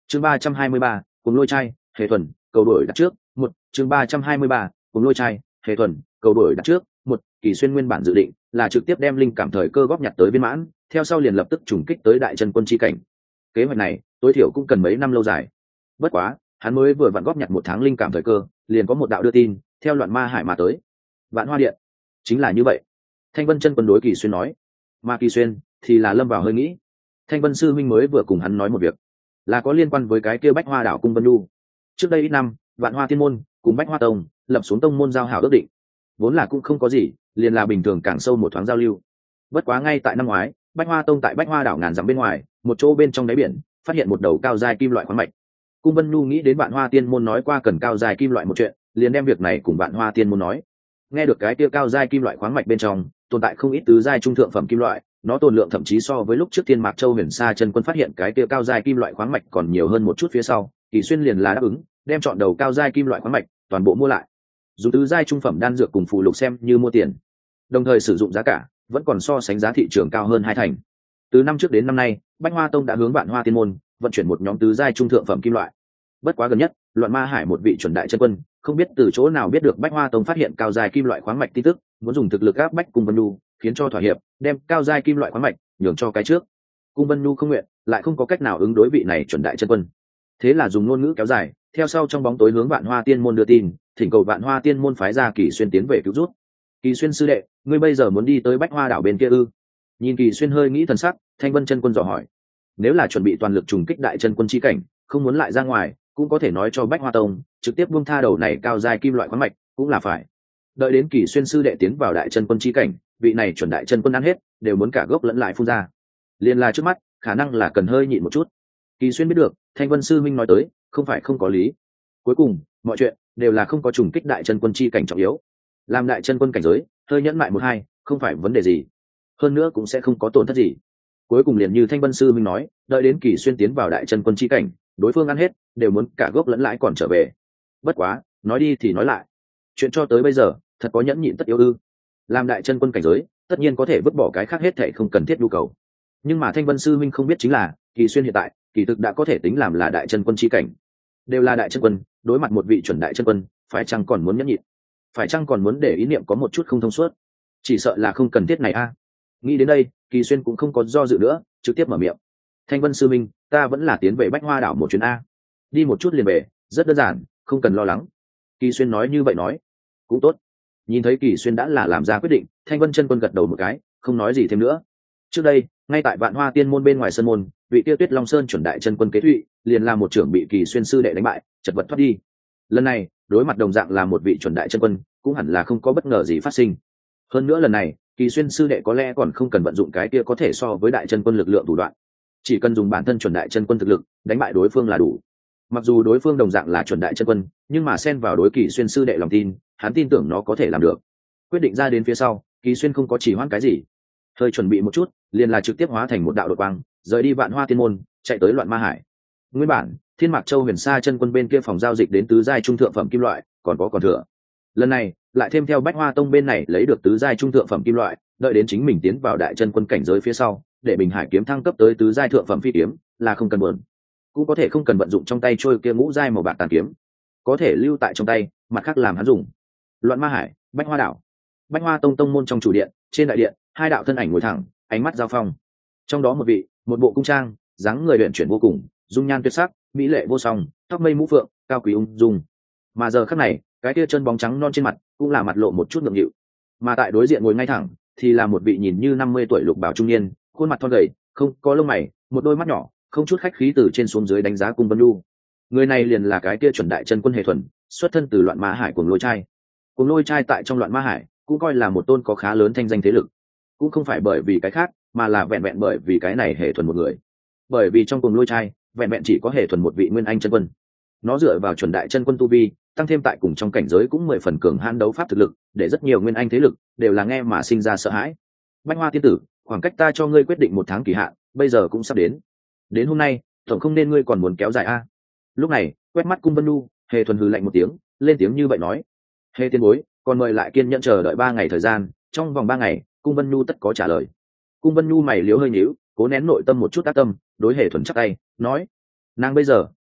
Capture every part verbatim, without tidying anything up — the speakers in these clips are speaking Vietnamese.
chương ba trăm hai mươi ba cùng lôi trai hề thuần cầu đổi đặt trước một chương ba trăm hai mươi ba cùng lôi trai hề thuần cầu đổi đặt trước một Kỳ Xuyên nguyên bản dự định là trực tiếp đem linh cảm thời cơ góp nhặt tới viên mãn, theo sau liền lập tức trùng kích tới đại chân quân chi cảnh. Kế hoạch này tối thiểu cũng cần mấy năm lâu dài. Bất quá hắn mới vừa vặn góp nhặt một tháng linh cảm thời cơ, liền có một đạo đưa tin theo loạn ma hải mà tới. Vạn Hoa Điện. Chính là như vậy, Thanh Vân chân quân đối Kỳ Xuyên nói. Mà Kỳ Xuyên thì là lâm vào hơi nghĩ. Thanh Vân sư huynh mới vừa cùng hắn nói một việc, là có liên quan với cái kia Bách Hoa đảo cung Vân Nhu. Trước đây ít năm, Vạn Hoa Tiên môn cùng Bách Hoa tông lập xuống tông môn giao hảo ước định, vốn là cũng không có gì, liền là bình thường càng sâu một thoáng giao lưu. Bất quá ngay tại năm ngoái, Bách Hoa tông tại Bách Hoa đảo ngàn dặm bên ngoài, một chỗ bên trong đáy biển, phát hiện một đầu cao dài kim loại khoáng mạch. Cung Vân Nhu nghĩ đến Vạn Hoa Tiên môn nói qua cần cao dài kim loại một chuyện, liền đem việc này cùng Vạn Hoa Tiên môn nói. Nghe được cái kia cao dài kim loại khoáng mạch bên trong tồn tại không ít tứ giai trung thượng phẩm kim loại, nó tồn lượng thậm chí so với lúc trước Thiên Mạc Châu Huyền Sa chân quân phát hiện cái kia cao dài kim loại khoáng mạch còn nhiều hơn một chút phía sau, Kỳ Xuyên liền là đáp ứng, đem chọn đầu cao dài kim loại khoáng mạch toàn bộ mua lại, dùng tứ giai trung phẩm đan dược cùng phù lục xem như mua tiền, đồng thời sử dụng giá cả vẫn còn so sánh giá thị trường cao hơn hai thành. Từ năm trước đến năm nay, Bách Hoa tông đã hướng Vạn Hoa Tiên môn vận chuyển một nhóm tứ giai trung thượng phẩm kim loại. Bất quá gần nhất, Loạn Ma Hải một vị chuẩn đại chân quân không biết từ chỗ nào biết được Bách Hoa tông phát hiện cao giai kim loại khoáng mạch tin tức, muốn dùng thực lực áp bách Cung Vân Nhu, khiến cho thỏa hiệp, đem cao giai kim loại khoáng mạch nhường cho cái trước. Cung Vân Nhu không nguyện, lại không có cách nào ứng đối vị này chuẩn đại chân quân. Thế là dùng ngôn ngữ kéo dài, theo sau trong bóng tối hướng Vạn Hoa Tiên môn đưa tin, thỉnh cầu Vạn Hoa Tiên môn phái ra Kỳ Xuyên tiến về cứu rút. Kỳ Xuyên sư đệ, ngươi bây giờ muốn đi tới Bách Hoa đảo bên kia ư? Nhìn Kỳ Xuyên hơi nghĩ thần sắc, Thanh Vân chân quân dò hỏi. Nếu là chuẩn bị toàn lực trùng kích đại chân quân chi cảnh, không muốn lại ra ngoài, cũng có thể nói cho Bách Hoa tông trực tiếp buông tha đầu này cao giai kim loại khoáng mạch, cũng là phải. Đợi đến Kỳ Xuyên sư đệ tiến vào đại chân quân chi cảnh, vị này chuẩn đại chân quân ăn hết, đều muốn cả gốc lẫn lại phun ra. Liên là trước mắt, khả năng là cần hơi nhịn một chút. Kỳ Xuyên biết được, Thanh Vân sư minh nói tới, không phải không có lý. Cuối cùng, mọi chuyện đều là không có trùng kích đại chân quân chi cảnh trọng yếu. Làm đại chân quân cảnh giới, hơi nhẫn mại một hai, không phải vấn đề gì. Hơn nữa cũng sẽ không có tổn thất gì. Cuối cùng liền như Thanh Vân sư minh nói, đợi đến Kỳ Xuyên tiến vào đại chân quân chi cảnh, đối phương ăn hết, đều muốn cả gốc lẫn lãi còn trở về. Bất quá, nói đi thì nói lại, chuyện cho tới bây giờ, thật có nhẫn nhịn tất yếu ư? Làm đại chân quân cảnh giới, tất nhiên có thể vứt bỏ cái khác hết thảy không cần thiết nhu cầu. Nhưng mà Thanh Vân sư minh không biết chính là, Kỳ Xuyên hiện tại, kỳ thực đã có thể tính làm là đại chân quân chi cảnh. Đều là đại chân quân, đối mặt một vị chuẩn đại chân quân, phải chăng còn muốn nhẫn nhịn? Phải chăng còn muốn để ý niệm có một chút không thông suốt? Chỉ sợ là không cần thiết này a. Nghĩ đến đây, Kỳ Xuyên cũng không có do dự nữa, trực tiếp mở miệng. Thanh Vân sư minh, ta vẫn là tiến về Bách Hoa đảo một chuyến a. Đi một chút liền về, rất đơn giản, không cần lo lắng. Kỳ Xuyên nói như vậy nói, cũng tốt. Nhìn thấy Kỳ Xuyên đã là làm ra quyết định, Thanh Vân chân quân gật đầu một cái, không nói gì thêm nữa. Trước đây, ngay tại Vạn Hoa Tiên môn bên ngoài sân môn, vị tiêu Tuyết Long Sơn chuẩn đại chân quân Kế Thụy, liền là một trưởng bị Kỳ Xuyên sư đệ đánh bại, chật vật thoát đi. Lần này, đối mặt đồng dạng là một vị chuẩn đại chân quân, cũng hẳn là không có bất ngờ gì phát sinh. Hơn nữa lần này, Kỳ Xuyên sư đệ có lẽ còn không cần vận dụng cái kia có thể so với đại chân quân lực lượng thủ đoạn, chỉ cần dùng bản thân chuẩn đại chân quân thực lực đánh bại đối phương là đủ. Mặc dù đối phương đồng dạng là chuẩn đại chân quân, nhưng mà xen vào đối Kỳ Xuyên sư đệ lòng tin, hắn tin tưởng nó có thể làm được. Quyết định ra đến phía sau, Kỳ Xuyên không có chỉ hoãn cái gì, hơi chuẩn bị một chút, liền là trực tiếp hóa thành một đạo đột quang, rời đi Vạn Hoa Tiên môn, chạy tới Loạn Ma Hải. Nguyên bản, Thiên Mạc Châu Huyền Sa chân quân bên kia phòng giao dịch đến tứ giai trung thượng phẩm kim loại, còn có còn thừa. Lần này, lại thêm theo Bách Hoa tông bên này lấy được tứ giai trung thượng phẩm kim loại, đợi đến chính mình tiến vào đại chân quân cảnh giới phía sau, để Bình Hải kiếm thăng cấp tới tứ giai thượng phẩm phi kiếm, là không cần buồn. Cũng có thể không cần vận dụng trong tay trôi kia ngũ giai màu bạc tàn kiếm, có thể lưu tại trong tay, mặt khác làm hắn dùng. Loạn Ma Hải, Bách Hoa đảo. Bách Hoa tông tông môn trong chủ điện, trên đại điện, hai đạo thân ảnh ngồi thẳng, ánh mắt giao phong. Trong đó một vị, một bộ cung trang, dáng người luyện chuyển vô cùng, dung nhan tuyệt sắc, mỹ lệ vô song, tóc mây mũ phượng, cao quý ung dung. Mà giờ khắc này, cái tia chân bóng trắng non trên mặt, cũng là mặt lộ một chút ngượng nghịu. Mà tại đối diện ngồi ngay thẳng, thì là một vị nhìn như năm mươi tuổi lục bảo trung niên, khuôn mặt thon gầy, không có lông mày, một đôi mắt nhỏ, không chút khách khí từ trên xuống dưới đánh giá Cung Vân Nhu. Người này liền là cái kia chuẩn đại chân quân Hề Thuần, xuất thân từ Loạn Ma Hải Cuồng Lôi trai. Cuồng Lôi trai tại trong Loạn Ma Hải cũng coi là một tôn có khá lớn thanh danh thế lực, cũng không phải bởi vì cái khác, mà là vẹn vẹn bởi vì cái này Hề Thuần một người. Bởi vì trong Cuồng Lôi trai, vẹn vẹn chỉ có Hề Thuần một vị nguyên anh chân quân. Nó dựa vào chuẩn đại chân quân tu vi, tăng thêm tại cùng trong cảnh giới cũng mười phần cường hãn đấu pháp thực lực, để rất nhiều nguyên anh thế lực đều là nghe mà sinh ra sợ hãi. Bách Hoa tiên tử, khoảng cách ta cho ngươi quyết định một tháng kỳ hạn, bây giờ cũng sắp đến. Đến hôm nay, tổng không nên ngươi còn muốn kéo dài a? Lúc này, quét mắt Cung Vân Nhu, Hề Thuần hừ lạnh một tiếng, lên tiếng như vậy nói: Hề tiên bối, còn mời lại kiên nhẫn chờ đợi ba ngày thời gian, trong vòng ba ngày, Cung Vân Nhu tất có trả lời. Cung Vân Nhu mày liếu hơi nhíu, cố nén nội tâm một chút tác tâm, đối Hề Thuần chắp tay, nói: nàng bây giờ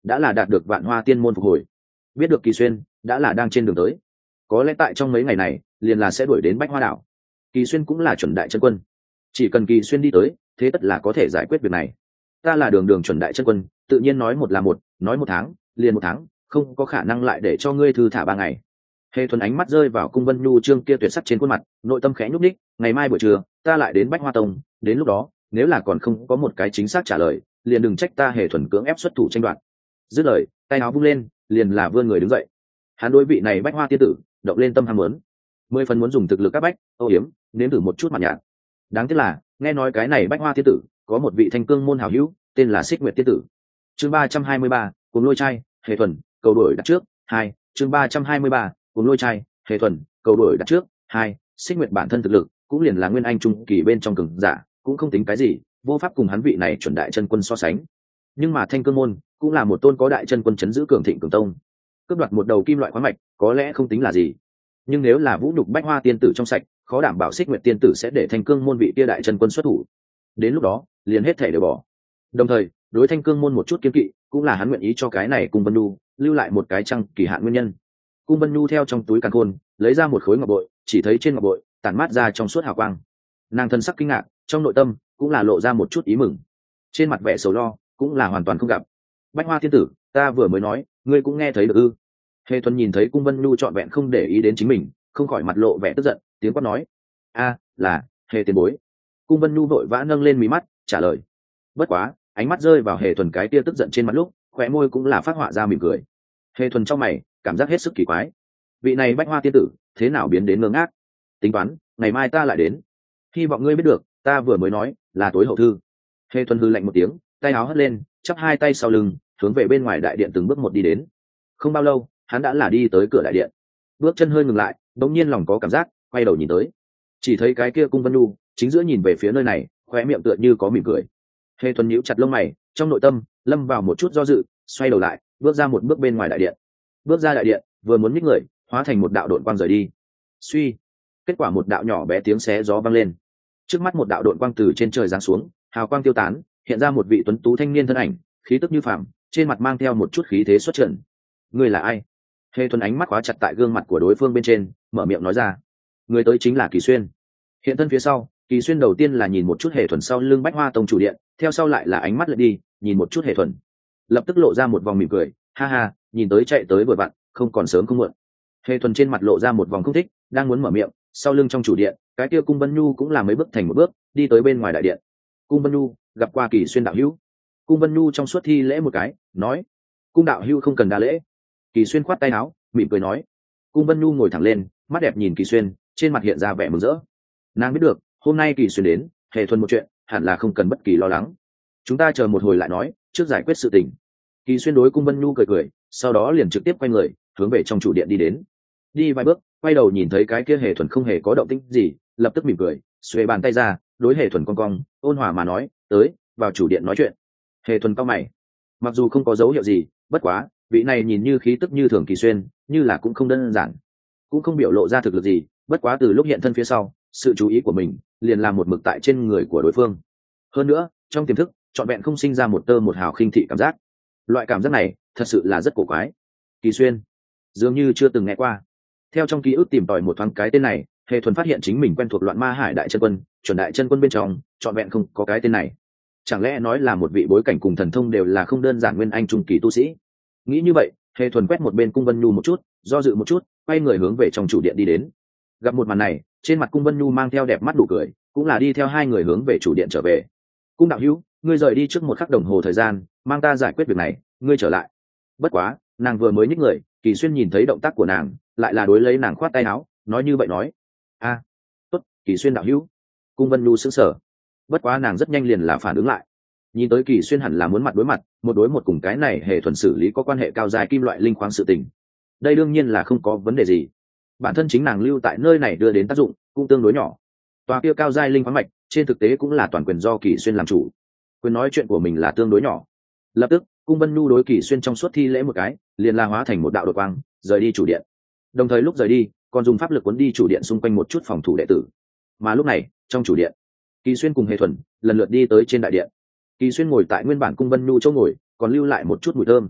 đã là đạt được vạn hoa tiên môn phục hồi, biết được Kỳ Xuyên đã là đang trên đường tới, có lẽ tại trong mấy ngày này liền là sẽ đuổi đến Bách Hoa đảo. Kỳ Xuyên cũng là chuẩn đại chân quân, chỉ cần Kỳ Xuyên đi tới, thế tất là có thể giải quyết việc này. Ta là đường đường chuẩn đại chân quân, tự nhiên nói một là một, nói một tháng liền một tháng, không có khả năng lại để cho ngươi thư thả ba ngày. Hề Thuần ánh mắt rơi vào Cung Vân Nhu trương kia tuyệt sắc trên khuôn mặt, nội tâm khẽ nhúc nhích, ngày mai buổi trưa ta lại đến Bách Hoa Tông, đến lúc đó nếu là còn không có một cái chính xác trả lời, liền đừng trách ta Hề Thuần cưỡng ép xuất thủ tranh đoạt. Dứt lời, tay áo vung lên, liền là vươn người đứng dậy. Hắn đối vị này Bách Hoa tiên tử động lên tâm ham muốn, mười phần muốn dùng thực lực áp bách, âu yếm, nếm thử một chút mặt nhạt. Đáng tiếc là, nghe nói cái này Bách Hoa tiên tử có một vị thanh cương môn hảo hữu, tên là Xích Nguyệt tiên tử. Chương ba trăm hai mươi ba, cùng lôi trai, Hề Thuần, cầu đổi đặt trước, hai, chương ba trăm hai mươi ba, cùng lôi trai, Hề Thuần, cầu đổi đặt trước, hai, Xích Nguyệt bản thân thực lực cũng liền là nguyên anh trung kỳ bên trong cường giả, cũng không tính cái gì, vô pháp cùng hắn vị này chuẩn đại chân quân so sánh. Nhưng mà thanh cương môn cũng là một tôn có đại chân quân chấn giữ cường thịnh cường tông, cướp đoạt một đầu kim loại khoáng mạch có lẽ không tính là gì, nhưng nếu là vũ nhục Bách Hoa tiên tử trong sạch, khó đảm bảo Xích Nguyệt tiên tử sẽ để thanh cương môn vị tia đại chân quân xuất thủ. Đến lúc đó liền hết thể đều bỏ. Đồng thời đối thanh cương môn một chút kiên kỵ cũng là hắn nguyện ý cho cái này Cung Vân Nhu lưu lại một cái trăng kỳ hạn nguyên nhân. Cung Vân Nhu theo trong túi càn khôn lấy ra một khối ngọc bội, chỉ thấy trên ngọc bội tản mát ra trong suốt hào quang. Nàng thân sắc kinh ngạc, trong nội tâm cũng là lộ ra một chút ý mừng, trên mặt vẻ sầu lo cũng là hoàn toàn không gặp. Bách Hoa tiên tử, ta vừa mới nói ngươi cũng nghe thấy được ư? Hề Thuần nhìn thấy Cung Vân Nhu trọn vẹn không để ý đến chính mình, không khỏi mặt lộ vẻ tức giận, tiếng quát nói: a là Hề tiền bối. Cung Vân Nhu vội vã nâng lên mí mắt trả lời. Bất quá ánh mắt rơi vào Hề Thuần cái tia tức giận trên mặt lúc, khóe môi cũng là phát họa ra mỉm cười. Hề Thuần trong mày cảm giác hết sức kỳ quái, vị này Bách Hoa tiên tử thế nào biến đến ngơ ngác. Tính toán ngày mai ta lại đến, hy vọng ngươi biết được ta vừa mới nói là tối hậu thư. Hề Thuần hư lạnh một tiếng, tay áo hất lên, chắp hai tay sau lưng, hướng về bên ngoài đại điện từng bước một đi đến. Không bao lâu hắn đã là đi tới cửa đại điện, bước chân hơi ngừng lại, đống nhiên lòng có cảm giác, quay đầu nhìn tới, chỉ thấy cái kia Cung Vân Nhu chính giữa nhìn về phía nơi này, khóe miệng tựa như có mỉm cười. Hề Thuần nhíu chặt lông mày, trong nội tâm lâm vào một chút do dự, xoay đầu lại, bước ra một bước bên ngoài đại điện. Bước ra đại điện, vừa muốn nhích người, hóa thành một đạo độn quang rời đi. Suy, kết quả một đạo nhỏ bé tiếng xé gió vang lên. Trước mắt một đạo độn quang từ trên trời giáng xuống, hào quang tiêu tán, hiện ra một vị tuấn tú thanh niên thân ảnh, khí tức như phàm, trên mặt mang theo một chút khí thế xuất trần. Người là ai? Hề Thuần ánh mắt khóa chặt tại gương mặt của đối phương bên trên, mở miệng nói ra. Người tới chính là Kỳ Xuyên. Hiện thân phía sau, Kỳ Xuyên đầu tiên là nhìn một chút Hề Thuần sau lưng Bách Hoa tông chủ điện, theo sau lại là ánh mắt lướt đi, nhìn một chút Hề Thuần, lập tức lộ ra một vòng mỉm cười, ha ha, nhìn tới chạy tới vừa vặn, không còn sớm không muộn. Hề Thuần trên mặt lộ ra một vòng không thích, đang muốn mở miệng, sau lưng trong chủ điện, cái kia Cung Vân Nhu cũng là mấy bước thành một bước, đi tới bên ngoài đại điện. Cung Vân Nhu gặp qua Kỳ Xuyên đạo hữu. Cung Vân Nhu trong suốt thi lễ một cái, nói: Cung đạo hữu không cần đa lễ. Kỳ Xuyên khoát tay áo, mỉm cười nói. Cung Vân Nhu ngồi thẳng lên, mắt đẹp nhìn Kỳ Xuyên, trên mặt hiện ra vẻ mừng rỡ. Nàng biết được hôm nay Kỳ Xuyên đến, Hề Thuần một chuyện hẳn là không cần bất kỳ lo lắng, chúng ta chờ một hồi lại nói, trước giải quyết sự tình. Kỳ Xuyên đối Cung Vân Nhu cười cười, sau đó liền trực tiếp quay người hướng về trong chủ điện đi đến. Đi vài bước, quay đầu nhìn thấy cái kia Hề Thuần không hề có động tĩnh gì, lập tức mỉm cười, xuề bàn tay ra, đối Hề Thuần cong cong, ôn hòa mà nói: tới, vào chủ điện nói chuyện. Hề Thuần cau mày, mặc dù không có dấu hiệu gì, bất quá vị này nhìn như khí tức như thường Kỳ Xuyên, như là cũng không đơn giản, cũng không biểu lộ ra thực lực gì, bất quá từ lúc hiện thân phía sau, sự chú ý của mình liền làm một mực tại trên người của đối phương. Hơn nữa trong tiềm thức trọn vẹn không sinh ra một tơ một hào khinh thị cảm giác. Loại cảm giác này thật sự là rất cổ quái. Kỳ Xuyên dường như chưa từng nghe qua. Theo trong ký ức tìm tòi một thoáng cái tên này, Hề Thuần phát hiện chính mình quen thuộc Loạn Ma Hải đại chân quân, chuẩn đại chân quân bên trong trọn vẹn không có cái tên này. Chẳng lẽ nói là một vị bối cảnh cùng thần thông đều là không đơn giản nguyên anh trung kỳ tu sĩ? Nghĩ như vậy, Hề Thuần quét một bên Cung Vân Nhu một chút, do dự một chút, quay người hướng về trong chủ điện đi đến. Gặp một màn này, trên mặt Cung Vân Nhu mang theo đẹp mắt nụ cười, cũng là đi theo hai người hướng về chủ điện trở về. Cung đạo hữu, ngươi rời đi trước một khắc đồng hồ thời gian, mang ta giải quyết việc này, ngươi trở lại. Bất quá nàng vừa mới nhích người, Kỳ Xuyên nhìn thấy động tác của nàng, lại là đối lấy nàng khoát tay áo, nói như vậy nói: a tốt, Kỳ Xuyên đạo hữu. Cung Vân Nhu sững sờ, bất quá nàng rất nhanh liền là phản ứng lại, nhìn tới Kỳ Xuyên hẳn là muốn mặt đối mặt, một đối một cùng cái này Hề Thuần xử lý có quan hệ cao dài kim loại linh khoáng sự tình. Đây đương nhiên là không có vấn đề gì, bản thân chính nàng lưu tại nơi này đưa đến tác dụng cũng tương đối nhỏ. Tòa kia cao giai linh khoáng mạch trên thực tế cũng là toàn quyền do Kỳ Xuyên làm chủ, quyền nói chuyện của mình là tương đối nhỏ. Lập tức Cung Vân Nhu đối Kỳ Xuyên trong suốt thi lễ một cái, liền la hóa thành một đạo đột quang rời đi chủ điện, đồng thời lúc rời đi còn dùng pháp lực cuốn đi chủ điện xung quanh một chút phòng thủ đệ tử. Mà lúc này trong chủ điện, Kỳ Xuyên cùng Hề Thuần lần lượt đi tới trên đại điện. Kỳ Xuyên ngồi tại nguyên bản Cung Vân Nhu chỗ ngồi, còn lưu lại một chút mùi thơm.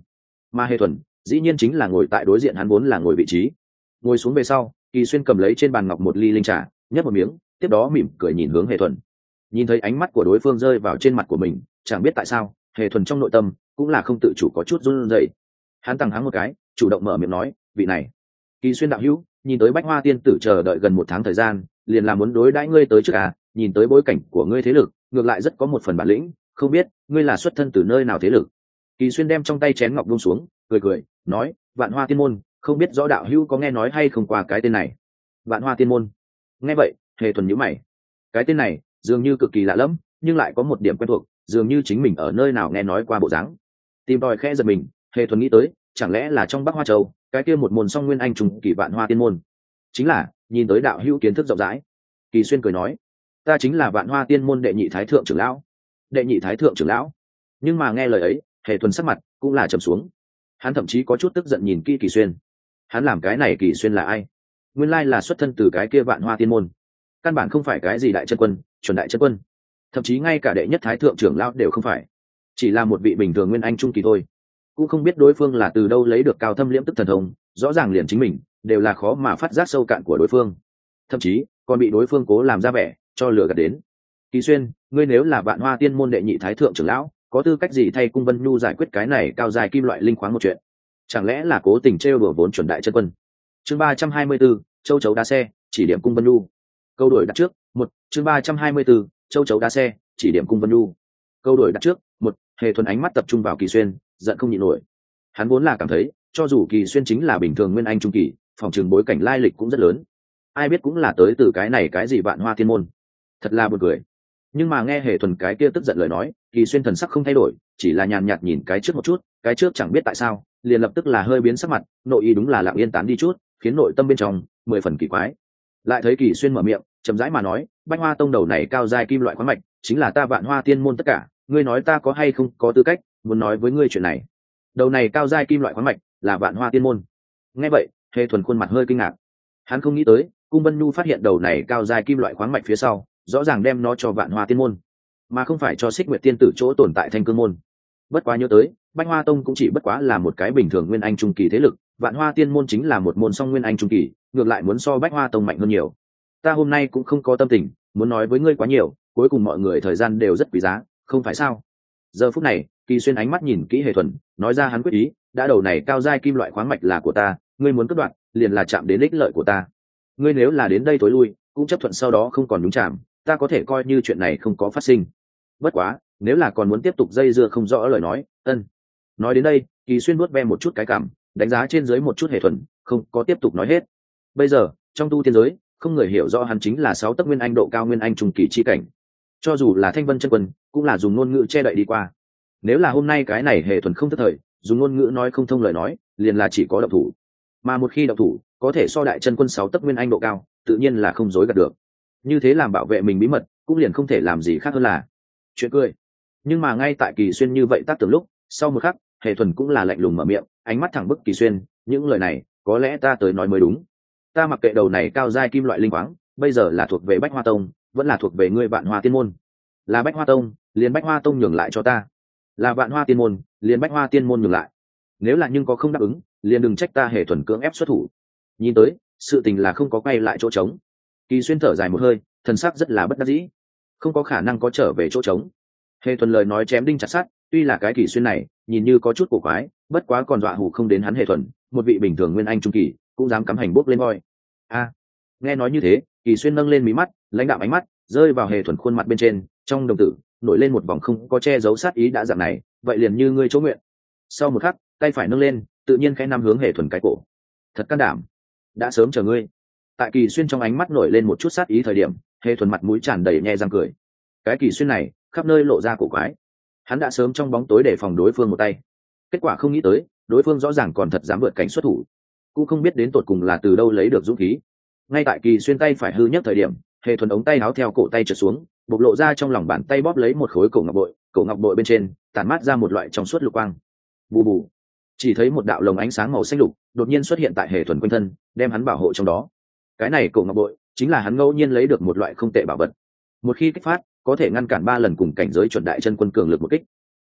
mà hề thuần dĩ nhiên chính là ngồi tại đối diện hắn vốn là ngồi vị trí. Ngồi xuống về sau, Kỳ Xuyên cầm lấy trên bàn ngọc một ly linh trà, nhấp một miếng, tiếp đó mỉm cười nhìn hướng hề thuần. Nhìn thấy ánh mắt của đối phương rơi vào trên mặt của mình, chẳng biết tại sao hề thuần trong nội tâm cũng là không tự chủ có chút run rẩy. Hắn tăng hắng một cái, chủ động mở miệng nói, vị này Kỳ Xuyên đạo hữu, nhìn tới Bách Hoa tiên tử chờ đợi gần một tháng thời gian, liền là muốn đối đãi ngươi tới trước à, nhìn tới bối cảnh của ngươi thế lực ngược lại rất có một phần bản lĩnh, không biết ngươi là xuất thân từ nơi nào thế lực. Kỳ Xuyên đem trong tay chén ngọc buông xuống, cười cười nói, Vạn Hoa tiên môn, không biết rõ đạo hữu có nghe nói hay không qua cái tên này. Vạn Hoa tiên môn. Nghe vậy hề thuần nhíu mày, cái tên này dường như cực kỳ lạ lẫm, nhưng lại có một điểm quen thuộc, dường như chính mình ở nơi nào nghe nói qua bộ dáng. Tìm tòi khẽ giật mình, hề thuần nghĩ tới, chẳng lẽ là trong Bắc Hoa Châu cái kia một môn song nguyên anh trùng kỳ Vạn Hoa tiên môn. Chính là, nhìn tới đạo hữu kiến thức rộng rãi. Kỳ Xuyên cười nói, ta chính là Vạn Hoa tiên môn đệ nhị thái thượng trưởng lão. Đệ nhị thái thượng trưởng lão. Nhưng mà nghe lời ấy, hề thuần sắc mặt cũng là trầm xuống. Hắn thậm chí có chút tức giận nhìn kỹ Kỳ Xuyên. Hắn làm cái này Kỳ Xuyên là ai? Nguyên lai là xuất thân từ cái kia Vạn Hoa tiên môn, căn bản không phải cái gì đại chân quân, chuẩn đại chân quân, thậm chí ngay cả đệ nhất thái thượng trưởng lão đều không phải, chỉ là một vị bình thường nguyên anh trung kỳ thôi. Cũng không biết đối phương là từ đâu lấy được cao thâm liễm tức thần thông, rõ ràng liền chính mình đều là khó mà phát giác sâu cạn của đối phương, thậm chí còn bị đối phương cố làm ra vẻ cho lừa gạt đến. Kỳ Xuyên, ngươi nếu là Vạn Hoa tiên môn đệ nhị thái thượng trưởng lão, có tư cách gì thay Cung Vân Nhu giải quyết cái này cao dài kim loại linh khoáng một chuyện? Chẳng lẽ là cố tình trêu đùa vốn chuẩn đại chân quân? Chương ba trăm hai mươi 34, châu chấu đá xe, chỉ điểm Cung Vân Nhu. Câu đổi đặt trước, một. Chương ba trăm hai mươi 34, châu chấu đá xe, chỉ điểm Cung Vân Nhu. Câu đổi đặt trước, một. Hề thuần ánh mắt tập trung vào Kỳ Xuyên, giận không nhịn nổi. Hắn vốn là cảm thấy, cho dù Kỳ Xuyên chính là bình thường nguyên anh trung kỳ, phòng trường bối cảnh lai lịch cũng rất lớn. Ai biết cũng là tới từ cái này cái gì Vạn Hoa tiên môn. Thật là buồn cười. Nhưng mà nghe Hề thuần cái kia tức giận lời nói, Kỳ Xuyên thần sắc không thay đổi, chỉ là nhàn nhạt nhìn cái trước một chút, cái trước chẳng biết tại sao, liền lập tức là hơi biến sắc mặt, nội ý đúng là lặng yên tán đi chút, khiến nội tâm bên trong mười phần kỳ quái. Lại thấy Kỳ Xuyên mở miệng, chậm rãi mà nói, Bách Hoa tông đầu này cao giai kim loại khoáng mạch, chính là ta Vạn Hoa tiên môn tất cả, ngươi nói ta có hay không có tư cách muốn nói với ngươi chuyện này. Đầu này cao giai kim loại khoáng mạch là Vạn Hoa tiên môn. Nghe vậy, Hề thuần khuôn mặt hơi kinh ngạc. Hắn không nghĩ tới, Cung Vân Nhu phát hiện đầu này cao giai kim loại khoáng mạch phía sau, rõ ràng đem nó cho Vạn Hoa tiên môn, mà không phải cho Xích Nguyệt tiên tử chỗ tồn tại Thanh Cương môn. Bất quá nhớ tới, Bách Hoa tông cũng chỉ bất quá là một cái bình thường nguyên anh trung kỳ thế lực, Vạn Hoa tiên môn chính là một môn song nguyên anh trung kỳ, ngược lại muốn so Bách Hoa tông mạnh hơn nhiều. Ta hôm nay cũng không có tâm tình muốn nói với ngươi quá nhiều, cuối cùng mọi người thời gian đều rất quý giá, không phải sao? Giờ phút này, Kỳ Xuyên ánh mắt nhìn kỹ Hề thuần, nói ra hắn quyết ý, đã đầu này cao giai kim loại khoáng mạch là của ta, ngươi muốn cắt đoạn, liền là chạm đến ích lợi của ta. Ngươi nếu là đến đây tối lui, cũng chấp thuận sau đó không còn nhúng chạm, ta có thể coi như chuyện này không có phát sinh. Bất quá, nếu là còn muốn tiếp tục dây dưa không rõ lời nói, ân. Nói đến đây, Kỳ Xuyên vuốt ve một chút cái cảm, đánh giá trên dưới một chút Hề thuần, không có tiếp tục nói hết. Bây giờ, trong tu tiên giới, không người hiểu rõ hắn chính là sáu tấc nguyên anh độ cao nguyên anh trung kỳ chi cảnh. Cho dù là Thanh Vân chân quân, cũng là dùng ngôn ngữ che đậy đi qua. Nếu là hôm nay cái này Hề thuần không thất thời, dùng ngôn ngữ nói không thông lời nói, liền là chỉ có động thủ. Mà một khi động thủ, có thể so đại chân quân sáu tấc nguyên anh độ cao, tự nhiên là không dối gạt được. Như thế làm bảo vệ mình bí mật, cũng liền không thể làm gì khác hơn là chuyện cười. Nhưng mà ngay tại Kỳ Xuyên như vậy tác tưởng lúc, sau một khắc, Hề thuần cũng là lạnh lùng mở miệng, ánh mắt thẳng bức Kỳ Xuyên, những lời này, có lẽ ta tới nói mới đúng. Ta mặc kệ đầu này cao giai kim loại linh khoáng, bây giờ là thuộc về Bách Hoa tông, vẫn là thuộc về ngươi Vạn Hoa tiên môn. Là Bách Hoa tông, liền Bách Hoa tông nhường lại cho ta. Là Vạn Hoa tiên môn, liền Bách Hoa tiên môn nhường lại. Nếu là nhưng có không đáp ứng, liền đừng trách ta Hề thuần cưỡng ép xuất thủ. Nhìn tới, sự tình là không có quay lại chỗ trống. Kỳ Xuyên thở dài một hơi, thần sắc rất là bất đắc dĩ, không có khả năng có trở về chỗ trống. Hề thuần lời nói chém đinh chặt sắt, tuy là cái Kỳ Xuyên này nhìn như có chút cổ quái, bất quá còn dọa hù không đến hắn Hề thuần, một vị bình thường nguyên anh trung kỳ cũng dám cắm hành bốc lên voi. A, nghe nói như thế, Kỳ Xuyên nâng lên mí mắt, lãnh đạm ánh mắt rơi vào Hề thuần khuôn mặt bên trên, trong đồng tử nổi lên một vòng không có che giấu sát ý, đã dạng này, vậy liền như ngươi chỗ nguyện. Sau một khắc, tay phải nâng lên, tự nhiên khẽ nắm hướng Hề thuần cái cổ. Thật can đảm, đã sớm chờ ngươi. Tại Kỳ Xuyên trong ánh mắt nổi lên một chút sát ý thời điểm, Hề thuần mặt mũi tràn đầy nhe răng cười. Cái Kỳ Xuyên này khắp nơi lộ ra cổ quái, hắn đã sớm trong bóng tối để phòng đối phương một tay, kết quả không nghĩ tới đối phương rõ ràng còn thật dám vượt cảnh xuất thủ, cũng không biết đến tột cùng là từ đâu lấy được dũng khí. Ngay tại Kỳ Xuyên tay phải hư nhất thời điểm, Hề thuần ống tay áo theo cổ tay trượt xuống, bộc lộ ra trong lòng bàn tay bóp lấy một khối cổ ngọc bội, cổ ngọc bội bên trên tản mát ra một loại trong suốt lục quang. Bù bù, chỉ thấy một đạo lồng ánh sáng màu xanh lục đột nhiên xuất hiện tại Hề thuần quanh thân, đem hắn bảo hộ trong đó. Cái này cổ ngọc bội chính là hắn ngẫu nhiên lấy được một loại không tệ bảo vật, một khi kích phát có thể ngăn cản ba lần cùng cảnh giới chuẩn đại chân quân cường lực một kích.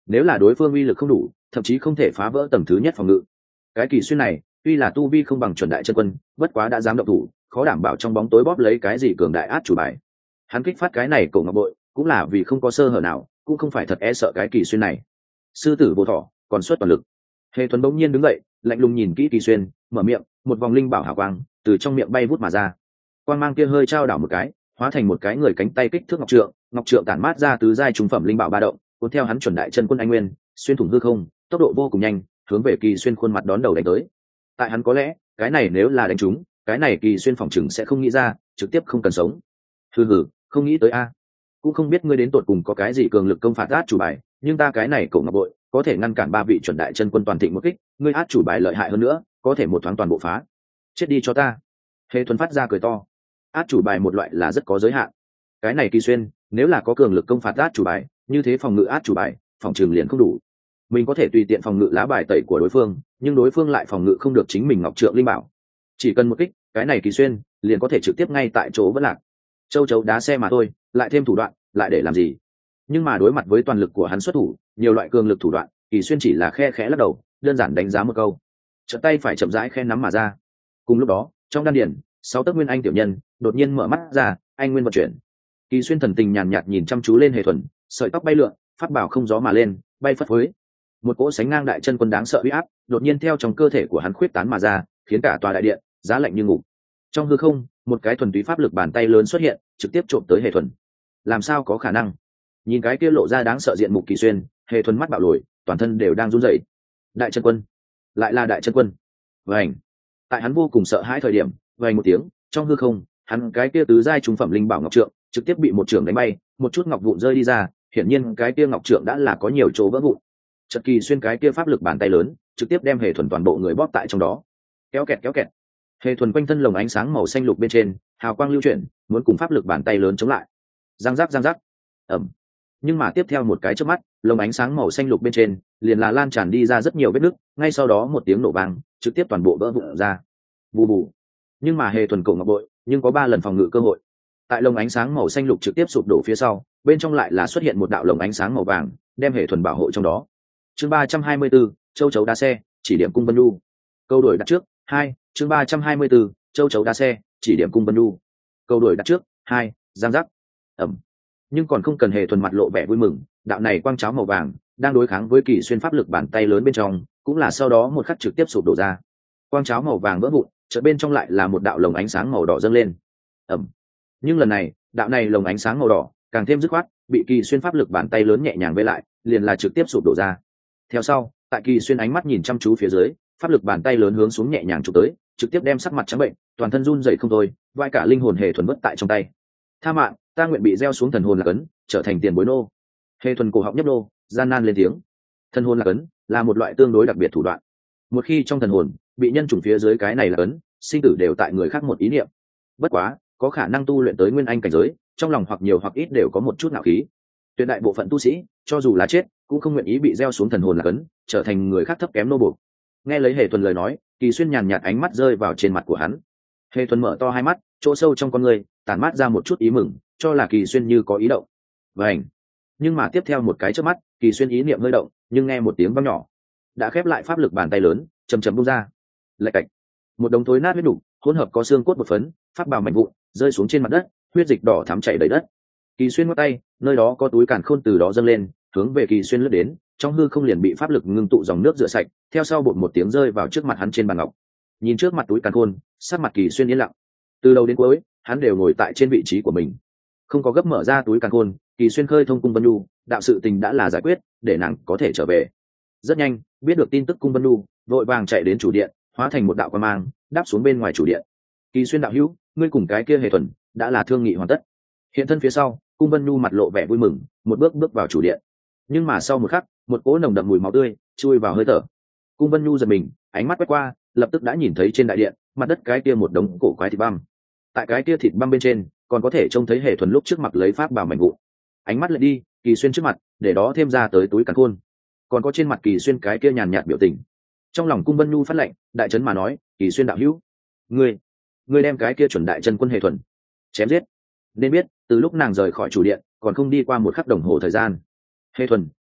nếu là đối phương uy lực không đủ, thậm chí không thể phá vỡ tầng thứ nhất phòng ngự. Cái kỳ xuyên này tuy là tu vi không bằng chuẩn đại chân quân, bất quá đã dám động thủ, khó đảm bảo trong bóng tối bóp lấy cái gì cường đại át chủ bài. Hắn kích phát cái này cổ ngọc bội cũng là vì không có sơ hở nào, cũng không phải thật e sợ cái kỳ xuyên này. Sư tử vô thọ còn xuất toàn lực. Hề Thuần bỗng nhiên đứng dậy, lạnh lùng nhìn kỹ kỳ xuyên, mở miệng, một vòng linh bảo hào quang từ trong miệng bay vút mà ra. Quang mang kia hơi trao đảo một cái, hóa thành một cái người cánh tay kích thước ngọc trượng, ngọc trượng tản mát ra tứ giai trung phẩm linh bảo ba động, cuốn theo hắn chuẩn đại chân quân anh nguyên, xuyên thủng hư không, tốc độ vô cùng nhanh, hướng về kỳ xuyên khuôn mặt đón đầu đánh tới. Tại hắn có lẽ, cái này nếu là đánh trúng, cái này kỳ xuyên phòng chừng sẽ không nghĩ ra, trực tiếp không cần sống. Hừ hừ, không nghĩ tới a. Cũng không biết ngươi đến tột cùng có cái gì cường lực công phạt át chủ bài, nhưng ta cái này cổ ngọc bội có thể ngăn cản ba vị chuẩn đại chân quân toàn thịnh một kích, ngươi át chủ bài lợi hại hơn nữa, có thể một thoáng toàn bộ phá. Chết đi cho ta. Hề Thuần phát ra cười to. Át chủ bài một loại là rất có giới hạn. Cái này kỳ xuyên, nếu là có cường lực công phạt át chủ bài, như thế phòng ngự át chủ bài, phòng trường liền không đủ. Mình có thể tùy tiện phòng ngự lá bài tẩy của đối phương, nhưng đối phương lại phòng ngự không được chính mình ngọc trượng linh bảo. Chỉ cần một kích, cái này kỳ xuyên liền có thể trực tiếp ngay tại chỗ vỡ lạc. Châu chấu đá xe mà thôi, lại thêm thủ đoạn, lại để làm gì? Nhưng mà đối mặt với toàn lực của hắn xuất thủ, nhiều loại cường lực thủ đoạn, kỳ xuyên chỉ là khe khẽ lắc đầu, đơn giản đánh giá một câu, chợt tay phải chậm rãi khe nắm mà ra. Cùng lúc đó, trong đan điền, sáu tấc nguyên anh tiểu nhân đột nhiên mở mắt ra, anh nguyên vận chuyển. Kỳ xuyên thần tình nhàn nhạt nhìn chăm chú lên Hề Thuần, sợi tóc bay lượn, pháp bảo không gió mà lên, bay phất phới. Một cỗ sánh ngang đại chân quân đáng sợ uy áp, đột nhiên theo trong cơ thể của hắn khuyết tán mà ra, khiến cả tòa đại điện giá lạnh như ngục. Trong hư không, một cái thuần túy pháp lực bàn tay lớn xuất hiện, trực tiếp trộm tới Hề Thuần. Làm sao có khả năng? Nhìn cái kia lộ ra đáng sợ diện mục Kỳ xuyên, Hề Thuần mắt bạo lồi, toàn thân đều đang run rẩy. Đại chân quân, lại là đại chân quân. Vành. Tại hắn vô cùng sợ hãi thời điểm, vành một tiếng, trong hư không, hắn cái kia tứ giai trung phẩm linh bảo ngọc trượng trực tiếp bị một trường đánh bay, một chút ngọc vụn rơi đi ra, hiển nhiên cái kia ngọc trượng đã là có nhiều chỗ vỡ vụn. Chợt Kỳ xuyên cái kia pháp lực bàn tay lớn, trực tiếp đem Hề Thuần toàn bộ người bóp tại trong đó. Kéo kẹt kéo kẹt. Hề Thuần quanh thân lồng ánh sáng màu xanh lục bên trên, hào quang lưu chuyển, muốn cùng pháp lực bàn tay lớn chống lại. Giang giác giang giác. Ầm. Nhưng mà tiếp theo một cái chớp mắt, lồng ánh sáng màu xanh lục bên trên liền là lan tràn đi ra rất nhiều vết nứt, ngay sau đó một tiếng nổ vang, trực tiếp toàn bộ vỡ vụn ra. Bù bù. Nhưng mà Hề Thuần cổ ngọc bội, nhưng có ba lần phòng ngự cơ hội. Tại lồng ánh sáng màu xanh lục trực tiếp sụp đổ phía sau, bên trong lại là xuất hiện một đạo lồng ánh sáng màu vàng, đem Hề Thuần bảo hộ trong đó. Chương ba trăm hai mươi bốn, châu chấu đá xe, chỉ điểm cung Vân Nhu. Câu đổi đặt trước, hai, chương ba trăm hai mươi bốn, châu chấu đá xe, chỉ điểm cung Vân Nhu. Câu đổi đặt trước, hai, giang giác. Ẩm. Nhưng còn không cần Hề Thuần mặt lộ vẻ vui mừng, đạo này quang cháo màu vàng đang đối kháng với Kỳ xuyên pháp lực bàn tay lớn bên trong, cũng là sau đó một khắc trực tiếp sụp đổ ra. Quang cháo màu vàng vỡ vụn, chợt bên trong lại là một đạo lồng ánh sáng màu đỏ dâng lên. Ẩm. Nhưng lần này, đạo này lồng ánh sáng màu đỏ càng thêm dứt khoát, bị Kỳ xuyên pháp lực bàn tay lớn nhẹ nhàng vây lại, liền là trực tiếp sụp đổ ra. Theo sau, tại Kỳ xuyên ánh mắt nhìn chăm chú phía dưới, pháp lực bàn tay lớn hướng xuống nhẹ nhàng chụp tới, trực tiếp đem sắc mặt trắng bệnh, toàn thân run rẩy không thôi, vai cả linh hồn Hề Thuần vất tại trong tay. Tha mạng, ta nguyện bị gieo xuống thần hồn lạc ấn, trở thành tiền bối nô. Hề Thuần cổ họng nhấp nô, gian nan lên tiếng. Thần hồn lạc ấn là một loại tương đối đặc biệt thủ đoạn. Một khi trong thần hồn bị nhân chủng phía dưới cái này là ấn, sinh tử đều tại người khác một ý niệm. Bất quá, có khả năng tu luyện tới nguyên anh cảnh giới, trong lòng hoặc nhiều hoặc ít đều có một chút ngạo khí. Tuyệt đại bộ phận tu sĩ, cho dù là chết, cũng không nguyện ý bị gieo xuống thần hồn lạc ấn, trở thành người khác thấp kém nô buộc. Nghe lấy Hề Thuần lời nói, Kỳ xuyên nhàn nhạt ánh mắt rơi vào trên mặt của hắn. Hề Thuần mở to hai mắt, chỗ sâu trong con người tản mát ra một chút ý mừng, cho là Kỳ xuyên như có ý động. Vành. Nhưng mà tiếp theo một cái chớp mắt, Kỳ xuyên ý niệm hơi động, nhưng nghe một tiếng vang nhỏ, đã khép lại pháp lực bàn tay lớn, chầm chầm bung ra. Lạch cạch. Một đống thối nát huyết đủ, hỗn hợp có xương cốt bột phấn, pháp bào mảnh vụn, rơi xuống trên mặt đất, huyết dịch đỏ thắm chảy đầy đất. Kỳ xuyên ngoắc tay, nơi đó có túi càn khôn từ đó dâng lên, hướng về Kỳ xuyên lướt đến, trong hư không liền bị pháp lực ngưng tụ dòng nước rửa sạch, theo sau bột một tiếng rơi vào trước mặt hắn trên bàn ngọc. Nhìn trước mặt túi càn khôn, sắc mặt Kỳ xuyên yên lặng. Từ đầu đến cuối, hắn đều ngồi tại trên vị trí của mình, không có gấp mở ra túi càn khôn. Kỳ xuyên khơi thông cung Vân Nhu, đạo sự tình đã là giải quyết, để nàng có thể trở về. Rất nhanh, biết được tin tức cung Vân Nhu, vội vàng chạy đến chủ điện, hóa thành một đạo quang mang, đáp xuống bên ngoài chủ điện. Kỳ xuyên đạo hữu, ngươi cùng cái kia Hề Thuần đã là thương nghị hoàn tất. Hiện thân phía sau, cung Vân Nhu mặt lộ vẻ vui mừng, một bước bước vào chủ điện. Nhưng mà sau một khắc, một cỗ nồng đậm mùi máu tươi chui vào hơi thở. Cung Vân Nhu giật mình, ánh mắt quét qua, lập tức đã nhìn thấy trên đại điện, mặt đất cái kia một đống cổ quái thịt băm. Tại cái kia thịt băm bên trên, còn có thể trông thấy Hề Thuần lúc trước mặc lấy pháp bào mảnh vụn. Ánh mắt lại đi, Kỳ xuyên trước mặt, để đó thêm ra tới túi càn khôn. Còn có trên mặt Kỳ xuyên cái kia nhàn nhạt biểu tình. Trong lòng cung Vân Nhu phát lệnh, đại trấn mà nói, Kỳ xuyên đạo hữu, ngươi, ngươi đem cái kia chuẩn đại chân quân Hề Thuần chém giết. Nên biết, từ lúc nàng rời khỏi chủ điện, còn không đi qua một khắc đồng hồ thời gian, Hề Thuần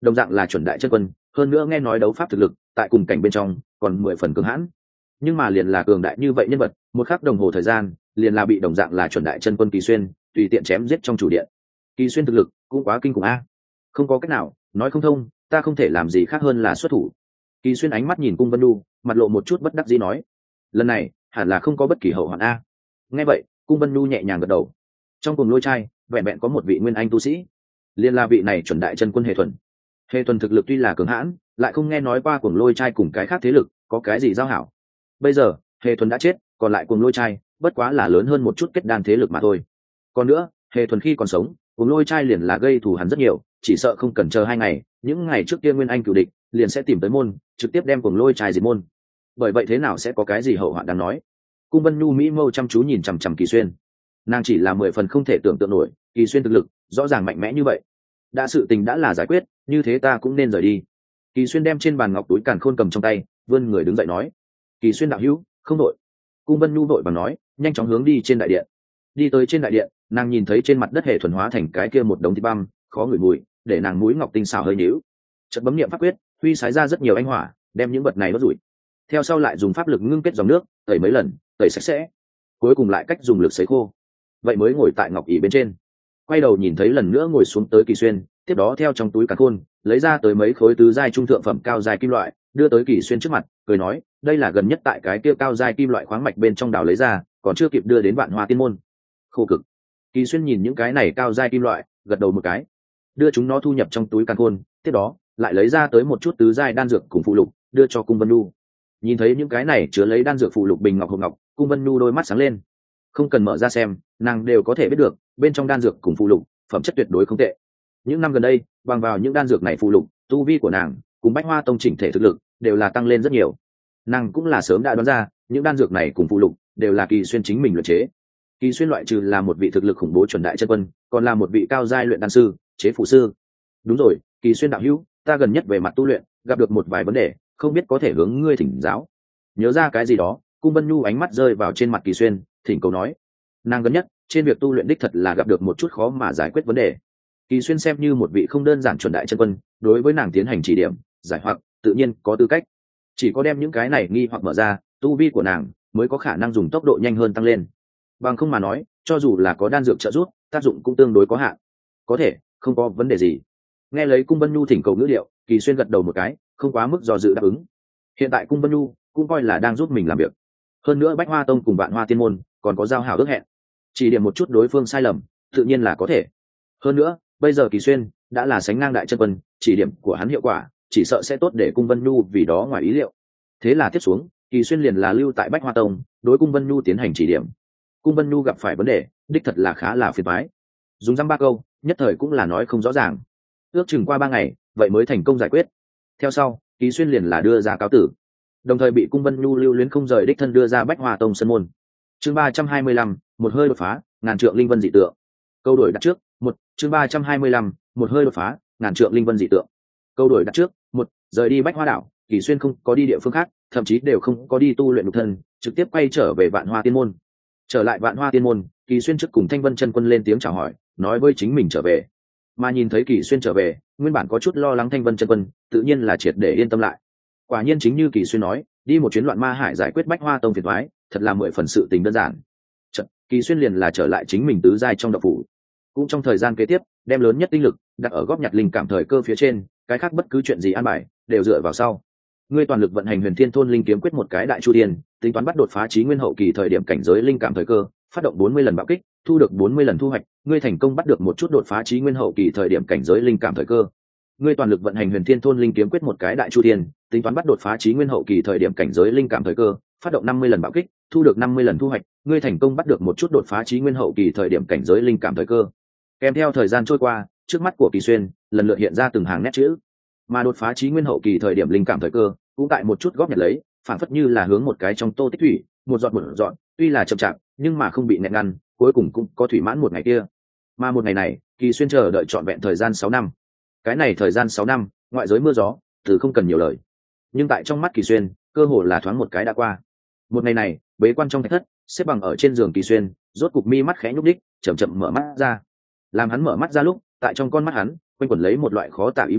đồng dạng là chuẩn đại chân quân, hơn nữa nghe nói đấu pháp thực lực tại cùng cảnh bên trong còn mười phần cường hãn. Nhưng mà liền là cường đại như vậy nhân vật, một khắc đồng hồ thời gian liền là bị đồng dạng là chuẩn đại chân quân Kỳ Xuyên tùy tiện chém giết trong chủ điện. Kỳ Xuyên thực lực cũng quá kinh khủng a. Không có cách nào, nói không thông, ta không thể làm gì khác hơn là xuất thủ. Kỳ Xuyên ánh mắt nhìn Cung Vân Nhu, mặt lộ một chút bất đắc dĩ nói, lần này hẳn là không có bất kỳ hậu hoạn a. Nghe vậy, Cung Vân Nhu nhẹ nhàng gật đầu. Trong cùng lôi trai vẹn vẹn có một vị nguyên anh tu sĩ, liên la vị này chuẩn đại chân quân Hề Thuần. Hề Thuần thực lực tuy là cường hãn, lại không nghe nói qua cuồng lôi trai cùng cái khác thế lực có cái gì giao hảo. Bây giờ Hề Thuần đã chết, còn lại cuồng lôi trai bất quá là lớn hơn một chút kết đan thế lực mà thôi. Còn nữa, Hề Thuần khi còn sống, cuồng lôi trai liền là gây thù hắn rất nhiều, chỉ sợ không cần chờ hai ngày, những ngày trước kia nguyên anh cửu địch liền sẽ tìm tới môn, trực tiếp đem cuồng lôi trai diệt môn. Bởi vậy thế nào sẽ có cái gì hậu hoạn đáng nói. Cung Vân Nhu mỹ mâu chăm chú nhìn chằm chằm Kỳ Xuyên, nàng chỉ là mười phần không thể tưởng tượng nổi, Kỳ Xuyên thực lực rõ ràng mạnh mẽ như vậy. Đã sự tình đã là giải quyết, như thế ta cũng nên rời đi. Kỳ Xuyên đem trên bàn ngọc túi càn khôn cầm trong tay, vươn người đứng dậy nói, Kỳ Xuyên đạo hữu, không đội. Cung Vân Nhu đội bằng nói, nhanh chóng hướng đi trên đại điện. Đi tới trên đại điện, nàng nhìn thấy trên mặt đất Hề Thuần hóa thành cái kia một đống thịt băm, khó ngửi mùi, để nàng mũi ngọc tinh xảo hơi nhíu. Chợt bấm niệm pháp quyết, huy sái ra rất nhiều ánh hỏa, đem những vật này đốt rủi. Theo sau lại dùng pháp lực ngưng kết dòng nước, tẩy mấy lần, tẩy sạch sẽ. Cuối cùng lại cách dùng lực sấy khô. Vậy mới ngồi tại ngọc ỷ bên trên. Quay đầu nhìn thấy lần nữa ngồi xuống tới Kỳ Xuyên, tiếp đó theo trong túi càn khôn lấy ra tới mấy khối tứ giai trung thượng phẩm cao giai kim loại, đưa tới Kỳ Xuyên trước mặt, cười nói, đây là gần nhất tại cái kia cao giai kim loại khoáng mạch bên trong đào lấy ra, còn chưa kịp đưa đến Vạn Hoa Tiên môn. Khổ cực. Kỳ Xuyên nhìn những cái này cao giai kim loại, gật đầu một cái, đưa chúng nó thu nhập trong túi càn khôn, tiếp đó lại lấy ra tới một chút tứ giai đan dược cùng phụ lục, đưa cho Cung Vân Nhu. Nhìn thấy những cái này chứa lấy đan dược phụ lục bình ngọc hộp ngọc, Cung Vân Nhu đôi mắt sáng lên. Không cần mở ra xem, nàng đều có thể biết được, bên trong đan dược cùng phụ lục phẩm chất tuyệt đối không tệ. Những năm gần đây, bằng vào những đan dược này phụ lục, tu vi của nàng cùng Bách Hoa Tông chỉnh thể thực lực đều là tăng lên rất nhiều. Nàng cũng là sớm đã đoán ra, những đan dược này cùng phụ lục đều là Kỳ Xuyên chính mình luyện chế. Kỳ Xuyên loại trừ là một vị thực lực khủng bố chuẩn đại chân quân, còn là một vị cao giai luyện đan sư, chế phụ sư. Đúng rồi, Kỳ Xuyên đạo hữu, ta gần nhất về mặt tu luyện gặp được một vài vấn đề, không biết có thể hướng ngươi thỉnh giáo. Nhớ ra cái gì đó, Cung Vân Nhu ánh mắt rơi vào trên mặt Kỳ Xuyên, thỉnh cầu nói. Nàng gần nhất trên việc tu luyện đích thật là gặp được một chút khó mà giải quyết vấn đề. Kỳ Xuyên xem như một vị không đơn giản chuẩn đại chân quân, đối với nàng tiến hành chỉ điểm, giải hoặc tự nhiên có tư cách. Chỉ có đem những cái này nghi hoặc mở ra, tu vi của nàng mới có khả năng dùng tốc độ nhanh hơn tăng lên. Bằng không mà nói, cho dù là có đan dược trợ giúp, tác dụng cũng tương đối có hạn. Có thể, không có vấn đề gì. Nghe lấy Cung Vân Nhu thỉnh cầu ngữ điệu, Kỳ Xuyên gật đầu một cái, không quá mức do dự đáp ứng. Hiện tại Cung Vân Nhu cũng coi là đang giúp mình làm việc. Hơn nữa Bách Hoa Tông cùng Vạn Hoa Tiên môn còn có giao hảo ước hẹn, chỉ điểm một chút đối phương sai lầm, tự nhiên là có thể. Hơn nữa, bây giờ Kỳ Xuyên đã là sánh ngang đại chân quân, chỉ điểm của hắn hiệu quả chỉ sợ sẽ tốt để Cung Vân Nhu vì đó ngoài ý liệu. Thế là tiếp xuống, Kỳ Xuyên liền là lưu tại Bách Hoa Tông, đối Cung Vân Nhu tiến hành chỉ điểm. Cung Vân Nhu gặp phải vấn đề, đích thật là khá là phiền toái. Dùng dăm ba câu, nhất thời cũng là nói không rõ ràng. Ước chừng qua ba ngày, vậy mới thành công giải quyết. Theo sau, Kỳ Xuyên liền là đưa ra cáo tử, đồng thời bị Cung Vân Nhu lưu luyến không rời đích thân đưa ra Bách Hoa Tông sân môn. Chương ba trăm hai mươi lăm, một hơi đột phá, ngàn trượng linh vân dị tượng. Câu đổi đặt trước, một, chương ba trăm hai mươi lăm, một hơi đột phá, ngàn trượng linh vân dị tượng. Câu đổi đặt trước, một, rời đi Bách Hoa đảo, Kỳ Xuyên không có đi địa phương khác, thậm chí đều không có đi tu luyện nhục thân, trực tiếp quay trở về Vạn Hoa Tiên môn. Trở lại Vạn Hoa Tiên môn, Kỳ Xuyên trước cùng Thanh Vân chân quân lên tiếng chào hỏi, nói với chính mình trở về. Mà nhìn thấy Kỳ Xuyên trở về, nguyên bản có chút lo lắng Thanh Vân chân quân, tự nhiên là triệt để yên tâm lại. Quả nhiên chính như Kỳ Xuyên nói, đi một chuyến loạn ma hải giải quyết Bách Hoa Tông phiền toái, thật là mười phần sự tình đơn giản. Chật, Kỳ Xuyên liền là trở lại chính mình tứ giai trong động phủ. Cũng trong thời gian kế tiếp, đem lớn nhất tinh lực đặt ở góp nhặt linh cảm thời cơ phía trên, cái khác bất cứ chuyện gì an bài đều dựa vào sau. Ngươi toàn lực vận hành Huyền Thiên Thôn linh kiếm quyết một cái đại chu tiên, tính toán bắt đột phá chí nguyên hậu kỳ thời điểm cảnh giới linh cảm thời cơ, phát động bốn mươi lần bạo kích, thu được bốn mươi lần thu hoạch, ngươi thành công bắt được một chút đột phá chí nguyên hậu kỳ thời điểm cảnh giới linh cảm thời cơ. Ngươi toàn lực vận hành Huyền Thiên Thôn linh kiếm quyết một cái đại chu tiên, tính toán bắt đột phá chí nguyên hậu kỳ thời điểm cảnh giới linh cảm thời cơ, phát động năm mươi lần bạo kích, thu được năm mươi lần thu hoạch, ngươi thành công bắt được một chút đột phá chí nguyên hậu kỳ thời điểm cảnh giới linh cảm thời cơ. Kèm theo thời gian trôi qua, trước mắt của Kỳ Xuyên lần lượt hiện ra từng hàng nét chữ, mà đột phá chí nguyên hậu kỳ thời điểm linh cảm thời cơ cũng tại một chút góp nhặt lấy, phản phất như là hướng một cái trong tô tích thủy, một giọt một giọt, tuy là chậm chạp, nhưng mà không bị nẹt ngăn, cuối cùng cũng có thủy mãn một ngày kia. Mà một ngày này, Kỳ Xuyên chờ đợi trọn vẹn thời gian sáu năm. Cái này thời gian sáu năm, ngoại giới mưa gió, từ không cần nhiều lời. Nhưng tại trong mắt Kỳ Xuyên, cơ hồ là thoáng một cái đã qua. Một ngày này, bế quan trong thạch thất, xếp bằng ở trên giường Kỳ Xuyên, rốt cục mi mắt khẽ nhúc đích, chậm chậm mở mắt ra. Làm hắn mở mắt ra lúc, tại trong con mắt hắn, quanh quẩn lấy một loại khó tả ý vị,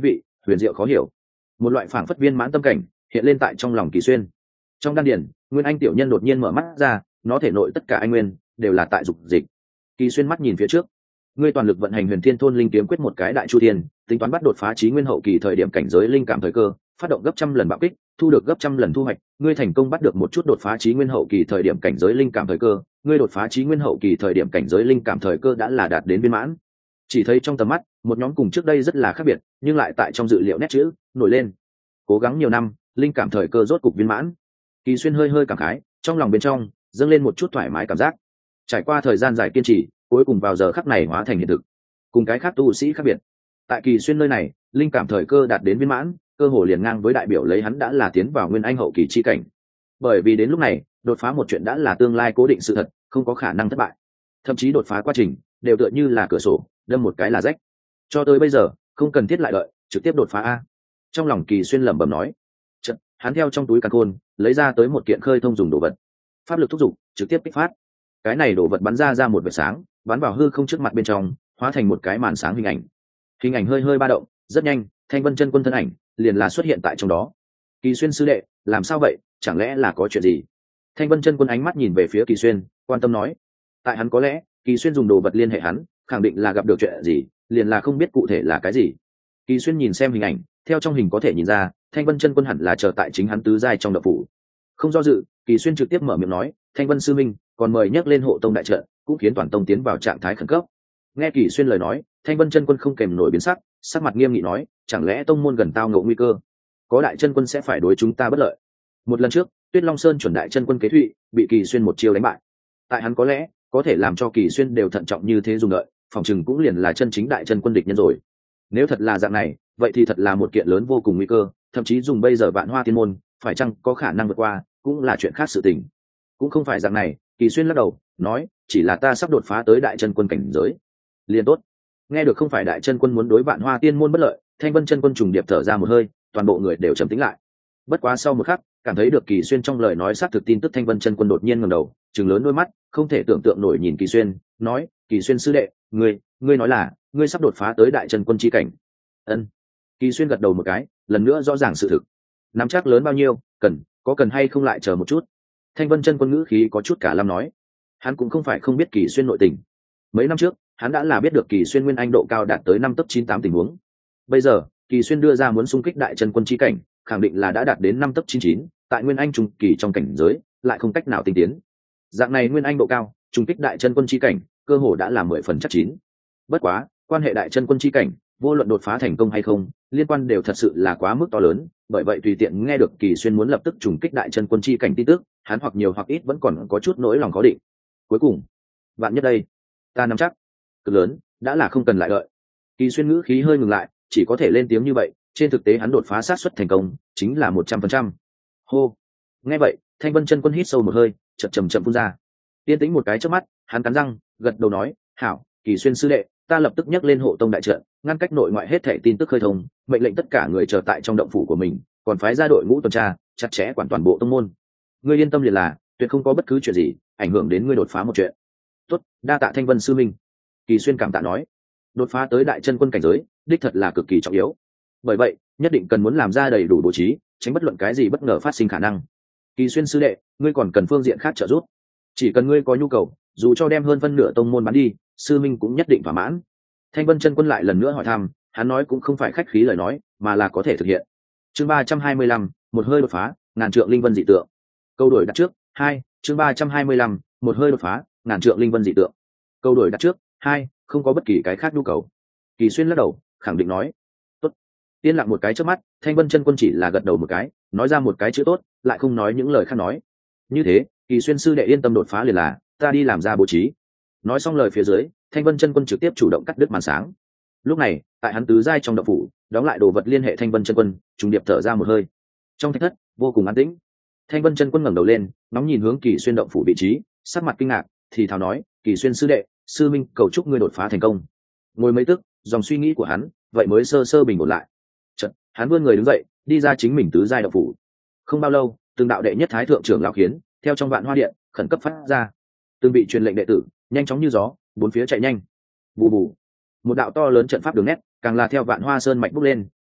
huyền diệu khó hiểu. Một loại phảng phất viên mãn tâm cảnh hiện lên tại trong lòng Kỳ Xuyên. Trong đan điển, nguyên anh tiểu nhân đột nhiên mở mắt ra, nó thể nội tất cả anh nguyên đều là tại dục dịch. Kỳ Xuyên mắt nhìn phía trước, ngươi toàn lực vận hành Huyền Thiên Thôn Linh Kiếm Quyết một cái đại chu thiên, tính toán bắt đột phá chí nguyên hậu kỳ thời điểm cảnh giới linh cảm thời cơ, phát động gấp trăm lần bạo kích, thu được gấp trăm lần thu hoạch, ngươi thành công bắt được một chút đột phá chí nguyên hậu kỳ thời điểm cảnh giới linh cảm thời cơ, ngươi đột phá chí nguyên hậu kỳ thời điểm cảnh giới linh cảm thời cơ đã là đạt đến viên mãn. Chỉ thấy trong tầm mắt, một nhóm cùng trước đây rất là khác biệt, nhưng lại tại trong dự liệu nét chữ nổi lên. Cố gắng nhiều năm, linh cảm thời cơ rốt cục viên mãn. Kỳ Xuyên hơi hơi cảm khái, trong lòng bên trong dâng lên một chút thoải mái cảm giác. Trải qua thời gian dài kiên trì, cuối cùng vào giờ khắc này hóa thành hiện thực. Cùng cái khác tu sĩ khác biệt, tại Kỳ Xuyên nơi này, linh cảm thời cơ đạt đến viên mãn, cơ hồ liền ngang với đại biểu lấy hắn đã là tiến vào nguyên anh hậu kỳ chi cảnh. Bởi vì đến lúc này, đột phá một chuyện đã là tương lai cố định sự thật, không có khả năng thất bại. Thậm chí đột phá quá trình đều tựa như là cửa sổ, đâm một cái là rách. Cho tới bây giờ, không cần thiết lại đợi, trực tiếp đột phá a. Trong lòng Kỳ Xuyên lẩm bẩm nói. Chợt, hắn theo trong túi càn khôn lấy ra tới một kiện khơi thông dùng đồ vật, pháp lực thúc giục, trực tiếp kích phát. Cái này đồ vật bắn ra ra một vệt sáng, bắn vào hư không trước mặt bên trong, hóa thành một cái màn sáng hình ảnh. Hình ảnh hơi hơi ba động, rất nhanh, Thanh Vân Chân Quân thân ảnh liền là xuất hiện tại trong đó. Kỳ Xuyên sư đệ, làm sao vậy, chẳng lẽ là có chuyện gì? Thanh Vân Chân Quân ánh mắt nhìn về phía Kỳ Xuyên, quan tâm nói. Tại hắn có lẽ, Kỳ Xuyên dùng đồ vật liên hệ hắn, khẳng định là gặp được chuyện gì, liền là không biết cụ thể là cái gì. Kỳ Xuyên nhìn xem hình ảnh, theo trong hình có thể nhìn ra, Thanh Vân Chân Quân hẳn là chờ tại chính hắn tứ giai trong động phủ. Không do dự, Kỳ Xuyên trực tiếp mở miệng nói, Thanh Vân sư minh, còn mời nhắc lên hộ tông đại trận, cũng khiến toàn tông tiến vào trạng thái khẩn cấp. Nghe Kỳ Xuyên lời nói, Thanh Vân Chân Quân không kèm nổi biến sắc, sắc mặt nghiêm nghị nói, chẳng lẽ tông môn gần tao ngộ nguy cơ, có đại chân quân sẽ phải đối chúng ta bất lợi. Một lần trước, Tuyết Long Sơn chuẩn đại chân quân Kế Thụy bị Kỳ Xuyên một chiêu đánh bại. Tại hắn có lẽ có thể làm cho Kỳ Xuyên đều thận trọng như thế dùng đợi, phòng chừng cũng liền là chân chính đại chân quân địch nhân rồi. Nếu thật là dạng này, vậy thì thật là một kiện lớn vô cùng nguy cơ, thậm chí dùng bây giờ Vạn Hoa Tiên môn, phải chăng có khả năng vượt qua, cũng là chuyện khác sự tình. Cũng không phải dạng này, Kỳ Xuyên lắc đầu, nói, chỉ là ta sắp đột phá tới đại chân quân cảnh giới. Liền tốt. Nghe được không phải đại chân quân muốn đối Vạn Hoa Tiên môn bất lợi, Thanh Vân chân quân trùng điệp thở ra một hơi, toàn bộ người đều trầm tĩnh lại. Bất quá sau một khắc, cảm thấy được Kỳ Xuyên trong lời nói xác thực tin tức, Thanh Vân chân quân đột nhiên ngẩng đầu, trừng lớn đôi mắt, không thể tưởng tượng nổi nhìn Kỳ Xuyên, nói, Kỳ Xuyên sư đệ, ngươi, ngươi nói là, ngươi sắp đột phá tới đại chân quân chi cảnh. Ân. Kỳ Xuyên gật đầu một cái, lần nữa rõ ràng sự thực. Nắm chắc lớn bao nhiêu, cần, có cần hay không lại chờ một chút. Thanh Vân chân quân ngữ khí có chút cả lâm nói, hắn cũng không phải không biết Kỳ Xuyên nội tình. Mấy năm trước, hắn đã là biết được Kỳ Xuyên nguyên anh độ cao đạt tới năm tấc chín tám tình huống. Bây giờ, Kỳ Xuyên đưa ra muốn xung kích đại chân quân chi cảnh, khẳng định là đã đạt đến năm tấc chín chín, tại nguyên anh trung kỳ trong cảnh giới, lại không cách nào tinh tiến. Dạng này nguyên anh độ cao, trung kích đại chân quân chi cảnh, cơ hồ đã là mười phần chắc chín. Bất quá, quan hệ đại chân quân chi cảnh, vô luận đột phá thành công hay không, liên quan đều thật sự là quá mức to lớn, bởi vậy tùy tiện nghe được Kỳ Xuyên muốn lập tức trùng kích đại chân quân chi cảnh tin tức, hắn hoặc nhiều hoặc ít vẫn còn có chút nỗi lòng khó định. Cuối cùng, bạn nhất đây, ta nắm chắc, cực lớn, đã là không cần lại đợi. Kỳ Xuyên ngữ khí hơi ngừng lại, chỉ có thể lên tiếng như vậy, trên thực tế hắn đột phá sát suất thành công chính là một trăm phần trăm. Hô. Nghe vậy, Thanh Vân chân quân hít sâu một hơi, chậm chậm chậm phun ra. Tiên tĩnh một cái trước mắt, hắn cắn răng, gật đầu nói, "Hảo, Kỳ Xuyên sư đệ, ta lập tức nhắc lên hộ tông đại trận, ngăn cách nội ngoại hết thảy tin tức khơi thông, mệnh lệnh tất cả người chờ tại trong động phủ của mình, còn phái ra đội ngũ tuần tra, chặt chẽ quản toàn bộ tông môn. Ngươi yên tâm liền là, tuyệt không có bất cứ chuyện gì ảnh hưởng đến ngươi đột phá một chuyện." "Tốt, đa tạ Thanh Vân sư minh." Kỳ Xuyên cảm tạ nói. Đột phá tới đại chân quân cảnh giới, đích thật là cực kỳ trọng yếu. Bởi vậy, nhất định cần muốn làm ra đầy đủ bố trí, tránh bất luận cái gì bất ngờ phát sinh khả năng. Kỳ Xuyên sư đệ, ngươi còn cần phương diện khác trợ giúp. Chỉ cần ngươi có nhu cầu, dù cho đem hơn phân nửa tông môn bán đi, sư minh cũng nhất định thỏa mãn. Thanh Vân chân quân lại lần nữa hỏi thăm, hắn nói cũng không phải khách khí lời nói, mà là có thể thực hiện. Chương ba trăm hai mươi lăm, một hơi đột phá, ngàn trượng linh vân dị tượng. Câu đổi đặt trước, hai, chương ba trăm hai mươi lăm, một hơi đột phá, ngàn trượng linh vân dị tượng. Câu đổi đặt trước, hai, không có bất kỳ cái khác nhu cầu. Kỳ Xuyên lắc đầu, khẳng định nói, tốt. Yên lặng một cái trước mắt, Thanh Vân chân quân chỉ là gật đầu một cái, nói ra một cái chữ tốt, lại không nói những lời khác nói. Như thế, Kỳ Xuyên sư đệ yên tâm đột phá liền là, ta đi làm ra bố trí. Nói xong lời phía dưới, Thanh Vân chân quân trực tiếp chủ động cắt đứt màn sáng. Lúc này, tại hắn tứ giai trong động phủ, đóng lại đồ vật liên hệ Thanh Vân chân quân, trùng điệp thở ra một hơi. Trong thạch thất, vô cùng an tĩnh. Thanh Vân chân quân ngẩng đầu lên, nóng nhìn hướng Kỳ Xuyên động phủ vị trí, sắc mặt kinh ngạc, thì thào nói, Kỳ Xuyên sư đệ, sư minh cầu chúc ngươi đột phá thành công. Ngồi mấy tức, dòng suy nghĩ của hắn vậy mới sơ sơ bình ổn lại. Chợt, hắn vươn người đứng dậy, đi ra chính mình tứ giai động phủ. Không bao lâu, từng đạo đệ nhất thái thượng trưởng lão khiến theo trong Vạn Hoa điện khẩn cấp phát ra, từng bị truyền lệnh đệ tử nhanh chóng như gió, bốn phía chạy nhanh. Bù bù, một đạo to lớn trận pháp đường nét càng là theo Vạn Hoa sơn mạch bốc lên,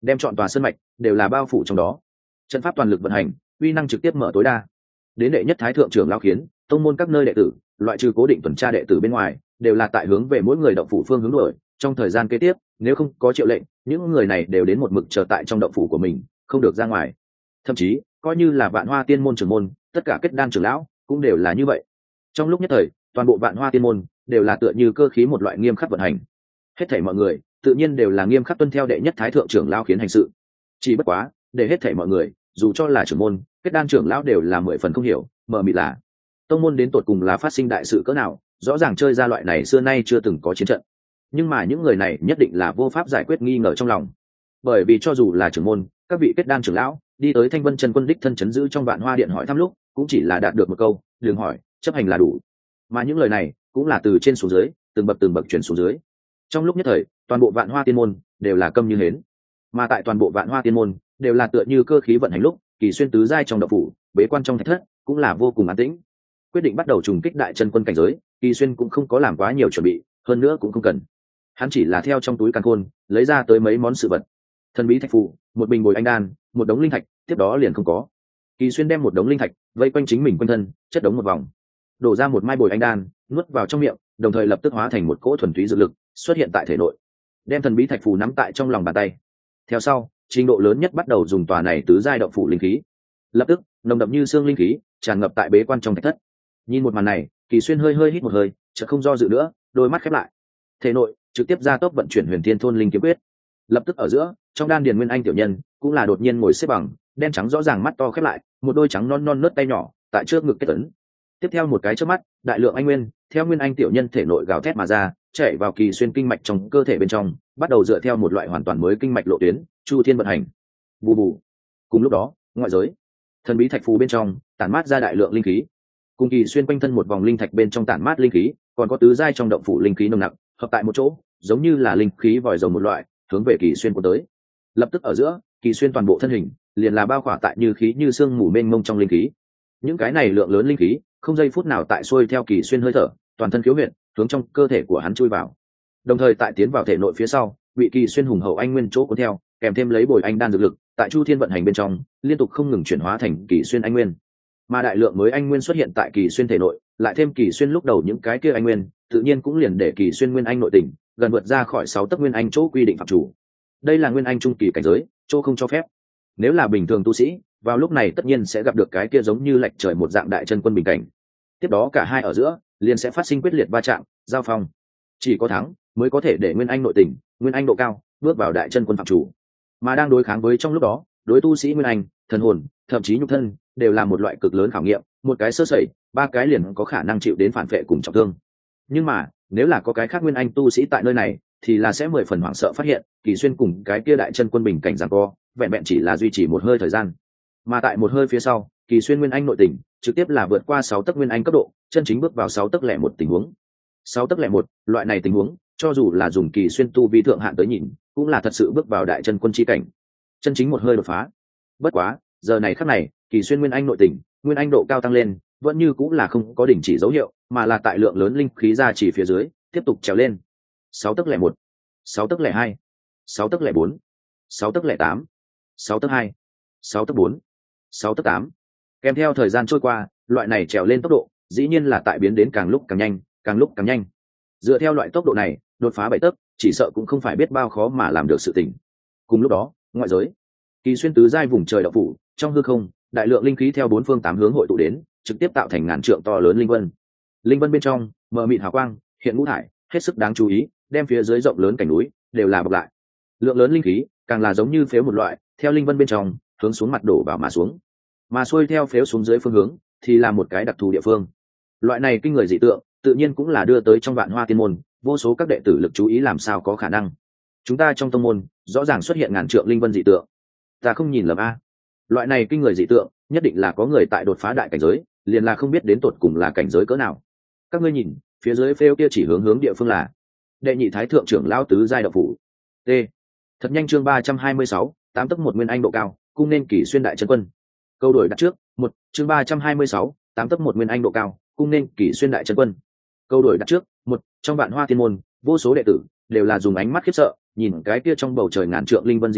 đem chọn tòa sơn mạch đều là bao phủ trong đó. Trận pháp toàn lực vận hành, uy năng trực tiếp mở tối đa. Đến đệ nhất thái thượng trưởng lao khiến tông môn các nơi đệ tử, loại trừ cố định tuần tra đệ tử bên ngoài, đều là tại hướng về mỗi người động phủ phương hướng đuổi. Trong thời gian kế tiếp, nếu không có triệu lệnh, những người này đều đến một mực chờ tại trong động phủ của mình, không được ra ngoài. Thậm chí coi như là Vạn Hoa Tiên môn trưởng môn, tất cả kết đan trưởng lão cũng đều là như vậy. Trong lúc nhất thời, toàn bộ Vạn Hoa Tiên môn đều là tựa như cơ khí một loại nghiêm khắc vận hành. Hết thảy mọi người tự nhiên đều là nghiêm khắc tuân theo đệ nhất thái thượng trưởng lão khiến hành sự. Chỉ bất quá, để hết thảy mọi người, dù cho là trưởng môn, kết đan trưởng lão đều là mười phần không hiểu, mờ mịt là tông môn đến tột cùng là phát sinh đại sự cỡ nào, rõ ràng chơi ra loại này xưa nay chưa từng có chiến trận. Nhưng mà những người này nhất định là vô pháp giải quyết nghi ngờ trong lòng. Bởi vì cho dù là trưởng môn, các vị kết đan trưởng lão đi tới Thanh Vân Chân Quân đích thân chấn giữ trong Vạn Hoa Điện hỏi thăm lúc, cũng chỉ là đạt được một câu, "Đừng hỏi, chấp hành là đủ." Mà những lời này cũng là từ trên xuống dưới, từng bậc từng bậc truyền xuống dưới. Trong lúc nhất thời, toàn bộ Vạn Hoa Tiên môn đều là câm như hến. Mà tại toàn bộ Vạn Hoa Tiên môn đều là tựa như cơ khí vận hành lúc, Kỳ Xuyên tứ giai trong động phủ, bế quan trong thạch thất, cũng là vô cùng an tĩnh. Quyết định bắt đầu trùng kích đại chân quân cảnh giới, Kỳ Xuyên cũng không có làm quá nhiều chuẩn bị, hơn nữa cũng không cần. Hắn chỉ là theo trong túi càn khôn lấy ra tới mấy món sự vật. Thần bí thạch phù, một bình bồi anh đan, một đống linh thạch, tiếp đó liền không có. Kỳ Xuyên đem một đống linh thạch vây quanh chính mình quanh thân, chất đống một vòng, đổ ra một mai bồi anh đan, nuốt vào trong miệng, đồng thời lập tức hóa thành một cỗ thuần túy dược lực xuất hiện tại thể nội, đem thần bí thạch phù nắm tại trong lòng bàn tay. Theo sau, trình độ lớn nhất bắt đầu dùng tòa này tứ giai động phủ linh khí. Lập tức, nồng đậm như xương linh khí tràn ngập tại bế quan trong thạch thất. Nhìn một màn này, Kỳ Xuyên hơi hơi hít một hơi, chợt không do dự nữa, đôi mắt khép lại. Thể nội trực tiếp ra tốc vận chuyển Huyền Thiên Thôn Linh Kiếm Quyết. Lập tức ở giữa, trong đan điền Nguyên Anh tiểu nhân cũng là đột nhiên ngồi xếp bằng, đen trắng rõ ràng mắt to khép lại, một đôi trắng non non nớt tay nhỏ tại trước ngực kết ấn. Tiếp theo một cái chớp mắt, đại lượng anh nguyên theo Nguyên Anh tiểu nhân thể nội gào thét mà ra, chạy vào Kỳ Xuyên kinh mạch trong cơ thể bên trong, bắt đầu dựa theo một loại hoàn toàn mới kinh mạch lộ tuyến, chu thiên vận hành. Bù bù. Cùng lúc đó, ngoại giới, thần bí thạch phù bên trong tản mát ra đại lượng linh khí. Cùng Kỳ Xuyên quanh thân một vòng linh thạch bên trong tản mát linh khí, còn có tứ giai trong động phủ linh khí nồng nặc, hợp tại một chỗ, giống như là linh khí vòi rồng một loại, hướng về Kỳ Xuyên của tới. Lập tức ở giữa, Kỳ Xuyên toàn bộ thân hình liền là bao khỏa tại như khí như sương mù mênh mông trong linh khí. Những cái này lượng lớn linh khí, không giây phút nào tại xuôi theo Kỳ Xuyên hơi thở, toàn thân khiếu huyệt, hướng trong cơ thể của hắn chui vào. Đồng thời tại tiến vào thể nội phía sau, bị Kỳ Xuyên hùng hậu anh nguyên chỗ cuốn theo, kèm thêm lấy bồi anh đan dược lực, tại chu thiên vận hành bên trong, liên tục không ngừng chuyển hóa thành Kỳ Xuyên anh nguyên. Mà đại lượng mới anh nguyên xuất hiện tại Kỳ Xuyên thể nội, lại thêm Kỳ Xuyên lúc đầu những cái kia anh nguyên, tự nhiên cũng liền để Kỳ Xuyên nguyên anh nội tình gần vượt ra khỏi sáu tấc nguyên anh chỗ quy định phạm chủ. Đây là nguyên anh trung kỳ cảnh giới, chỗ không cho phép. Nếu là bình thường tu sĩ, vào lúc này tất nhiên sẽ gặp được cái kia giống như lệch trời một dạng đại chân quân bình cảnh. Tiếp đó cả hai ở giữa liền sẽ phát sinh quyết liệt va chạm, giao phong. Chỉ có thắng mới có thể để nguyên anh nội tình, nguyên anh độ cao bước vào đại chân quân phạm chủ. Mà đang đối kháng với trong lúc đó, đối tu sĩ nguyên anh, thần hồn, thậm chí nhục thân đều là một loại cực lớn khảo nghiệm, một cái sơ sẩy, ba cái liền có khả năng chịu đến phản vệ cùng trọng thương. Nhưng mà, nếu là có cái khác nguyên anh tu sĩ tại nơi này, thì là sẽ mười phần hoảng sợ phát hiện, Kỳ Xuyên cùng cái kia đại chân quân bình cảnh giằng co, vẹn vẹn chỉ là duy trì một hơi thời gian. Mà tại một hơi phía sau, Kỳ Xuyên nguyên anh nội tình trực tiếp là vượt qua sáu tấc nguyên anh cấp độ, chân chính bước vào sáu tấc lẻ một tình huống. Sáu tấc lẻ một, loại này tình huống, cho dù là dùng Kỳ Xuyên tu vi thượng hạn tới nhìn, cũng là thật sự bước vào đại chân quân chi cảnh. Chân chính một hơi đột phá. Bất quá, giờ này khắc này, Kỳ Xuyên nguyên anh nội tình, nguyên anh độ cao tăng lên, vẫn như cũng là không có đình chỉ dấu hiệu, mà là tại lượng lớn linh khí ra chỉ phía dưới, tiếp tục trèo lên. Sáu tấc lẻ một, sáu tấc lẻ hai, sáu tấc lẻ bốn, sáu tấc lẻ tám, sáu tấc hai, sáu tấc bốn, sáu tấc tám. Kèm theo thời gian trôi qua, loại này trèo lên tốc độ, dĩ nhiên là tại biến đến càng lúc càng nhanh, càng lúc càng nhanh. Dựa theo loại tốc độ này, đột phá bảy tấc, chỉ sợ cũng không phải biết bao khó mà làm được sự tình. Cùng lúc đó, ngoại giới, Kỳ Xuyên tứ giai vùng trời đạo phủ, trong hư không, đại lượng linh khí theo bốn phương tám hướng hội tụ đến, trực tiếp tạo thành ngàn trượng to lớn linh vân. Linh vân bên trong, mờ mịt hào quang, hiện ngũ thải, hết sức đáng chú ý, đem phía dưới rộng lớn cảnh núi đều là bọc lại. Lượng lớn linh khí, càng là giống như phếu một loại, theo linh vân bên trong, hướng xuống mặt đổ vào mà xuống. Mà xuôi theo phếu xuống dưới phương hướng, thì là một cái đặc thù địa phương. Loại này kinh người dị tượng, tự nhiên cũng là đưa tới trong Vạn Hoa Tiên môn, vô số các đệ tử lực chú ý làm sao có khả năng. Chúng ta trong tông môn, rõ ràng xuất hiện ngàn trượng linh vân dị tượng. Ta không nhìn lầm a. Loại này kinh người dị tượng, nhất định là có người tại đột phá đại cảnh giới, liền là không biết đến tột cùng là cảnh giới cỡ nào. Các ngươi nhìn, phía dưới phêu kia chỉ hướng hướng địa phương là đệ nhị thái thượng trưởng lão tứ giai đạo phủ. T. Thật nhanh chương ba trăm hai mươi sáu, tám tấc một nguyên anh độ cao, cung nên Kỳ Xuyên đại chân quân. Câu đổi đặt trước, một chương ba trăm hai mươi sáu, tám tấc một nguyên anh độ cao, cung nên Kỳ Xuyên đại chân quân. Câu đổi đặt trước, một trong Vạn Hoa Tiên môn, vô số đệ tử đều là dùng ánh mắt khiếp sợ, nhìn cái kia trong bầu trời ngàn trượng linh vân dị tượng,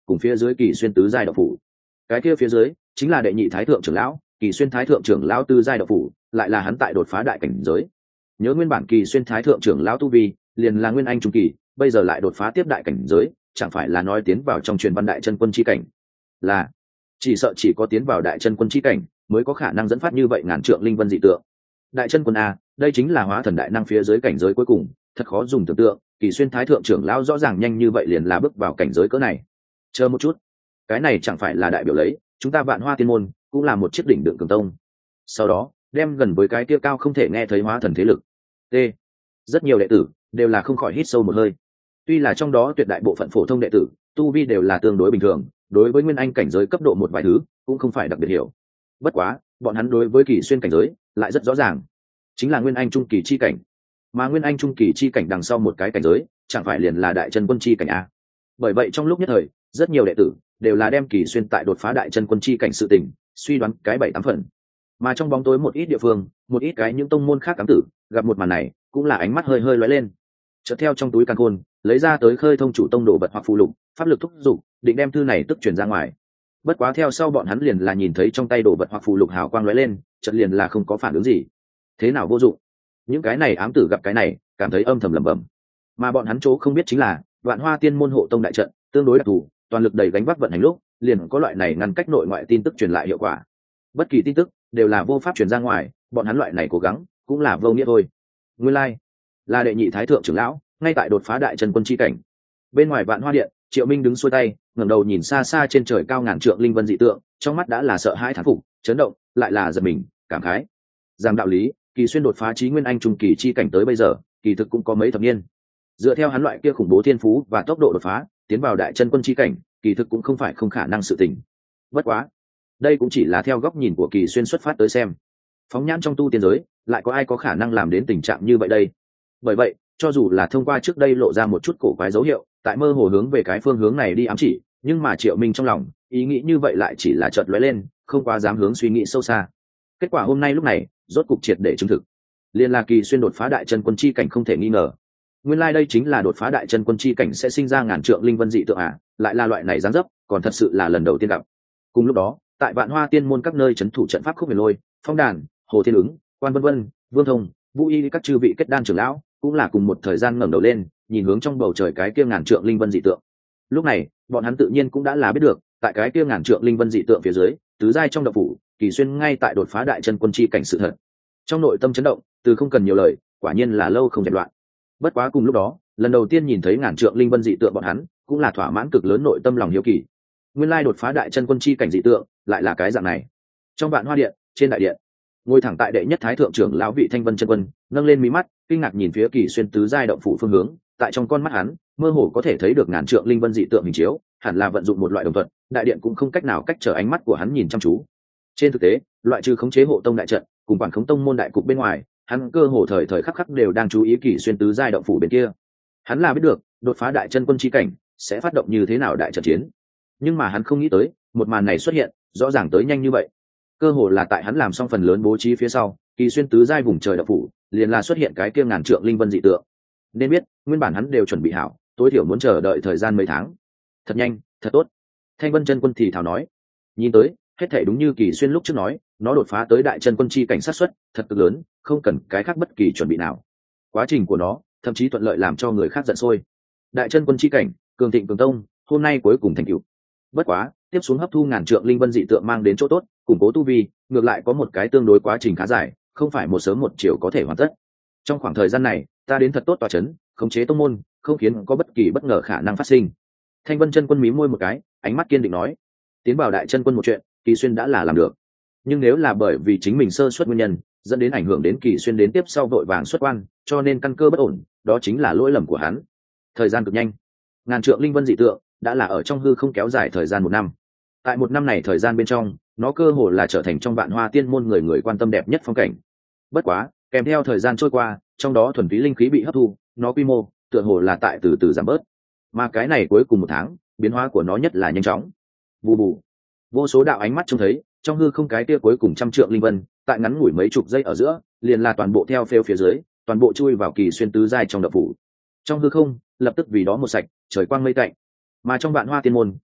cùng phía dưới kỳ xuyên tứ giai đậu phủ. Cái kia phía dưới chính là đệ nhị thái thượng trưởng lão, kỳ xuyên thái thượng trưởng lão tứ giai đậu phủ, lại là hắn tại đột phá đại cảnh giới. Nhớ nguyên bản kỳ xuyên thái thượng trưởng lão tu vi liền là nguyên anh trung kỳ, bây giờ lại đột phá tiếp đại cảnh giới, chẳng phải là nói tiến vào trong truyền văn đại chân quân chi cảnh. Là chỉ sợ chỉ có tiến vào đại chân quân chi cảnh mới có khả năng dẫn phát như vậy ngàn trượng linh vân dị tượng. Đại chân quân a, đây chính là hóa thần đại năng phía dưới cảnh giới cuối cùng, thật khó dùng tưởng tượng, kỳ xuyên thái thượng trưởng lão rõ ràng nhanh như vậy liền là bước vào cảnh giới cỡ này. Chờ một chút, cái này chẳng phải là đại biểu lấy chúng ta Vạn Hoa Tiên môn cũng là một chiếc đỉnh đựng cường tông, sau đó đem gần với cái kia cao không thể nghe thấy hóa thần thế lực. T. Rất nhiều đệ tử đều là không khỏi hít sâu một hơi. Tuy là trong đó tuyệt đại bộ phận phổ thông đệ tử tu vi đều là tương đối bình thường, đối với nguyên anh cảnh giới cấp độ một vài thứ cũng không phải đặc biệt hiểu. Bất quá bọn hắn đối với kỳ xuyên cảnh giới lại rất rõ ràng, chính là nguyên anh trung kỳ chi cảnh, mà nguyên anh trung kỳ chi cảnh đằng sau một cái cảnh giới chẳng phải liền là đại chân quân chi cảnh a. Bởi vậy trong lúc nhất thời rất nhiều đệ tử đều là đem kỳ xuyên tại đột phá đại chân quân chi cảnh sự tình suy đoán cái bảy tám phần. Mà trong bóng tối một ít địa phương, một ít cái những tông môn khác cám tử gặp một màn này cũng là ánh mắt hơi hơi lóe lên, chợt theo trong túi càn khôn lấy ra tới khơi thông chủ tông đồ vật hoặc phụ lục, pháp lực thúc giục định đem thư này tức truyền ra ngoài. Bất quá theo sau bọn hắn liền là nhìn thấy trong tay đồ vật hoặc phụ lục hào quang lóe lên, chợt liền là không có phản ứng gì. Thế nào vô dụng? Những cái này ám tử gặp cái này cảm thấy âm thầm lẩm bẩm. Mà bọn hắn chỗ không biết chính là Vạn Hoa Tiên môn hộ tông đại trận tương đối đặc thù, toàn lực đầy gánh vác vận hành lúc liền có loại này ngăn cách nội ngoại tin tức truyền lại hiệu quả. Bất kỳ tin tức đều là vô pháp truyền ra ngoài, bọn hắn loại này cố gắng cũng là vô nghĩa thôi. Nguyên lai like, là đệ nhị thái thượng trưởng lão ngay tại đột phá đại chân quân chi cảnh. Bên ngoài Vạn Hoa điện, Triệu Minh đứng xuôi tay ngẩng đầu nhìn xa xa trên trời cao ngàn trượng linh vân dị tượng, trong mắt đã là sợ hãi thán phục, chấn động, lại là giật mình, cảm khái. Rằng đạo lý, kỳ xuyên đột phá chí nguyên anh trung kỳ chi cảnh tới bây giờ, kỳ thực cũng có mấy thập niên. Dựa theo hắn loại kia khủng bố thiên phú và tốc độ đột phá, tiến vào đại chân quân chi cảnh, kỳ thực cũng không phải không khả năng sự tình. Bất quá, đây cũng chỉ là theo góc nhìn của kỳ xuyên xuất phát tới xem. Phóng nhãn trong tu tiên giới, lại có ai có khả năng làm đến tình trạng như vậy đây? Bởi vậy, cho dù là thông qua trước đây lộ ra một chút cổ quái dấu hiệu, tại mơ hồ hướng về cái phương hướng này đi ám chỉ, nhưng mà Triệu Minh trong lòng ý nghĩ như vậy lại chỉ là chợt lóe lên, không quá dám hướng suy nghĩ sâu xa. Kết quả hôm nay lúc này rốt cục triệt để chứng thực, liên là kỳ xuyên đột phá đại chân quân chi cảnh không thể nghi ngờ. Nguyên lai like đây chính là đột phá đại chân quân chi cảnh sẽ sinh ra ngàn trượng linh vân dị tượng à, lại là loại này dáng dấp, còn thật sự là lần đầu tiên gặp. Cùng lúc đó, tại Vạn Hoa Tiên môn các nơi trấn thủ trận pháp Khúc Huyền Lôi, Phong Đàn, Hồ Thiên Ứng, Quan Vân Vân, Vương Thông, Vũ Y các chư vị kết đan trưởng lão cũng là cùng một thời gian ngẩng đầu lên, nhìn hướng trong bầu trời cái kia ngàn trượng linh vân dị tượng. Lúc này, bọn hắn tự nhiên cũng đã là biết được, tại cái kia ngàn trượng linh vân dị tượng phía dưới, tứ giai trong động phủ, kỳ xuyên ngay tại đột phá đại chân quân chi cảnh sự thật. Trong nội tâm chấn động, từ không cần nhiều lời, quả nhiên là lâu không dẹp loạn. Bất quá cùng lúc đó, lần đầu tiên nhìn thấy ngàn trượng linh vân dị tượng bọn hắn, cũng là thỏa mãn cực lớn nội tâm lòng hiếu kỳ. Nguyên lai đột phá đại chân quân chi cảnh dị tượng, lại là cái dạng này. Trong Vạn Hoa điện, trên đại điện, ngồi thẳng tại đệ nhất thái thượng trưởng lão Vị Thanh Vân chân quân, nâng lên mí mắt, kinh ngạc nhìn phía kỳ xuyên tứ giai động phủ phương hướng, tại trong con mắt hắn, mơ hồ có thể thấy được ngàn trượng linh vân dị tượng hình chiếu, hẳn là vận dụng một loại đồng thuận, đại điện cũng không cách nào cách trở ánh mắt của hắn nhìn chăm chú. Trên thực tế, loại trừ khống chế hộ tông đại trận, cùng quản khống tông môn đại cục bên ngoài, hắn cơ hồ thời thời khắc khắc đều đang chú ý kỳ xuyên tứ giai động phủ bên kia. Hắn là biết được, đột phá đại chân quân chi cảnh sẽ phát động như thế nào đại trận chiến, nhưng mà hắn không nghĩ tới, một màn này xuất hiện, rõ ràng tới nhanh như vậy. Cơ hồ là tại hắn làm xong phần lớn bố trí phía sau, kỳ xuyên tứ giai vùng trời động phủ liền là xuất hiện cái kia ngàn trượng linh vân dị tượng. Nên biết, nguyên bản hắn đều chuẩn bị hảo, tối thiểu muốn chờ đợi thời gian mấy tháng. Thật nhanh, thật tốt. Thanh Vân chân quân thì thào nói, nhìn tới, hết thảy đúng như kỳ xuyên lúc trước nói, nó đột phá tới đại chân quân chi cảnh sát xuất thật cực lớn, không cần cái khác bất kỳ chuẩn bị nào. Quá trình của nó thậm chí thuận lợi làm cho người khác giận sôi. Đại chân quân chi cảnh, cường thịnh cường tông, hôm nay cuối cùng thành tựu. Bất quá, tiếp xuống hấp thu ngàn trượng linh vân dị tượng mang đến chỗ tốt, củng cố tu vi, ngược lại có một cái tương đối quá trình khá dài, không phải một sớm một chiều có thể hoàn tất. Trong khoảng thời gian này, ta đến thật tốt tọa chấn, khống chế tông môn, không khiến có bất kỳ bất ngờ khả năng phát sinh. Thanh Vân chân quân mí môi một cái, ánh mắt kiên định nói, tiến vào đại chân quân một chuyện, Kỳ Xuyên đã là làm được. Nhưng nếu là bởi vì chính mình sơ suất nguyên nhân, dẫn đến ảnh hưởng đến Kỳ Xuyên đến tiếp sau vội vàng xuất quan, cho nên căn cơ bất ổn, đó chính là lỗi lầm của hắn. Thời gian cực nhanh, ngàn trượng linh vân dị tượng đã là ở trong hư không kéo dài thời gian một năm. Tại một năm này thời gian bên trong, nó cơ hồ là trở thành trong Vạn Hoa Tiên môn người người quan tâm đẹp nhất phong cảnh. Bất quá, kèm theo thời gian trôi qua, trong đó thuần túy linh khí bị hấp thu, nó quy mô tựa hồ là tại từ từ giảm bớt. Mà cái này cuối cùng một tháng, biến hóa của nó nhất là nhanh chóng. Bù bù, vô số đạo ánh mắt trông thấy, trong hư không cái kia cuối cùng trăm trượng linh vân, tại ngắn ngủi mấy chục giây ở giữa, liền là toàn bộ theo phêu phía dưới, toàn bộ chui vào Kỳ Xuyên tứ giai trong động phủ. Trong hư không, lập tức vì đó một sạch, trời quang mây tạnh. Mà trong Vạn Hoa Tiên môn,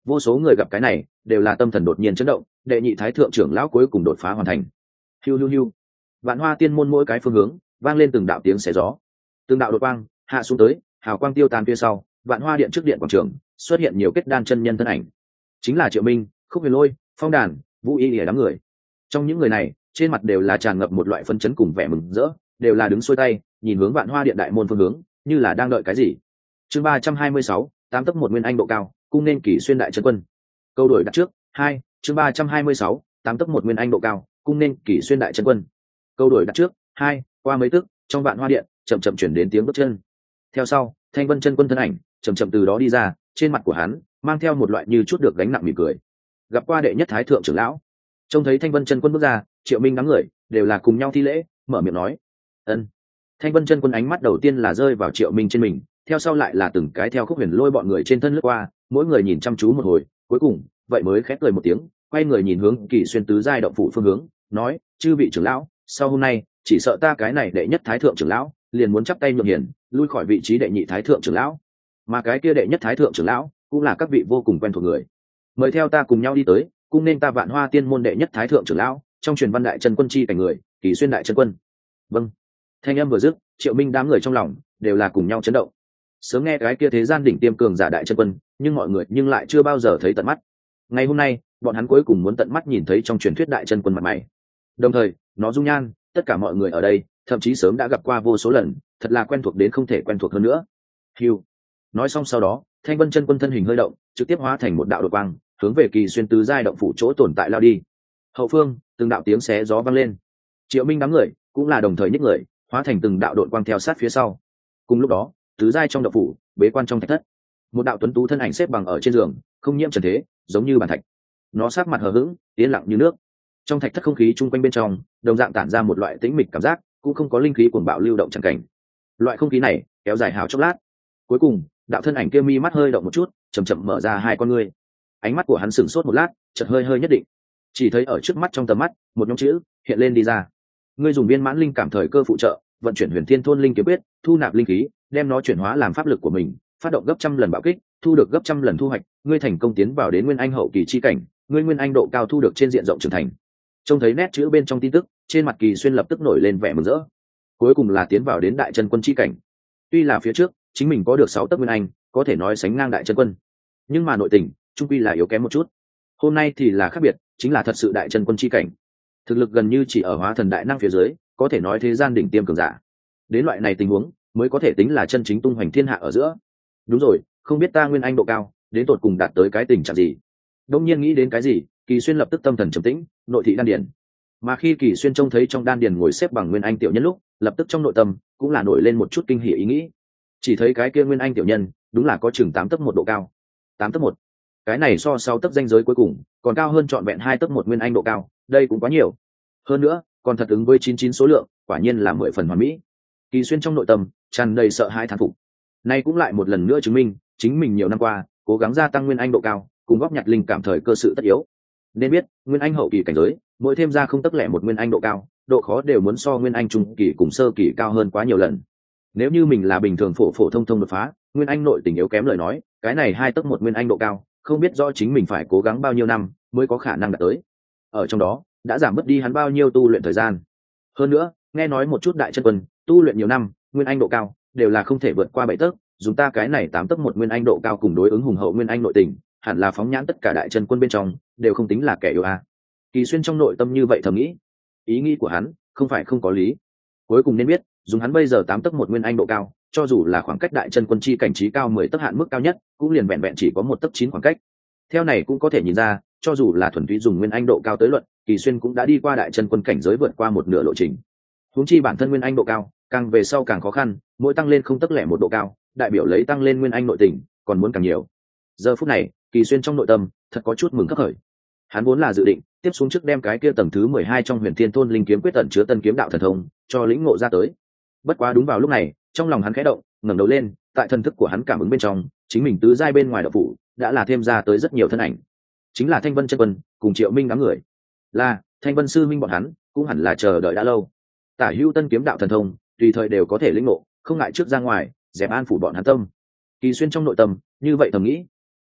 Vô số người gặp cái này đều là tâm thần đột nhiên chấn động, đệ nhị thái thượng trưởng lão cuối cùng đột phá hoàn thành. Hiu hiu hiu, vạn hoa tiên môn mỗi cái phương hướng vang lên từng đạo tiếng xé gió, từng đạo đột quang hạ xuống tới, hào quang tiêu tan phía sau, vạn hoa điện trước điện quảng trường xuất hiện nhiều kết đan chân nhân thân ảnh, chính là Triệu Minh, Khúc Huyền Lôi, Phong Đàn, Vũ Y lìa đám người. Trong những người này trên mặt đều là tràn ngập một loại phấn chấn cùng vẻ mừng rỡ, đều là đứng xuôi tay nhìn hướng vạn hoa điện đại môn phương hướng, như là đang đợi cái gì. Chương ba trăm hai mươi sáu, tám tấc một nguyên anh độ cao, cung nên Kỷ Xuyên đại chân quân. Câu đổi đặt trước hai. Chương ba trăm hai mươi sáu, tám tấc một nguyên anh độ cao, cung nên Kỷ Xuyên đại chân quân. Câu đổi đặt trước hai. Qua mấy tức, trong vạn hoa điện chậm chậm chuyển đến tiếng bước chân. Theo sau, Thanh Vân chân quân thân ảnh chậm chậm từ đó đi ra, trên mặt của hắn mang theo một loại như chút được gánh nặng mỉm cười. Gặp qua đệ nhất thái thượng trưởng lão. Trông thấy Thanh Vân chân quân bước ra, Triệu Minh đám người đều là cùng nhau thi lễ, mở miệng nói: "Ân." Thanh Vân chân quân ánh mắt đầu tiên là rơi vào Triệu Minh trên mình, theo sau lại là từng cái theo Khúc Huyền Lôi bọn người trên thân lướt qua, mỗi người nhìn chăm chú một hồi, cuối cùng vậy mới khép cười một tiếng, quay người nhìn hướng Kỷ Xuyên tứ giai động phủ phương hướng, nói: "Chư vị trưởng lão, sau hôm nay chỉ sợ ta cái này đệ nhất thái thượng trưởng lão liền muốn chắp tay nhượng hiển, lui khỏi vị trí đệ nhị thái thượng trưởng lão, mà cái kia đệ nhất thái thượng trưởng lão cũng là các vị vô cùng quen thuộc người. Mời theo ta cùng nhau đi tới, cung nên ta vạn hoa tiên môn đệ nhất thái thượng trưởng lão, trong truyền văn đại chân quân chi cảnh người, Kỷ Xuyên đại chân quân." Vâng. Thanh âm vừa dứt, Triệu Minh đám người trong lòng đều là cùng nhau chấn động. Sớm nghe cái kia thế gian đỉnh tiêm cường giả đại chân quân, nhưng mọi người nhưng lại chưa bao giờ thấy tận mắt. Ngày hôm nay, bọn hắn cuối cùng muốn tận mắt nhìn thấy trong truyền thuyết đại chân quân mặt mày. Đồng thời, nó dung nhan, tất cả mọi người ở đây, thậm chí sớm đã gặp qua vô số lần, thật là quen thuộc đến không thể quen thuộc hơn nữa. Hưu. Nói xong sau đó, Thanh Vân chân quân thân hình hơi động, trực tiếp hóa thành một đạo đột quang, hướng về Kỷ Xuyên tứ giai động phủ chỗ tồn tại lao đi. Hậu phương, từng đạo tiếng xé gió vang lên. Triệu Minh đám người cũng là đồng thời nhích người, hóa thành từng đạo đột quang theo sát phía sau. Cùng lúc đó, tứ giai trong động phủ, bế quan trong thạch thất, một đạo tuấn tú thân ảnh xếp bằng ở trên giường, không nhiễm trần thế, giống như bàn thạch. Nó sát mặt hờ hững, yên lặng như nước. Trong thạch thất không khí chung quanh bên trong, đồng dạng tản ra một loại tĩnh mịch cảm giác, cũng không có linh khí cuồng bạo lưu động chẳng cảnh. Loại không khí này kéo dài hào chốc lát, cuối cùng đạo thân ảnh kia mi mắt hơi động một chút, chậm chậm mở ra hai con ngươi. Ánh mắt của hắn sửng sốt một lát, chợt hơi hơi nhất định, chỉ thấy ở trước mắt trong tầm mắt một nhóm chữ hiện lên đi ra: ngươi dùng viên mãn linh cảm thời cơ phụ trợ, vận chuyển huyền thiên thôn linh kiếm quyết, thu nạp linh khí, đem nó chuyển hóa làm pháp lực của mình, phát động gấp trăm lần bạo kích, thu được gấp trăm lần thu hoạch, ngươi thành công tiến vào đến nguyên anh hậu kỳ chi cảnh, ngươi nguyên anh độ cao thu được trên diện rộng trưởng thành. Trông thấy nét chữ bên trong tin tức, trên mặt Kỳ Xuyên lập tức nổi lên vẻ mừng rỡ. Cuối cùng là tiến vào đến đại chân quân chi cảnh. Tuy là phía trước chính mình có được sáu tấc nguyên anh, có thể nói sánh ngang đại chân quân, nhưng mà nội tình trung quy là yếu kém một chút. Hôm nay thì là khác biệt, chính là thật sự đại chân quân chi cảnh. Thực lực gần như chỉ ở hóa thần đại năng phía dưới, có thể nói thế gian đỉnh tiêm cường giả. Đến loại này tình huống mới có thể tính là chân chính tung hoành thiên hạ ở giữa. Đúng rồi, không biết ta nguyên anh độ cao đến tột cùng đạt tới cái tình trạng gì. Đông nhiên nghĩ đến cái gì, Kỳ Xuyên lập tức tâm thần trầm tĩnh, nội thị đan điền. Mà khi Kỳ Xuyên trông thấy trong đan điền ngồi xếp bằng nguyên anh tiểu nhân lúc, lập tức trong nội tâm cũng là nổi lên một chút kinh hỉ ý nghĩ. Chỉ thấy cái kia nguyên anh tiểu nhân đúng là có chừng tám tấc một độ cao. Tám tấc một, cái này so sáu tấc danh giới cuối cùng còn cao hơn trọn vẹn hai tấc một nguyên anh độ cao, đây cũng quá nhiều. Hơn nữa còn thật ứng với chín chín số lượng, quả nhiên là mười phần hoàn mỹ. Kỳ Xuyên trong nội tâm tràn đầy sợ hãi thán phục. Nay cũng lại một lần nữa chứng minh chính mình nhiều năm qua cố gắng gia tăng nguyên anh độ cao, cùng góp nhặt linh cảm thời cơ sự tất yếu. Nên biết nguyên anh hậu kỳ cảnh giới, mỗi thêm ra không tấc lẻ một nguyên anh độ cao, độ khó đều muốn so nguyên anh trung kỳ cùng sơ kỳ cao hơn quá nhiều lần. Nếu như mình là bình thường phổ phổ thông thông đột phá, nguyên anh nội tình yếu kém lời nói, cái này hai tấc một nguyên anh độ cao, không biết rõ chính mình phải cố gắng bao nhiêu năm mới có khả năng đạt tới. Ở trong đó đã giảm mất đi hắn bao nhiêu tu luyện thời gian. Hơn nữa nghe nói một chút đại chân quân tu luyện nhiều năm, nguyên anh độ cao đều là không thể vượt qua bảy tấc, dùng ta cái này tám tấc một nguyên anh độ cao cùng đối ứng hùng hậu nguyên anh nội tình, hẳn là phóng nhãn tất cả đại chân quân bên trong đều không tính là kẻ yếu a. Kỳ Xuyên trong nội tâm như vậy thầm nghĩ. Ý nghĩ của hắn không phải không có lý. Cuối cùng nên biết, dùng hắn bây giờ tám tấc một nguyên anh độ cao, cho dù là khoảng cách đại chân quân chi cảnh trí cao mười tấc hạn mức cao nhất, cũng liền vẹn vẹn chỉ có một tấc chín khoảng cách. Theo này cũng có thể nhìn ra, cho dù là thuần túy dùng nguyên anh độ cao tới luận, Kỳ Xuyên cũng đã đi qua đại chân quân cảnh giới vượt qua một nửa lộ trình. Huống chi bản thân nguyên anh độ cao, càng về sau càng khó khăn, mỗi tăng lên không tấc lẻ một độ cao, đại biểu lấy tăng lên nguyên anh nội tình, còn muốn càng nhiều. Giờ phút này, Kỳ Xuyên trong nội tâm thật có chút mừng khấp khởi. Hắn vốn là dự định tiếp xuống trước đem cái kia tầng thứ mười hai trong Huyền Thiên Thôn linh kiếm quyết tận chứa tân kiếm đạo thần thông cho lĩnh ngộ ra tới. Bất quá đúng vào lúc này, trong lòng hắn khẽ động, ngẩng đầu lên, tại thần thức của hắn cảm ứng bên trong, chính mình tứ giai bên ngoài đạo phủ đã là thêm ra tới rất nhiều thân ảnh. Chính là Thanh Vân chân quân cùng Triệu Minh đám người. Là Thanh Vân sư minh bọn hắn, cũng hẳn là chờ đợi đã lâu. Tả hữu tân kiếm đạo thần thông, tùy thời đều có thể lĩnh ngộ, không ngại trước ra ngoài, dẹp an phủ bọn hắn tâm. Kỳ Xuyên trong nội tâm như vậy thầm nghĩ. Chợt,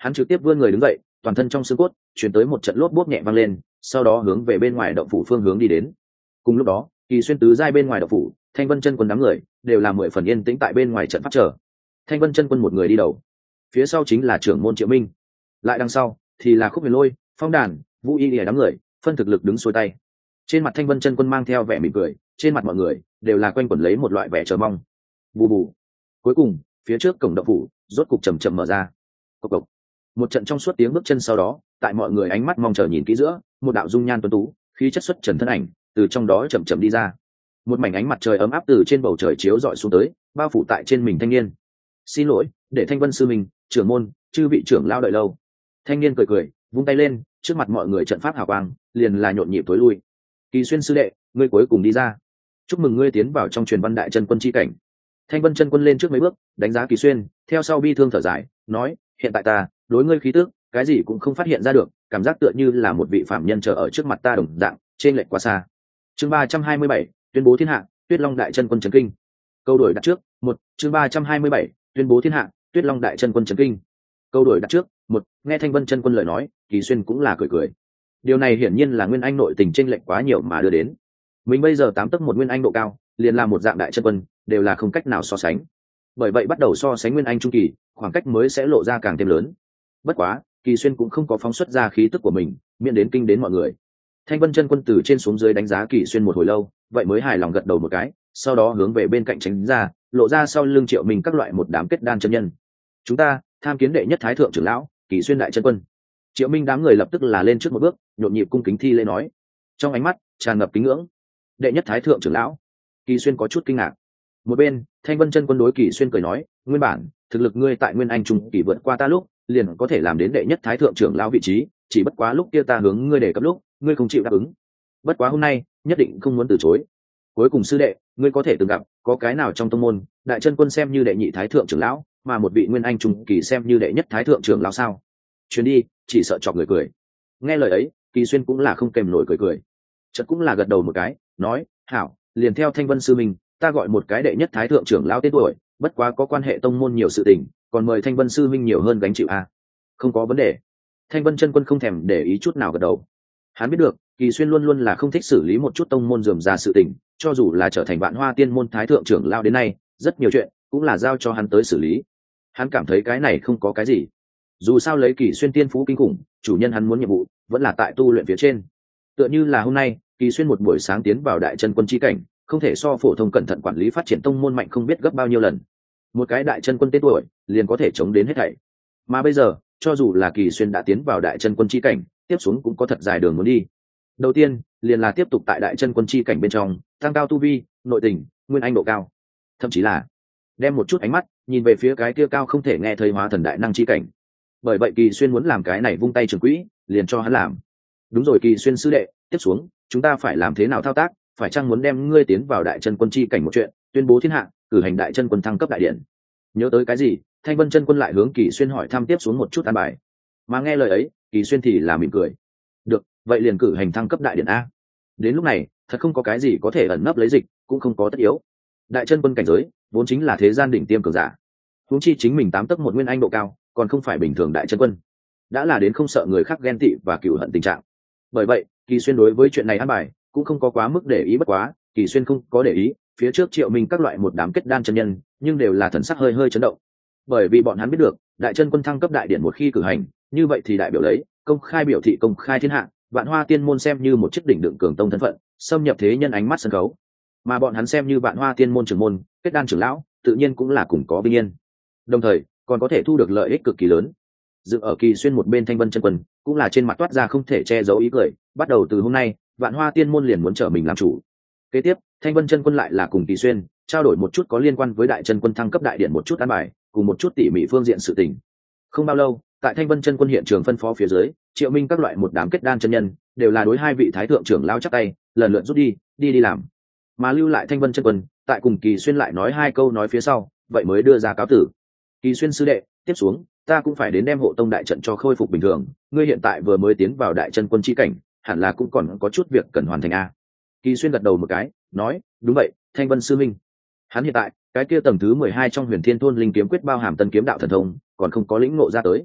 hắn trực tiếp vươn người đứng dậy, toàn thân trong xương cốt chuyển tới một trận lốp bốp nhẹ vang lên, sau đó hướng về bên ngoài động phủ phương hướng đi đến. Cùng lúc đó, Kỳ Xuyên tứ giai bên ngoài động phủ, Thanh Vân chân quân đám người đều là mười phần yên tĩnh tại bên ngoài trận pháp chờ. Thanh Vân chân quân một người đi đầu, phía sau chính là trưởng môn Triệu Minh, lại đằng sau thì là Khúc Huyền Lôi, Phong Đàn, Vũ Y Lìa đám người, phân thực lực đứng xuôi tay. Trên mặt Thanh Vân chân quân mang theo vẻ mỉm cười, trên mặt mọi người đều là quanh quẩn lấy một loại vẻ chờ mong. Bù bù. Cuối cùng, phía trước cổng động phủ rốt cục chậm chậm mở ra. Cộc cộc. Một trận trong suốt tiếng bước chân, sau đó, tại mọi người ánh mắt mong chờ nhìn kỹ giữa, một đạo dung nhan tuấn tú, khí chất xuất trần thân ảnh, từ trong đó chậm chậm đi ra. Một mảnh ánh mặt trời ấm áp từ trên bầu trời chiếu rọi xuống tới, bao phủ tại trên mình thanh niên. Xin lỗi, để Thanh Vân sư mình, trưởng môn, chư vị trưởng lao đợi lâu. Thanh niên cười cười, vung tay lên, trước mặt mọi người trận pháp hào quang liền là nhộn nhịp tối lui. Kỳ Xuyên sư đệ, ngươi cuối cùng đi ra, chúc mừng ngươi tiến vào trong truyền văn đại chân quân chi cảnh. Thanh Vân chân quân lên trước mấy bước, đánh giá Kỳ Xuyên, theo sau bi thương thở dài, nói: hiện tại ta đối ngươi khí tức cái gì cũng không phát hiện ra được, cảm giác tựa như là một vị phạm nhân chờ ở trước mặt ta đồng dạng, trên lệch quá xa. Chương ba trăm hai mươi bảy, tuyên bố thiên hạ, Tuyết Long đại chân quân trấn kinh. Câu đổi đặt trước, một. Chương ba trăm hai mươi bảy, tuyên bố thiên hạ, Tuyết Long đại chân quân trấn kinh. Câu đổi đặt trước, một. Nghe Thanh Vân chân quân lời nói, Kỳ Xuyên cũng là cười cười. Điều này hiển nhiên là nguyên anh nội tình chênh lệch quá nhiều mà đưa đến. Mình bây giờ tám tấc một nguyên anh độ cao, liền là một dạng đại chân quân, đều là không cách nào so sánh. Bởi vậy bắt đầu so sánh nguyên anh trung kỳ, khoảng cách mới sẽ lộ ra càng thêm lớn. Bất quá, Kỳ Xuyên cũng không có phóng xuất ra khí tức của mình, miễn đến kinh đến mọi người. Thanh Vân chân quân từ trên xuống dưới đánh giá Kỳ Xuyên một hồi lâu, vậy mới hài lòng gật đầu một cái, sau đó hướng về bên cạnh tránh ra, lộ ra sau lưng Triệu Minh các loại một đám kết đan chân nhân. Chúng ta tham kiến đệ nhất thái thượng trưởng lão, Kỳ Xuyên đại chân quân. Triệu Minh đám người lập tức là lên trước một bước, nhộn nhịp cung kính thi lễ nói, trong ánh mắt tràn ngập kính ngưỡng. Đệ nhất thái thượng trưởng lão. Kỳ Xuyên có chút kinh ngạc. Một bên, Thanh Vân chân quân đối Kỳ Xuyên cười nói, nguyên bản thực lực ngươi tại nguyên anh trung kỳ vượt qua ta lúc, liền có thể làm đến đệ nhất thái thượng trưởng lão vị trí, chỉ bất quá lúc kia ta hướng ngươi đề cấp lúc, ngươi không chịu đáp ứng. Bất quá hôm nay, nhất định không muốn từ chối. Cuối cùng sư đệ, ngươi có thể từng gặp, có cái nào trong tông môn, đại chân quân xem như đệ nhị thái thượng trưởng lão, mà một vị nguyên anh trung kỳ xem như đệ nhất thái thượng trưởng lão sao? Chuyến đi, chỉ sợ chọc người cười. Nghe lời ấy, Kỳ Xuyên cũng là không kèm nổi cười cười. Chợt cũng là gật đầu một cái, nói, hảo, liền theo Thanh Vân sư mình, ta gọi một cái đệ nhất thái thượng trưởng lão tên tuổi, bất quá có quan hệ tông môn nhiều sự tình, còn mời Thanh Vân sư minh nhiều hơn gánh chịu a. À? Không có vấn đề. Thanh Vân chân quân không thèm để ý chút nào gật đầu. Hắn biết được, Kỳ Xuyên luôn luôn là không thích xử lý một chút tông môn rườm rà sự tình, cho dù là trở thành Vạn Hoa Tiên môn thái thượng trưởng lão đến nay, rất nhiều chuyện cũng là giao cho hắn tới xử lý. Hắn cảm thấy cái này không có cái gì. Dù sao lấy Kỳ Xuyên tiên phú kinh khủng, chủ nhân hắn muốn nhiệm vụ vẫn là tại tu luyện phía trên. Tựa như là hôm nay, Kỳ Xuyên một buổi sáng tiến vào đại chân quân chi cảnh, không thể so phổ thông cẩn thận quản lý phát triển tông môn mạnh không biết gấp bao nhiêu lần. Một cái đại chân quân tên tuổi liền có thể chống đến hết thảy. Mà bây giờ, cho dù là Kỳ Xuyên đã tiến vào đại chân quân chi cảnh, tiếp xuống cũng có thật dài đường muốn đi. Đầu tiên, liền là tiếp tục tại đại chân quân chi cảnh bên trong, tăng cao tu vi, nội tình, nguyên anh độ cao. Thậm chí là đem một chút ánh mắt nhìn về phía cái kia cao không thể nghe thấy hóa thần đại năng chi cảnh. Bởi vậy Kỳ Xuyên muốn làm cái này vung tay trường quỹ, liền cho hắn làm. Đúng rồi Kỳ Xuyên sư đệ, tiếp xuống, chúng ta phải làm thế nào thao tác, phải chăng muốn đem ngươi tiến vào đại chân quân chi cảnh một chuyện, tuyên bố thiên hạ, cử hành đại chân quân thăng cấp đại điện. Nhớ tới cái gì, Thanh Vân chân quân lại hướng Kỳ Xuyên hỏi thăm tiếp xuống một chút an bài. Mà nghe lời ấy, Kỳ Xuyên thì là mỉm cười. Được, vậy liền cử hành thăng cấp đại điện a. Đến lúc này, thật không có cái gì có thể ẩn nấp lấy dịch, cũng không có tất yếu. Đại chân quân cảnh giới, vốn chính là thế gian đỉnh tiêm cường giả. Huống chi chính mình tám tấc một nguyên anh độ cao, còn không phải bình thường đại chân quân. Đã là đến không sợ người khác ghen tị và cừu hận tình trạng. Bởi vậy, Kỳ Xuyên đối với chuyện này an bài cũng không có quá mức để ý, bất quá, Kỳ Xuyên không có để ý, phía trước Triệu Minh các loại một đám kết đan chân nhân, nhưng đều là thần sắc hơi hơi chấn động. Bởi vì bọn hắn biết được, đại chân quân thăng cấp đại điện một khi cử hành, như vậy thì đại biểu lấy, công khai biểu thị công khai thiên hạ, Vạn Hoa Tiên môn xem như một chiếc đỉnh đựng cường tông thân phận, xâm nhập thế nhân ánh mắt sân khấu. Mà bọn hắn xem như Vạn Hoa Tiên môn trưởng môn, kết đan trưởng lão, tự nhiên cũng là cùng có vinh yên. Đồng thời, còn có thể thu được lợi ích cực kỳ lớn. Dự ở Kỳ Xuyên một bên Thanh Vân chân quân, cũng là trên mặt toát ra không thể che giấu ý cười, bắt đầu từ hôm nay, Vạn Hoa Tiên môn liền muốn trở mình làm chủ. Kế tiếp, Thanh Vân chân quân lại là cùng Kỳ Xuyên trao đổi một chút có liên quan với đại chân quân thăng cấp đại điện một chút an bài, cùng một chút tỉ mỉ phương diện sự tình. Không bao lâu, tại Thanh Vân chân quân hiện trường phân phó phía dưới, Triệu Minh các loại một đám kết đan chân nhân, đều là đối hai vị thái thượng trưởng lao chắp tay, lần lượt rút đi, đi đi làm. Mà lưu lại Thanh Vân chân quân, tại cùng Kỳ Xuyên lại nói hai câu nói phía sau, vậy mới đưa ra cáo tử. Kỳ Xuyên sư đệ, tiếp xuống, ta cũng phải đến đem hộ tông đại trận cho khôi phục bình thường, ngươi hiện tại vừa mới tiến vào đại chân quân chi cảnh, hẳn là cũng còn có chút việc cần hoàn thành a. Kỳ Xuyên gật đầu một cái, nói, đúng vậy, Thanh Vân sư minh. Hắn hiện tại, cái kia tầng thứ mười hai trong Huyền Thiên Thôn linh kiếm quyết bao hàm tân kiếm đạo thần thông, còn không có lĩnh ngộ ra tới.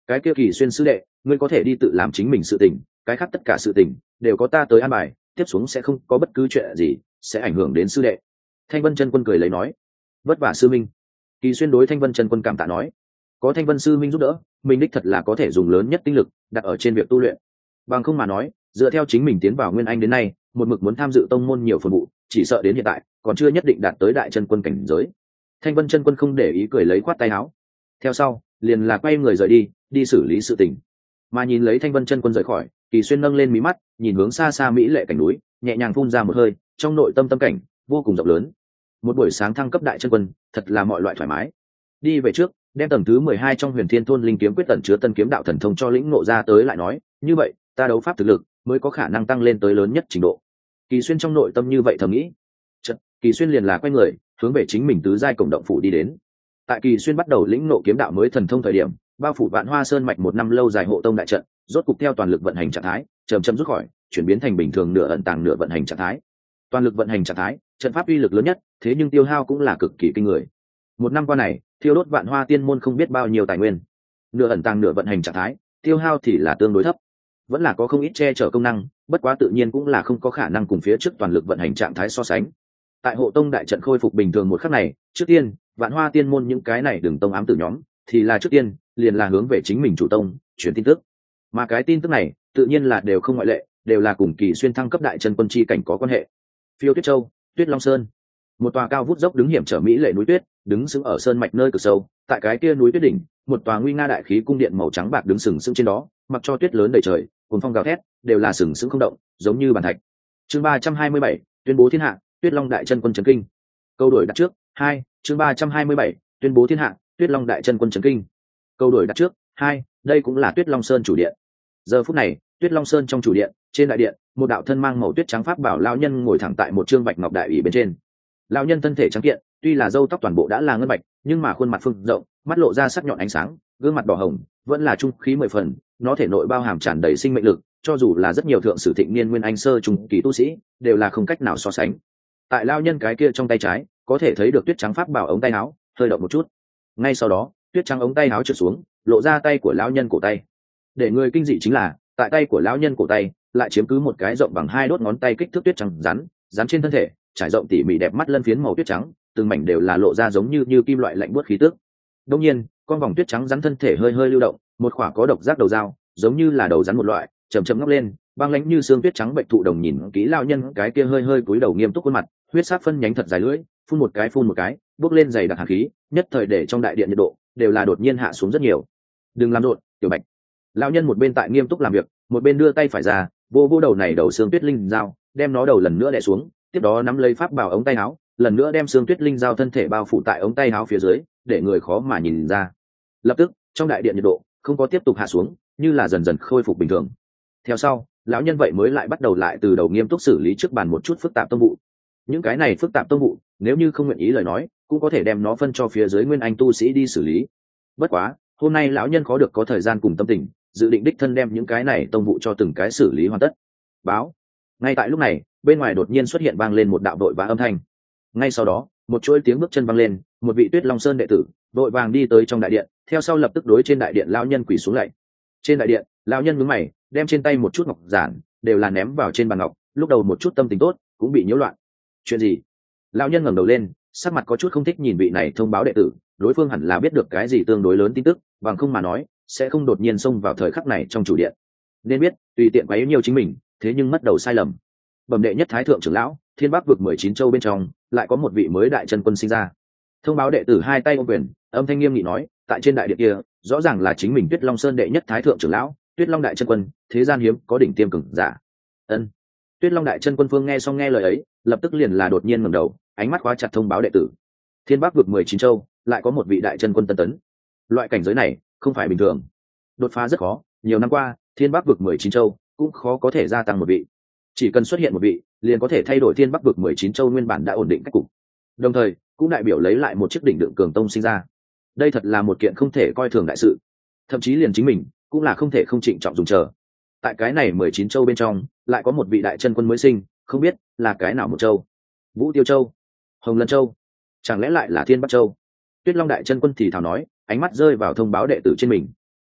cái kia Kỳ Xuyên sư đệ, ngươi có thể đi tự làm chính mình sự tình, cái khác tất cả sự tình đều có ta tới an bài, tiếp xuống sẽ không có bất cứ chuyện gì sẽ ảnh hưởng đến sư đệ. Thanh Vân chân quân cười lấy nói. Vất vả sư minh. Kỳ Xuyên đối Thanh Vân chân quân cảm tạ nói, có Thanh Vân sư minh giúp đỡ, mình đích thật là có thể dùng lớn nhất tinh lực đặt ở trên việc tu luyện. Bằng không mà nói, dựa theo chính mình tiến vào Nguyên Anh đến nay, một mực muốn tham dự tông môn nhiều phần vụ, chỉ sợ đến hiện tại còn chưa nhất định đạt tới đại chân quân cảnh giới. Thanh Vân chân quân không để ý cười lấy khoát tay áo. Theo sau, liền là quay người rời đi, đi xử lý sự tình. Mà nhìn lấy Thanh Vân chân quân rời khỏi, Kỳ Xuyên nâng lên mí mắt, nhìn hướng xa xa mỹ lệ cảnh núi, nhẹ nhàng phun ra một hơi, trong nội tâm tâm cảnh vô cùng rộng lớn. Một buổi sáng thăng cấp đại chân quân, thật là mọi loại thoải mái. Đi về trước, đem tầng thứ mười hai trong Huyền Thiên Thôn linh kiếm quyết tẩn chứa tân kiếm đạo thần thông cho lĩnh ngộ ra tới lại nói, như vậy, ta đấu pháp thực lực mới có khả năng tăng lên tới lớn nhất trình độ. Kỳ Xuyên trong nội tâm như vậy thầm nghĩ. Chợt, Kỳ Xuyên liền là quay người, hướng về chính mình tứ giai cổng động phủ đi đến. Tại Kỳ Xuyên bắt đầu lĩnh ngộ kiếm đạo mới thần thông thời điểm, bao phủ Vạn Hoa Sơn mạch một năm lâu dài hộ tông đại trận, rốt cục theo toàn lực vận hành trạng thái, chậm chậm rút khỏi, chuyển biến thành bình thường nửa ẩn tàng nửa vận hành trạng thái. Toàn lực vận hành trạng thái, trận pháp uy lực lớn nhất, thế nhưng tiêu hao cũng là cực kỳ kinh người. Một năm qua này, thiêu đốt Vạn Hoa Tiên môn không biết bao nhiêu tài nguyên. Nửa ẩn tàng nửa vận hành trạng thái, tiêu hao thì là tương đối thấp. Vẫn là có không ít che chở công năng, bất quá tự nhiên cũng là không có khả năng cùng phía trước toàn lực vận hành trạng thái so sánh. Tại hộ tông đại trận khôi phục bình thường một khắc này, trước tiên, Vạn Hoa Tiên môn những cái này đừng tông ám tử nhóm, thì là trước tiên, liền là hướng về chính mình chủ tông, truyền tin tức. Mà cái tin tức này, tự nhiên là đều không ngoại lệ, đều là cùng Kỳ Xuyên thăng cấp đại chân quân chi cảnh có quan hệ. Phiêu Tuyết Châu, Tuyết Long Sơn, một tòa cao vút dốc đứng hiểm trở mỹ lệ núi tuyết, đứng sững ở sơn mạch nơi cực sâu, tại cái kia núi tuyết đỉnh, một tòa nguy nga đại khí cung điện màu trắng bạc đứng sừng sững trên đó, mặc cho tuyết lớn đầy trời, cuồn phong gào thét, đều là sừng sững không động, giống như bàn thạch. Chương ba trăm hai mươi bảy, tuyên bố thiên hạ, Tuyết Long đại chân quân chấn kinh. Câu đổi đặt trước, hai, chương ba trăm hai mươi bảy, tuyên bố thiên hạ, Tuyết Long đại chân quân chấn kinh. Câu đổi đặt trước, hai, đây cũng là Tuyết Long Sơn chủ điện. Giờ phút này, Tuyết Long Sơn trong chủ điện, trên đại điện, một đạo thân mang màu tuyết trắng pháp bảo lão nhân ngồi thẳng tại một trương bạch ngọc đại ủy bên trên. Lão nhân thân thể trắng kiện, tuy là râu tóc toàn bộ đã là ngân bạch, nhưng mà khuôn mặt phương rộng, mắt lộ ra sắc nhọn ánh sáng, gương mặt đỏ hồng, vẫn là trung khí mười phần, nó thể nội bao hàm tràn đầy sinh mệnh lực, cho dù là rất nhiều thượng sử thịnh niên nguyên anh sơ trung kỳ tu sĩ, đều là không cách nào so sánh. Tại lão nhân cái kia trong tay trái, có thể thấy được tuyết trắng pháp bảo ống tay áo, hơi động một chút. Ngay sau đó, tuyết trắng ống tay áo trượt xuống, lộ ra tay của lão nhân cổ tay. Để người kinh dị chính là, tại tay của lão nhân cổ tay, lại chiếm cứ một cái rộng bằng hai đốt ngón tay kích thước tuyết trắng rắn, rắn trên thân thể, trải rộng tỉ mỉ đẹp mắt lân phiến màu tuyết trắng, từng mảnh đều là lộ ra giống như như kim loại lạnh buốt khí tức. Đương nhiên, con vòng tuyết trắng rắn thân thể hơi hơi lưu động, một khỏa có độc giác đầu dao, giống như là đầu rắn một loại, chầm chậm ngóc lên, băng lãnh như xương tuyết trắng bệnh thụ đồng nhìn kỹ lão nhân cái kia hơi hơi cúi đầu nghiêm túc khuôn mặt, huyết sắc phân nhánh thật dài lưỡi, phun một cái phun một cái, bốc lên dày đặc hàn khí, nhất thời để trong đại điện nhiệt độ đều là đột nhiên hạ xuống rất nhiều. Đừng làm rộn, tiểu bạch. Lão nhân một bên tại nghiêm túc làm việc, một bên đưa tay phải ra, vô vô đầu này đầu xương tuyết linh dao, đem nó đầu lần nữa đè xuống, tiếp đó nắm lấy pháp bảo ống tay áo, lần nữa đem xương tuyết linh dao thân thể bao phủ tại ống tay áo phía dưới, để người khó mà nhìn ra. Lập tức, trong đại điện nhiệt độ không có tiếp tục hạ xuống, như là dần dần khôi phục bình thường. Theo sau, lão nhân vậy mới lại bắt đầu lại từ đầu nghiêm túc xử lý trước bàn một chút phức tạp tông vụ. Những cái này phức tạp tông vụ, nếu như không nguyện ý lời nói, cũng có thể đem nó phân cho phía dưới nguyên anh tu sĩ đi xử lý. Bất quá, hôm nay lão nhân khó được có thời gian cùng tâm tình, dự định đích thân đem những cái này tông vụ cho từng cái xử lý hoàn tất. Báo. Ngay tại lúc này, bên ngoài đột nhiên xuất hiện vang lên một đạo đội và âm thanh. Ngay sau đó, một chuỗi tiếng bước chân vang lên, một vị Tuyết Long Sơn đệ tử đội vàng đi tới trong đại điện, theo sau lập tức đối trên đại điện lão nhân quỳ xuống lạy. Trên đại điện, lão nhân nhướng mày, đem trên tay một chút ngọc giản đều là ném vào trên bàn ngọc, lúc đầu một chút tâm tình tốt cũng bị nhiễu loạn. Chuyện gì? Lão nhân ngẩng đầu lên, sắc mặt có chút không thích nhìn vị này thông báo đệ tử, đối phương hẳn là biết được cái gì tương đối lớn tin tức, bằng không mà nói sẽ không đột nhiên xông vào thời khắc này trong chủ điện. Nên biết, tùy tiện quá yếu nhiều chính mình, thế nhưng mất đầu sai lầm. Bẩm đệ nhất thái thượng trưởng lão, Thiên Bắc vực mười chín châu bên trong, lại có một vị mới đại chân quân sinh ra. Thông báo đệ tử hai tay ôm quyền, âm thanh nghiêm nghị nói, tại trên đại điện kia, rõ ràng là chính mình Tuyết Long Sơn đệ nhất thái thượng trưởng lão, Tuyết Long đại chân quân, thế gian hiếm có đỉnh tiêm cường giả. Ân. Tuyết Long đại chân quân phương nghe xong nghe lời ấy, lập tức liền là đột nhiên ngẩng đầu, ánh mắt khóa chặt thông báo đệ tử. Thiên Bắc vực mười chín châu, lại có một vị đại chân quân tân tấn. Loại cảnh giới này, không phải bình thường. Đột phá rất khó, nhiều năm qua, Thiên Bắc vực mười chín châu cũng khó có thể gia tăng một vị. Chỉ cần xuất hiện một vị, liền có thể thay đổi Thiên Bắc vực mười chín châu nguyên bản đã ổn định cách cục. Đồng thời, cũng đại biểu lấy lại một chiếc đỉnh đựng cường tông sinh ra. Đây thật là một kiện không thể coi thường đại sự. Thậm chí liền chính mình, cũng là không thể không trịnh trọng dùng chờ. Tại cái này mười chín châu bên trong, lại có một vị đại chân quân mới sinh, không biết là cái nào một châu. Vũ Tiêu Châu, Hồng Lân Châu, chẳng lẽ lại là Thiên Bắc Châu? Tuyết Long đại chân quân thì thào nói, ánh mắt rơi vào thông báo đệ tử trên mình.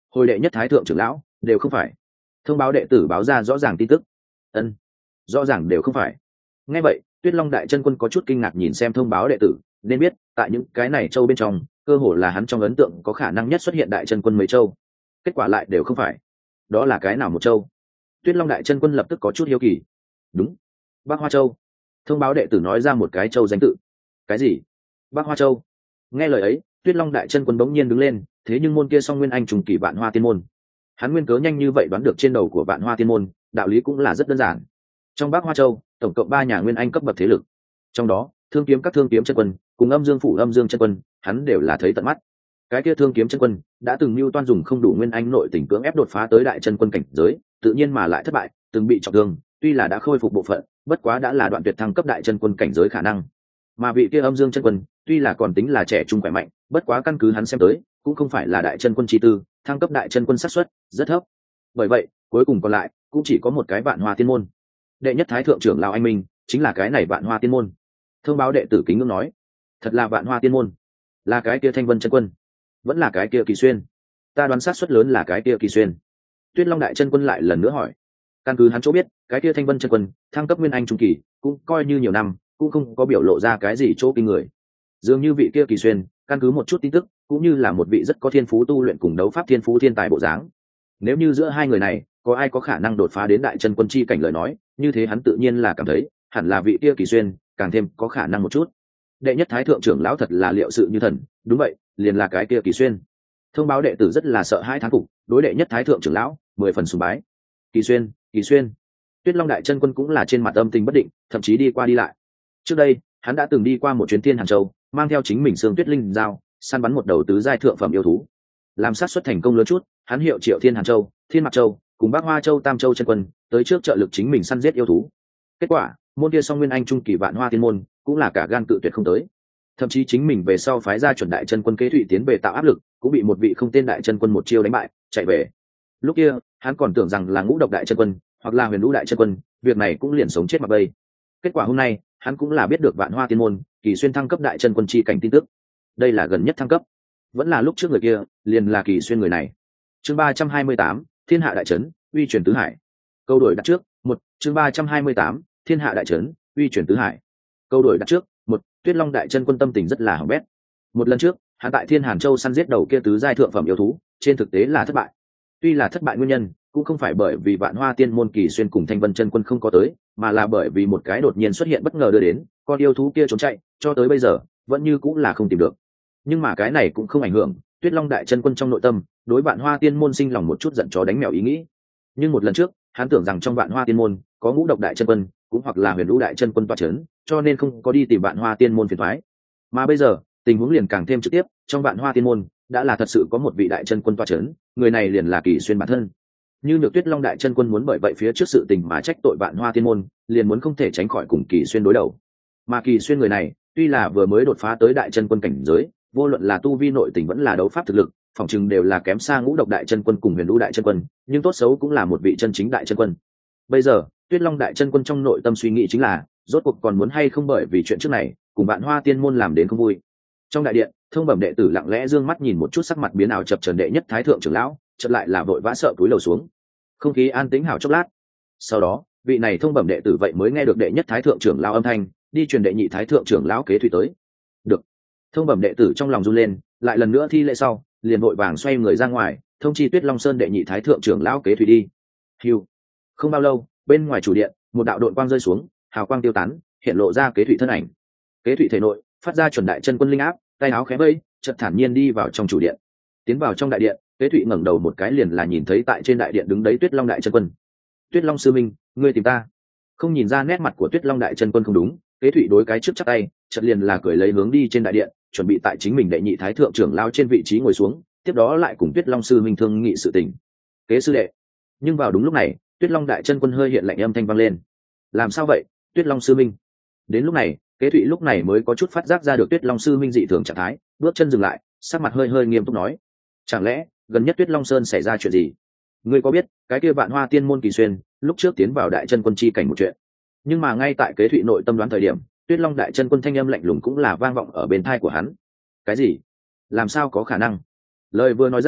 hồi đệ nhất thái thượng trưởng lão đều không phải. Thông báo đệ tử báo ra rõ ràng tin tức. Ân, rõ ràng đều không phải. Nghe vậy, Tuyết Long đại chân quân có chút kinh ngạc nhìn xem thông báo đệ tử, nên biết tại những cái này châu bên trong, cơ hồ là hắn trong ấn tượng có khả năng nhất xuất hiện đại chân quân mấy châu. Kết quả lại đều không phải. Đó là cái nào một châu? Tuyết Long đại chân quân lập tức có chút hiếu kỳ. Đúng, Bắc Hoa Châu. Thông báo đệ tử nói ra một cái châu danh tự. Cái gì? Bắc Hoa Châu? Nghe lời ấy, Tuyết Long đại chân quân bỗng nhiên đứng lên, thế nhưng môn kia song nguyên anh trùng kỳ vạn hoa tiên môn. Hắn nguyên cớ nhanh như vậy đoán được trên đầu của vạn hoa tiên môn, đạo lý cũng là rất đơn giản. Trong Bắc Hoa Châu, tổng cộng ba nhà nguyên anh cấp bậc thế lực. Trong đó, Thương Kiếm các Thương Kiếm chân quân, cùng Âm Dương phủ Âm Dương chân quân, hắn đều là thấy tận mắt. Cái kia Thương Kiếm chân quân đã từng mưu toan dùng không đủ nguyên anh nội tình cưỡng ép đột phá tới đại chân quân cảnh giới, tự nhiên mà lại thất bại, từng bị trọng thương, tuy là đã khôi phục bộ phận, bất quá đã là đoạn tuyệt thăng cấp đại chân quân cảnh giới khả năng. Mà vị kia Âm Dương chân quân, tuy là còn tính là trẻ trung khỏe mạnh, bất quá căn cứ hắn xem tới, cũng không phải là đại chân quân chi tư, thăng cấp đại chân quân xác suất rất thấp. Bởi vậy, cuối cùng còn lại cũng chỉ có một cái Vạn Hoa tiên môn. Đệ nhất thái thượng trưởng lão anh minh, chính là cái này Vạn Hoa tiên môn. Thông báo đệ tử kính ngưỡng nói, thật là Vạn Hoa tiên môn, là cái kia Thanh Vân chân quân, vẫn là cái kia Kỳ Xuyên. Ta đoán xác suất lớn là cái kia Kỳ Xuyên. Tuyết Long đại chân quân lại lần nữa hỏi. Căn cứ hắn chỗ biết, cái kia Thanh Vân chân quân thăng cấp nguyên anh trung kỳ, cũng coi như nhiều năm, cũng không có biểu lộ ra cái gì chỗ kinh người. Dường như vị kia Kỳ Xuyên, căn cứ một chút tin tức, cũng như là một vị rất có thiên phú tu luyện cùng đấu pháp thiên phú thiên tài bộ dáng. Nếu như giữa hai người này có ai có khả năng đột phá đến đại chân quân chi cảnh lời nói, như thế hắn tự nhiên là cảm thấy hẳn là vị kia Kỳ Xuyên càng thêm có khả năng một chút. Đệ nhất thái thượng trưởng lão thật là liệu sự như thần, đúng vậy, liền là cái kia Kỳ Xuyên. Thông báo đệ tử rất là sợ hãi thán phục, đối đệ nhất thái thượng trưởng lão mười phần sùng bái. Kỳ Xuyên, Kỳ Xuyên. Tuyết Long đại chân quân cũng là trên mặt âm tình bất định, thậm chí đi qua đi lại. Trước đây, hắn đã từng đi qua một chuyến Thiên Hàn Châu, mang theo chính mình Sương Tuyết Linh dao, săn bắn một đầu tứ giai thượng phẩm yêu thú. Làm sát xuất thành công lớn chút, hắn hiệu triệu Thiên Hàn Châu, Thiên Mạc Châu, cùng Bắc Hoa Châu Tam Châu chân quân, tới trước trợ lực chính mình săn giết yêu thú. Kết quả, môn kia song nguyên anh trung kỳ Vạn Hoa tiên môn, cũng là cả gan cự tuyệt không tới. Thậm chí chính mình về sau phái ra chuẩn đại chân quân Kế Thụy tiến về tạo áp lực, cũng bị một vị không tên đại chân quân một chiêu đánh bại, chạy về. Lúc kia, hắn còn tưởng rằng là Ngũ Độc đại chân quân, hoặc là Huyền Lũ đại chân quân, việc này cũng liền sống chết mặc bay. Kết quả hôm nay, hắn cũng là biết được Vạn Hoa tiên môn, Kỳ Xuyên thăng cấp đại chân quân chi cảnh tin tức. Đây là gần nhất thăng cấp, vẫn là lúc trước người kia, liền là Kỳ Xuyên người này. Chương ba trăm hai mươi tám, Thiên Hạ đại trấn, uy truyền tứ hải. Câu đổi đặt trước, một, chương ba trăm hai mươi tám, Thiên Hạ đại trấn, uy truyền tứ hải. Câu đổi đặt trước, một, Tuyết Long đại chân quân tâm tình rất là hỏng bét. Một lần trước, hắn tại Thiên Hàn Châu săn giết đầu kia tứ giai thượng phẩm yêu thú, trên thực tế là thất bại. Tuy là thất bại nguyên nhân, cũng không phải bởi vì Vạn Hoa tiên môn Kỳ Xuyên cùng Thanh Vân chân quân không có tới, mà là bởi vì một cái đột nhiên xuất hiện bất ngờ đưa đến, con yêu thú kia trốn chạy, cho tới bây giờ vẫn như cũng là không tìm được. Nhưng mà cái này cũng không ảnh hưởng Tuyết Long đại chân quân trong nội tâm đối Vạn Hoa tiên môn sinh lòng một chút giận chó đánh mèo ý nghĩ. Nhưng một lần trước, hắn tưởng rằng trong Vạn Hoa tiên môn có Ngũ Độc đại chân quân, cũng hoặc là Huyền Lũ đại chân quân tọa chấn, cho nên không có đi tìm Vạn Hoa tiên môn phiền toái. Mà bây giờ, tình huống liền càng thêm trực tiếp, trong Vạn Hoa tiên môn đã là thật sự có một vị đại chân quân tọa chấn, người này liền là Kỳ Xuyên bản thân. Như Nhược Tuyết Long đại chân quân muốn bởi vậy phía trước sự tình mà trách tội Vạn Hoa tiên môn, liền muốn không thể tránh khỏi cùng Kỳ Xuyên đối đầu. Mà Kỳ Xuyên người này, tuy là vừa mới đột phá tới đại chân quân cảnh giới, vô luận là tu vi nội tình vẫn là đấu pháp thực lực, phòng chừng đều là kém xa Ngũ Độc đại chân quân cùng Huyền Lũ đại chân quân, nhưng tốt xấu cũng là một vị chân chính đại chân quân. Bây giờ, Tuyết Long đại chân quân trong nội tâm suy nghĩ chính là, rốt cuộc còn muốn hay không bởi vì chuyện trước này, cùng Vạn Hoa tiên môn làm đến không vui. Trong đại điện, Thông Bẩm đệ tử lặng lẽ dương mắt nhìn một chút sắc mặt biến ảo chập chờn đệ nhất thái thượng trưởng lão, chợt lại là vội vã sợ cúi đầu xuống. Không khí an tĩnh hảo chốc lát. Sau đó, vị này Thông Bẩm đệ tử vậy mới nghe được đệ nhất thái thượng trưởng lão âm thanh, đi truyền đệ nhị thái thượng trưởng lão Kế Thụy tới. Được. Thông Bẩm đệ tử trong lòng run lên, lại lần nữa thi lễ sau, liền vội vàng xoay người ra ngoài, thông chi Tuyết Long Sơn đệ nhị thái thượng trưởng lão Kế Thụy đi. Hưu. Không bao lâu, bên ngoài chủ điện, một đạo độn quang rơi xuống, hào quang tiêu tán, hiện lộ ra Kế Thụy thân ảnh. Kế Thụy thể nội phát ra chuẩn đại chân quân linh áp, tay áo khẽ vây, chợt thản nhiên đi vào trong chủ điện. Tiến vào trong đại điện, Kế Thụy ngẩng đầu một cái liền là nhìn thấy tại trên đại điện đứng đấy Tuyết Long đại chân quân. Tuyết Long sư minh, ngươi tìm ta? Không nhìn ra nét mặt của Tuyết Long đại chân quân không đúng, Kế Thụy đối cái trước chắp tay, chợt liền là cười lấy hướng đi trên đại điện, chuẩn bị tại chính mình đệ nhị thái thượng trưởng lao trên vị trí ngồi xuống, tiếp đó lại cùng Tuyết Long sư minh thương nghị sự tình. Kế sư đệ. Nhưng vào đúng lúc này, Tuyết Long đại chân quân hơi hiện lạnh âm thanh vang lên. Làm sao vậy, Tuyết Long sư minh? Đến lúc này, Kế Thụy lúc này mới có chút phát giác ra được Tuyết Long sư minh dị thường trạng thái, bước chân dừng lại, sắc mặt hơi hơi nghiêm túc nói: chẳng lẽ gần nhất Tuyết Long Sơn xảy ra chuyện gì? Ngươi có biết cái kia Vạn Hoa tiên môn Kỳ Xuyên lúc trước tiến vào đại chân quân chi cảnh một chuyện? Nhưng mà ngay tại Kế Thụy nội tâm đoán thời điểm, Tuyết Long đại chân quân thanh âm lạnh lùng cũng là vang vọng ở bên tai của hắn. Cái gì? Làm sao có khả năng? Lời vừa nói ra,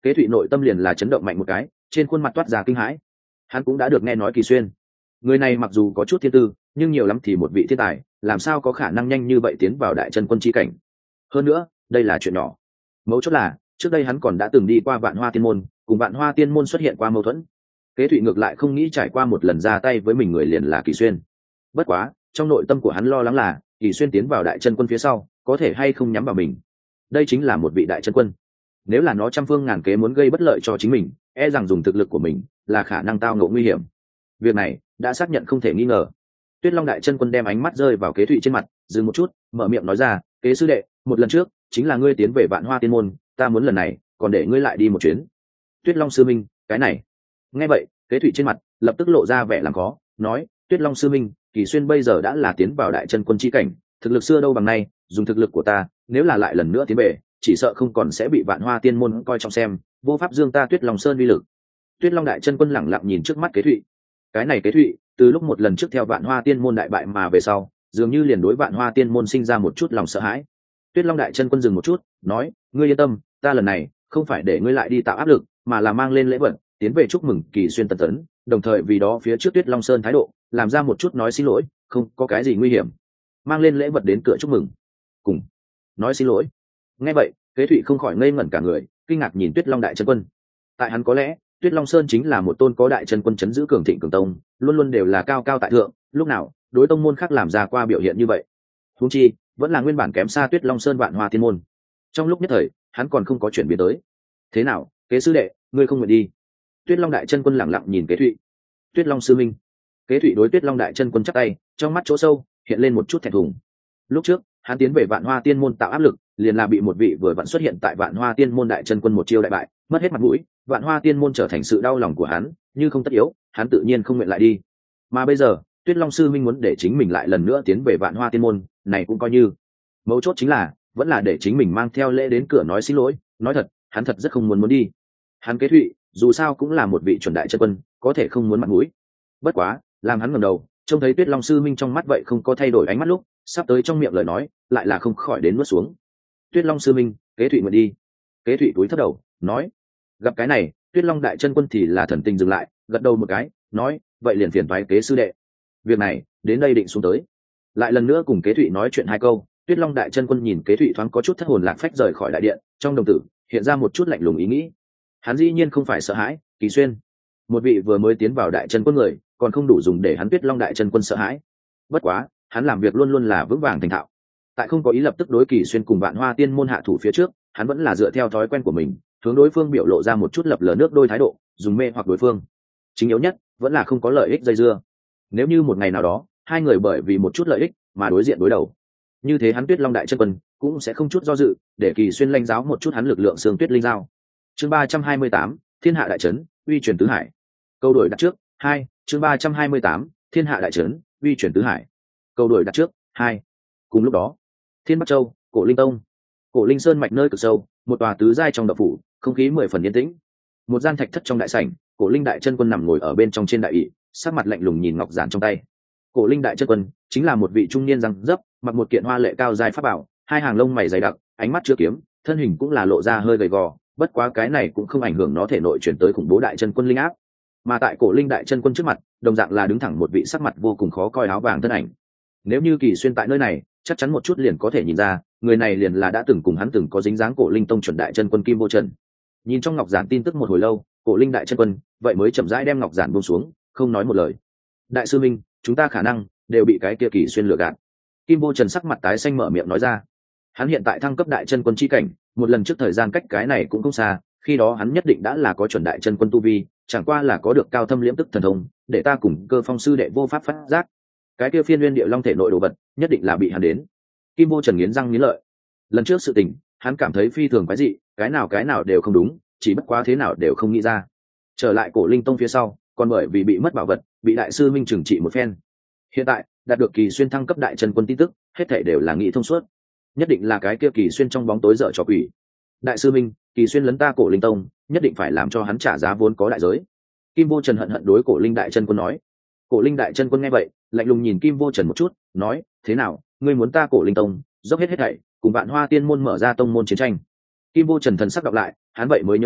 Kế Thụy nội tâm liền là chấn động mạnh một cái, trên khuôn mặt toát ra kinh hãi. Hắn cũng đã được nghe nói Kỳ Xuyên, người này mặc dù có chút thiên tư, nhưng nhiều lắm thì một vị thiên tài, làm sao có khả năng nhanh như vậy tiến vào đại chân quân chi cảnh. Hơn nữa, đây là chuyện nhỏ. Mấu chốt là, trước đây hắn còn đã từng đi qua Vạn Hoa Tiên môn, cùng Vạn Hoa Tiên môn xuất hiện qua mâu thuẫn. Kế Thụy ngược lại không nghĩ trải qua một lần ra tay với mình người liền là Kỳ Xuyên. Bất quá, trong nội tâm của hắn lo lắng là, Kỳ Xuyên tiến vào đại chân quân phía sau, có thể hay không nhắm vào mình. Đây chính là một vị đại chân quân. Nếu là nó trăm phương ngàn kế muốn gây bất lợi cho chính mình, e rằng dùng thực lực của mình là khả năng tao ngộ nguy hiểm. Việc này đã xác nhận không thể nghi ngờ. Tuyết Long đại chân quân đem ánh mắt rơi vào Kế Thụy trên mặt, dừng một chút, mở miệng nói ra, "Kế sư đệ, một lần trước chính là ngươi tiến về Vạn Hoa Tiên môn, ta muốn lần này còn để ngươi lại đi một chuyến." Tuyết Long sư minh, cái này. Nghe vậy, Kế Thụy trên mặt lập tức lộ ra vẻ làm khó, nói, "Tuyết Long sư minh, Kỳ Xuyên bây giờ đã là tiến vào đại chân quân chi cảnh, thực lực xưa đâu bằng nay, dùng thực lực của ta, nếu là lại lần nữa tiến về, chỉ sợ không còn sẽ bị Vạn Hoa Tiên môn coi trọng xem, vô pháp dương ta Tuyết Long Sơn uy lực." Tuyết Long đại chân quân lẳng lặng nhìn trước mắt Kế Thụy. Cái này Kế Thụy, từ lúc một lần trước theo Vạn Hoa Tiên môn đại bại mà về sau, dường như liền đối Vạn Hoa Tiên môn sinh ra một chút lòng sợ hãi. Tuyết Long đại chân quân dừng một chút, nói, "Ngươi yên tâm, ta lần này không phải để ngươi lại đi tạo áp lực, mà là mang lên lễ vật, tiến về chúc mừng Kỳ Xuyên tân tấn, đồng thời vì đó phía trước Tuyết Long Sơn thái độ, làm ra một chút nói xin lỗi, không có cái gì nguy hiểm." Mang lên lễ vật đến cửa chúc mừng, cùng nói xin lỗi. Nghe vậy, Kế Thụy không khỏi ngây ngẩn cả người, kinh ngạc nhìn Tuyết Long đại chân quân. Tại hắn có lẽ, Tuyết Long Sơn chính là một tôn có đại chân quân chấn giữ cường thịnh cường tông, luôn luôn đều là cao cao tại thượng, lúc nào đối tông môn khác làm ra qua biểu hiện như vậy. Huống chi, vẫn là nguyên bản kém xa Tuyết Long Sơn Vạn Hoa Tiên môn. Trong lúc nhất thời, hắn còn không có chuyển biến tới. "Thế nào, Kế sư đệ, ngươi không nguyện đi?" Tuyết Long đại chân quân lẳng lặng nhìn Kế Thụy. "Tuyết Long sư minh." Kế Thụy đối Tuyết Long đại chân quân chắp tay, trong mắt chỗ sâu hiện lên một chút thẹn thùng. Lúc trước, hắn tiến về Vạn Hoa Tiên môn tạo áp lực, liền là bị một vị vừa vặn xuất hiện tại Vạn Hoa Tiên môn đại chân quân một chiêu đại bại, mất hết mặt mũi, Vạn Hoa Tiên môn trở thành sự đau lòng của hắn, như không tất yếu, hắn tự nhiên không nguyện lại đi. Mà bây giờ, Tuyết Long sư minh muốn để chính mình lại lần nữa tiến về Vạn Hoa Tiên môn, này cũng coi như. Mấu chốt chính là, vẫn là để chính mình mang theo lễ đến cửa nói xin lỗi, nói thật, hắn thật rất không muốn muốn đi. Hắn Kế Thụy, dù sao cũng là một vị chuẩn đại chân quân, có thể không muốn mặt mũi. Bất quá, làm hắn ngẩng đầu, trông thấy Tuyết Long sư minh trong mắt vậy không có thay đổi ánh mắt lúc, sắp tới trong miệng lời nói, lại là không khỏi đến nuốt xuống. "Tuyết Long sư minh, Kế Thụy nguyện đi." Kế Thụy cúi thấp đầu, nói. Gặp cái này, Tuyết Long đại chân quân thì là thần tình dừng lại, gật đầu một cái, nói, "Vậy liền phiền toái Kế sư đệ." Việc này, đến đây định xuống tới. Lại lần nữa cùng Kế Thụy nói chuyện hai câu, Tuyết Long đại chân quân nhìn Kế Thụy thoáng có chút thất hồn lạc phách rời khỏi đại điện, trong đồng tử hiện ra một chút lạnh lùng ý nghĩ. Hắn dĩ nhiên không phải sợ hãi, Kỳ Xuyên, một vị vừa mới tiến vào đại chân quân người, còn không đủ dùng để hắn Tuyết Long đại chân quân sợ hãi. Bất quá, hắn làm việc luôn luôn là vững vàng thành thạo. Tại không có ý lập tức đối Kỳ Xuyên cùng Vạn Hoa Tiên môn hạ thủ phía trước, hắn vẫn là dựa theo thói quen của mình, hướng đối phương biểu lộ ra một chút lập lờ nước đôi thái độ, dùng mê hoặc đối phương. Chính yếu nhất, vẫn là không có lợi ích dây dưa. Nếu như một ngày nào đó, hai người bởi vì một chút lợi ích mà đối diện đối đầu, như thế hắn Tuyết Long đại chân quân cũng sẽ không chút do dự, để Kỳ Xuyên lãnh giáo một chút hắn lực lượng xương tuyết linh giao. Chương ba trăm hai mươi tám, Thiên hạ đại trấn, uy truyền tứ hải. Câu đổi đặt trước, hai, chương ba trăm hai mươi tám, Thiên hạ đại trấn, uy truyền tứ hải. Câu đổi đặt trước, hai. Cùng lúc đó, Thiên Bắc Châu, Cổ Linh Tông, Cổ Linh Sơn mạch nơi cực sâu, một tòa tứ giai trong động phủ, không khí mười phần yên tĩnh. Một gian thạch thất trong đại sảnh, Cổ Linh đại chân quân nằm ngồi ở bên trong trên đại ỷ, sắc mặt lạnh lùng nhìn ngọc giản trong tay. Cổ Linh đại chân quân chính là một vị trung niên răng dấp, mặc một kiện hoa lệ cao dài pháp bảo, hai hàng lông mày dày đặc, ánh mắt chưa kiếm, thân hình cũng là lộ ra hơi gầy gò, bất quá cái này cũng không ảnh hưởng nó thể nội chuyển tới khủng bố đại chân quân linh áp. Mà tại Cổ Linh đại chân quân trước mặt, đồng dạng là đứng thẳng một vị sắc mặt vô cùng khó coi áo vàng thân ảnh. Nếu như Kỳ Xuyên tại nơi này, chắc chắn một chút liền có thể nhìn ra, người này liền là đã từng cùng hắn từng có dính dáng Cổ Linh tông chuẩn đại chân quân Kim Vô Trần. Nhìn trong ngọc giản tin tức một hồi lâu, Cổ Linh đại chân quân vậy mới chậm rãi đem ngọc giản buông xuống, không nói một lời. "Đại sư minh, chúng ta khả năng đều bị cái kia Kỳ Xuyên lừa gạt." Kim Vô Trần sắc mặt tái xanh mở miệng nói ra. Hắn hiện tại thăng cấp đại chân quân chi cảnh, một lần trước thời gian cách cái này cũng không xa, khi đó hắn nhất định đã là có chuẩn đại chân quân tu vi, chẳng qua là có được cao thâm liễm tức thần thông, để ta cùng Cơ Phong sư đệ vô pháp phát giác. Cái kia phiên nguyên địa long thể nội đồ vật, nhất định là bị hắn đến. Kim Vô Trần nghiến răng nghiến lợi. Lần trước sự tình, hắn cảm thấy phi thường quái dị, cái nào cái nào đều không đúng, chỉ bất quá thế nào đều không nghĩ ra. Trở lại Cổ Linh tông phía sau, còn bởi vì bị mất bảo vật, bị đại sư minh trừng trị một phen. Hiện tại, đạt được Kỳ Xuyên thăng cấp đại chân quân tin tức, hết thảy đều là nghĩ thông suốt. Nhất định là cái kia Kỳ Xuyên trong bóng tối dở trò quỷ. Đại sư minh, Kỳ Xuyên lấn ta Cổ Linh tông, nhất định phải làm cho hắn trả giá vốn có đại giới. Kim Vô Trần hận hận đối Cổ Linh đại chân quân nói. Cổ Linh đại chân quân nghe vậy, lạnh lùng nhìn Kim Vô Trần một chút, nói, "Thế nào, ngươi muốn ta Cổ Linh tông dốc hết hết thảy, cùng Vạn Hoa Tiên môn mở ra tông môn chiến tranh?" Kim Vô Trần thần sắc đọc lại, hắn vậy mới nhớ tới,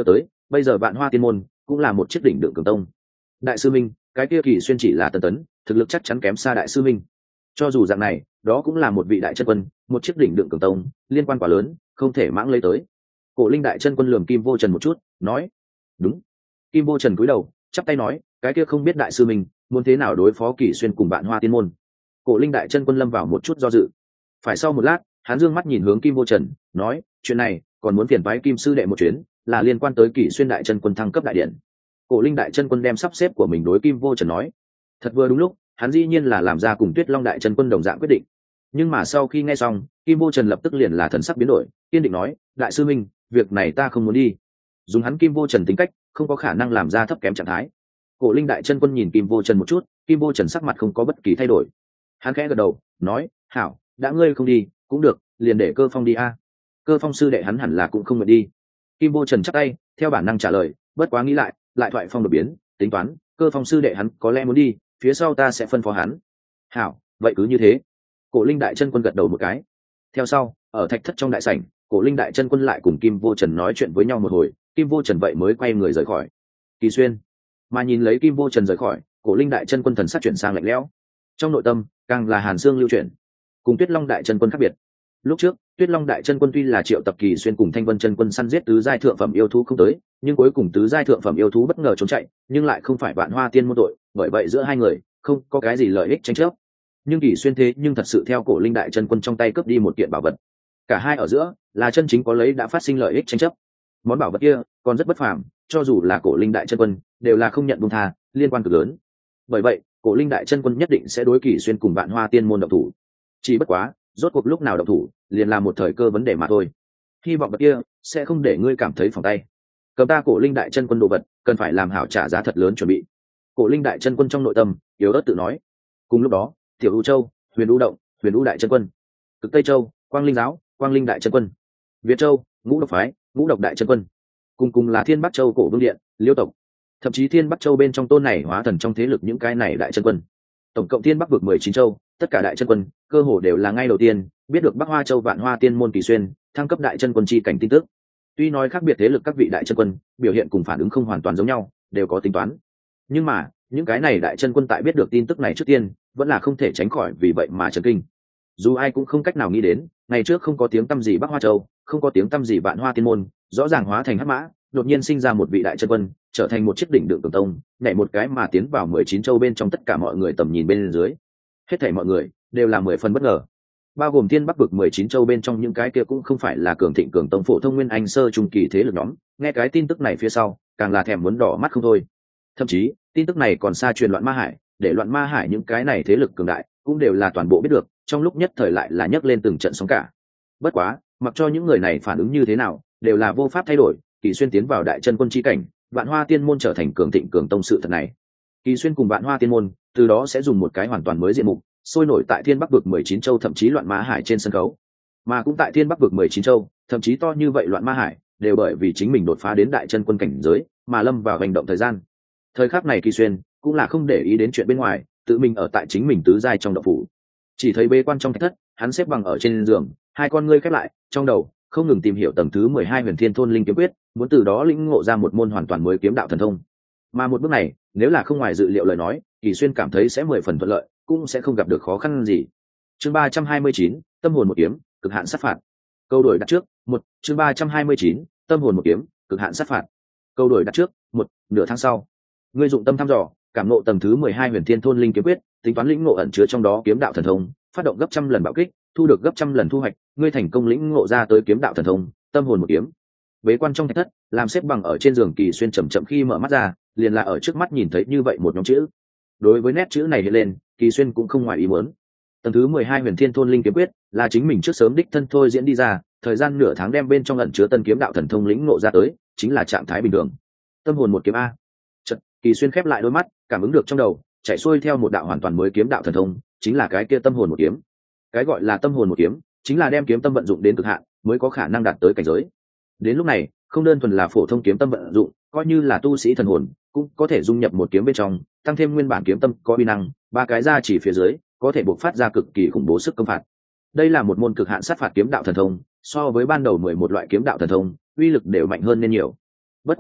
bây giờ vạn hoa tiên môn cũng là một chiếc đỉnh đựng cường tông. Đại sư minh, cái kia Kỳ Xuyên chỉ là tần tấn, thực lực chắc chắn kém xa đại sư minh. Cho dù dạng này, đó cũng là một vị đại chân quân, một chiếc đỉnh đựng cường tông, liên quan quá lớn, không thể mãng lấy tới. Cổ Linh đại chân quân lườm Kim Vô Trần một chút, nói: "Đúng." Kim Vô Trần cúi đầu, chắp tay nói: "Cái kia không biết đại sư minh muốn thế nào đối phó Kỳ Xuyên cùng vạn hoa tiên môn." Cổ Linh đại chân quân lâm vào một chút do dự. Phải sau một lát, hắn dương mắt nhìn hướng Kim Vô Trần, nói: "Chuyện này còn muốn phiền phái Kim sư đệ một chuyến, là liên quan tới Kỳ Xuyên đại chân quân thăng cấp đại điện." Cổ Linh đại chân quân đem sắp xếp của mình đối Kim Vô Trần nói. Thật vừa đúng lúc, hắn dĩ nhiên là làm ra cùng Tuyết Long đại chân quân đồng dạng quyết định. Nhưng mà sau khi nghe xong, Kim Vô Trần lập tức liền là thần sắc biến đổi, kiên định nói: "Đại sư minh, việc này ta không muốn đi." Dùng hắn Kim Vô Trần tính cách, không có khả năng làm ra thấp kém trạng thái. Cổ Linh đại chân quân nhìn Kim Vô Trần một chút, Kim Vô Trần sắc mặt không có bất kỳ thay đổi. Hắn khẽ gật đầu, nói: "Hảo, đã ngươi không đi, cũng được, liền để Cơ Phong đi a." Cơ Phong sư đệ hắn hẳn là cũng không nguyện đi. Kim Vô Trần chắp tay, theo bản năng trả lời, bất quá nghĩ lại, lại thoại phong đột biến, tính toán, Cơ Phong sư đệ hắn có lẽ muốn đi, phía sau ta sẽ phân phó hắn. Hảo, vậy cứ như thế. Cổ Linh đại chân quân gật đầu một cái. Theo sau, ở thạch thất trong đại sảnh, Cổ Linh đại chân quân lại cùng Kim Vô Trần nói chuyện với nhau một hồi, Kim Vô Trần vậy mới quay người rời khỏi. Kỳ Xuyên, mà nhìn lấy Kim Vô Trần rời khỏi, Cổ Linh đại chân quân thần sắc chuyển sang lạnh lẽo. Trong nội tâm, càng là hàn xương lưu chuyển. Cùng Tuyết Long đại chân quân khác biệt. Lúc trước, Tuyết Long đại chân quân tuy là triệu tập Kỳ Xuyên cùng Thanh Vân chân quân săn giết tứ giai thượng phẩm yêu thú không tới, nhưng cuối cùng tứ giai thượng phẩm yêu thú bất ngờ trốn chạy, nhưng lại không phải Vạn Hoa tiên môn tội, bởi vậy giữa hai người không có cái gì lợi ích tranh chấp. Nhưng Kỳ Xuyên thế nhưng thật sự theo Cổ Linh đại chân quân trong tay cướp đi một kiện bảo vật. Cả hai ở giữa là chân chính có lấy đã phát sinh lợi ích tranh chấp. Món bảo vật kia còn rất bất phàm, cho dù là Cổ Linh đại chân quân đều là không nhận buông tha, liên quan cực lớn. Bởi vậy, Cổ Linh đại chân quân nhất định sẽ đối Kỳ Xuyên cùng Vạn Hoa tiên môn động thủ. Chỉ bất quá, rốt cuộc lúc nào động thủ, liền là một thời cơ vấn đề mà thôi. Hy vọng vật kia sẽ không để ngươi cảm thấy phòng tay. Cầm ta Cổ Linh đại chân quân đồ vật, cần phải làm hảo trả giá thật lớn chuẩn bị. Cổ Linh đại chân quân trong nội tâm yếu ớt tự nói. Cùng lúc đó, Tiểu U Châu, Huyền U động, Huyền U đại chân quân, Cực Tây Châu, Quang Linh giáo, Quang Linh đại chân quân, Việt Châu, Ngũ độc phái, Ngũ độc đại chân quân, cùng cùng là Thiên Bắc Châu Cổ Vương điện, Liêu tộc, thậm chí Thiên Bắc Châu bên trong tôn này hóa thần trong thế lực những cái này đại chân quân. Tổng cộng Thiên Bắc vực mười chín châu, tất cả đại chân quân cơ hồ đều là ngay đầu tiên biết được Bắc Hoa Châu Vạn Hoa tiên môn Kỳ Xuyên thăng cấp đại chân quân chi cảnh tin tức. Tuy nói khác biệt thế lực các vị đại chân quân biểu hiện cùng phản ứng không hoàn toàn giống nhau, đều có tính toán, nhưng mà những cái này đại chân quân tại biết được tin tức này trước tiên vẫn là không thể tránh khỏi vì vậy mà chấn kinh. Dù ai cũng không cách nào nghĩ đến, ngày trước không có tiếng tăm gì Bắc Hoa Châu, không có tiếng tăm gì Vạn Hoa tiên môn, rõ ràng hóa thành hắc mã, đột nhiên sinh ra một vị đại chân quân, trở thành một chiếc đỉnh đựng cường tông, nhảy một cái mà tiến vào mười chín châu bên trong tất cả mọi người tầm nhìn bên dưới. Hết thảy mọi người đều là mười phần bất ngờ, bao gồm Thiên Bắc vực mười chín châu bên trong những cái kia cũng không phải là cường thịnh cường tông phổ thông nguyên anh sơ trung kỳ thế lực nhóm, nghe cái tin tức này phía sau, càng là thèm muốn đỏ mắt không thôi. Thậm chí, tin tức này còn xa truyền Loạn Ma Hải, để Loạn Ma Hải những cái này thế lực cường đại cũng đều là toàn bộ biết được, trong lúc nhất thời lại là nhấc lên từng trận sóng cả. Bất quá, mặc cho những người này phản ứng như thế nào, đều là vô pháp thay đổi, Kỳ Xuyên tiến vào đại chân quân chi cảnh, Vạn Hoa tiên môn trở thành cường thịnh cường tông sự thật này. Kỳ Xuyên cùng Vạn Hoa tiên môn, từ đó sẽ dùng một cái hoàn toàn mới diện mục, sôi nổi tại Thiên Bắc vực mười chín châu thậm chí Loạn Ma Hải trên sân khấu. Mà cũng tại Thiên Bắc vực mười chín châu, thậm chí to như vậy Loạn Ma Hải, đều bởi vì chính mình đột phá đến đại chân quân cảnh giới, mà lâm vào hành động thời gian. Thời khắc này Kỳ Xuyên cũng là không để ý đến chuyện bên ngoài, tự mình ở tại chính mình tứ giai trong động phủ. Chỉ thấy bế quan trong thạch thất, hắn xếp bằng ở trên giường, hai con ngươi khép lại, trong đầu không ngừng tìm hiểu tầng thứ mười hai Huyền Thiên Thôn Linh kiếm quyết, muốn từ đó lĩnh ngộ ra một môn hoàn toàn mới kiếm đạo thần thông. Mà một bước này, nếu là không ngoài dự liệu lời nói, Kỳ Xuyên cảm thấy sẽ mười phần thuận lợi, cũng sẽ không gặp được khó khăn gì. Chương ba trăm hai mươi chín, tâm hồn một kiếm, cực hạn sát phạt. Câu đổi đặt trước, một, chương ba trăm hai mươi chín, tâm hồn một kiếm, cực hạn sát phạt. Câu đổi đặt trước, một, nửa tháng sau. Ngươi dụng tâm thăm dò, cảm ngộ tầng thứ mười hai Huyền Thiên Thôn Linh kiếm quyết, tính toán lĩnh ngộ ẩn chứa trong đó kiếm đạo thần thông, phát động gấp trăm lần bạo kích, thu được gấp trăm lần thu hoạch, ngươi thành công lĩnh ngộ ra tới kiếm đạo thần thông, tâm hồn một kiếm. Bế quan trong thạch thất, làm xếp bằng ở trên giường Kỳ Xuyên chậm chậm khi mở mắt ra, liền là ở trước mắt nhìn thấy như vậy một nhóm chữ. Đối với nét chữ này hiện lên, Kỳ Xuyên cũng không ngoài ý muốn. Tầng thứ mười hai Huyền Thiên Thôn Linh kiếm quyết là chính mình trước sớm đích thân thôi diễn đi ra, thời gian nửa tháng đem bên trong ẩn chứa tân kiếm đạo thần thông lĩnh ngộ ra tới, chính là trạng thái bình thường. Tâm hồn một kiếm a. Chợt, Kỳ Xuyên khép lại đôi mắt, cảm ứng được trong đầu chạy xuôi theo một đạo hoàn toàn mới kiếm đạo thần thông, chính là cái kia tâm hồn một kiếm. Cái gọi là tâm hồn một kiếm, chính là đem kiếm tâm vận dụng đến cực hạn, mới có khả năng đạt tới cảnh giới. Đến lúc này, không đơn thuần là phổ thông kiếm tâm vận dụng, coi như là tu sĩ thần hồn, cũng có thể dung nhập một kiếm bên trong, tăng thêm nguyên bản kiếm tâm có uy năng, ba cái ra chỉ phía dưới, có thể bộc phát ra cực kỳ khủng bố sức công phạt. Đây là một môn cực hạn sát phạt kiếm đạo thần thông, so với ban đầu mười một loại kiếm đạo thần thông, uy lực đều mạnh hơn nên nhiều. Bất quá,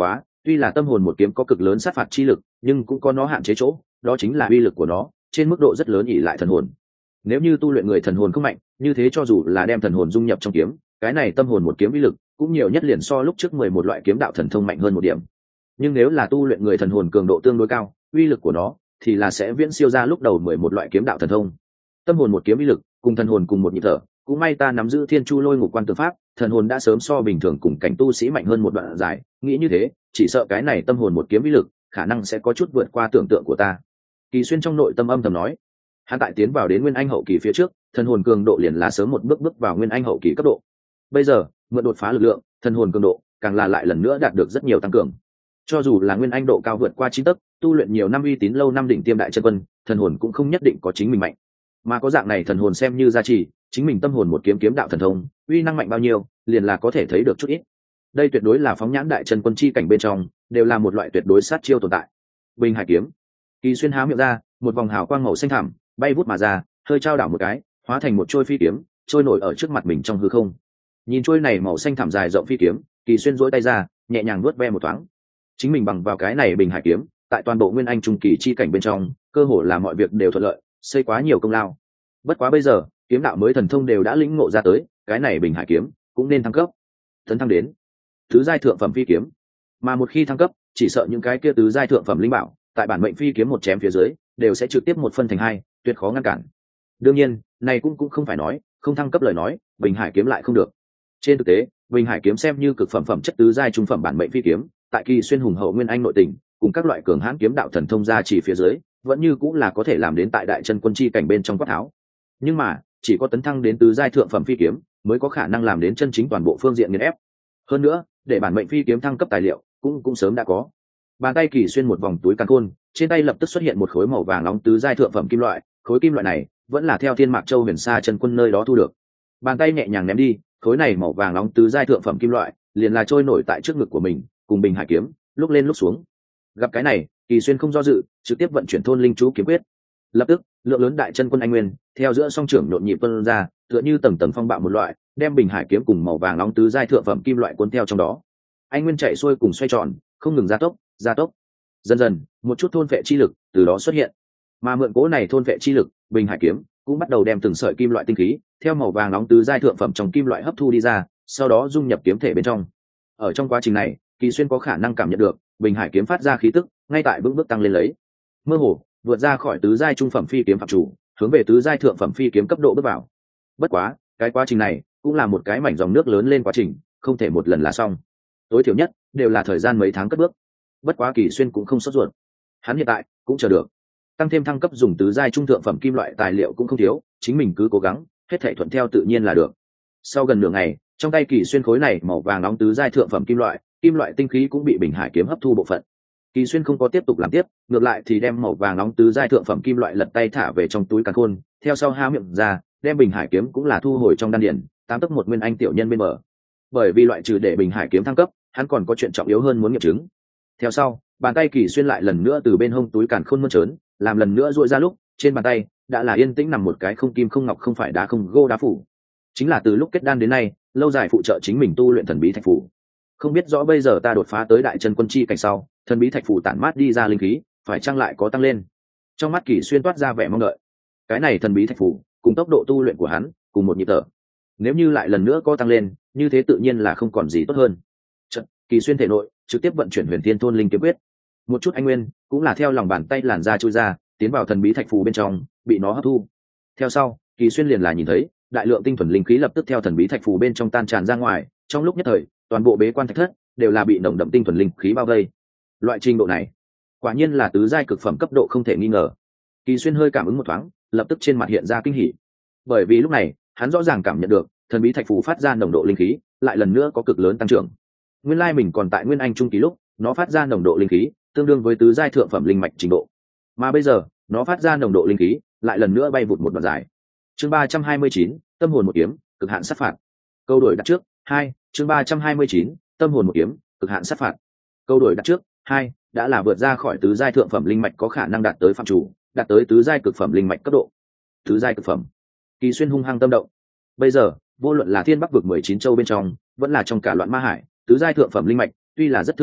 Tuy là tâm hồn một kiếm có cực lớn sát phạt chi lực, nhưng cũng có nó hạn chế chỗ, đó chính là uy lực của nó trên mức độ rất lớn ỷ lại thần hồn. Nếu như tu luyện người thần hồn không mạnh, như thế cho dù là đem thần hồn dung nhập trong kiếm, cái này tâm hồn một kiếm uy lực cũng nhiều nhất liền so lúc trước mười một loại kiếm đạo thần thông mạnh hơn một điểm. Nhưng nếu là tu luyện người thần hồn cường độ tương đối cao, uy lực của nó thì là sẽ viễn siêu ra lúc đầu mười một loại kiếm đạo thần thông. Tâm hồn một kiếm uy lực cùng thần hồn cùng một nhịp thở, cũng may ta nắm giữ Thiên Chu Lôi Ngục Quan Tượng Pháp, thần hồn đã sớm so bình thường cùng cảnh tu sĩ mạnh hơn một đoạn dài, nghĩ như thế, chỉ sợ cái này tâm hồn một kiếm uy lực khả năng sẽ có chút vượt qua tưởng tượng của ta. Kỳ Xuyên trong nội tâm âm thầm nói. Hắn tại tiến vào đến Nguyên Anh hậu kỳ phía trước, thần hồn cường độ liền là sớm một bước bước vào Nguyên Anh hậu kỳ cấp độ. Bây giờ, mượn đột phá lực lượng, thần hồn cường độ càng là lại lần nữa đạt được rất nhiều tăng cường. Cho dù là Nguyên Anh độ cao vượt qua chín tấc, tu luyện nhiều năm uy tín lâu năm đỉnh tiêm đại chân quân, thần hồn cũng không nhất định có chính mình mạnh. Mà có dạng này thần hồn xem như gia trì, chính mình tâm hồn một kiếm kiếm đạo thần thông, uy năng mạnh bao nhiêu, liền là có thể thấy được chút ít. Đây tuyệt đối là phóng nhãn đại chân quân chi cảnh bên trong, đều là một loại tuyệt đối sát chiêu tồn tại. Bình Hải kiếm. Kỳ Xuyên há miệng ra, một vòng hào quang màu xanh thẳm bay vút mà ra, hơi trao đảo một cái, hóa thành một trôi phi kiếm, trôi nổi ở trước mặt mình trong hư không. Nhìn trôi này màu xanh thẳm dài rộng phi kiếm, Kỳ Xuyên duỗi tay ra, nhẹ nhàng nuốt ve một thoáng. Chính mình bằng vào cái này Bình Hải kiếm, tại toàn bộ Nguyên Anh trung kỳ chi cảnh bên trong, cơ hồ là mọi việc đều thuận lợi, xây quá nhiều công lao. Bất quá bây giờ, kiếm đạo mới thần thông đều đã lĩnh ngộ ra tới, cái này Bình Hải kiếm cũng nên thăng cấp. Tấn thăng đến tứ giai thượng phẩm phi kiếm, mà một khi thăng cấp, chỉ sợ những cái kia tứ giai thượng phẩm linh bảo, tại bản mệnh phi kiếm một chém phía dưới, đều sẽ trực tiếp một phân thành hai, tuyệt khó ngăn cản. Đương nhiên, này cũng cũng không phải nói, không thăng cấp lời nói, Bình Hải kiếm lại không được. Trên thực tế, Bình Hải kiếm xem như cực phẩm phẩm chất tứ giai trung phẩm bản mệnh phi kiếm, tại Kỳ Xuyên hùng hậu Nguyên Anh nội tình, cùng các loại cường hãn kiếm đạo thần thông ra chỉ phía dưới, vẫn như cũng là có thể làm đến tại đại chân quân chi cảnh bên trong quát tháo. Nhưng mà, chỉ có tấn thăng đến tứ giai thượng phẩm phi kiếm, mới có khả năng làm đến chân chính toàn bộ phương diện nghiền ép. Hơn nữa, để bản mệnh phi kiếm thăng cấp tài liệu, cũng cũng sớm đã có. Bàn tay Kỳ Xuyên một vòng túi càn khôn, trên tay lập tức xuất hiện một khối màu vàng nóng tứ giai thượng phẩm kim loại, khối kim loại này vẫn là theo Thiên Mạc Châu Huyền Sa chân quân nơi đó thu được. Bàn tay nhẹ nhàng ném đi, khối này màu vàng nóng tứ giai thượng phẩm kim loại liền là trôi nổi tại trước ngực của mình, cùng Bình Hải kiếm lúc lên lúc xuống. Gặp cái này, Kỳ Xuyên không do dự, trực tiếp vận chuyển Thôn Linh Chú kiếm quyết. Lập tức, lượng lớn đại chân quân anh nguyên theo giữa song trưởng nhộn nhịp tuôn ra, tựa như tầng tầng phong bạo một loại, đem Bình Hải kiếm cùng màu vàng nóng tứ giai thượng phẩm kim loại cuốn theo trong đó. Anh nguyên chạy xuôi cùng xoay tròn, không ngừng gia tốc, gia tốc. Dần dần, một chút thôn vệ chi lực từ đó xuất hiện. Mà mượn cố này thôn vệ chi lực, Bình Hải kiếm cũng bắt đầu đem từng sợi kim loại tinh khí theo màu vàng nóng tứ giai thượng phẩm trong kim loại hấp thu đi ra, sau đó dung nhập kiếm thể bên trong. Ở trong quá trình này, Kỳ Xuyên có khả năng cảm nhận được Bình Hải kiếm phát ra khí tức ngay tại bước bước tăng lên lấy, mơ hồ vượt ra khỏi tứ giai trung phẩm phi kiếm phạm chủ, hướng về tứ giai thượng phẩm phi kiếm cấp độ bước vào. Bất quá, cái quá trình này cũng là một cái mảnh dòng nước lớn lên quá trình, không thể một lần là xong. Tối thiểu nhất đều là thời gian mấy tháng cất bước. Bất quá Kỳ Xuyên cũng không sốt ruột, hắn hiện tại cũng chờ được. Tăng thêm thăng cấp dùng tứ giai trung thượng phẩm kim loại tài liệu cũng không thiếu, chính mình cứ cố gắng, hết thảy thuận theo tự nhiên là được. Sau gần nửa ngày, trong tay Kỳ Xuyên khối này màu vàng nóng tứ giai thượng phẩm kim loại, kim loại tinh khí cũng bị Bình Hải kiếm hấp thu bộ phận. Kỳ Xuyên không có tiếp tục làm tiếp, ngược lại thì đem màu vàng nóng tứ giai thượng phẩm kim loại lật tay thả về trong túi càn khôn, theo sau há miệng ra, đem Bình Hải kiếm cũng là thu hồi trong đan điền, tám tấc một nguyên anh tiểu nhân bên bờ. Bởi vì loại trừ để Bình Hải kiếm thăng cấp, hắn còn có chuyện trọng yếu hơn muốn nghiệm chứng. Theo sau, bàn tay Kỳ Xuyên lại lần nữa từ bên hông túi càn khôn mơn trớn, làm lần nữa duỗi ra lúc, trên bàn tay đã là yên tĩnh nằm một cái không kim không ngọc không phải đá không gô đá phủ. Chính là từ lúc kết đan đến nay, lâu dài phụ trợ chính mình tu luyện thần bí thạch phủ. Không biết rõ bây giờ ta đột phá tới đại chân quân chi cảnh sau, thần bí thạch phủ tản mát đi ra linh khí, phải chăng lại có tăng lên. Trong mắt Kỳ Xuyên toát ra vẻ mong đợi. Cái này thần bí thạch phủ, cùng tốc độ tu luyện của hắn, cùng một nhịp thở. Nếu như lại lần nữa có tăng lên, như thế tự nhiên là không còn gì tốt hơn. Chợt, Kỳ Xuyên thể nội trực tiếp vận chuyển Huyền Thiên Thôn Linh kiếm quyết. Một chút anh nguyên cũng là theo lòng bàn tay làn ra chui ra, tiến vào thần bí thạch phù bên trong, bị nó hấp thu. Theo sau, Kỳ Xuyên liền là nhìn thấy đại lượng tinh thuần linh khí lập tức theo thần bí thạch phù bên trong tan tràn ra ngoài, trong lúc nhất thời, toàn bộ bế quan thạch thất đều là bị nồng đậm tinh thuần linh khí bao vây. Loại trình độ này, quả nhiên là tứ giai cực phẩm cấp độ không thể nghi ngờ. Kỳ Xuyên hơi cảm ứng một thoáng, lập tức trên mặt hiện ra kinh hỉ. Bởi vì lúc này, hắn rõ ràng cảm nhận được, thần bí thạch phù phát ra nồng độ linh khí, lại lần nữa có cực lớn tăng trưởng. Nguyên lai mình còn tại Nguyên Anh trung kỳ lúc, nó phát ra nồng độ linh khí tương đương với tứ giai thượng phẩm linh mạch trình độ, mà bây giờ nó phát ra nồng độ linh khí lại lần nữa bay vụt một đoạn dài. Chương ba trăm hai mươi chín, tâm hồn một kiếm, cực hạn sát phạt. Câu đổi đặt trước hai. Chương ba trăm hai mươi chín, tâm hồn một kiếm, cực hạn sát phạt. Câu đổi đặt trước hai đã là vượt ra khỏi tứ giai thượng phẩm linh mạch có khả năng đạt tới phạm chủ, đạt tới tứ giai cực phẩm linh mạch cấp độ. Tứ giai cực phẩm. Kỳ Xuyên hung hăng tâm động. Bây giờ, vô luận là Thiên Bắc vực mười chín châu bên trong, vẫn là trong cả loạn ma hải, tứ giai thượng phẩm linh mạch tuy là rất thưa thớt,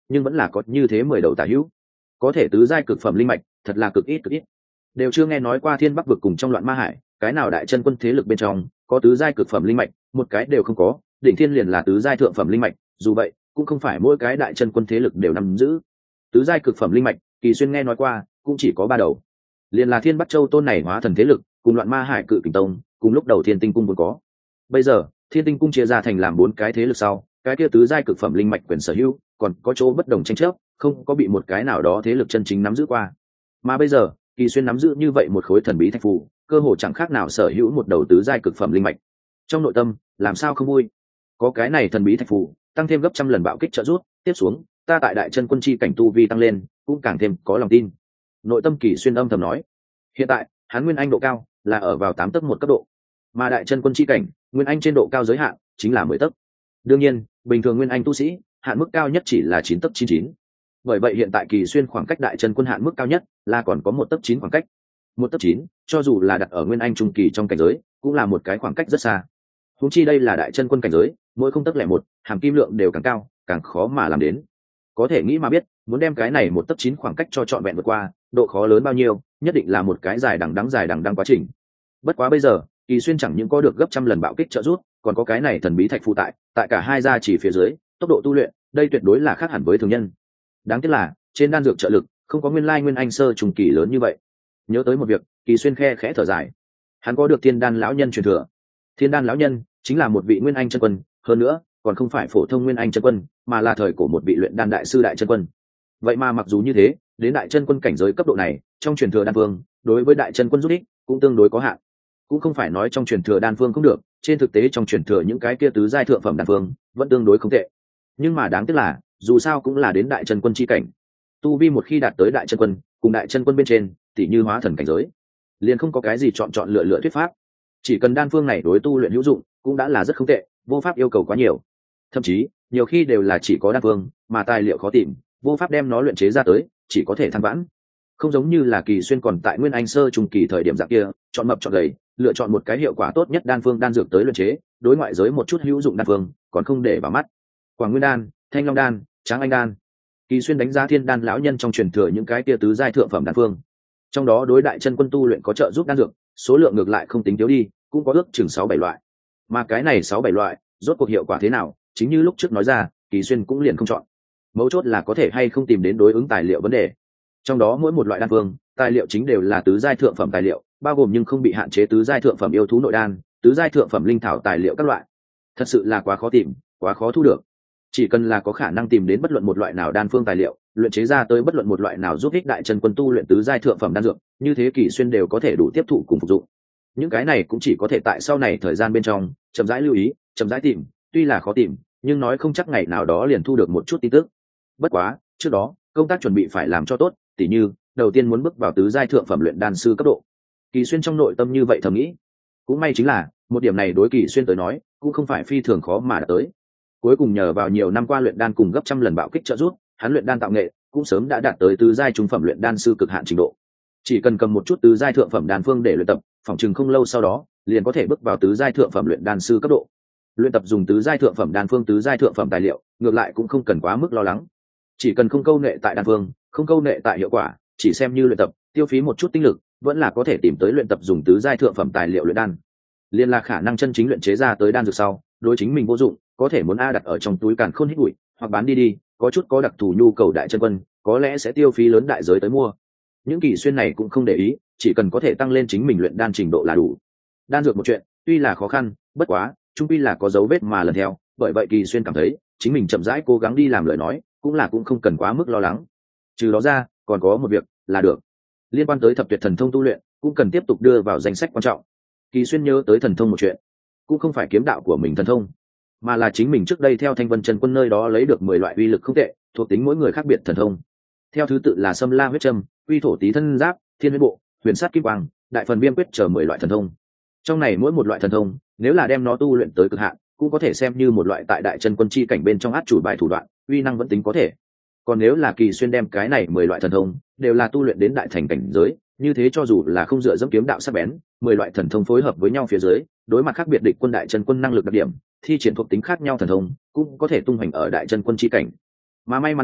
nhưng vẫn là có như thế mười đầu tả hữu. Có thể tứ giai cực phẩm linh mạch thật là cực ít cực ít, đều chưa nghe nói qua thiên bắc vực cùng trong loạn ma hải cái nào đại chân quân thế lực bên trong có tứ giai cực phẩm linh mạch, một cái đều không có. Đỉnh thiên liền là tứ giai thượng phẩm linh mạch, dù vậy cũng không phải mỗi cái đại chân quân thế lực đều nắm giữ tứ giai cực phẩm linh mạch. Kỳ Xuyên nghe nói qua cũng chỉ có ba đầu, liền là thiên bắc châu tôn này hóa thần thế lực cùng loạn ma hải cự kình tông, cùng lúc đầu thiên tinh cung vốn có. Bây giờ thiên tinh cung chia ra thành làm bốn cái thế lực sau, cái kia tứ giai cực phẩm linh mạch quyền sở hữu còn có chỗ bất đồng tranh chấp, không có bị một cái nào đó thế lực chân chính nắm giữ qua. Mà bây giờ Kỳ Xuyên nắm giữ như vậy một khối thần bí thạch phù, cơ hồ chẳng khác nào sở hữu một đầu tứ giai cực phẩm linh mạch. Trong nội tâm làm sao không vui, có cái này thần bí thạch phù tăng thêm gấp trăm lần bạo kích trợ rút, tiếp xuống ta tại đại chân quân chi cảnh tu vi tăng lên cũng càng thêm có lòng tin. Nội tâm Kỳ Xuyên âm thầm nói. Hiện tại hắn nguyên anh độ cao là ở vào tám tấc một cấp độ, mà đại chân quân chi cảnh nguyên anh trên độ cao giới hạn chính là mười tấc. Đương nhiên bình thường nguyên anh tu sĩ hạn mức cao nhất chỉ là chín tấc chín chín. Bởi vậy hiện tại Kỳ Xuyên khoảng cách đại chân quân hạn mức cao nhất là còn có một tấc chín khoảng cách. Một tấc chín cho dù là đặt ở nguyên anh trung kỳ trong cảnh giới cũng là một cái khoảng cách rất xa. Huống chi đây là đại chân quân cảnh giới, mỗi không tấc lẻ một hàm kim lượng đều càng cao, càng khó mà làm đến. Có thể nghĩ mà biết, muốn đem cái này một tấc chín khoảng cách cho trọn vẹn vượt qua, độ khó lớn bao nhiêu, nhất định là một cái dài đằng đẵng dài đằng đẵng quá trình. Bất quá bây giờ Kỳ Xuyên chẳng những có được gấp trăm lần bạo kích trợ giúp, còn có cái này thần bí thạch phù tại tại cả hai gia chỉ phía dưới, tốc độ tu luyện đây tuyệt đối là khác hẳn với thường nhân. Đáng tiếc là trên đan dược trợ lực không có nguyên lai nguyên anh sơ trùng kỳ lớn như vậy. Nhớ tới một việc, Kỳ Xuyên khe khẽ thở dài. Hắn có được thiên đan lão nhân truyền thừa. Thiên đan lão nhân chính là một vị nguyên anh chân quân, hơn nữa còn không phải phổ thông nguyên anh chân quân, mà là thời cổ một vị luyện đan đại sư đại chân quân. Vậy mà mặc dù như thế, đến đại chân quân cảnh giới cấp độ này, trong truyền thừa đan phương đối với đại chân quân rút ích cũng tương đối có hạn. Cũng không phải nói trong truyền thừa đan phương không được, trên thực tế trong truyền thừa những cái kia tứ giai thượng phẩm đan phương vẫn tương đối không tệ. Nhưng mà đáng tiếc là dù sao cũng là đến đại chân quân chi cảnh, tu vi một khi đạt tới đại chân quân cùng đại chân quân bên trên tỉ như hóa thần cảnh giới, liền không có cái gì chọn chọn lựa lựa thuyết pháp. Chỉ cần đan phương này đối tu luyện hữu dụng cũng đã là rất không tệ, vô pháp yêu cầu quá nhiều. Thậm chí nhiều khi đều là chỉ có đan phương mà tài liệu khó tìm, vô pháp đem nó luyện chế ra tới, chỉ có thể than vãn. Không giống như là Kỳ Xuyên còn tại nguyên anh sơ trung kỳ thời điểm dạng kia, chọn mập chọn gầy, lựa chọn một cái hiệu quả tốt nhất đan phương đan dược tới luyện chế, đối ngoại giới một chút hữu dụng đan phương còn không để vào mắt. Quảng Nguyên đan, Thanh Long đan, Tráng Anh đan. Kỳ Xuyên đánh giá thiên đan lão nhân trong truyền thừa những cái kia tứ giai thượng phẩm đan phương, trong đó đối đại chân quân tu luyện có trợ giúp đan dược, số lượng ngược lại không tính thiếu đi, cũng có ước chừng sáu bảy loại. Mà cái này sáu bảy loại, rốt cuộc hiệu quả thế nào, chính như lúc trước nói ra, Kỳ Xuyên cũng liền không chọn. Mấu chốt là có thể hay không tìm đến đối ứng tài liệu vấn đề. Trong đó mỗi một loại đan phương, tài liệu chính đều là tứ giai thượng phẩm tài liệu, bao gồm nhưng không bị hạn chế tứ giai thượng phẩm yêu thú nội đan, tứ giai thượng phẩm linh thảo tài liệu các loại. Thật sự là quá khó tìm, quá khó thu được. Chỉ cần là có khả năng tìm đến bất luận một loại nào đan phương tài liệu, luyện chế ra tới bất luận một loại nào giúp ích đại chân quân tu luyện tứ giai thượng phẩm đan dược, như thế Kỳ Xuyên đều có thể đủ tiếp thụ cùng phục dụng. Những cái này cũng chỉ có thể tại sau này thời gian bên trong chậm rãi lưu ý, chậm rãi tìm, tuy là khó tìm, nhưng nói không chắc ngày nào đó liền thu được một chút tin tức. Bất quá trước đó công tác chuẩn bị phải làm cho tốt, tỉ như đầu tiên muốn bước vào tứ giai thượng phẩm luyện đan sư cấp độ. Kỳ Xuyên trong nội tâm như vậy thầm nghĩ. Cũng may chính là một điểm này đối Kỳ Xuyên tới nói cũng không phải phi thường khó mà đạt tới. Cuối cùng nhờ vào nhiều năm qua luyện đan cùng gấp trăm lần bạo kích trợ giúp, hắn luyện đan tạo nghệ cũng sớm đã đạt tới tứ giai trung phẩm luyện đan sư cực hạn trình độ. Chỉ cần cầm một chút tứ giai thượng phẩm đan phương để luyện tập, phòng chừng không lâu sau đó liền có thể bước vào tứ giai thượng phẩm luyện đan sư cấp độ. Luyện tập dùng tứ giai thượng phẩm đan phương tứ giai thượng phẩm tài liệu, ngược lại cũng không cần quá mức lo lắng. Chỉ cần không câu nệ tại đan phương, không câu nệ tại hiệu quả, chỉ xem như luyện tập, tiêu phí một chút tinh lực, vẫn là có thể tìm tới luyện tập dùng tứ giai thượng phẩm tài liệu luyện đan. Liên là khả năng chân chính luyện chế ra tới đan dược sau, đối chính mình vô dụng, có thể muốn a đặt ở trong túi càn khôn hít bụi, hoặc bán đi đi, có chút có đặc thù nhu cầu đại chân quân, có lẽ sẽ tiêu phí lớn đại giới tới mua. Những Kỳ Xuyên này cũng không để ý, chỉ cần có thể tăng lên chính mình luyện đan trình độ là đủ. Đan dược một chuyện, tuy là khó khăn, bất quá, chung quy là có dấu vết mà lần theo, bởi vậy Kỳ Xuyên cảm thấy, chính mình chậm rãi cố gắng đi làm lời nói, cũng là cũng không cần quá mức lo lắng. Trừ đó ra, còn có một việc là được. Liên quan tới thập tuyệt thần thông tu luyện, cũng cần tiếp tục đưa vào danh sách quan trọng. Kỳ Xuyên nhớ tới thần thông một chuyện, cũng không phải kiếm đạo của mình thần thông, mà là chính mình trước đây theo Thanh Vân Chân Quân nơi đó lấy được mười loại uy lực không tệ, thuộc tính mỗi người khác biệt thần thông. Theo thứ tự là Sâm La huyết châm, Uy thổ tí thân giáp, Thiên huyết bộ, Huyền sát kim quang, Đại phần viêm quyết chờ mười loại thần thông. Trong này mỗi một loại thần thông, nếu là đem nó tu luyện tới cực hạn, cũng có thể xem như một loại tại đại chân quân chi cảnh bên trong át chủ bài thủ đoạn, uy năng vẫn tính có thể. Còn nếu là Kỳ Xuyên đem cái này mười loại thần thông đều là tu luyện đến đại thành cảnh giới, như thế cho dù là không dựa dẫm kiếm đạo sắc bén, mười loại thần thông phối hợp với nhau phía dưới, đối mặt khác biệt địch quân đại chân quân năng lực đặc điểm, thi triển thuộc tính khác nhau thần thông, cũng có thể tung hoành ở đại chân quân chi cảnh. Mà may mắn là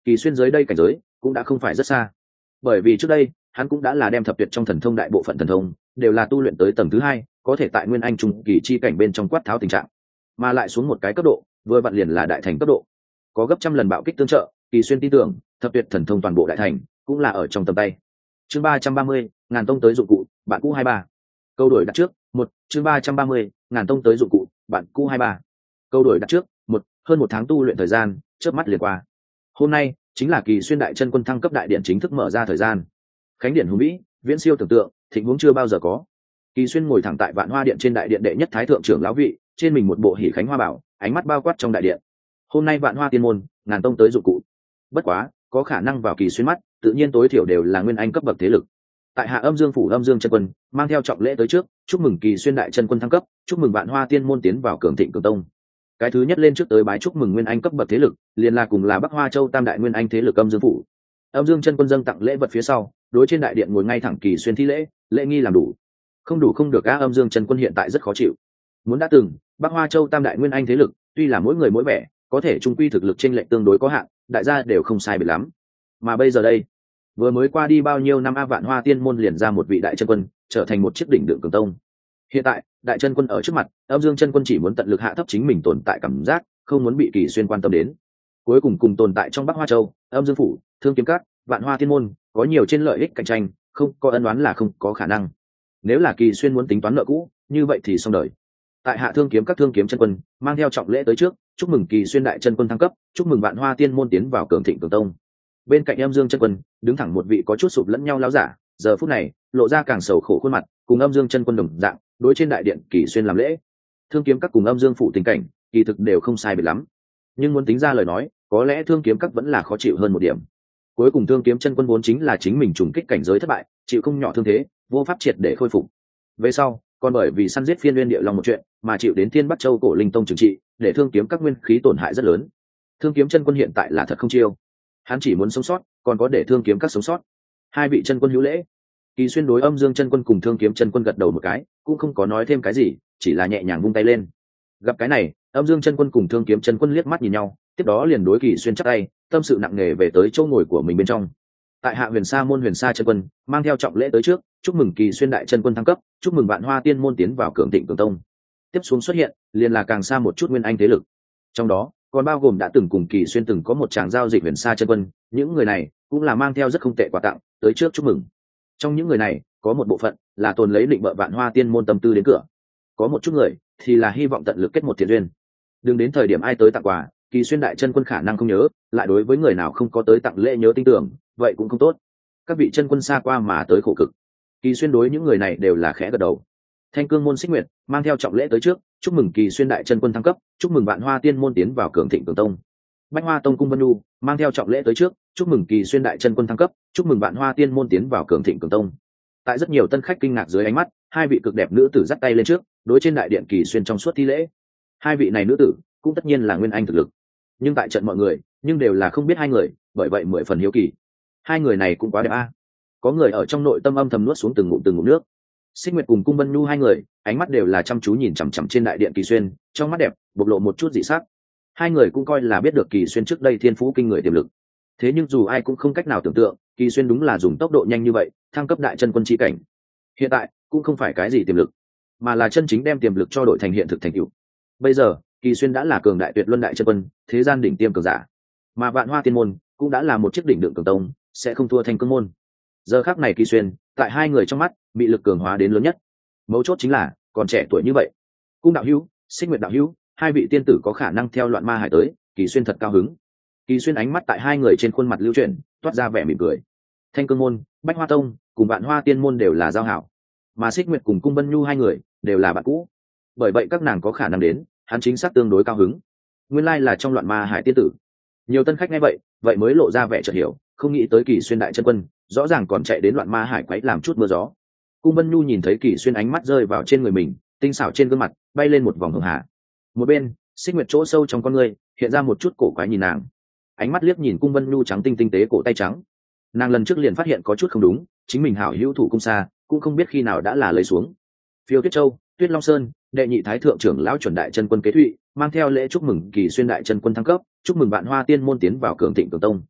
Kỳ Xuyên dưới đây cảnh giới cũng đã không phải rất xa, bởi vì trước đây hắn cũng đã là đem thập tuyệt trong thần thông đại bộ phận thần thông đều là tu luyện tới tầng thứ hai, có thể tại nguyên anh trung kỳ chi cảnh bên trong quát tháo tình trạng, mà lại xuống một cái cấp độ vừa vặn liền là đại thành cấp độ, có gấp trăm lần bạo kích tương trợ. Kỳ Xuyên tin tưởng thập tuyệt thần thông toàn bộ đại thành cũng là ở trong tầm tay. Chương ba trăm ba mươi, ngàn tông tới dụng cụ, bạn cũ hai ba. Câu đổi đặt trước, một. Chương ba trăm ba mươi, ngàn tông tới dụng cụ, bạn cũ hai ba. Câu đổi đặt trước, một. Hơn một tháng tu luyện thời gian chớp mắt liền qua. Hôm nay chính là Kỳ Xuyên đại chân quân thăng cấp đại điện chính thức mở ra thời gian. Khánh điện hùng vĩ, viễn siêu tưởng tượng, thịnh vượng chưa bao giờ có. Kỳ Xuyên ngồi thẳng tại Vạn Hoa điện trên đại điện đệ nhất thái thượng trưởng lão vị, trên mình một bộ hỉ khánh hoa bảo, ánh mắt bao quát trong đại điện. Hôm nay Vạn Hoa tiên môn, ngàn tông tới dụng cụ. Bất quá, có khả năng vào Kỳ Xuyên mắt, tự nhiên tối thiểu đều là nguyên anh cấp bậc thế lực. Tại Hạ Âm Dương phủ Âm Dương chân quân mang theo trọng lễ tới trước, chúc mừng Kỳ Xuyên đại chân quân thăng cấp, chúc mừng Vạn Hoa tiên môn tiến vào cường thịnh cường tông. Cái thứ nhất lên trước tới bái chúc mừng nguyên anh cấp bậc thế lực, liền là cùng là Bắc Hoa Châu tam đại nguyên anh thế lực Âm Dương phủ. Âm Dương chân quân dâng tặng lễ vật phía sau, đối trên đại điện ngồi ngay thẳng Kỳ Xuyên thi lễ, lễ nghi làm đủ. Không đủ không được á, Âm Dương chân quân hiện tại rất khó chịu. Muốn đã từng, Bắc Hoa Châu tam đại nguyên anh thế lực, tuy là mỗi người mỗi vẻ, có thể trung quy thực lực chênh lệch tương đối có hạn, đại gia đều không sai biệt lắm. Mà bây giờ đây, vừa mới qua đi bao nhiêu năm a, Vạn Hoa tiên môn liền ra một vị đại chân quân, trở thành một chiếc đỉnh đượng cường tông. Hiện tại, đại chân quân ở trước mặt, Âm Dương chân quân chỉ muốn tận lực hạ thấp chính mình tồn tại cảm giác, không muốn bị Kỳ Xuyên quan tâm đến. Cuối cùng cùng tồn tại trong Bắc Hoa Châu, Âm Dương phủ, Thương Kiếm Các, Vạn Hoa tiên môn, có nhiều trên lợi ích cạnh tranh, không có ân oán là không có khả năng. Nếu là Kỳ Xuyên muốn tính toán nợ cũ, như vậy thì xong đời. Tại Hạ Thương Kiếm Các Thương Kiếm chân quân mang theo trọng lễ tới trước, chúc mừng Kỳ Xuyên đại chân quân thăng cấp, chúc mừng Vạn Hoa tiên môn tiến vào cường thịnh cường tông. Bên cạnh Âm Dương chân quân đứng thẳng một vị có chút sụp lẫn nhau láo giả, giờ phút này lộ ra càng sầu khổ khuôn mặt, cùng Âm Dương chân quân đồng dạng đối trên đại điện Kỳ Xuyên làm lễ. Thương Kiếm Các cùng Âm Dương phủ tình cảnh kỳ thực đều không sai biệt lắm, nhưng muốn tính ra lời nói, có lẽ Thương Kiếm Các vẫn là khó chịu hơn một điểm. Cuối cùng Thương Kiếm chân quân vốn chính là chính mình trùng kích cảnh giới thất bại, chịu không nhỏ thương thế, vô pháp triệt để khôi phục. Về sau còn bởi vì săn giết Phiên Nguyên Địa Long một chuyện mà chịu đến Thiên Bắc Châu Cổ Linh Tông trừng trị, để Thương Kiếm Các nguyên khí tổn hại rất lớn. Thương Kiếm chân quân hiện tại là thật không chiêu, hắn chỉ muốn sống sót, còn có để Thương Kiếm Các sống sót. Hai vị chân quân hữu lễ. Kỳ Xuyên đối Âm Dương chân quân cùng Thương Kiếm chân quân gật đầu một cái, cũng không có nói thêm cái gì, chỉ là nhẹ nhàng vung tay lên. Gặp cái này, Âm Dương chân quân cùng Thương Kiếm chân quân liếc mắt nhìn nhau, tiếp đó liền đối Kỳ Xuyên chắp tay, tâm sự nặng nề về tới chỗ ngồi của mình bên trong. Tại Hạ Huyền Sa môn Huyền Sa chân quân mang theo trọng lễ tới trước, chúc mừng Kỳ Xuyên đại chân quân thăng cấp, chúc mừng Vạn Hoa tiên môn tiến vào cường thịnh cường tông. Tiếp xuống xuất hiện liền là càng xa một chút nguyên anh thế lực, trong đó còn bao gồm đã từng cùng Kỳ Xuyên từng có một tràng giao dịch Huyền Sa chân quân, những người này cũng là mang theo rất không tệ quà tặng tới trước chúc mừng. Trong những người này có một bộ phận là tồn lấy định bợ Vạn Hoa tiên môn tâm tư đến cửa, có một chút người thì là hy vọng tận lực kết một thiện duyên. Đừng đến thời điểm ai tới tặng quà, Kỳ Xuyên đại chân quân khả năng không nhớ, lại đối với người nào không có tới tặng lễ nhớ tin tưởng, vậy cũng không tốt. Các vị chân quân xa qua mà tới khổ cực, Kỳ Xuyên đối những người này đều là khẽ gật đầu. Thanh Cương môn Xích Nguyệt mang theo trọng lễ tới trước, chúc mừng Kỳ Xuyên đại chân quân thăng cấp, chúc mừng Vạn Hoa tiên môn tiến vào cường thịnh cường tông. Bách Hoa tông Cung Vân Nhu mang theo trọng lễ tới trước, chúc mừng Kỳ Xuyên đại chân quân thăng cấp, chúc mừng Vạn Hoa tiên môn tiến vào cường thịnh cường tông. Tại rất nhiều tân khách kinh ngạc dưới ánh mắt, hai vị cực đẹp nữ tử dắt tay lên trước, đối trên đại điện Kỳ Xuyên trong suốt thi lễ. Hai vị này nữ tử cũng tất nhiên là nguyên anh thực lực, nhưng tại trận mọi người nhưng đều là không biết hai người, bởi vậy mười phần hiếu kỳ. Hai người này cũng quá đẹp a. Có người ở trong nội tâm âm thầm nuốt xuống từng ngụm từng ngụm nước. Xích Nguyệt cùng Cung Vân Nhu hai người ánh mắt đều là chăm chú nhìn chằm chằm trên đại điện Kỳ Xuyên, trong mắt đẹp bộc lộ một chút dị sắc. Hai người cũng coi là biết được Kỳ Xuyên trước đây thiên phú kinh người tiềm lực, thế nhưng dù ai cũng không cách nào tưởng tượng Kỳ Xuyên đúng là dùng tốc độ nhanh như vậy thăng cấp đại chân quân chi cảnh. Hiện tại cũng không phải cái gì tiềm lực, mà là chân chính đem tiềm lực cho đội thành hiện thực thành tựu. Bây giờ Kỳ Xuyên đã là cường đại tuyệt luân đại chân quân, thế gian đỉnh tiêm cường giả, mà Vạn Hoa tiên môn cũng đã là một chiếc đỉnh đượng cường tông, sẽ không thua Thanh Cương môn. Giờ khắc này Kỳ Xuyên tại hai người trong mắt bị lực cường hóa đến lớn nhất, mấu chốt chính là còn trẻ tuổi như vậy. Cung đạo hữu, Xích Nguyệt đạo hữu, hai vị tiên tử có khả năng theo Loạn Ma Hải tới, Kỳ Xuyên thật cao hứng. Kỳ Xuyên ánh mắt tại hai người trên khuôn mặt lưu chuyển, toát ra vẻ mỉm cười. Thanh Cương môn, Bách Hoa tông cùng Vạn Hoa tiên môn đều là giao hảo, mà Xích Nguyệt cùng Cung Vân Nhu hai người đều là bạn cũ, bởi vậy các nàng có khả năng đến, hắn chính xác tương đối cao hứng. Nguyên lai là trong Loạn Ma Hải tiên tử. Nhiều tân khách nghe vậy vậy mới lộ ra vẻ chợt hiểu, không nghĩ tới Kỳ Xuyên đại chân quân rõ ràng còn chạy đến Loạn Ma Hải quấy làm chút mưa gió. Cung Vân Nhu nhìn thấy Kỳ Xuyên ánh mắt rơi vào trên người mình, tinh xảo trên gương mặt bay lên một vòng hường hà. Một bên Xích Nguyệt chỗ sâu trong con người hiện ra một chút cổ quái nhìn nàng, ánh mắt liếc nhìn Cung Vân Nhu trắng tinh tinh tế cổ tay trắng. Nàng lần trước liền phát hiện có chút không đúng, chính mình hảo hữu thủ cung xa cũng không biết khi nào đã là lấy xuống. Phiêu Tuyết Châu, Tuyết Long Sơn đệ nhị thái thượng trưởng lão chuẩn đại chân quân kế thụy mang theo lễ chúc mừng Kỳ Xuyên đại chân quân thăng cấp, chúc mừng Vạn Hoa tiên môn tiến vào cường thịnh cường tông.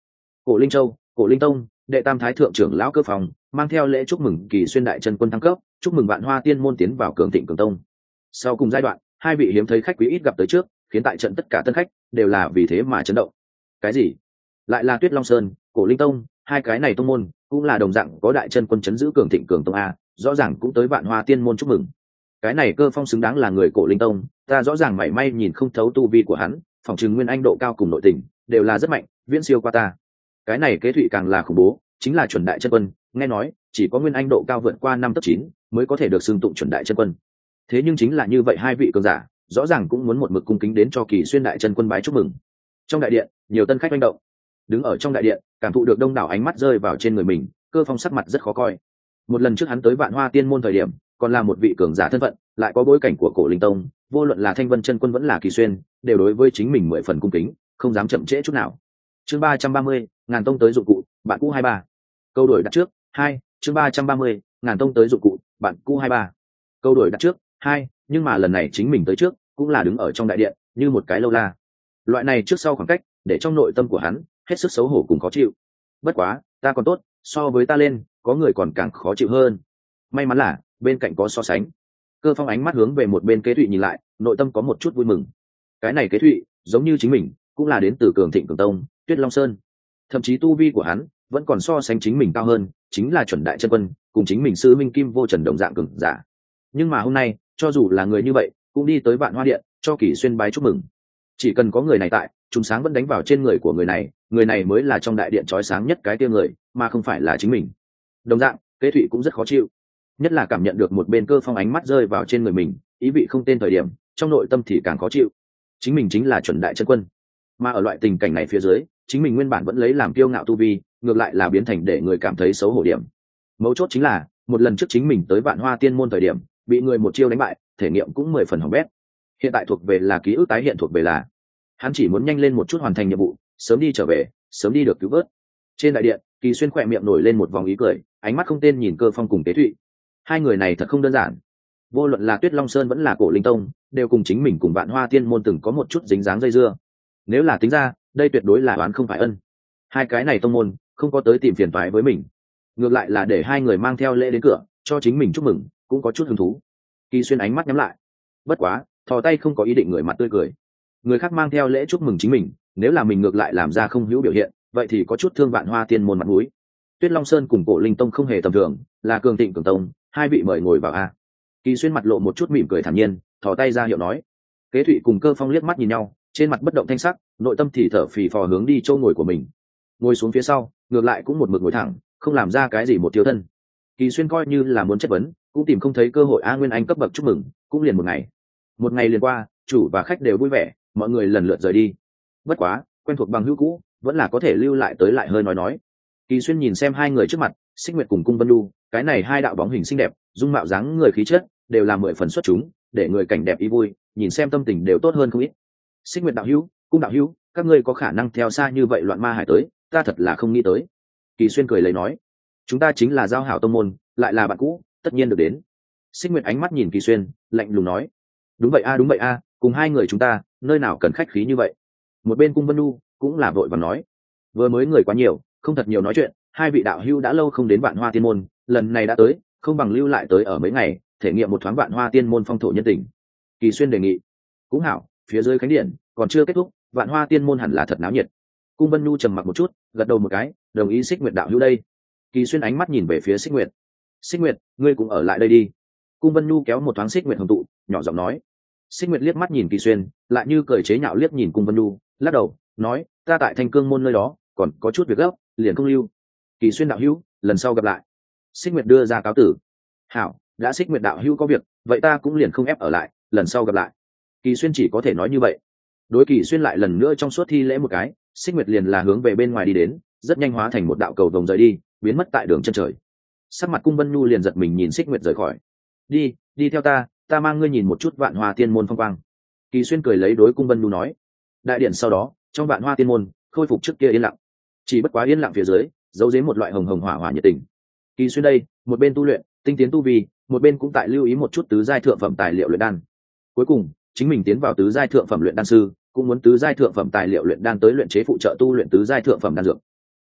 Cổ Linh Châu, Cổ Linh Tông, đệ tam thái thượng trưởng lão cơ phòng mang theo lễ chúc mừng Kỳ Xuyên đại chân quân thăng cấp, chúc mừng Vạn Hoa Tiên môn tiến vào cường thịnh cường tông. Sau cùng giai đoạn, hai vị hiếm thấy khách quý ít gặp tới trước, khiến tại trận tất cả tân khách đều là vì thế mà chấn động. Cái gì? Lại là Tuyết Long Sơn, Cổ Linh Tông, hai cái này tông môn cũng là đồng dạng có đại chân quân chấn giữ cường thịnh cường tông a, rõ ràng cũng tới Vạn Hoa Tiên môn chúc mừng. Cái này Cơ Phong xứng đáng là người Cổ Linh Tông, ta rõ ràng mảy may nhìn không thấu tu vi của hắn, phòng trừng nguyên anh độ cao cùng nội tình đều là rất mạnh, viễn siêu qua ta. Cái này Kế Thụy càng là khủng bố, chính là chuẩn đại chân quân, nghe nói chỉ có nguyên anh độ cao vượt qua năm tấc chín mới có thể được xưng tụng chuẩn đại chân quân. Thế nhưng chính là như vậy hai vị cường giả, rõ ràng cũng muốn một mực cung kính đến cho Kỳ Xuyên đại chân quân bái chúc mừng. Trong đại điện, nhiều tân khách manh động. Đứng ở trong đại điện, cảm thụ được đông đảo ánh mắt rơi vào trên người mình, Cơ Phong sắc mặt rất khó coi. Một lần trước hắn tới Vạn Hoa Tiên môn thời điểm, còn là một vị cường giả thân phận, lại có bối cảnh của Cổ Linh Tông, vô luận là Thanh Vân chân quân vẫn là Kỳ Xuyên, đều đối với chính mình mười phần cung kính, không dám chậm trễ chút nào. Chương ba trăm ba mươi, ngàn tông tới dụng cụ, bạn cũ hai ba. Câu đổi đặt trước, hai, chương ba trăm ba mươi, ngàn tông tới dụng cụ, bạn cũ hai ba. Câu đổi đặt trước, hai, nhưng mà lần này chính mình tới trước, cũng là đứng ở trong đại điện, như một cái lâu la. Loại này trước sau khoảng cách, để trong nội tâm của hắn hết sức xấu hổ cùng khó chịu. Bất quá, ta còn tốt, so với ta lên, có người còn càng khó chịu hơn. May mắn là bên cạnh có so sánh. Cơ Phong ánh mắt hướng về một bên Kế Thụy nhìn lại, nội tâm có một chút vui mừng. Cái này Kế Thụy, giống như chính mình, cũng là đến từ cường thịnh cường tông, Tuyết Long Sơn. Thậm chí tu vi của hắn vẫn còn so sánh chính mình cao hơn, chính là chuẩn đại chân quân, cùng chính mình sư minh kim vô trần đồng dạng cường giả. Nhưng mà hôm nay, cho dù là người như vậy, cũng đi tới Vạn Hoa điện, cho Kỳ Xuyên bái chúc mừng. Chỉ cần có người này tại, chúng sáng vẫn đánh vào trên người của người này, người này mới là trong đại điện chói sáng nhất cái tia người, mà không phải là chính mình. Đồng dạng, Kế Thụy cũng rất khó chịu, nhất là cảm nhận được một bên Cơ Phong ánh mắt rơi vào trên người mình, ý vị không tên thời điểm, trong nội tâm thì càng khó chịu. Chính mình chính là chuẩn đại chân quân, mà ở loại tình cảnh này phía dưới, chính mình nguyên bản vẫn lấy làm kiêu ngạo tu vi, ngược lại là biến thành để người cảm thấy xấu hổ điểm. Mấu chốt chính là, một lần trước chính mình tới Vạn Hoa Tiên môn thời điểm, bị người một chiêu đánh bại, thể nghiệm cũng mười phần hỏng bét. Hiện tại thuộc về là ký ức tái hiện, thuộc về là hắn chỉ muốn nhanh lên một chút hoàn thành nhiệm vụ, sớm đi trở về, sớm đi được cứu vớt. Trên đại điện, Kỳ Xuyên khỏe miệng nổi lên một vòng ý cười, ánh mắt không tên nhìn Cơ Phong cùng Kế Thụy. Hai người này thật không đơn giản, vô luận là Tuyết Long Sơn vẫn là Cổ Linh Tông, đều cùng chính mình cùng Vạn Hoa Tiên môn từng có một chút dính dáng dây dưa. Nếu là tính ra, đây tuyệt đối là oán không phải ân. Hai cái này tông môn không có tới tìm phiền toái với mình, ngược lại là để hai người mang theo lễ đến cửa, cho chính mình chúc mừng, cũng có chút hứng thú. Kỳ Xuyên ánh mắt nhắm lại, bất quá thò tay không có ý định người mặt tươi cười. Người khác mang theo lễ chúc mừng chính mình, nếu là mình ngược lại làm ra không hữu biểu hiện, vậy thì có chút thương Vạn Hoa Tiên môn mặt mũi. Tuyết Long Sơn cùng Cổ Linh Tông không hề tầm thường, là cường thịnh cường tông, hai vị mời ngồi vào a. Kỳ Xuyên mặt lộ một chút mỉm cười thản nhiên, thò tay ra hiệu nói. Kế Thụy cùng Cơ Phong liếc mắt nhìn nhau, trên mặt bất động thanh sắc, nội tâm thì thở phì phò hướng đi chỗ ngồi của mình. Ngồi xuống phía sau, ngược lại cũng một mực ngồi thẳng, không làm ra cái gì một thiếu thân. Kỳ Xuyên coi như là muốn chất vấn, cũng tìm không thấy cơ hội. A Nguyên Anh cấp bậc chúc mừng, cũng liền một ngày. Một ngày liền qua, chủ và khách đều vui vẻ, mọi người lần lượt rời đi. Bất quá, quen thuộc bằng hữu cũ, vẫn là có thể lưu lại tới lại hơi nói nói. Kỳ Xuyên nhìn xem hai người trước mặt, Xích Nguyệt cùng Cung Vân Du, cái này hai đạo bóng hình xinh đẹp, dung mạo dáng người khí chất đều là mười phần xuất chúng, để người cảnh đẹp ý vui, nhìn xem tâm tình đều tốt hơn không ít. Xích Nguyệt đạo hữu, Cung đạo hữu, các ngươi có khả năng theo xa như vậy loạn ma hải tới, ta thật là không nghĩ tới. Kỳ Xuyên cười lấy nói, chúng ta chính là giao hảo tông môn, lại là bạn cũ, tất nhiên được đến. Xích Nguyệt ánh mắt nhìn Kỳ Xuyên, lạnh lùng nói, đúng vậy a đúng vậy a, cùng hai người chúng ta, nơi nào cần khách khí như vậy. Một bên Cung Vân Du cũng là vội vàng nói, vừa mới người quá nhiều, không thật nhiều nói chuyện, hai vị đạo hữu đã lâu không đến Vạn Hoa Tiên môn, lần này đã tới, không bằng lưu lại tới ở mấy ngày, thể nghiệm một thoáng Vạn Hoa Tiên môn phong thổ nhân tình. Kỳ Xuyên đề nghị, cũng hảo, phía dưới khánh điện còn chưa kết thúc, Vạn Hoa Tiên môn hẳn là thật náo nhiệt. Cung Vân Nhu trầm mặc một chút, gật đầu một cái, đồng ý Xích Nguyệt đạo hữu đây. Kỳ Xuyên ánh mắt nhìn về phía Xích Nguyệt, Xích Nguyệt, ngươi cũng ở lại đây đi. Cung Vân Nhu kéo một thoáng Xích Nguyệt hồng tụ, nhỏ giọng nói. Xích Nguyệt liếc mắt nhìn Kỳ Xuyên, lại như cười chế nhạo liếc nhìn Cung Vân Nhu, lắc đầu nói, ta tại Thanh Cương môn nơi đó còn có chút việc gấp, liền không lưu. Kỳ Xuyên đạo hữu, lần sau gặp lại. Xích Nguyệt đưa ra cáo tử. Hảo, đã Xích Nguyệt đạo hữu có việc, vậy ta cũng liền không ép ở lại, lần sau gặp lại. Kỳ Xuyên chỉ có thể nói như vậy. Đối Kỳ Xuyên lại lần nữa trong suốt thi lễ một cái, Xích Nguyệt liền là hướng về bên ngoài đi đến, rất nhanh hóa thành một đạo cầu vồng rời đi, biến mất tại đường chân trời. Sắc mặt Cung Vân Nhu liền giật mình nhìn Xích Nguyệt rời khỏi. Đi, đi theo ta, ta mang ngươi nhìn một chút Vạn Hoa Tiên môn phong quang. Kỳ Xuyên cười lấy đối Cung Vân Nhu nói. Đại điện sau đó, trong Vạn Hoa Tiên môn khôi phục trước kia yên lặng, chỉ bất quá yên lặng phía dưới giấu giếm một loại hồng hồng hỏa hỏa nhiệt tình. Kỳ Xuyên đây, một bên tu luyện tinh tiến tu vi, một bên cũng tại lưu ý một chút tứ giai thượng phẩm tài liệu luyện đan. Cuối cùng chính mình tiến vào tứ giai thượng phẩm luyện đan sư, cũng muốn tứ giai thượng phẩm tài liệu luyện đan tới luyện chế phụ trợ tu luyện tứ giai thượng phẩm đan dược.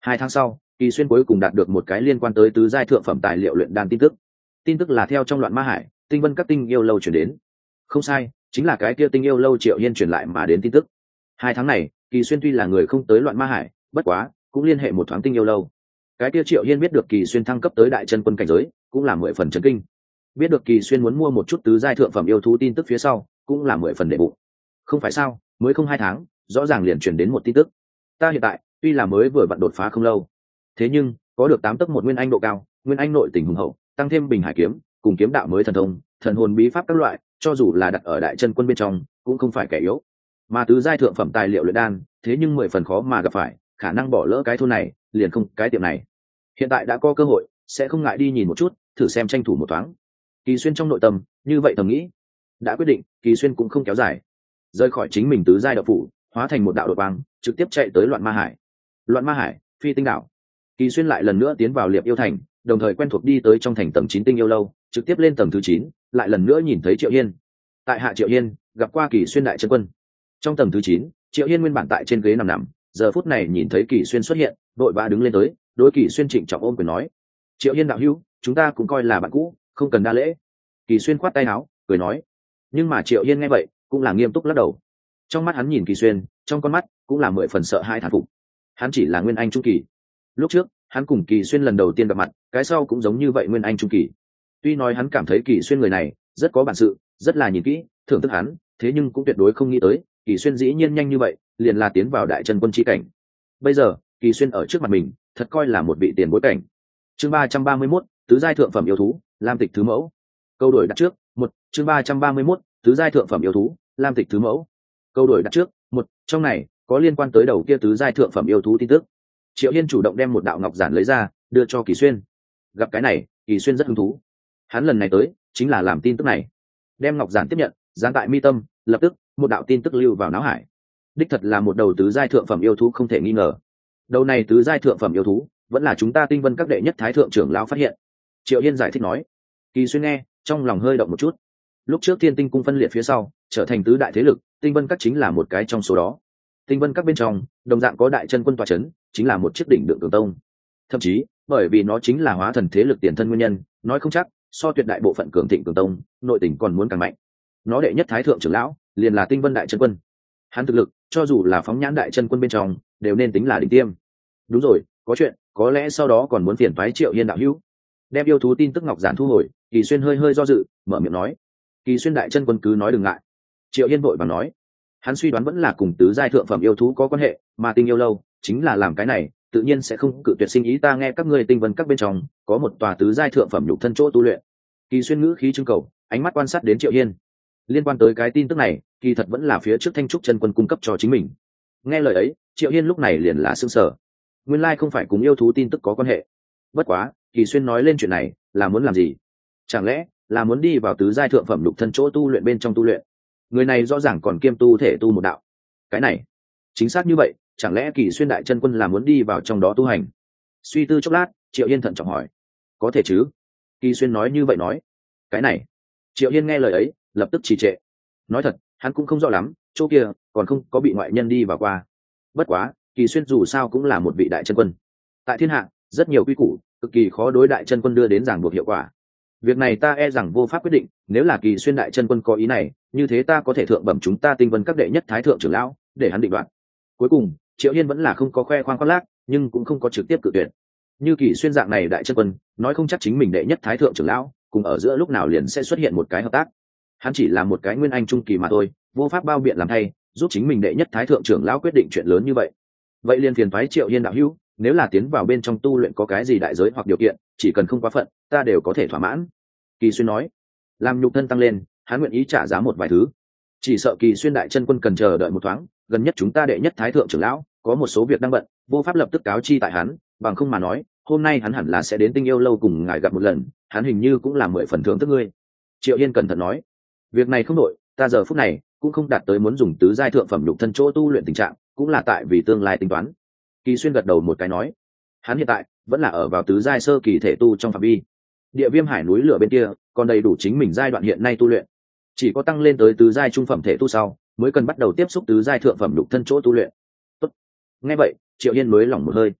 Hai tháng sau, Kỳ Xuyên cuối cùng đạt được một cái liên quan tới tứ giai thượng phẩm tài liệu luyện đan tin tức. Tin tức là theo trong loạn ma hải, tinh vân các tinh yêu lâu chuyển đến. Không sai, chính là cái kia tinh yêu lâu Triệu Hiên truyền lại mà đến tin tức. Hai tháng này, Kỳ Xuyên tuy là người không tới loạn ma hải, bất quá cũng liên hệ một thoáng tinh yêu lâu. Cái kia Triệu Hiên biết được Kỳ Xuyên thăng cấp tới đại chân quân cảnh giới, cũng là mười phần chấn kinh. Biết được Kỳ Xuyên muốn mua một chút tứ giai thượng phẩm yêu thú tin tức phía sau, cũng là mười phần đệ bụng. Không phải sao, mới không hai tháng, rõ ràng liền truyền đến một tin tức. Ta hiện tại tuy là mới vừa vặn đột phá không lâu, thế nhưng có được tám tấc một nguyên anh độ cao, nguyên anh nội tình hùng hậu, tăng thêm bình hải kiếm cùng kiếm đạo mới thần thông, thần hồn bí pháp các loại, cho dù là đặt ở đại chân quân bên trong cũng không phải kẻ yếu. Mà tứ giai thượng phẩm tài liệu luyện đan, thế nhưng mười phần khó mà gặp phải, khả năng bỏ lỡ cái thôn này, liền không cái tiệm này. Hiện tại đã có cơ hội, sẽ không ngại đi nhìn một chút, thử xem tranh thủ một thoáng. Kỳ Xuyên trong nội tâm như vậy thầm nghĩ. Đã quyết định, Kỳ Xuyên cũng không kéo dài, rời khỏi chính mình tứ giai đạo phủ, hóa thành một đạo đột quang, trực tiếp chạy tới loạn ma hải. Loạn ma hải, phi tinh đảo. Kỳ Xuyên lại lần nữa tiến vào Liệp Yêu Thành, đồng thời quen thuộc đi tới trong thành tầng chín tinh yêu lâu, trực tiếp lên tầng thứ chín, lại lần nữa nhìn thấy Triệu Hiên. Tại hạ Triệu Hiên, gặp qua Kỳ Xuyên đại chân quân. Trong tầng thứ chín, Triệu Hiên nguyên bản tại trên ghế nằm nằm, giờ phút này nhìn thấy Kỳ Xuyên xuất hiện, đội vã đứng lên tới, đối Kỳ Xuyên trịnh trọng ôm quyền nói: "Triệu Hiên đạo hữu, chúng ta cũng coi là bạn cũ, không cần đa lễ." Kỳ Xuyên khoát tay áo, cười nói. Nhưng mà Triệu Hiên nghe vậy, cũng là nghiêm túc lắc đầu. Trong mắt hắn nhìn Kỳ Xuyên, trong con mắt cũng là mười phần sợ hãi thán phục. Hắn chỉ là nguyên anh trung kỳ. Lúc trước, hắn cùng Kỳ Xuyên lần đầu tiên gặp mặt, cái sau cũng giống như vậy nguyên anh trung kỳ. Tuy nói hắn cảm thấy Kỳ Xuyên người này rất có bản sự, rất là nhìn kỹ, thưởng thức hắn, thế nhưng cũng tuyệt đối không nghĩ tới, Kỳ Xuyên dĩ nhiên nhanh như vậy, liền là tiến vào đại chân quân chi cảnh. Bây giờ, Kỳ Xuyên ở trước mặt mình, thật coi là một vị tiền bối cảnh. Chương ba trăm ba mươi mốt, tứ giai thượng phẩm yêu thú, Lam Tịch thứ mẫu. Câu đổi đặt trước, một, chương ba trăm ba mươi mốt, tứ giai thượng phẩm yêu thú, Lam Tịch thứ mẫu. Câu đổi đặt trước, một, trong này có liên quan tới đầu kia tứ giai thượng phẩm yêu thú tin tức. Triệu Hiên chủ động đem một đạo ngọc giản lấy ra, đưa cho Kỳ Xuyên. Gặp cái này, Kỳ Xuyên rất hứng thú. Hắn lần này tới, chính là làm tin tức này. Đem ngọc giản tiếp nhận, dán tại mi tâm, lập tức một đạo tin tức lưu vào não hải. Đích thật là một đầu tứ giai thượng phẩm yêu thú không thể nghi ngờ. Đầu này tứ giai thượng phẩm yêu thú, vẫn là chúng ta tinh vân các đệ nhất thái thượng trưởng lão phát hiện. Triệu Hiên giải thích nói. Kỳ Xuyên nghe, trong lòng hơi động một chút. Lúc trước Thiên Tinh cung phân liệt phía sau, trở thành tứ đại thế lực, tinh vân các chính là một cái trong số đó. Tinh vân các bên trong, đồng dạng có đại chân quân tọa chấn, chính là một chiếc đỉnh đượng cường tông. Thậm chí, bởi vì nó chính là hóa thần thế lực tiền thân nguyên nhân, nói không chắc so tuyệt đại bộ phận cường thịnh cường tông, nội tình còn muốn càng mạnh. Nó đệ nhất thái thượng trưởng lão, liền là tinh vân đại chân quân. Hắn thực lực, cho dù là phóng nhãn đại chân quân bên trong, đều nên tính là đỉnh tiêm. Đúng rồi, có chuyện, có lẽ sau đó còn muốn phiền toái Triệu Hiên đạo hữu. Đem yêu thú tin tức ngọc giản thu hồi, Kỳ Xuyên hơi hơi do dự, mở miệng nói. Kỳ Xuyên đại chân quân cứ nói đừng ngại. Triệu Hiên vội vàng nói. Hắn suy đoán vẫn là cùng tứ giai thượng phẩm yêu thú có quan hệ, mà tinh yêu lâu chính là làm cái này, tự nhiên sẽ không cự tuyệt sinh ý. Ta nghe các ngươi tinh vân các bên trong có một tòa tứ giai thượng phẩm nhục thân chỗ tu luyện. Kỳ Xuyên ngữ khí trưng cầu, ánh mắt quan sát đến Triệu Hiên. Liên quan tới cái tin tức này, kỳ thật vẫn là phía trước Thanh Trúc chân quân cung cấp cho chính mình. Nghe lời ấy, Triệu Hiên lúc này liền là sững sờ. Nguyên lai không phải cùng yêu thú tin tức có quan hệ. Bất quá, Kỳ Xuyên nói lên chuyện này, là muốn làm gì? Chẳng lẽ là muốn đi vào tứ giai thượng phẩm nhục thân chỗ tu luyện bên trong tu luyện? Người này rõ ràng còn kiêm tu thể tu một đạo. Cái này, chính xác như vậy, chẳng lẽ Kỳ Xuyên đại chân quân là muốn đi vào trong đó tu hành? Suy tư chốc lát, Triệu Hiên thận trọng hỏi. Có thể chứ? Kỳ Xuyên nói như vậy nói. Cái này, Triệu Hiên nghe lời ấy, lập tức trì trệ. Nói thật, hắn cũng không rõ lắm, chỗ kia còn không có bị ngoại nhân đi vào qua. Bất quá, Kỳ Xuyên dù sao cũng là một vị đại chân quân. Tại thiên hạ, rất nhiều quy củ, cực kỳ khó đối đại chân quân đưa đến ràng buộc hiệu quả. Việc này ta e rằng vô pháp quyết định, nếu là Kỳ Xuyên đại chân quân có ý này, như thế ta có thể thượng bẩm chúng ta tinh vân các đệ nhất thái thượng trưởng lão, để hắn định đoạt. Cuối cùng, Triệu Hiên vẫn là không có khoe khoang khoác lác, nhưng cũng không có trực tiếp cự tuyệt. Như Kỳ Xuyên dạng này đại chân quân, nói không chắc chính mình đệ nhất thái thượng trưởng lão, cùng ở giữa lúc nào liền sẽ xuất hiện một cái hợp tác. Hắn chỉ là một cái nguyên anh trung kỳ mà thôi, vô pháp bao biện làm thay, giúp chính mình đệ nhất thái thượng trưởng lão quyết định chuyện lớn như vậy. Vậy liền phiền phái Triệu Hiên đạo hữu, nếu là tiến vào bên trong tu luyện có cái gì đại giới hoặc điều kiện, chỉ cần không quá phận, ta đều có thể thỏa mãn. Kỳ Xuyên nói. Làm nhục thân tăng lên, hắn nguyện ý trả giá một vài thứ. Chỉ sợ Kỳ Xuyên đại chân quân cần chờ đợi một thoáng, gần nhất chúng ta đệ nhất thái thượng trưởng lão có một số việc đang bận, vô pháp lập tức cáo chi tại hắn, bằng không mà nói, hôm nay hắn hẳn là sẽ đến tinh yêu lâu cùng ngài gặp một lần, hắn hình như cũng là mười phần thưởng thức ngươi. Triệu Hiên cẩn thận nói. Việc này không đội, ta giờ phút này cũng không đạt tới muốn dùng tứ giai thượng phẩm nhục thân chỗ tu luyện tình trạng, cũng là tại vì tương lai tính toán. Kỳ Xuyên gật đầu một cái nói. Hắn hiện tại vẫn là ở vào tứ giai sơ kỳ thể tu trong phạm vi. Địa Viêm Hải núi lửa bên kia còn đầy đủ chính mình giai đoạn hiện nay tu luyện, chỉ có tăng lên tới tứ giai trung phẩm thể tu sau mới cần bắt đầu tiếp xúc tứ giai thượng phẩm nhục thân chỗ tu luyện. Tốt. Nghe vậy, Triệu Hiên mới lỏng một hơi.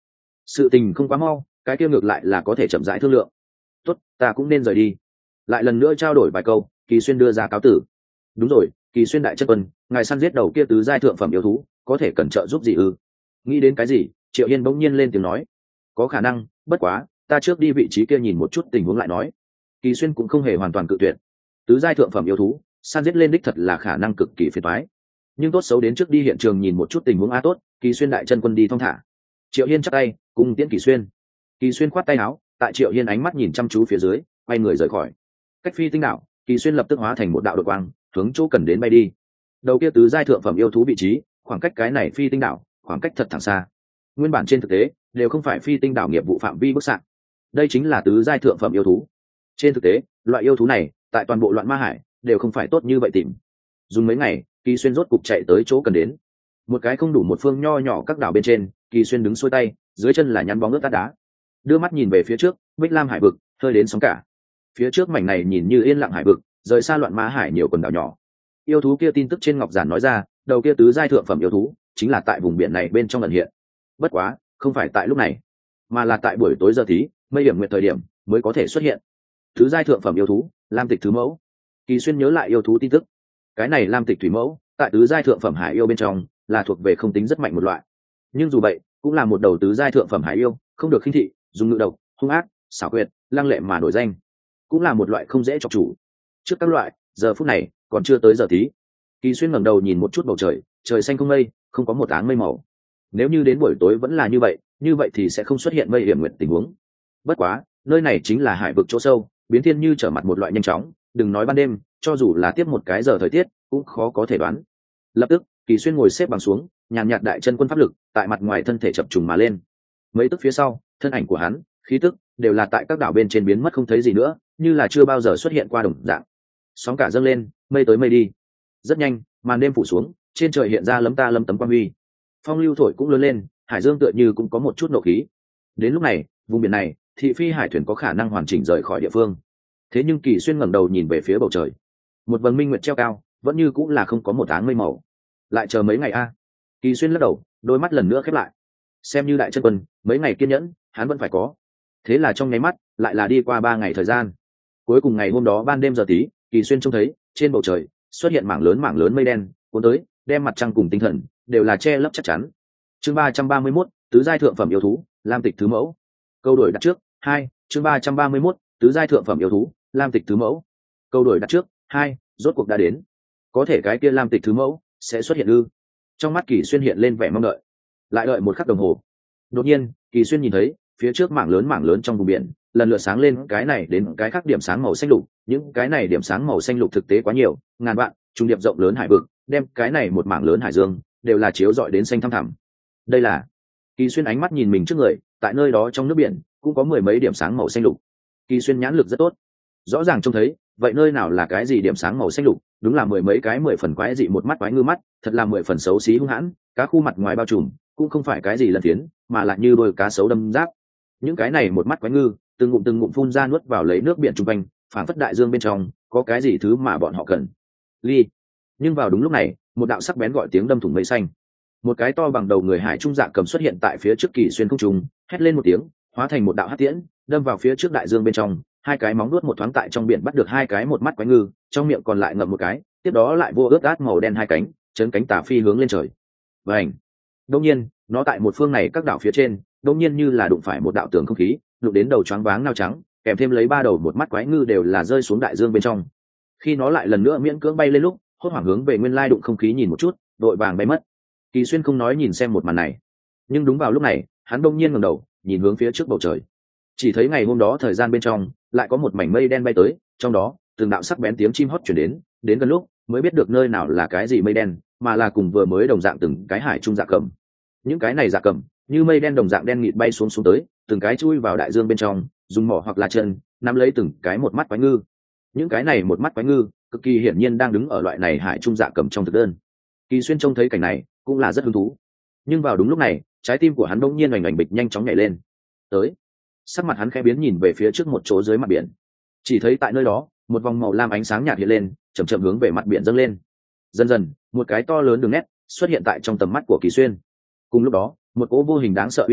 sự tình không quá mau, cái kia ngược lại là có thể chậm rãi thương lượng. Tốt, ta cũng nên rời đi. Lại lần nữa trao đổi vài câu, Kỳ Xuyên đưa ra cáo tử. Đúng rồi, Kỳ Xuyên đại chất quân, ngài săn giết đầu kia tứ giai thượng phẩm yêu thú, có thể cần trợ giúp gì ư? Nghĩ đến cái gì, Triệu Hiên bỗng nhiên lên tiếng nói. Có khả năng, bất quá, ta trước đi vị trí kia nhìn một chút tình huống lại nói. Kỳ Xuyên cũng không hề hoàn toàn cự tuyệt. Tứ giai thượng phẩm yêu thú, săn giết lên đích thật là khả năng cực kỳ phiền toái. Nhưng tốt xấu đến trước đi hiện trường nhìn một chút tình huống a tốt, Kỳ Xuyên đại chân quân đi thong thả. Triệu Hiên chắp tay, cùng tiễn Kỳ Xuyên. Kỳ Xuyên khoát tay áo, tại Triệu Hiên ánh mắt nhìn chăm chú phía dưới, quay người rời khỏi. Cách phi tinh đảo, Kỳ Xuyên lập tức hóa thành một đạo đột quang, hướng chỗ cần đến bay đi. Đầu kia tứ giai thượng phẩm yêu thú vị trí, khoảng cách cái này phi tinh đảo, khoảng cách thật thẳng xa. Nguyên bản trên thực tế, đều không phải phi tinh đảo nghiệp vụ phạm vi bức xạ. Đây chính là tứ giai thượng phẩm yêu thú. Trên thực tế, loại yêu thú này, tại toàn bộ loạn ma hải, đều không phải tốt như vậy tìm. Dùng mấy ngày, Kỳ Xuyên rốt cục chạy tới chỗ cần đến. Một cái không đủ một phương nho nhỏ các đảo bên trên, Kỳ Xuyên đứng xuôi tay, dưới chân là nhắn bóng ướt cát đá. Đưa mắt nhìn về phía trước, Bích Lam hải vực, hơi đến sóng cả. Phía trước mảnh này nhìn như yên lặng hải vực, rời xa loạn ma hải nhiều quần đảo nhỏ. Yêu thú kia tin tức trên ngọc giản nói ra, đầu kia tứ giai thượng phẩm yêu thú, chính là tại vùng biển này bên trong ẩn hiện. Bất quá, không phải tại lúc này, mà là tại buổi tối giờ tí, mây điểm nguyệt thời điểm mới có thể xuất hiện. Tứ giai thượng phẩm yêu thú, Lam Tịch Thứ Mẫu. Kỳ Xuyên nhớ lại yêu thú tin tức. Cái này Lam Tịch Thủy Mẫu, tại tứ giai thượng phẩm hải yêu bên trong, là thuộc về không tính rất mạnh một loại. Nhưng dù vậy, cũng là một đầu tứ giai thượng phẩm hải yêu, không được khinh thị, dùng ngự độc, hung ác, xảo quyệt, lăng lệ mà nổi danh. Cũng là một loại không dễ chọc chủ. Trước các loại, giờ phút này còn chưa tới giờ tí. Kỳ Xuyên ngẩng đầu nhìn một chút bầu trời, trời xanh không mây, không có một áng mây màu. Nếu như đến buổi tối vẫn là như vậy, như vậy thì sẽ không xuất hiện mây hiểm nguyệt tình huống. Bất quá, nơi này chính là hải vực chỗ sâu, biến thiên như trở mặt một loại nhanh chóng, đừng nói ban đêm, cho dù là tiếp một cái giờ thời tiết, cũng khó có thể đoán. Lập tức, Kỳ Xuyên ngồi xếp bằng xuống, nhàn nhạt đại chân quân pháp lực, tại mặt ngoài thân thể chập trùng mà lên. Mấy tức phía sau, thân ảnh của hắn, khí tức đều là tại các đảo bên trên biến mất không thấy gì nữa, như là chưa bao giờ xuất hiện qua đồng dạng. Sóng cả dâng lên, mây tới mây đi. Rất nhanh, màn đêm phủ xuống, trên trời hiện ra lấm ta lấm tấm quang huy. Phong lưu thổi cũng lớn lên, hải dương tựa như cũng có một chút nộ khí. Đến lúc này, vùng biển này, thị phi hải thuyền có khả năng hoàn chỉnh rời khỏi địa phương. Thế nhưng Kỳ Xuyên ngẩng đầu nhìn về phía bầu trời, một vầng minh nguyệt treo cao, vẫn như cũng là không có một áng mây màu. Lại chờ mấy ngày a? Kỳ Xuyên lắc đầu, đôi mắt lần nữa khép lại. Xem như đại chân quân, mấy ngày kiên nhẫn, hắn vẫn phải có. Thế là trong nháy mắt, lại là đi qua ba ngày thời gian. Cuối cùng ngày hôm đó ban đêm giờ tí, Kỳ Xuyên trông thấy trên bầu trời xuất hiện mảng lớn mảng lớn mây đen, cuốn tới, đem mặt trăng cùng tinh thần đều là che lấp chắc chắn. Chương ba trăm ba mươi mốt, tứ giai thượng phẩm yêu thú, Lam Tịch Thứ Mẫu. Câu đổi đặt trước, hai, chương ba trăm ba mươi mốt, tứ giai thượng phẩm yêu thú, Lam Tịch Thứ Mẫu. Câu đổi đặt trước, hai, rốt cuộc đã đến. Có thể cái kia Lam Tịch Thứ Mẫu sẽ xuất hiện ư? Trong mắt Kỳ Xuyên hiện lên vẻ mong đợi. Lại đợi một khắc đồng hồ. Đột nhiên, Kỳ Xuyên nhìn thấy, phía trước mảng lớn mảng lớn trong vùng biển, lần lượt sáng lên cái này đến cái khác điểm sáng màu xanh lục, những cái này điểm sáng màu xanh lục thực tế quá nhiều, ngàn vạn, trung điệp rộng lớn hải vực, đem cái này một mảng lớn hải dương đều là chiếu rọi đến xanh thăm thẳm. Đây là Kỳ Xuyên ánh mắt nhìn mình trước người, tại nơi đó trong nước biển cũng có mười mấy điểm sáng màu xanh lục. Kỳ Xuyên nhãn lực rất tốt, rõ ràng trông thấy, vậy nơi nào là cái gì điểm sáng màu xanh lục, đúng là mười mấy cái mười phần quái dị một mắt quái ngư mắt, thật là mười phần xấu xí hung hãn, cá khu mặt ngoài bao trùm, cũng không phải cái gì lần phiến, mà lại như đôi cá sấu đâm giáp. Những cái này một mắt quái ngư, từng ngụm từng ngụm phun ra nuốt vào lấy nước biển trung quanh, phảng phất đại dương bên trong có cái gì thứ mà bọn họ cần. Ly. Nhưng vào đúng lúc này, một đạo sắc bén gọi tiếng đâm thủng mây xanh. Một cái to bằng đầu người hải trung dạng cầm xuất hiện tại phía trước Kỳ Xuyên không trung, hét lên một tiếng, hóa thành một đạo hắc tiễn, đâm vào phía trước đại dương bên trong, hai cái móng nuốt một thoáng tại trong biển bắt được hai cái một mắt quái ngư, trong miệng còn lại ngậm một cái, tiếp đó lại vô ướt át màu đen hai cánh, chấn cánh tả phi hướng lên trời. Vành. Đương nhiên, nó tại một phương này các đảo phía trên, đương nhiên như là đụng phải một đạo tường không khí, đụng đến đầu choáng váng nao trắng, kèm thêm lấy ba đầu một mắt quái ngư đều là rơi xuống đại dương bên trong. Khi nó lại lần nữa miễn cưỡng bay lên lúc, hốt hoảng hướng về nguyên lai đụng không khí nhìn một chút, đội vàng bay mất. Kỳ Xuyên không nói nhìn xem một màn này, nhưng đúng vào lúc này, hắn đông nhiên ngẩng đầu, nhìn hướng phía trước bầu trời. Chỉ thấy ngày hôm đó thời gian bên trong, lại có một mảnh mây đen bay tới, trong đó, từng đạo sắc bén tiếng chim hót truyền đến, đến gần lúc mới biết được nơi nào là cái gì mây đen, mà là cùng vừa mới đồng dạng từng cái hải trung dạ cầm. Những cái này dạ cầm, như mây đen đồng dạng đen nghịt bay xuống xuống tới, từng cái chui vào đại dương bên trong, dùng mỏ hoặc là chân nắm lấy từng cái một mắt quái ngư. Những cái này một mắt quái ngư, cực kỳ hiển nhiên đang đứng ở loại này hải trung dạ cầm trong thực đơn. Kỳ Xuyên trông thấy cảnh này, cũng là rất hứng thú. Nhưng vào đúng lúc này, trái tim của hắn bỗng nhiên oành oành bịch nhanh chóng nhảy lên. Tới, sắc mặt hắn khẽ biến nhìn về phía trước một chỗ dưới mặt biển. Chỉ thấy tại nơi đó, một vòng màu lam ánh sáng nhạt hiện lên, chậm chậm hướng về mặt biển dâng lên. Dần dần, một cái to lớn đường nét xuất hiện tại trong tầm mắt của Kỳ Xuyên. Cùng lúc đó, một cỗ vô hình đáng sợ uy áp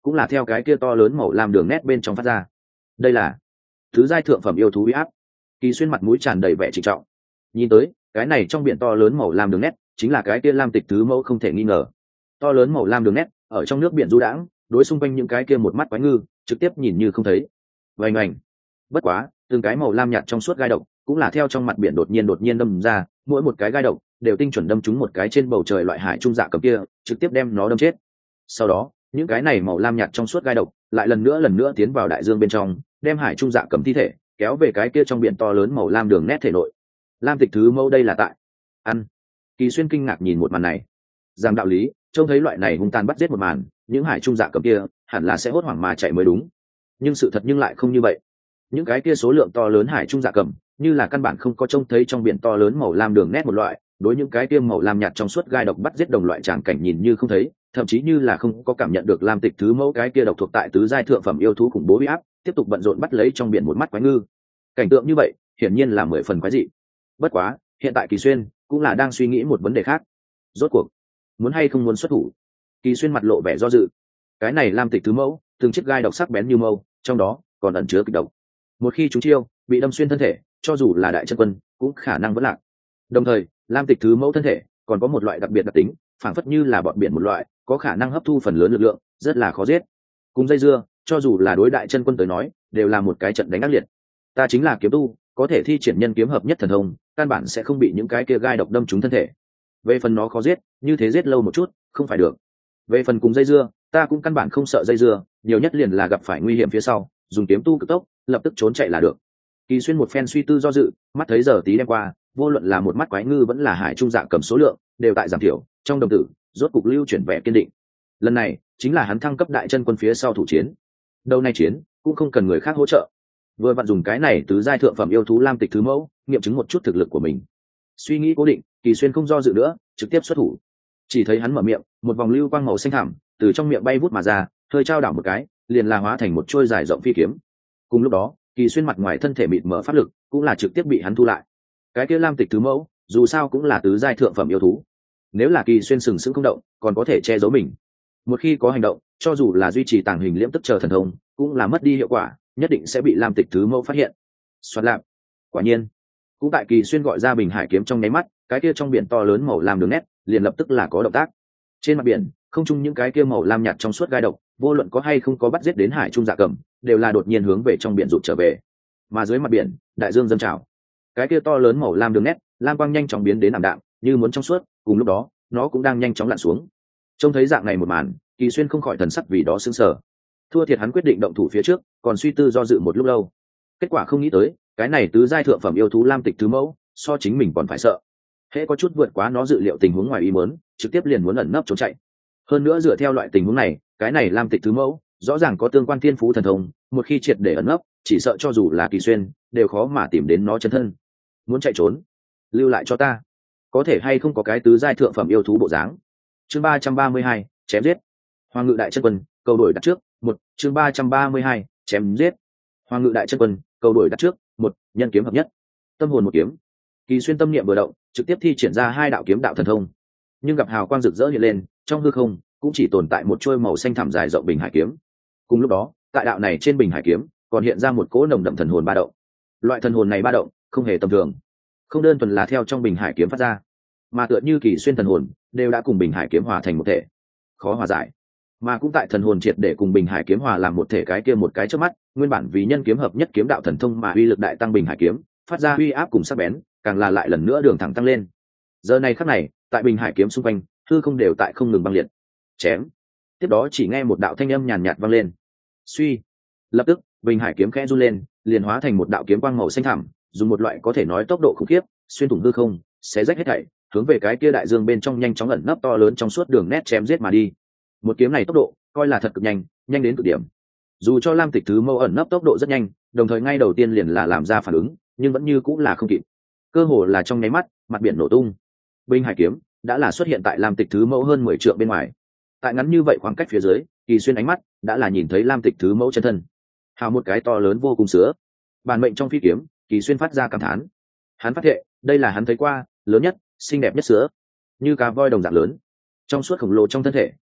cũng là theo cái kia to lớn màu lam đường nét bên trong phát ra. Đây là thứ giai thượng phẩm yêu thú uy áp. Kỳ Xuyên mặt mũi tràn đầy vẻ trịnh trọng, nhìn tới cái này trong biển to lớn màu lam đường nét chính là cái kia lam tịch thứ mẫu không thể nghi ngờ. To lớn màu lam đường nét ở trong nước biển du đãng, đối xung quanh những cái kia một mắt quái ngư trực tiếp nhìn như không thấy. Vành ảnh. Bất quá từng cái màu lam nhạt trong suốt gai độc cũng là theo trong mặt biển đột nhiên đột nhiên đâm ra, mỗi một cái gai độc đều tinh chuẩn đâm trúng một cái trên bầu trời loại hải trung dạ cầm kia, trực tiếp đem nó đâm chết. Sau đó những cái này màu lam nhạt trong suốt gai độc lại lần nữa lần nữa tiến vào đại dương bên trong, đem hải trung dạ cầm thi thể kéo về cái kia trong biển to lớn màu lam đường nét thể nội. Lam tịch thứ mẫu đây là tại ăn. Kỳ Xuyên kinh ngạc nhìn một màn này. Rằng đạo lý trông thấy loại này hung tàn bắt giết một màn, những hải trung dạ cầm kia hẳn là sẽ hốt hoảng mà chạy mới đúng, nhưng sự thật nhưng lại không như vậy. Những cái kia số lượng to lớn hải trung dạ cầm như là căn bản không có trông thấy trong biển to lớn màu lam đường nét một loại, đối những cái kia màu lam nhạt trong suốt gai độc bắt giết đồng loại tràng cảnh nhìn như không thấy, thậm chí như là không có cảm nhận được lam tịch thứ mẫu cái kia độc thuộc tại tứ giai thượng phẩm yêu thú khủng bố uy áp tiếp tục bận rộn bắt lấy trong biển một mắt quái ngư. Cảnh tượng như vậy hiển nhiên là mười phần quái dị. Bất quá hiện tại Kỳ Xuyên cũng là đang suy nghĩ một vấn đề khác. Rốt cuộc muốn hay không muốn xuất thủ? Kỳ Xuyên mặt lộ vẻ do dự. Cái này lam tịch thứ mẫu từng chiếc gai độc sắc bén như mâu, trong đó còn ẩn chứa kịch độc. Một khi chúng chiêu bị đâm xuyên thân thể, cho dù là đại chân quân cũng khả năng vẫn lạc. Đồng thời lam tịch thứ mẫu thân thể còn có một loại đặc biệt đặc tính, phảng phất như là bọn biển một loại, có khả năng hấp thu phần lớn lực lượng, rất là khó giết. Cùng dây dưa, cho dù là đối đại chân quân tới nói đều là một cái trận đánh ác liệt. Ta chính là kiếm tu, có thể thi triển nhân kiếm hợp nhất thần thông, căn bản sẽ không bị những cái kia gai độc đâm trúng thân thể. Về phần nó khó giết, như thế giết lâu một chút không phải được. Về phần cùng dây dưa, ta cũng căn bản không sợ dây dưa, nhiều nhất liền là gặp phải nguy hiểm phía sau, dùng kiếm tu cực tốc lập tức trốn chạy là được. Kỳ Xuyên một phen suy tư do dự, mắt thấy giờ tí đêm qua, vô luận là một mắt quái ngư vẫn là hải trung dạ cầm số lượng đều tại giảm thiểu, trong đồng tử rốt cục lưu chuyển vẻ kiên định. Lần này chính là hắn thăng cấp đại chân quân phía sau thủ chiến. Đầu này chiến cũng không cần người khác hỗ trợ, vừa vặn dùng cái này tứ giai thượng phẩm yêu thú lam tịch thứ mẫu nghiệm chứng một chút thực lực của mình. Suy nghĩ cố định, Kỳ Xuyên không do dự nữa, trực tiếp xuất thủ. Chỉ thấy hắn mở miệng, một vòng lưu quang màu xanh thẳm từ trong miệng bay vút mà ra, hơi trao đảo một cái, liền là hóa thành một chuôi dài rộng phi kiếm. Cùng lúc đó, Kỳ Xuyên mặt ngoài thân thể mịt mở pháp lực cũng là trực tiếp bị hắn thu lại. Cái kia lam tịch thứ mẫu dù sao cũng là tứ giai thượng phẩm yêu thú, nếu là Kỳ Xuyên sừng sững không động còn có thể che giấu mình, một khi có hành động, cho dù là duy trì tàng hình liễm tức chờ thần thông cũng là mất đi hiệu quả, nhất định sẽ bị lam tịch thứ mẫu phát hiện. Xoát lạp. Quả nhiên cũng tại Kỳ Xuyên gọi ra bình hải kiếm trong nháy mắt, cái kia trong biển to lớn màu lam đường nét liền lập tức là có động tác. Trên mặt biển không chung những cái kia màu lam nhạt trong suốt gai độc, vô luận có hay không có bắt giết đến hải trung dạ cầm, đều là đột nhiên hướng về trong biển rụt trở về. Mà dưới mặt biển đại dương dâng trào, cái kia to lớn màu lam đường nét lam quang nhanh chóng biến đến ảm đạm như muốn trong suốt, cùng lúc đó nó cũng đang nhanh chóng lặn xuống. Trông thấy dạng này một màn, Kỳ Xuyên không khỏi thần sắc vì đó sững sờ. Thua thiệt hắn quyết định động thủ phía trước còn suy tư do dự một lúc lâu, kết quả không nghĩ tới cái này tứ giai thượng phẩm yêu thú lam tịch thứ mẫu so chính mình còn phải sợ. Hễ có chút vượt quá nó dự liệu tình huống ngoài ý muốn, trực tiếp liền muốn ẩn nấp trốn chạy. Hơn nữa dựa theo loại tình huống này, cái này lam tịch thứ mẫu rõ ràng có tương quan thiên phú thần thông, một khi triệt để ẩn nấp, chỉ sợ cho dù là Kỳ Xuyên đều khó mà tìm đến nó chân thân. Muốn chạy trốn, lưu lại cho ta. Có thể hay không có cái tứ giai thượng phẩm yêu thú bộ dáng. Chương ba trăm ba mươi hai, chém giết. Hoàng Ngự đại chân quân, câu đổi đặt trước, một. Chương ba trăm ba mươi hai, chém giết. Hoàng Ngự đại chân quân, câu đổi đặt trước, một. Nhân kiếm hợp nhất. Tâm hồn một kiếm. Kỳ Xuyên tâm niệm vừa động, trực tiếp thi triển ra hai đạo kiếm đạo thần thông. Nhưng gặp hào quang rực rỡ hiện lên, trong hư không cũng chỉ tồn tại một chuôi màu xanh thẳm dài rộng bình hải kiếm. Cùng lúc đó, tại đạo này trên bình hải kiếm còn hiện ra một cỗ nồng đậm thần hồn ba động. Loại thần hồn này ba động không hề tầm thường, không đơn thuần là theo trong bình hải kiếm phát ra, mà tựa như Kỳ Xuyên thần hồn đều đã cùng bình hải kiếm hòa thành một thể, khó hòa giải. Mà cũng tại thần hồn triệt để cùng bình hải kiếm hòa làm một thể cái kia một cái trước mắt, nguyên bản vì nhân kiếm hợp nhất kiếm đạo thần thông mà uy lực đại tăng bình hải kiếm phát ra uy áp cùng sắc bén, càng là lại lần nữa đường thẳng tăng lên. Giờ này khắc này, tại bình hải kiếm xung quanh hư không đều tại không ngừng băng liệt. Chém. Tiếp đó chỉ nghe một đạo thanh âm nhàn nhạt vang lên. Suy. Lập tức bình hải kiếm khẽ run lên, liền hóa thành một đạo kiếm quang màu xanh thẳm, dùng một loại có thể nói tốc độ khủng khiếp xuyên thủng hư không, xé rách hết thảy, hướng về cái kia đại dương bên trong nhanh chóng ẩn nấp to lớn trong suốt đường nét chém giết mà đi. Một kiếm này tốc độ coi là thật cực nhanh, nhanh đến cực điểm. Dù cho lam tịch thứ mâu ẩn nấp tốc độ rất nhanh, đồng thời ngay đầu tiên liền là làm ra phản ứng, nhưng vẫn như cũng là không kịp. Cơ hồ là trong nháy mắt, mặt biển nổ tung. Bình hải kiếm đã là xuất hiện tại lam tịch thứ mẫu hơn mười trượng bên ngoài. Tại ngắn như vậy khoảng cách phía dưới, Kỳ Xuyên ánh mắt đã là nhìn thấy lam tịch thứ mẫu chân thân. Hào một cái to lớn vô cùng sữa. Bản mệnh trong phi kiếm, Kỳ Xuyên phát ra cảm thán. Hắn phát hiện, đây là hắn thấy qua lớn nhất, xinh đẹp nhất sữa, như cá voi đồng dạng lớn. Trong suốt khổng lồ trong thân thể,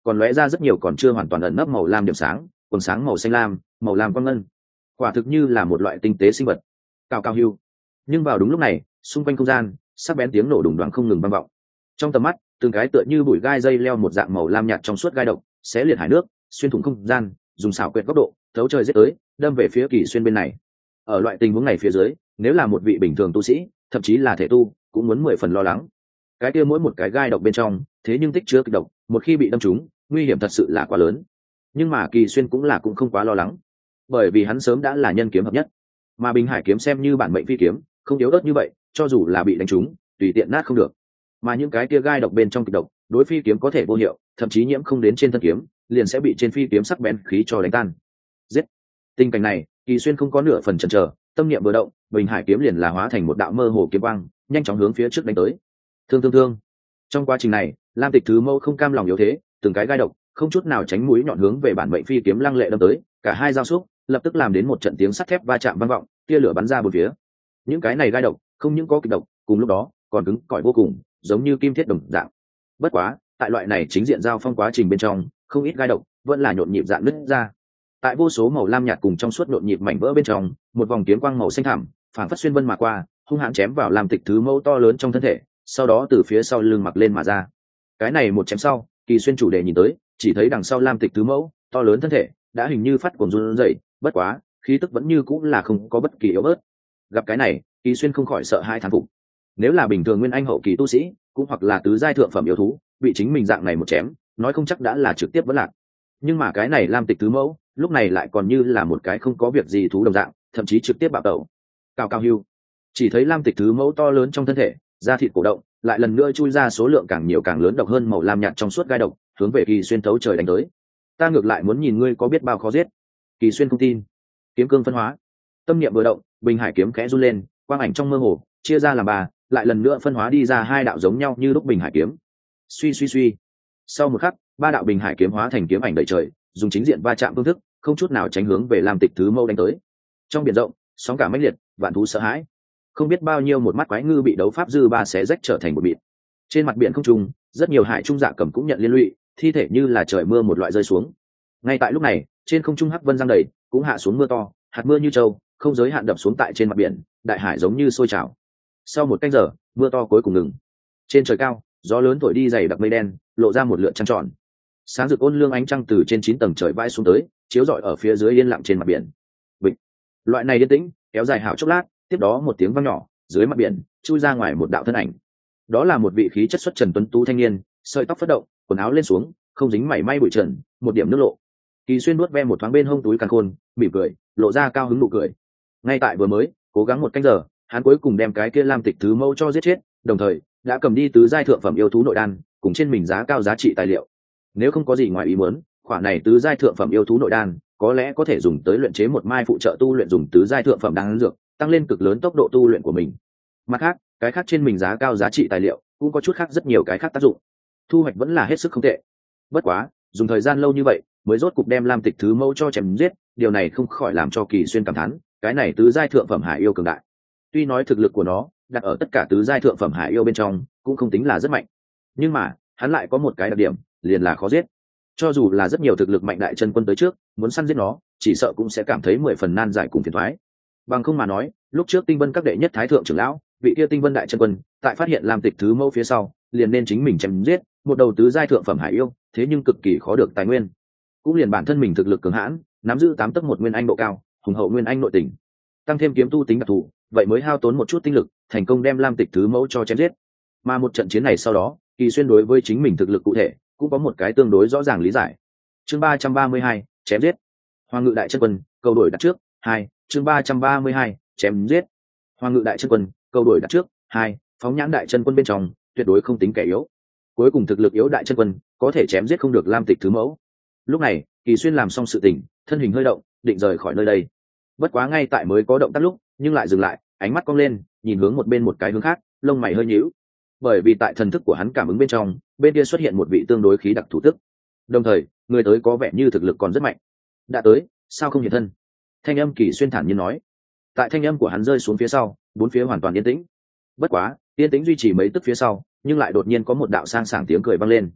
còn lóe ra rất nhiều còn chưa hoàn toàn ẩn nấp màu lam điểm sáng, quần sáng màu xanh lam, màu lam quang ngân, quả thực như là một loại tinh tế sinh vật. Cao cao hưu. Nhưng vào đúng lúc này, xung quanh không gian sắc bén tiếng nổ đùng đoàng không ngừng vang vọng. Trong tầm mắt, từng cái tựa như bụi gai dây leo một dạng màu lam nhạt trong suốt gai độc xé liệt hải nước, xuyên thủng không gian, dùng xảo quyệt góc độ thấu trời giết tới, đâm về phía Kỳ Xuyên bên này. Ở loại tình huống này phía dưới, nếu là một vị bình thường tu sĩ, thậm chí là thể tu, cũng muốn mười phần lo lắng. Cái kia mỗi một cái gai độc bên trong, thế nhưng tích chứa kịch độc, một khi bị đâm trúng, nguy hiểm thật sự là quá lớn. Nhưng mà Kỳ Xuyên cũng là cũng không quá lo lắng, bởi vì hắn sớm đã là nhân kiếm hợp nhất, mà Bình Hải kiếm xem như bản mệnh phi kiếm, không yếu ớt như vậy, cho dù là bị đánh trúng, tùy tiện nát không được. Mà những cái kia gai độc bên trong kịch độc, đối phi kiếm có thể vô hiệu, thậm chí nhiễm không đến trên thân kiếm, liền sẽ bị trên phi kiếm sắc bén khí cho đánh tan. Giết. Tình cảnh này, Kỳ Xuyên không có nửa phần chần chờ, tâm niệm vừa động, Bình Hải kiếm liền là hóa thành một đạo mơ hồ kiếm quang, nhanh chóng hướng phía trước đánh tới. Thương thương thương. Trong quá trình này, Lam Tịch Thứ Mâu không cam lòng yếu thế, từng cái gai độc, không chút nào tránh mũi nhọn hướng về bản mệnh phi kiếm lăng lệ đâm tới, cả hai giao xúc, lập tức làm đến một trận tiếng sắt thép va chạm vang vọng, tia lửa bắn ra bốn phía. Những cái này gai độc, không những có kịch độc, cùng lúc đó, còn cứng cỏi vô cùng, giống như kim thiết đồng dạng. Bất quá, tại loại này chính diện giao phong quá trình bên trong, không ít gai độc vẫn là nhộn nhịp dạn nứt ra. Tại vô số màu lam nhạt cùng trong suốt nhộn nhịp mảnh vỡ bên trong, một vòng kiếm quang màu xanh thẳm, phảng phất xuyên vân mà qua, hung hãn chém vào Lam Tịch Thứ Mâu to lớn trong thân thể, sau đó từ phía sau lưng mặc lên mà ra. Cái này một chém sau, Kỳ Xuyên chủ đề nhìn tới, chỉ thấy đằng sau Lam Tịch Thứ Mâu to lớn thân thể đã hình như phát cuồng run rẩy, bất quá, khí tức vẫn như cũng là không có bất kỳ yếu bớt. Gặp cái này, Kỳ Xuyên không khỏi sợ hai thán phục. Nếu là bình thường nguyên anh hậu kỳ tu sĩ, cũng hoặc là tứ giai thượng phẩm yêu thú, bị chính mình dạng này một chém, nói không chắc đã là trực tiếp vẫn lạc. Nhưng mà cái này Lam Tịch Thứ Mẫu, lúc này lại còn như là một cái không có việc gì thú đồng dạng, thậm chí trực tiếp bạo tẩu. Cao cao hưu. Chỉ thấy Lam Tịch Thứ Mẫu to lớn trong thân thể, da thịt cổ động, lại lần nữa chui ra số lượng càng nhiều càng lớn độc hơn màu lam nhạt trong suốt gai độc, hướng về Kỳ Xuyên thấu trời đánh tới. Ta ngược lại muốn nhìn ngươi có biết bao khó giết. Kỳ Xuyên không tin. Kiếm cương phân hóa. Tâm niệm vừa động, Bình Hải kiếm khẽ run lên, quang ảnh trong mơ hồ, chia ra làm ba, lại lần nữa phân hóa đi ra hai đạo giống nhau như lúc Bình Hải kiếm. Suy suy suy. Sau một khắc, ba đạo Bình Hải kiếm hóa thành kiếm ảnh đầy trời, dùng chính diện va chạm phương thức, không chút nào tránh hướng về Lam Tịch Thứ Mâu đánh tới. Trong biển rộng, sóng cả mãnh liệt, vạn thú sợ hãi. Không biết bao nhiêu một mắt quái ngư bị đấu pháp dư ba xé rách trở thành một mịn. Trên mặt biển không trung, rất nhiều hải trung dạ cầm cũng nhận liên lụy, thi thể như là trời mưa một loại rơi xuống. Ngay tại lúc này, trên không trung hắc vân giăng đầy, cũng hạ xuống mưa to, hạt mưa như châu, không giới hạn đập xuống tại trên mặt biển, đại hải giống như sôi trào. Sau một canh giờ, mưa to cuối cùng ngừng. Trên trời cao, gió lớn thổi đi dày đặc mây đen, lộ ra một lượn trăng tròn. Sáng rực ôn lương ánh trăng từ trên chín tầng trời vãi xuống tới, chiếu rọi ở phía dưới yên lặng trên mặt biển. Bịch. Loại này yên tĩnh kéo dài hảo chốc lát, tiếp đó một tiếng vang nhỏ, dưới mặt biển chui ra ngoài một đạo thân ảnh. Đó là một vị khí chất xuất trần tuấn tú thanh niên, sợi tóc phất động, quần áo lên xuống, không dính mảy may bụi trần, một điểm nước lộ. Kỳ Xuyên nuốt ve một thoáng bên hông túi càn khôn, mỉm cười, lộ ra cao hứng nụ cười. Ngay tại vừa mới, cố gắng một canh giờ, hắn cuối cùng đem cái kia Lam Tịch Thứ Mâu cho giết chết, đồng thời đã cầm đi tứ giai thượng phẩm yêu thú nội đan, cùng trên mình giá cao giá trị tài liệu. Nếu không có gì ngoài ý muốn, khoản này tứ giai thượng phẩm yêu thú nội đan có lẽ có thể dùng tới luyện chế một mai phụ trợ tu luyện dùng tứ giai thượng phẩm đan dược, tăng lên cực lớn tốc độ tu luyện của mình. Mặt khác, cái khác trên mình giá cao giá trị tài liệu cũng có chút khác rất nhiều cái khác tác dụng. Thu hoạch vẫn là hết sức không tệ. Bất quá, dùng thời gian lâu như vậy, mới rốt cục đem Lam Tịch Thứ Mâu cho chém giết, điều này không khỏi làm cho Kỳ Xuyên cảm thán, cái này tứ giai thượng phẩm hải yêu cường đại. Tuy nói thực lực của nó đặt ở tất cả tứ giai thượng phẩm hải yêu bên trong cũng không tính là rất mạnh, nhưng mà hắn lại có một cái đặc điểm, liền là khó giết. Cho dù là rất nhiều thực lực mạnh đại chân quân tới trước, muốn săn giết nó, chỉ sợ cũng sẽ cảm thấy mười phần nan giải cùng phiền toái. Bằng không mà nói, lúc trước Tinh Vân các đệ nhất thái thượng trưởng lão, vị kia Tinh Vân đại chân quân, tại phát hiện Lam Tịch Thứ Mâu phía sau, liền nên chính mình chém giết một đầu tứ giai thượng phẩm hải yêu, thế nhưng cực kỳ khó được tài nguyên. Cũng liền bản thân mình thực lực cường hãn, nắm giữ tám tấc một nguyên anh độ cao, hùng hậu nguyên anh nội tình, tăng thêm kiếm tu tính đặc thù, vậy mới hao tốn một chút tinh lực, thành công đem Lam Tịch Thứ Mâu cho chém giết. Mà một trận chiến này sau đó, Kỳ Xuyên đối với chính mình thực lực cụ thể cũng có một cái tương đối rõ ràng lý giải. Chương ba trăm ba mươi hai, chém giết. Hoàng Ngự đại chân quân, câu đổi đặt trước, hai. Chương ba trăm ba mươi hai, chém giết. Hoàng Ngự đại chân quân, câu đổi đặt trước, hai. Phóng nhãn đại chân quân bên trong, tuyệt đối không tính kẻ yếu. Cuối cùng thực lực yếu đại chân quân, có thể chém giết không được Lam Tịch Thứ Mẫu. Lúc này, Kỳ Xuyên làm xong sự tình, thân hình hơi động, định rời khỏi nơi đây. Bất quá ngay tại mới có động tác lúc, nhưng lại dừng lại, ánh mắt cong lên, nhìn hướng một bên một cái hướng khác, lông mày hơi nhíu. Bởi vì tại thần thức của hắn cảm ứng bên trong, bên kia xuất hiện một vị tương đối khí đặc thủ tức. Đồng thời, người tới có vẻ như thực lực còn rất mạnh. Đã tới, sao không hiện thân? Thanh âm Kỳ Xuyên thản nhiên nói. Tại thanh âm của hắn rơi xuống phía sau, bốn phía hoàn toàn yên tĩnh. Bất quá, yên tĩnh duy trì mấy tức phía sau, nhưng lại đột nhiên có một đạo sang sảng tiếng cười vang lên.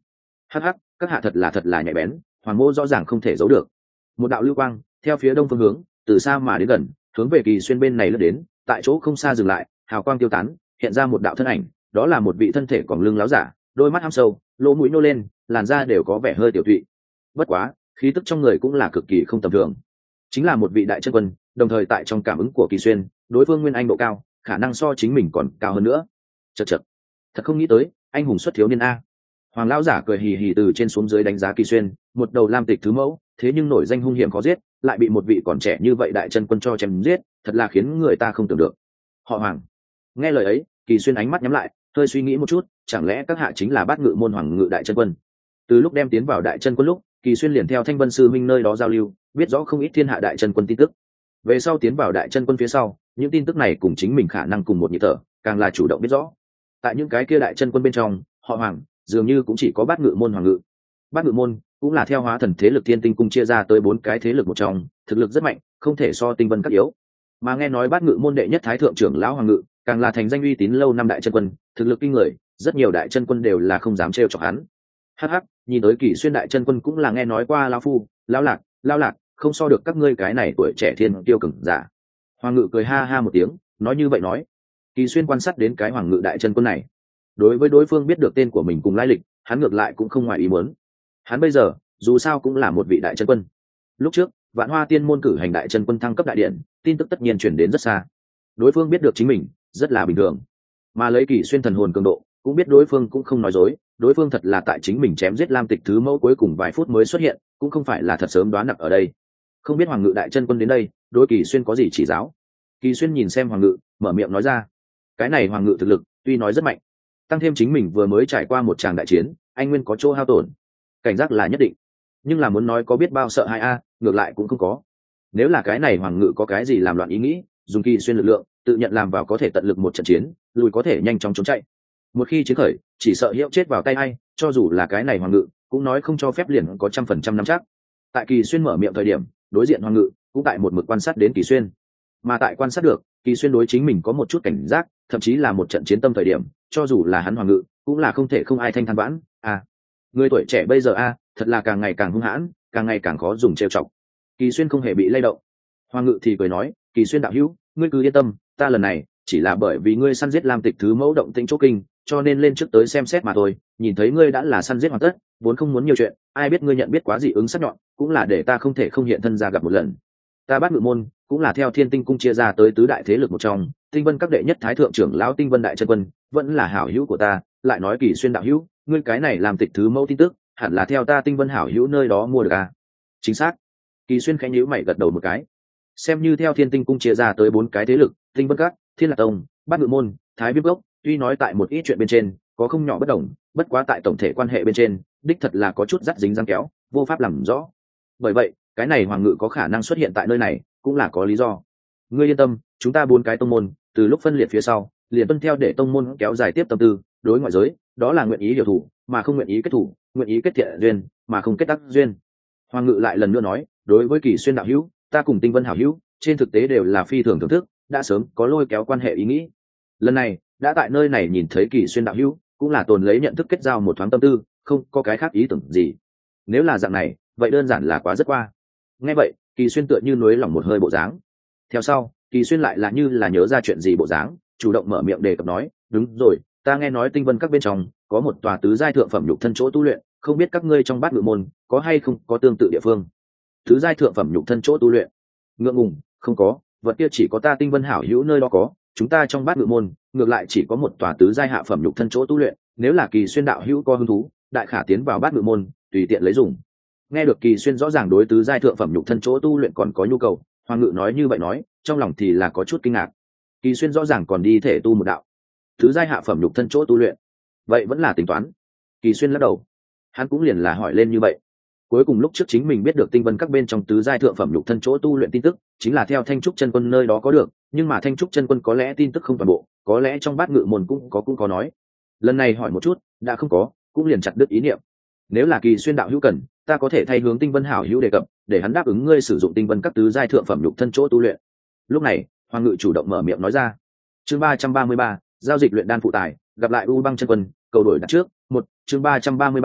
hắc hắc, các hạ thật là thật là nhạy bén, hoàng mô rõ ràng không thể giấu được. Một đạo lưu quang theo phía đông phương hướng từ xa mà đến gần, hướng về Kỳ Xuyên bên này lướt đến, tại chỗ không xa dừng lại, hào quang tiêu tán, hiện ra một đạo thân ảnh, đó là một vị thân thể còn lưng láo giả, đôi mắt hăm sâu, lỗ mũi nô lên, làn da đều có vẻ hơi tiểu thụy. Bất quá khí tức trong người cũng là cực kỳ không tầm thường, chính là một vị đại chân quân, đồng thời tại trong cảm ứng của Kỳ Xuyên, đối phương nguyên anh độ cao khả năng so chính mình còn cao hơn nữa. Chật chật, thật không nghĩ tới anh hùng xuất thiếu niên a. Hoàng lão giả cười hì hì từ trên xuống dưới đánh giá Kỳ Xuyên, một đầu lam tịch thứ mẫu, thế nhưng nổi danh hung hiểm khó giết, lại bị một vị còn trẻ như vậy đại chân quân cho chém giết, thật là khiến người ta không tưởng được. Họ Hoàng. Nghe lời ấy, Kỳ Xuyên ánh mắt nhắm lại, hơi suy nghĩ một chút, chẳng lẽ các hạ chính là Bát Ngự môn Hoàng Ngự đại chân quân? Từ lúc đem tiến vào đại chân quân lúc, Kỳ Xuyên liền theo Thanh Vân sư minh nơi đó giao lưu, biết rõ không ít thiên hạ đại chân quân tin tức. Về sau tiến vào đại chân quân phía sau, những tin tức này cùng chính mình khả năng cùng một nhịp thở, càng là chủ động biết rõ. Tại những cái kia đại chân quân bên trong, họ Hoàng dường như cũng chỉ có Bát Ngự môn Hoàng Ngự. Bát Ngự môn cũng là theo hóa thần thế lực Thiên Tinh cung chia ra tới bốn cái thế lực một trong, thực lực rất mạnh, không thể so Tinh Vân các yếu. Mà nghe nói Bát Ngự môn đệ nhất thái thượng trưởng lão Hoàng Ngự, càng là thành danh uy tín lâu năm đại chân quân, thực lực kinh người, rất nhiều đại chân quân đều là không dám trêu chọc hắn. Hắc hắc, nhìn tới Kỳ Xuyên đại chân quân cũng là nghe nói qua lão phu, lão lạc, lão lạc, không so được các ngươi cái này tuổi trẻ thiên tiêu cường giả. Hoàng Ngự cười ha ha một tiếng, nói như vậy nói. Kỳ Xuyên quan sát đến cái Hoàng Ngự đại chân quân này, đối với đối phương biết được tên của mình cùng lai lịch, hắn ngược lại cũng không ngoài ý muốn. Hắn bây giờ dù sao cũng là một vị đại chân quân. Lúc trước Vạn Hoa Tiên môn cử hành đại chân quân thăng cấp đại điện, tin tức tất nhiên truyền đến rất xa. Đối phương biết được chính mình rất là bình thường, mà lấy Kỳ Xuyên thần hồn cường độ, cũng biết đối phương cũng không nói dối, đối phương thật là tại chính mình chém giết lam tịch thứ mẫu cuối cùng vài phút mới xuất hiện, cũng không phải là thật sớm đoán nặc ở đây. Không biết Hoàng Ngự đại chân quân đến đây, đối Kỳ Xuyên có gì chỉ giáo? Kỳ Xuyên nhìn xem Hoàng Ngự, mở miệng nói ra. Cái này Hoàng Ngự thực lực tuy nói rất mạnh, tăng thêm chính mình vừa mới trải qua một tràng đại chiến, anh nguyên có chỗ hao tổn, cảnh giác là nhất định, nhưng là muốn nói có biết bao sợ hai a, ngược lại cũng không có. Nếu là cái này Hoàng Ngự có cái gì làm loạn ý nghĩ, dùng Kỳ Xuyên lực lượng tự nhận làm vào có thể tận lực một trận chiến, lùi có thể nhanh chóng trốn chạy. Một khi chiến khởi, chỉ sợ hiệu chết vào tay ai, cho dù là cái này Hoàng Ngự cũng nói không cho phép liền có trăm phần trăm nắm chắc. Tại Kỳ Xuyên mở miệng thời điểm, đối diện Hoàng Ngự cũng tại một mực quan sát đến Kỳ Xuyên, mà tại quan sát được Kỳ Xuyên đối chính mình có một chút cảnh giác, thậm chí là một trận chiến tâm thời điểm, cho dù là hắn Hoàng Ngự cũng là không thể không ai thanh than vãn. À, người tuổi trẻ bây giờ a, thật là càng ngày càng hung hãn, càng ngày càng khó dùng trêu chọc. Kỳ Xuyên không hề bị lay động. Hoàng Ngự thì cười nói, Kỳ Xuyên đạo hữu, ngươi cứ yên tâm, ta lần này chỉ là bởi vì ngươi săn giết lam tịch thứ mẫu động tĩnh chỗ kinh, cho nên lên trước tới xem xét mà thôi. Nhìn thấy ngươi đã là săn giết hoàn tất, vốn không muốn nhiều chuyện, ai biết ngươi nhận biết quá dị ứng sắc nhọn, cũng là để ta không thể không hiện thân ra gặp một lần. Ta Bát Ngự môn cũng là theo Thiên Tinh cung chia ra tới tứ đại thế lực một trong, Tinh Vân các đệ nhất thái thượng trưởng lão Tinh Vân đại chân quân vẫn là hảo hữu của ta. Lại nói Kỳ Xuyên đạo hữu, ngươi cái này làm tịch thứ mẫu tin tức hẳn là theo ta Tinh Vân hảo hữu nơi đó mua được à? Chính xác. Kỳ Xuyên khẽ nhíu mày gật đầu một cái. Xem như theo Thiên Tinh cung chia ra tới bốn cái thế lực, Tinh Vân các, Thiên Lạc tông, Bát Ngự môn, Thái Viêm cốc, tuy nói tại một ít chuyện bên trên có không nhỏ bất đồng, bất quá tại tổng thể quan hệ bên trên, đích thật là có chút dắt dính răng kéo, vô pháp làm rõ. Bởi vậy, cái này Hoàng Ngự có khả năng xuất hiện tại nơi này, cũng là có lý do. Ngươi yên tâm, chúng ta bốn cái tông môn, từ lúc phân liệt phía sau, liền tuân theo để tông môn kéo dài tiếp tâm tư, đối ngoại giới, đó là nguyện ý điều thủ, mà không nguyện ý kết thủ, nguyện ý kết thiện duyên, mà không kết ác duyên. Hoàng Ngự lại lần nữa nói, đối với Kỳ Xuyên đạo hữu, ta cùng Tinh Vân hảo hữu, trên thực tế đều là phi thường thưởng thức, đã sớm có lôi kéo quan hệ ý nghĩ. Lần này, đã tại nơi này nhìn thấy Kỳ Xuyên đạo hữu, cũng là tồn lấy nhận thức kết giao một thoáng tâm tư, không có cái khác ý tưởng gì. Nếu là dạng này, vậy đơn giản là quá rất qua. Nghe vậy, Kỳ Xuyên tựa như nuối lòng một hơi bộ dáng. Theo sau, Kỳ Xuyên lại là như là nhớ ra chuyện gì bộ dáng, chủ động mở miệng đề cập nói, đúng rồi, ta nghe nói Tinh Vân các bên trong có một tòa tứ giai thượng phẩm nhục thân chỗ tu luyện, không biết các ngươi trong Bát Ngự môn có hay không có tương tự địa phương. Tứ giai thượng phẩm nhục thân chỗ tu luyện? Ngượng ngùng, không có, vật kia chỉ có ta Tinh Vân hảo hữu nơi đó có, chúng ta trong Bát Ngự môn ngược lại chỉ có một tòa tứ giai hạ phẩm nhục thân chỗ tu luyện, nếu là Kỳ Xuyên đạo hữu có hứng thú, đại khả tiến vào Bát Ngự môn, tùy tiện lấy dùng. Nghe được Kỳ Xuyên rõ ràng đối tứ giai thượng phẩm nhục thân chỗ tu luyện còn có nhu cầu, Hoàng Ngự nói như vậy nói, trong lòng thì là có chút kinh ngạc. Kỳ Xuyên rõ ràng còn đi thể tu một đạo tứ giai hạ phẩm nhục thân chỗ tu luyện, vậy vẫn là tính toán. Kỳ Xuyên lắc đầu, hắn cũng liền là hỏi lên như vậy. Cuối cùng lúc trước chính mình biết được Tinh Vân các bên trong tứ giai thượng phẩm nhục thân chỗ tu luyện tin tức, chính là theo Thanh Trúc chân quân nơi đó có được, nhưng mà Thanh Trúc chân quân có lẽ tin tức không toàn bộ, có lẽ trong Bát Ngự môn cũng có cũng có nói. Lần này hỏi một chút, đã không có, cũng liền chặt đứt ý niệm. Nếu là Kỳ Xuyên đạo hữu cần, ta có thể thay hướng Tinh Vân hảo hữu đề cập, để hắn đáp ứng ngươi sử dụng Tinh Vân các tứ giai thượng phẩm nhục thân chỗ tu luyện. Lúc này, Hoàng Ngự chủ động mở miệng nói ra. Chương ba trăm ba mươi ba, giao dịch luyện đan phụ tài, gặp lại U Băng chân quân, cầu đổi đặt trước. Một, chương ba trăm ba mươi ba,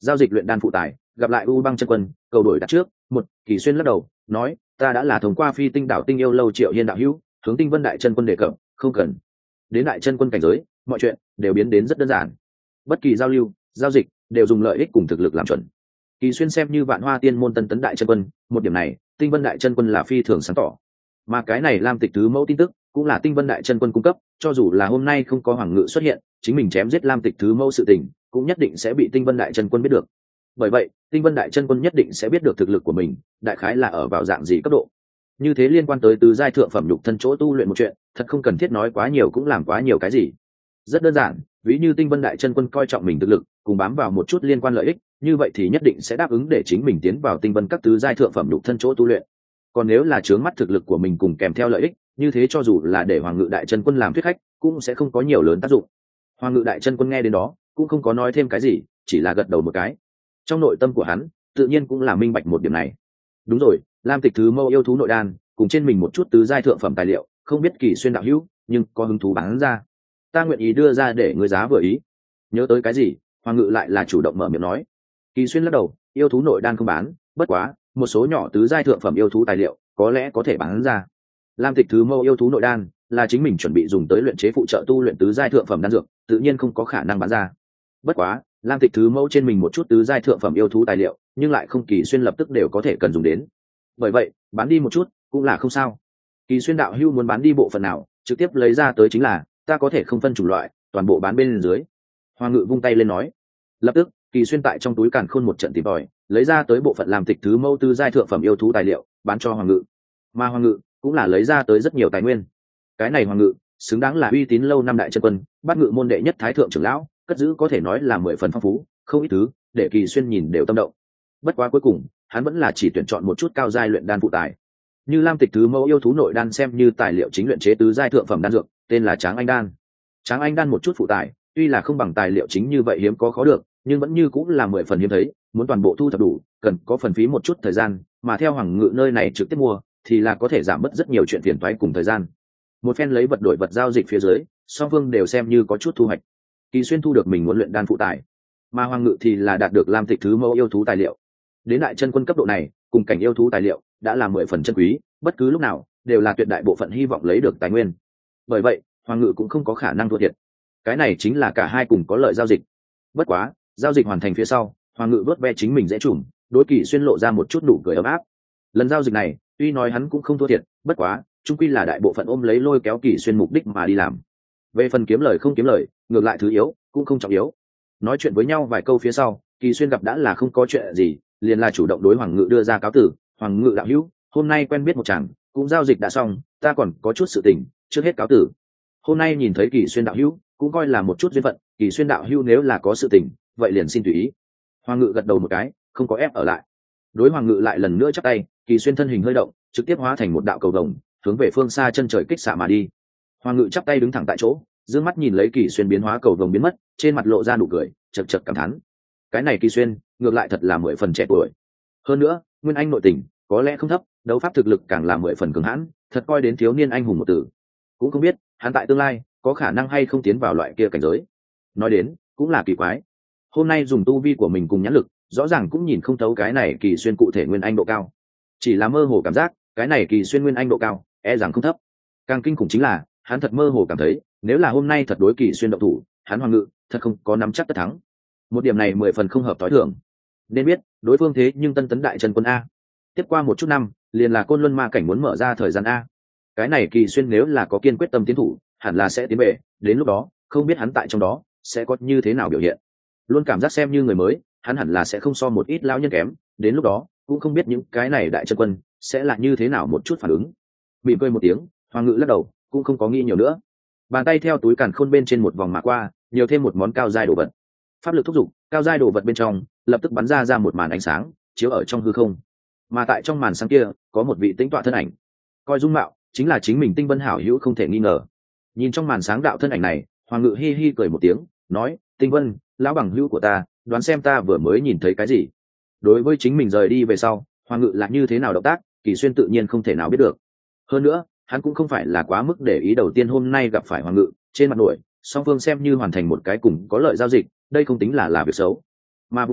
giao dịch luyện đan phụ tài, gặp lại u băng chân quân, cầu đổi đặt trước. Một, Kỳ Xuyên lắc đầu nói, ta đã là thông qua phi tinh đảo tinh yêu lâu Triệu Hiên đạo hữu hướng tinh vân đại chân quân đề cập, không cần đến đại chân quân cảnh giới, mọi chuyện đều biến đến rất đơn giản. Bất kỳ giao lưu giao dịch đều dùng lợi ích cùng thực lực làm chuẩn. Kỳ Xuyên xem như vạn hoa tiên môn tân tấn đại chân quân, một điểm này tinh vân đại chân quân là phi thường sáng tỏ, mà cái này Lam Tịch Thứ Mẫu tin tức cũng là tinh vân đại chân quân cung cấp. Cho dù là hôm nay không có Hoàng Ngự xuất hiện, chính mình chém giết Lam Tịch Thứ Mẫu sự tình cũng nhất định sẽ bị tinh vân đại chân quân biết được. Bởi vậy tinh vân đại chân quân nhất định sẽ biết được thực lực của mình đại khái là ở vào dạng gì cấp độ. Như thế liên quan tới tứ giai thượng phẩm nhục thân chỗ tu luyện một chuyện, thật không cần thiết nói quá nhiều cũng làm quá nhiều cái gì. Rất đơn giản, ví như tinh vân đại chân quân coi trọng mình thực lực cùng bám vào một chút liên quan lợi ích, như vậy thì nhất định sẽ đáp ứng để chính mình tiến vào tinh vân các tứ giai thượng phẩm nhục thân chỗ tu luyện. Còn nếu là chướng mắt thực lực của mình cùng kèm theo lợi ích, như thế cho dù là để Hoàng Ngự đại chân quân làm thuyết khách cũng sẽ không có nhiều lớn tác dụng. Hoàng Ngự đại chân quân nghe đến đó cũng không có nói thêm cái gì, chỉ là gật đầu một cái. Trong nội tâm của hắn tự nhiên cũng là minh bạch một điểm này. Đúng rồi, Lam Tịch Thứ Mẫu yêu thú nội đan cùng trên mình một chút tứ giai thượng phẩm tài liệu, không biết Kỳ Xuyên đạo hữu nhưng có hứng thú bán ra, ta nguyện ý đưa ra để người giá vừa ý. Nhớ tới cái gì, Hoàng Ngự lại là chủ động mở miệng nói. Kỳ Xuyên lắc đầu, yêu thú nội đan không bán, bất quá một số nhỏ tứ giai thượng phẩm yêu thú tài liệu có lẽ có thể bán ra. Lam Tịch Thứ Mẫu yêu thú nội đan là chính mình chuẩn bị dùng tới luyện chế phụ trợ tu luyện tứ giai thượng phẩm đan dược, tự nhiên không có khả năng bán ra. Bất quá Lam Tịch Thứ Mẫu trên mình một chút tứ giai thượng phẩm yêu thú tài liệu, nhưng lại không Kỳ Xuyên lập tức đều có thể cần dùng đến. Bởi vậy bán đi một chút cũng là không sao. Kỳ Xuyên đạo hữu muốn bán đi bộ phận nào, trực tiếp lấy ra tới chính là, ta có thể không phân chủng loại, toàn bộ bán bên dưới. Hoàng Ngự vung tay lên nói. Lập tức Kỳ Xuyên tại trong túi càn khôn một trận tìm tòi, lấy ra tới bộ phận Lam Tịch Thứ Mẫu tứ giai thượng phẩm yêu thú tài liệu bán cho Hoàng Ngự. Mà Hoàng Ngự cũng là lấy ra tới rất nhiều tài nguyên. Cái này Hoàng Ngự xứng đáng là uy tín lâu năm đại chân quân, Bát Ngự môn đệ nhất thái thượng trưởng lão, cất giữ có thể nói là mười phần phong phú, không ít thứ để Kỳ Xuyên nhìn đều tâm động. Bất quá cuối cùng hắn vẫn là chỉ tuyển chọn một chút cao giai luyện đan phụ tài, như Lam Tịch Thứ Mẫu yêu thú nội đan xem như tài liệu chính luyện chế tứ giai thượng phẩm đan dược, tên là Tráng Anh đan. Tráng Anh đan một chút phụ tài tuy là không bằng tài liệu chính như vậy hiếm có khó được, nhưng vẫn như cũng là mười phần hiếm thấy, muốn toàn bộ thu thập đủ cần có phần phí một chút thời gian, mà theo Hoàng Ngự nơi này trực tiếp mua thì là có thể giảm bớt rất nhiều chuyện phiền toái cùng thời gian. Một phen lấy vật đổi vật giao dịch phía dưới, song phương đều xem như có chút thu hoạch. Kỳ Xuyên thu được mình muốn luyện đan phụ tài, mà Hoàng Ngự thì là đạt được Lam Tịch Thứ Mẫu yêu thú tài liệu. Đến đại chân quân cấp độ này cùng cảnh yêu thú tài liệu đã là mười phần chân quý, bất cứ lúc nào đều là tuyệt đại bộ phận hy vọng lấy được tài nguyên. Bởi vậy Hoàng Ngự cũng không có khả năng thua thiệt. Cái này chính là cả hai cùng có lợi giao dịch. Bất quá giao dịch hoàn thành phía sau, Hoàng Ngự vớt ve chính mình dễ trùm, đối Kỳ Xuyên lộ ra một chút nụ cười ấm áp. Lần giao dịch này tuy nói hắn cũng không thua thiệt, bất quá chung quy là đại bộ phận ôm lấy lôi kéo Kỳ Xuyên mục đích mà đi làm. Về phần kiếm lời không kiếm lời, ngược lại thứ yếu cũng không trọng yếu. Nói chuyện với nhau vài câu phía sau, Kỳ Xuyên gặp đã là không có chuyện gì, liền là chủ động đối Hoàng Ngự đưa ra cáo tử. Hoàng Ngự đạo hữu, hôm nay quen biết một chàng, cũng giao dịch đã xong, ta còn có chút sự tình, trước hết cáo tử. Hôm nay nhìn thấy Kỳ Xuyên đạo hữu cũng coi là một chút duyên phận, Kỳ Xuyên đạo hữu nếu là có sự tình vậy liền xin tùy ý. Hoàng Ngự gật đầu một cái, không có ép ở lại. Đối Hoàng Ngự lại lần nữa chắp tay, Kỳ Xuyên thân hình hơi động, trực tiếp hóa thành một đạo cầu vồng, hướng về phương xa chân trời kích xạ mà đi. Hoàng Ngự chắp tay đứng thẳng tại chỗ, dương mắt nhìn lấy Kỳ Xuyên biến hóa cầu vồng biến mất, trên mặt lộ ra nụ cười, chật chật cảm thán. Cái này Kỳ Xuyên ngược lại thật là mười phần trẻ tuổi, hơn nữa nguyên anh nội tình có lẽ không thấp, đấu pháp thực lực càng là mười phần cường hãn, thật coi đến thiếu niên anh hùng một tử. Cũng không biết hắn tại tương lai có khả năng hay không tiến vào loại kia cảnh giới. Nói đến cũng là kỳ quái, hôm nay dùng tu vi của mình cùng nhãn lực rõ ràng cũng nhìn không thấu cái này Kỳ Xuyên cụ thể nguyên anh độ cao, chỉ là mơ hồ cảm giác cái này Kỳ Xuyên nguyên anh độ cao e rằng không thấp. Càng kinh khủng chính là hắn thật mơ hồ cảm thấy, nếu là hôm nay thật đối Kỳ Xuyên động thủ, hắn Hoàng Ngự thật không có nắm chắc tất thắng. Một điểm này mười phần không hợp tối thường. Nên biết đối phương thế nhưng tân tấn đại chân quân a, tiếp qua một chút năm liền là Côn Luân ma cảnh muốn mở ra thời gian a. Cái này Kỳ Xuyên nếu là có kiên quyết tâm tiến thủ, hẳn là sẽ tiến về, đến lúc đó không biết hắn tại trong đó sẽ có như thế nào biểu hiện. Luôn cảm giác xem như người mới, hắn hẳn là sẽ không so một ít lão nhân kém, đến lúc đó cũng không biết những cái này đại chân quân sẽ là như thế nào một chút phản ứng. Mỉm cười một tiếng, Hoàng Ngự lắc đầu, cũng không có nghĩ nhiều nữa. Bàn tay theo túi càn khôn bên trên một vòng mà qua, nhiều thêm một món cao giai đồ vật. Pháp lực thúc giục, cao giai đồ vật bên trong lập tức bắn ra ra một màn ánh sáng, chiếu ở trong hư không. Mà tại trong màn sáng kia có một vị tĩnh tọa thân ảnh, coi dung mạo chính là chính mình Tinh Vân hảo hữu không thể nghi ngờ. Nhìn trong màn sáng đạo thân ảnh này, Hoàng Ngự hi hi cười một tiếng, nói: Tinh Vân, lão bằng hữu của ta, đoán xem ta vừa mới nhìn thấy cái gì. Đối với chính mình rời đi về sau Hoàng Ngự là như thế nào động tác, Kỳ Xuyên tự nhiên không thể nào biết được. Hơn nữa hắn cũng không phải là quá mức để ý, đầu tiên hôm nay gặp phải Hoàng Ngự, trên mặt nổi song phương xem như hoàn thành một cái cùng có lợi giao dịch, đây không tính là là việc xấu. Mà vụ trộm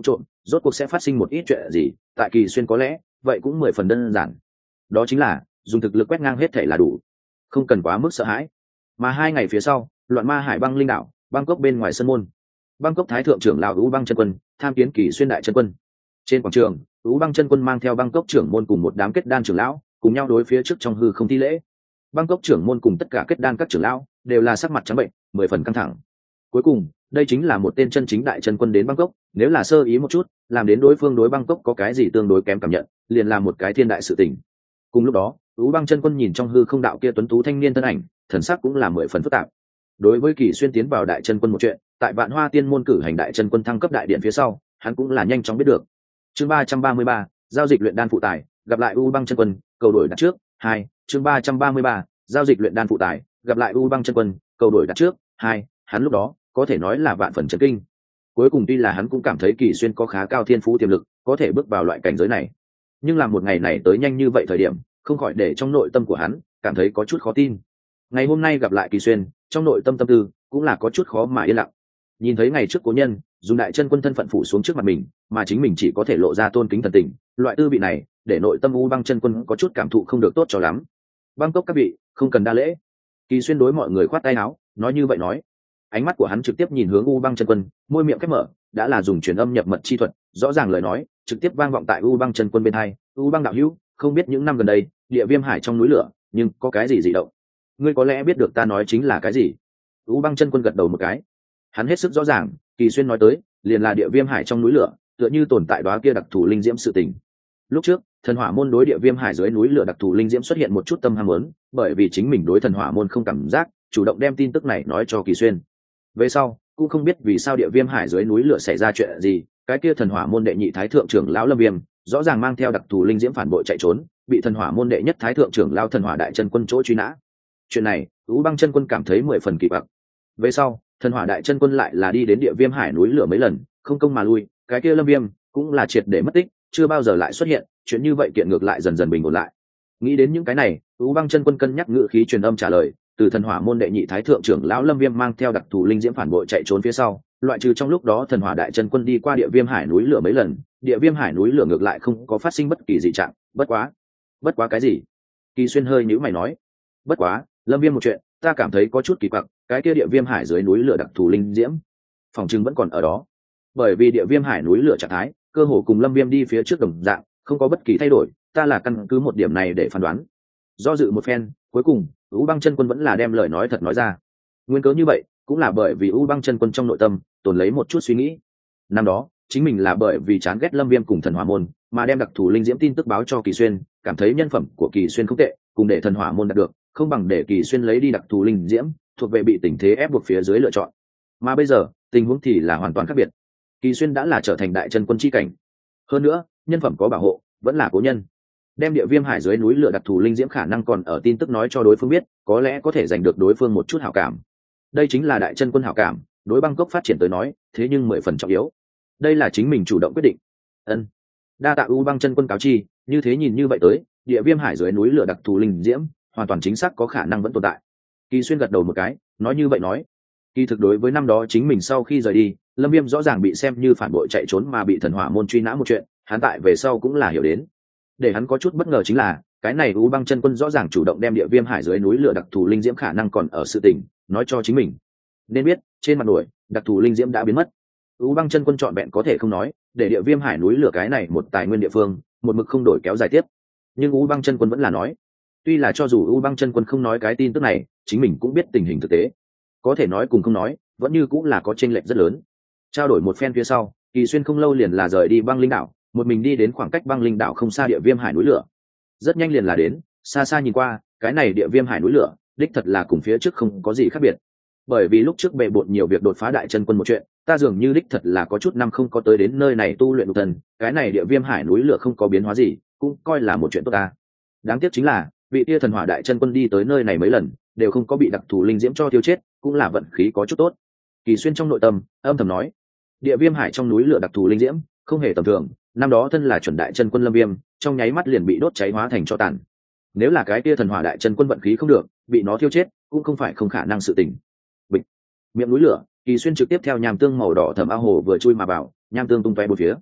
rốt cuộc sẽ phát sinh một ít chuyện gì, tại Kỳ Xuyên có lẽ vậy cũng mười phần đơn giản, đó chính là dùng thực lực quét ngang hết thể là đủ, không cần quá mức sợ hãi. Mà hai ngày phía sau, loạn ma hải băng linh đảo, Bangkok bên ngoài sân môn, Bangkok thái thượng trưởng lão U Băng chân quân tham kiến Kỳ Xuyên đại chân quân. Trên quảng trường, U Băng chân quân mang theo Bangkok trưởng môn cùng một đám kết đan trưởng lão cùng nhau đối phía trước trong hư không thi lễ. Bangkok trưởng môn cùng tất cả kết đan các trưởng lão đều là sắc mặt trắng bệnh, mười phần căng thẳng. Cuối cùng, đây chính là một tên chân chính đại chân quân đến Bangkok, nếu là sơ ý một chút, làm đến đối phương đối Bangkok có cái gì tương đối kém cảm nhận, liền là một cái thiên đại sự tình. Cùng lúc đó, U Băng chân quân nhìn trong hư không đạo kia tuấn tú thanh niên thân ảnh, thần sắc cũng là mười phần phức tạp. Đối với Kỳ Xuyên tiến vào đại chân quân một chuyện, tại Vạn Hoa Tiên môn cử hành đại chân quân thăng cấp đại điện phía sau, hắn cũng là nhanh chóng biết được. Chương ba trăm ba mươi ba, giao dịch luyện đan phụ tài, gặp lại U Băng chân quân, cầu đổi đặt trước. Hai, chương ba trăm ba mươi ba, giao dịch luyện đan phụ tài, gặp lại U Băng chân quân, cầu đổi đặt trước. Hai, hắn lúc đó có thể nói là vạn phần chấn kinh. Cuối cùng tuy là hắn cũng cảm thấy Kỳ Xuyên có khá cao thiên phú tiềm lực, có thể bước vào loại cảnh giới này, nhưng làm một ngày này tới nhanh như vậy thời điểm, không khỏi để trong nội tâm của hắn cảm thấy có chút khó tin. Ngày hôm nay gặp lại Kỳ Xuyên, trong nội tâm tâm tư cũng là có chút khó mà yên lặng. Nhìn thấy ngày trước cố nhân dùng đại chân quân thân phận phủ xuống trước mặt mình, mà chính mình chỉ có thể lộ ra tôn kính thần tình, loại tư vị này để nội tâm U Băng chân quân có chút cảm thụ không được tốt cho lắm. Bangkok các vị, không cần đa lễ. Kỳ Xuyên đối mọi người khoát tay áo, nói như vậy nói. Ánh mắt của hắn trực tiếp nhìn hướng U Băng chân quân, môi miệng khép mở, đã là dùng truyền âm nhập mật chi thuật, rõ ràng lời nói trực tiếp vang vọng tại U Băng chân quân bên tai. U Băng đạo hữu, không biết những năm gần đây, địa viêm hải trong núi lửa, nhưng có cái gì dị động? Ngươi có lẽ biết được ta nói chính là cái gì? U Băng chân quân gật đầu một cái. Hắn hết sức rõ ràng, Kỳ Xuyên nói tới, liền là địa viêm hải trong núi lửa, tựa như tồn tại đóa kia đặc thù linh diễm sự tình. Lúc trước, thần hỏa môn đối địa viêm hải dưới núi lửa đặc thù linh diễm xuất hiện một chút tâm ham muốn, bởi vì chính mình đối thần hỏa môn không cảm giác, chủ động đem tin tức này nói cho Kỳ Xuyên. Về sau, cũng không biết vì sao địa viêm hải dưới núi lửa xảy ra chuyện gì, cái kia thần hỏa môn đệ nhị thái thượng trưởng lão Lâm Viêm, rõ ràng mang theo đặc thù linh diễm phản bội chạy trốn, bị thần hỏa môn đệ nhất thái thượng trưởng lão thần hỏa đại chân quân chỗ truy nã. Chuyện này, U Băng chân quân cảm thấy mười phần kỳ quặc. Về sau, thần hỏa đại chân quân lại là đi đến địa viêm hải núi lửa mấy lần, không công mà lui, cái kia Lâm Viêm cũng là triệt để mất tích, chưa bao giờ lại xuất hiện, chuyện như vậy kiện ngược lại dần dần bình ổn lại. Nghĩ đến những cái này, U Băng chân quân cân nhắc ngữ khí truyền âm trả lời, từ thần hỏa môn đệ nhị thái thượng trưởng lão Lâm Viêm mang theo đặc thù linh diễm phản bội chạy trốn phía sau, loại trừ trong lúc đó thần hỏa đại chân quân đi qua địa viêm hải núi lửa mấy lần, địa viêm hải núi lửa ngược lại không có phát sinh bất kỳ dị trạng. Bất quá, bất quá cái gì? Kỳ Xuyên hơi nhíu mày nói. Bất quá, Lâm Viêm một chuyện, ta cảm thấy có chút kỳ quặc, cái kia địa viêm hải dưới núi lửa đặc thù linh diễm, phòng trưng vẫn còn ở đó. Bởi vì địa viêm hải núi lửa trạng thái, cơ hồ cùng Lâm Viêm đi phía trước đồng dạng, không có bất kỳ thay đổi, ta là căn cứ một điểm này để phán đoán. Do dự một phen, cuối cùng, U Băng chân quân vẫn là đem lời nói thật nói ra. Nguyên cớ như vậy, cũng là bởi vì U Băng chân quân trong nội tâm tồn lấy một chút suy nghĩ. Năm đó, chính mình là bởi vì chán ghét Lâm Viêm cùng thần hỏa môn, mà đem đặc thù linh diễm tin tức báo cho Kỳ Xuyên, cảm thấy nhân phẩm của Kỳ Xuyên không tệ, cùng để thần hỏa môn đạt được, không bằng để Kỳ Xuyên lấy đi đặc thù linh diễm, thuộc về bị tình thế ép buộc phía dưới lựa chọn. Mà bây giờ, tình huống thì là hoàn toàn khác biệt. Kỳ Xuyên đã là trở thành đại chân quân chi cảnh. Hơn nữa, nhân phẩm có bảo hộ, vẫn là cố nhân. Đem địa viêm hải dưới núi lửa đặc thù linh diễm khả năng còn ở tin tức nói cho đối phương biết, có lẽ có thể giành được đối phương một chút hảo cảm. Đây chính là đại chân quân hảo cảm, đối Bangkok phát triển tới nói, thế nhưng mười phần trọng yếu. Đây là chính mình chủ động quyết định. Ân. Đa tạ U Băng chân quân cáo chi, như thế nhìn như vậy tới, địa viêm hải dưới núi lửa đặc thù linh diễm, hoàn toàn chính xác có khả năng vẫn tồn tại. Kỳ Xuyên gật đầu một cái, nói như vậy nói, kỳ thực đối với năm đó chính mình sau khi rời đi, Lâm Viêm rõ ràng bị xem như phản bội chạy trốn mà bị thần hỏa môn truy nã một chuyện, hắn tại về sau cũng là hiểu đến. Để hắn có chút bất ngờ chính là, cái này U Băng chân quân rõ ràng chủ động đem địa viêm hải dưới núi lửa đặc thù linh diễm khả năng còn ở sự tình nói cho chính mình. Nên biết, trên mặt nổi, đặc thù linh diễm đã biến mất. U Băng chân quân trọn vẹn có thể không nói, để địa viêm hải núi lửa cái này một tài nguyên địa phương, một mực không đổi kéo dài tiếp. Nhưng U Băng chân quân vẫn là nói, tuy là cho dù U Băng chân quân không nói cái tin tức này, chính mình cũng biết tình hình thực tế. Có thể nói cùng không nói, vẫn như cũng là có chênh lệch rất lớn. Trao đổi một phen phía sau, Kỳ Xuyên không lâu liền là rời đi băng linh đảo, một mình đi đến khoảng cách băng linh đảo không xa địa viêm hải núi lửa. Rất nhanh liền là đến, xa xa nhìn qua, cái này địa viêm hải núi lửa, đích thật là cùng phía trước không có gì khác biệt. Bởi vì lúc trước bệ bội nhiều việc đột phá đại chân quân một chuyện, ta dường như đích thật là có chút năm không có tới đến nơi này tu luyện lục thần, cái này địa viêm hải núi lửa không có biến hóa gì, cũng coi là một chuyện tốt ta. Đáng tiếc chính là, vị tia thần hỏa đại chân quân đi tới nơi này mấy lần, đều không có bị đặc thù linh diễm cho tiêu chết, cũng là vận khí có chút tốt. Kỳ Xuyên trong nội tâm âm thầm nói, địa viêm hải trong núi lửa đặc thù linh diễm không hề tầm thường, năm đó thân là chuẩn đại chân quân Lâm Viêm, trong nháy mắt liền bị đốt cháy hóa thành tro tàn. Nếu là cái tia thần hỏa đại chân quân vận khí không được, bị nó tiêu chết, cũng không phải không khả năng sự tình. Bịch, miệng núi lửa, Kỳ Xuyên trực tiếp theo nham tương màu đỏ thẫm ao hồ vừa chui mà vào, nham tương tung tóe bốn phía.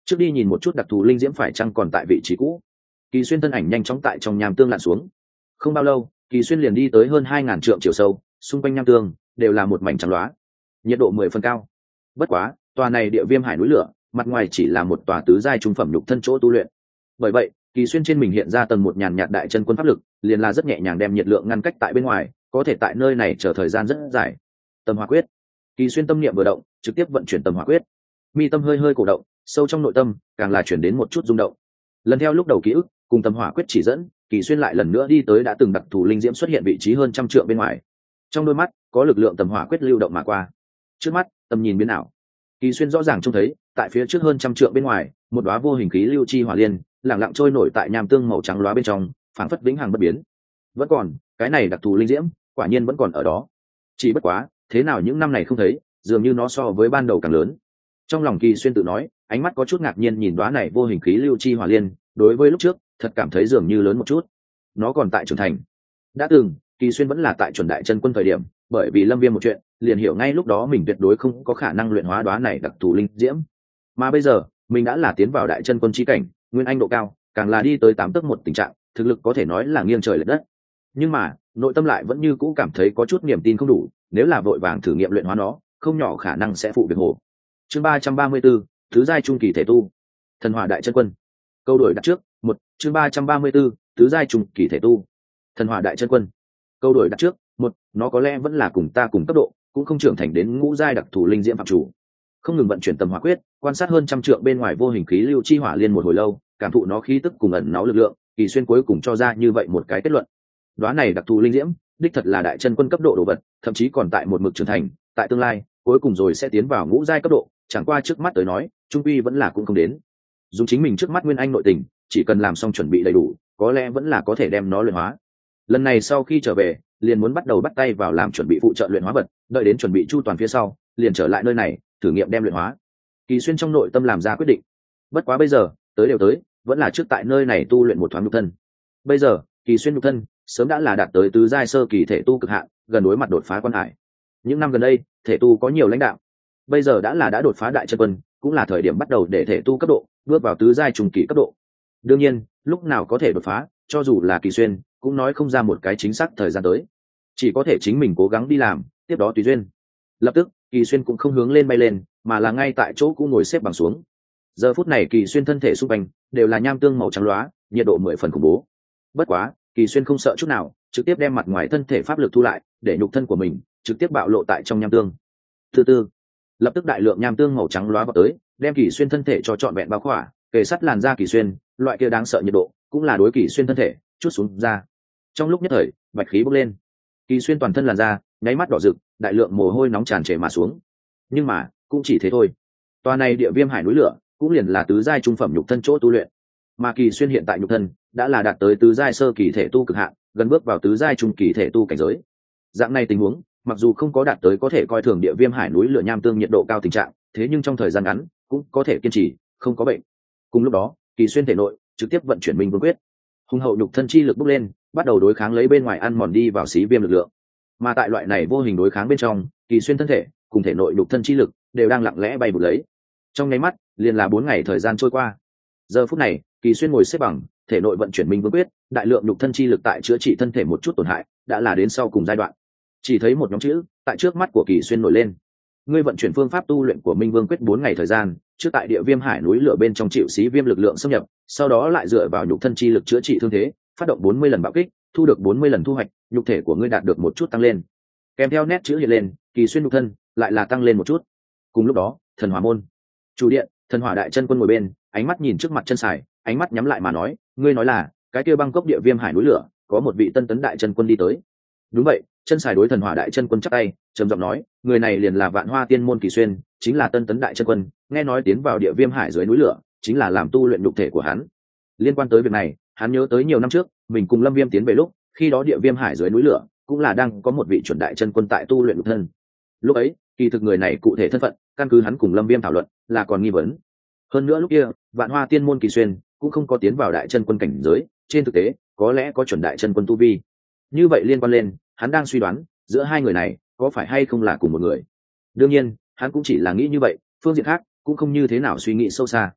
trước đi nhìn một chút đặc thù linh diễm phải chăng còn tại vị trí cũ. Kỳ Xuyên thân ảnh nhanh chóng tại trong nham tương lặn xuống. Không bao lâu, Kỳ Xuyên liền đi tới hơn hai ngàn trượng chiều sâu, xung quanh nham tương đều là một mảnh trắng loá, nhiệt độ mười phần cao. Bất quá, tòa này địa viêm hải núi lửa, mặt ngoài chỉ là một tòa tứ giai trung phẩm nhục thân chỗ tu luyện. Bởi vậy, Kỳ Xuyên trên mình hiện ra tầng một nhàn nhạt đại chân quân pháp lực, liền là rất nhẹ nhàng đem nhiệt lượng ngăn cách tại bên ngoài, có thể tại nơi này chờ thời gian rất dài. Tầm Hỏa Quyết. Kỳ Xuyên tâm niệm vừa động, trực tiếp vận chuyển Tầm Hỏa Quyết. Mi tâm hơi hơi cổ động, sâu trong nội tâm càng là chuyển đến một chút rung động. Lần theo lúc đầu ký ức, cùng Tầm Hỏa Quyết chỉ dẫn, Kỳ Xuyên lại lần nữa đi tới đã từng đặc thù linh diễm xuất hiện vị trí hơn trăm trượng bên ngoài. Trong đôi mắt có lực lượng Tầm Hỏa Quyết lưu động mà qua. Trước mắt, tầm nhìn biến ảo. Kỳ Xuyên rõ ràng trông thấy, tại phía trước hơn trăm trượng bên ngoài, một đóa vô hình khí lưu chi hỏa liên, lặng lặng trôi nổi tại nham tương màu trắng loá bên trong, phảng phất vĩnh hằng bất biến. Vẫn còn, cái này đặc thù linh diễm, quả nhiên vẫn còn ở đó. Chỉ bất quá, thế nào những năm này không thấy, dường như nó so với ban đầu càng lớn. Trong lòng Kỳ Xuyên tự nói, ánh mắt có chút ngạc nhiên nhìn đóa này vô hình khí lưu chi hỏa liên, đối với lúc trước, thật cảm thấy dường như lớn một chút. Nó còn tại trưởng thành. Đã từng, Kỳ Xuyên vẫn là tại chuẩn đại chân quân thời điểm, bởi vì Lâm Viêm một chuyện, liền hiểu ngay lúc đó mình tuyệt đối không có khả năng luyện hóa đóa này đặc thù linh diễm. Mà bây giờ, mình đã là tiến vào đại chân quân chi cảnh, nguyên anh độ cao, càng là đi tới tám tấc một tình trạng, thực lực có thể nói là nghiêng trời lệch đất. Nhưng mà, nội tâm lại vẫn như cũ cảm thấy có chút niềm tin không đủ, nếu là vội vàng thử nghiệm luyện hóa nó, không nhỏ khả năng sẽ phụ việc hồ. Chương ba trăm ba mươi 34, thứ giai trung kỳ thể tu. Thần Hỏa đại chân quân. Câu đổi đặt trước, một, chương ba trăm ba mươi 34, tứ giai trung kỳ thể tu. Thần Hỏa đại chân quân. Câu đổi đặt trước, một, nó có lẽ vẫn là cùng ta cùng cấp độ, cũng không trưởng thành đến ngũ giai đặc thù linh diễm phạm chủ. Không ngừng vận chuyển Tầm Hỏa Quyết, quan sát hơn trăm trượng bên ngoài vô hình khí lưu chi hỏa liên một hồi lâu, cảm thụ nó khí tức cùng ẩn náu lực lượng, Kỳ Xuyên cuối cùng cho ra như vậy một cái kết luận. Đóa này đặc thù linh diễm, đích thật là đại chân quân cấp độ đồ vật, thậm chí còn tại một mực trưởng thành, tại tương lai, cuối cùng rồi sẽ tiến vào ngũ giai cấp độ, chẳng qua trước mắt tới nói, trung quy vẫn là cũng không đến. Dùng chính mình trước mắt nguyên anh nội tình, chỉ cần làm xong chuẩn bị đầy đủ, có lẽ vẫn là có thể đem nó luyện hóa. Lần này sau khi trở về, liền muốn bắt đầu bắt tay vào làm chuẩn bị phụ trợ luyện hóa vật, đợi đến chuẩn bị chu toàn phía sau, liền trở lại nơi này, thử nghiệm đem luyện hóa. Kỳ Xuyên trong nội tâm làm ra quyết định. Bất quá bây giờ, tới đều tới, vẫn là trước tại nơi này tu luyện một thoáng nhục thân. Bây giờ, Kỳ Xuyên nhục thân sớm đã là đạt tới tứ giai sơ kỳ thể tu cực hạn, gần đối mặt đột phá quan hải. Những năm gần đây, thể tu có nhiều lãnh đạo. Bây giờ đã là đã đột phá đại chân quân, cũng là thời điểm bắt đầu để thể tu cấp độ bước vào tứ giai trung kỳ cấp độ. Đương nhiên, lúc nào có thể đột phá, cho dù là Kỳ Xuyên, cũng nói không ra một cái chính xác thời gian tới. Chỉ có thể chính mình cố gắng đi làm, tiếp đó tùy duyên. Lập tức, Kỳ Xuyên cũng không hướng lên bay lên, mà là ngay tại chỗ cũ ngồi xếp bằng xuống. Giờ phút này Kỳ Xuyên thân thể xung quanh đều là nham tương màu trắng loá, nhiệt độ mười phần khủng bố. Bất quá, Kỳ Xuyên không sợ chút nào, trực tiếp đem mặt ngoài thân thể pháp lực thu lại, để nhục thân của mình trực tiếp bạo lộ tại trong nham tương. Từ từ, lập tức đại lượng nham tương màu trắng loá vào tới, đem Kỳ Xuyên thân thể cho trọn vẹn bao khỏa, kề sát làn da Kỳ Xuyên, loại kia đáng sợ nhiệt độ, cũng là đối Kỳ Xuyên thân thể chút xuống ra. Trong lúc nhất thời, bạch khí bốc lên. Kỳ Xuyên toàn thân làn da nháy mắt đỏ rực, đại lượng mồ hôi nóng tràn trề mà xuống. Nhưng mà, cũng chỉ thế thôi. Tòa này địa viêm hải núi lửa, cũng liền là tứ giai trung phẩm nhục thân chỗ tu luyện. Mà Kỳ Xuyên hiện tại nhục thân đã là đạt tới tứ giai sơ kỳ thể tu cực hạn, gần bước vào tứ giai trung kỳ thể tu cảnh giới. Dạng này tình huống, mặc dù không có đạt tới có thể coi thường địa viêm hải núi lửa nham tương nhiệt độ cao tình trạng, thế nhưng trong thời gian ngắn cũng có thể kiên trì, không có bệnh. Cùng lúc đó, Kỳ Xuyên thể nội trực tiếp vận chuyển Minh Vương Quyết, hùng hậu nhục thân chi lực bốc lên, bắt đầu đối kháng lấy bên ngoài ăn mòn đi vào xí viêm lực lượng. Mà tại loại này vô hình đối kháng bên trong, Kỳ Xuyên thân thể cùng thể nội nhục thân chi lực đều đang lặng lẽ bay vụt lấy. Trong nháy mắt, liền là bốn ngày thời gian trôi qua. Giờ phút này, Kỳ Xuyên ngồi xếp bằng, thể nội vận chuyển Minh Vương Quyết, đại lượng nhục thân chi lực tại chữa trị thân thể một chút tổn hại, đã là đến sau cùng giai đoạn. Chỉ thấy một nhóm chữ tại trước mắt của Kỳ Xuyên nổi lên. Ngươi vận chuyển phương pháp tu luyện của Minh Vương Quyết bốn ngày thời gian, trước tại địa viêm hải núi lửa bên trong chịu xí viêm lực lượng xâm nhập, sau đó lại dựa vào nhục thân chi lực chữa trị thương thế, phát động bốn mươi lần bạo kích, thu được bốn mươi lần thu hoạch, nhục thể của ngươi đạt được một chút tăng lên. Kèm theo nét chữ hiện lên, Kỳ Xuyên nhục thân lại là tăng lên một chút. Cùng lúc đó, Thần Hỏa môn chủ điện, Thần Hỏa đại chân quân ngồi bên, ánh mắt nhìn trước mặt chân sải, ánh mắt nhắm lại mà nói, ngươi nói là cái kia băng cốc địa viêm hải núi lửa có một vị tân tấn đại chân quân đi tới. Đúng vậy, chân sải đối Thần Hỏa đại chân quân chắp tay, trầm giọng nói, người này liền là Vạn Hoa tiên môn Kỳ Xuyên, chính là tân tấn đại chân quân, nghe nói tiến vào địa viêm hải dưới núi lửa, chính là làm tu luyện nhục thể của hắn. Liên quan tới việc này, hắn nhớ tới nhiều năm trước, mình cùng Lâm Viêm tiến về lúc, khi đó địa viêm hải dưới núi lửa cũng là đang có một vị chuẩn đại chân quân tại tu luyện nhục thân. Lúc ấy, kỳ thực người này cụ thể thân phận, căn cứ hắn cùng Lâm Viêm thảo luận, là còn nghi vấn. Hơn nữa lúc kia, Vạn Hoa tiên môn Kỳ Xuyên cũng không có tiến vào đại chân quân cảnh giới, trên thực tế, có lẽ có chuẩn đại chân quân tu vi. Như vậy liên quan lên, hắn đang suy đoán, giữa hai người này có phải hay không là cùng một người. Đương nhiên, hắn cũng chỉ là nghĩ như vậy, phương diện khác cũng không như thế nào suy nghĩ sâu xa.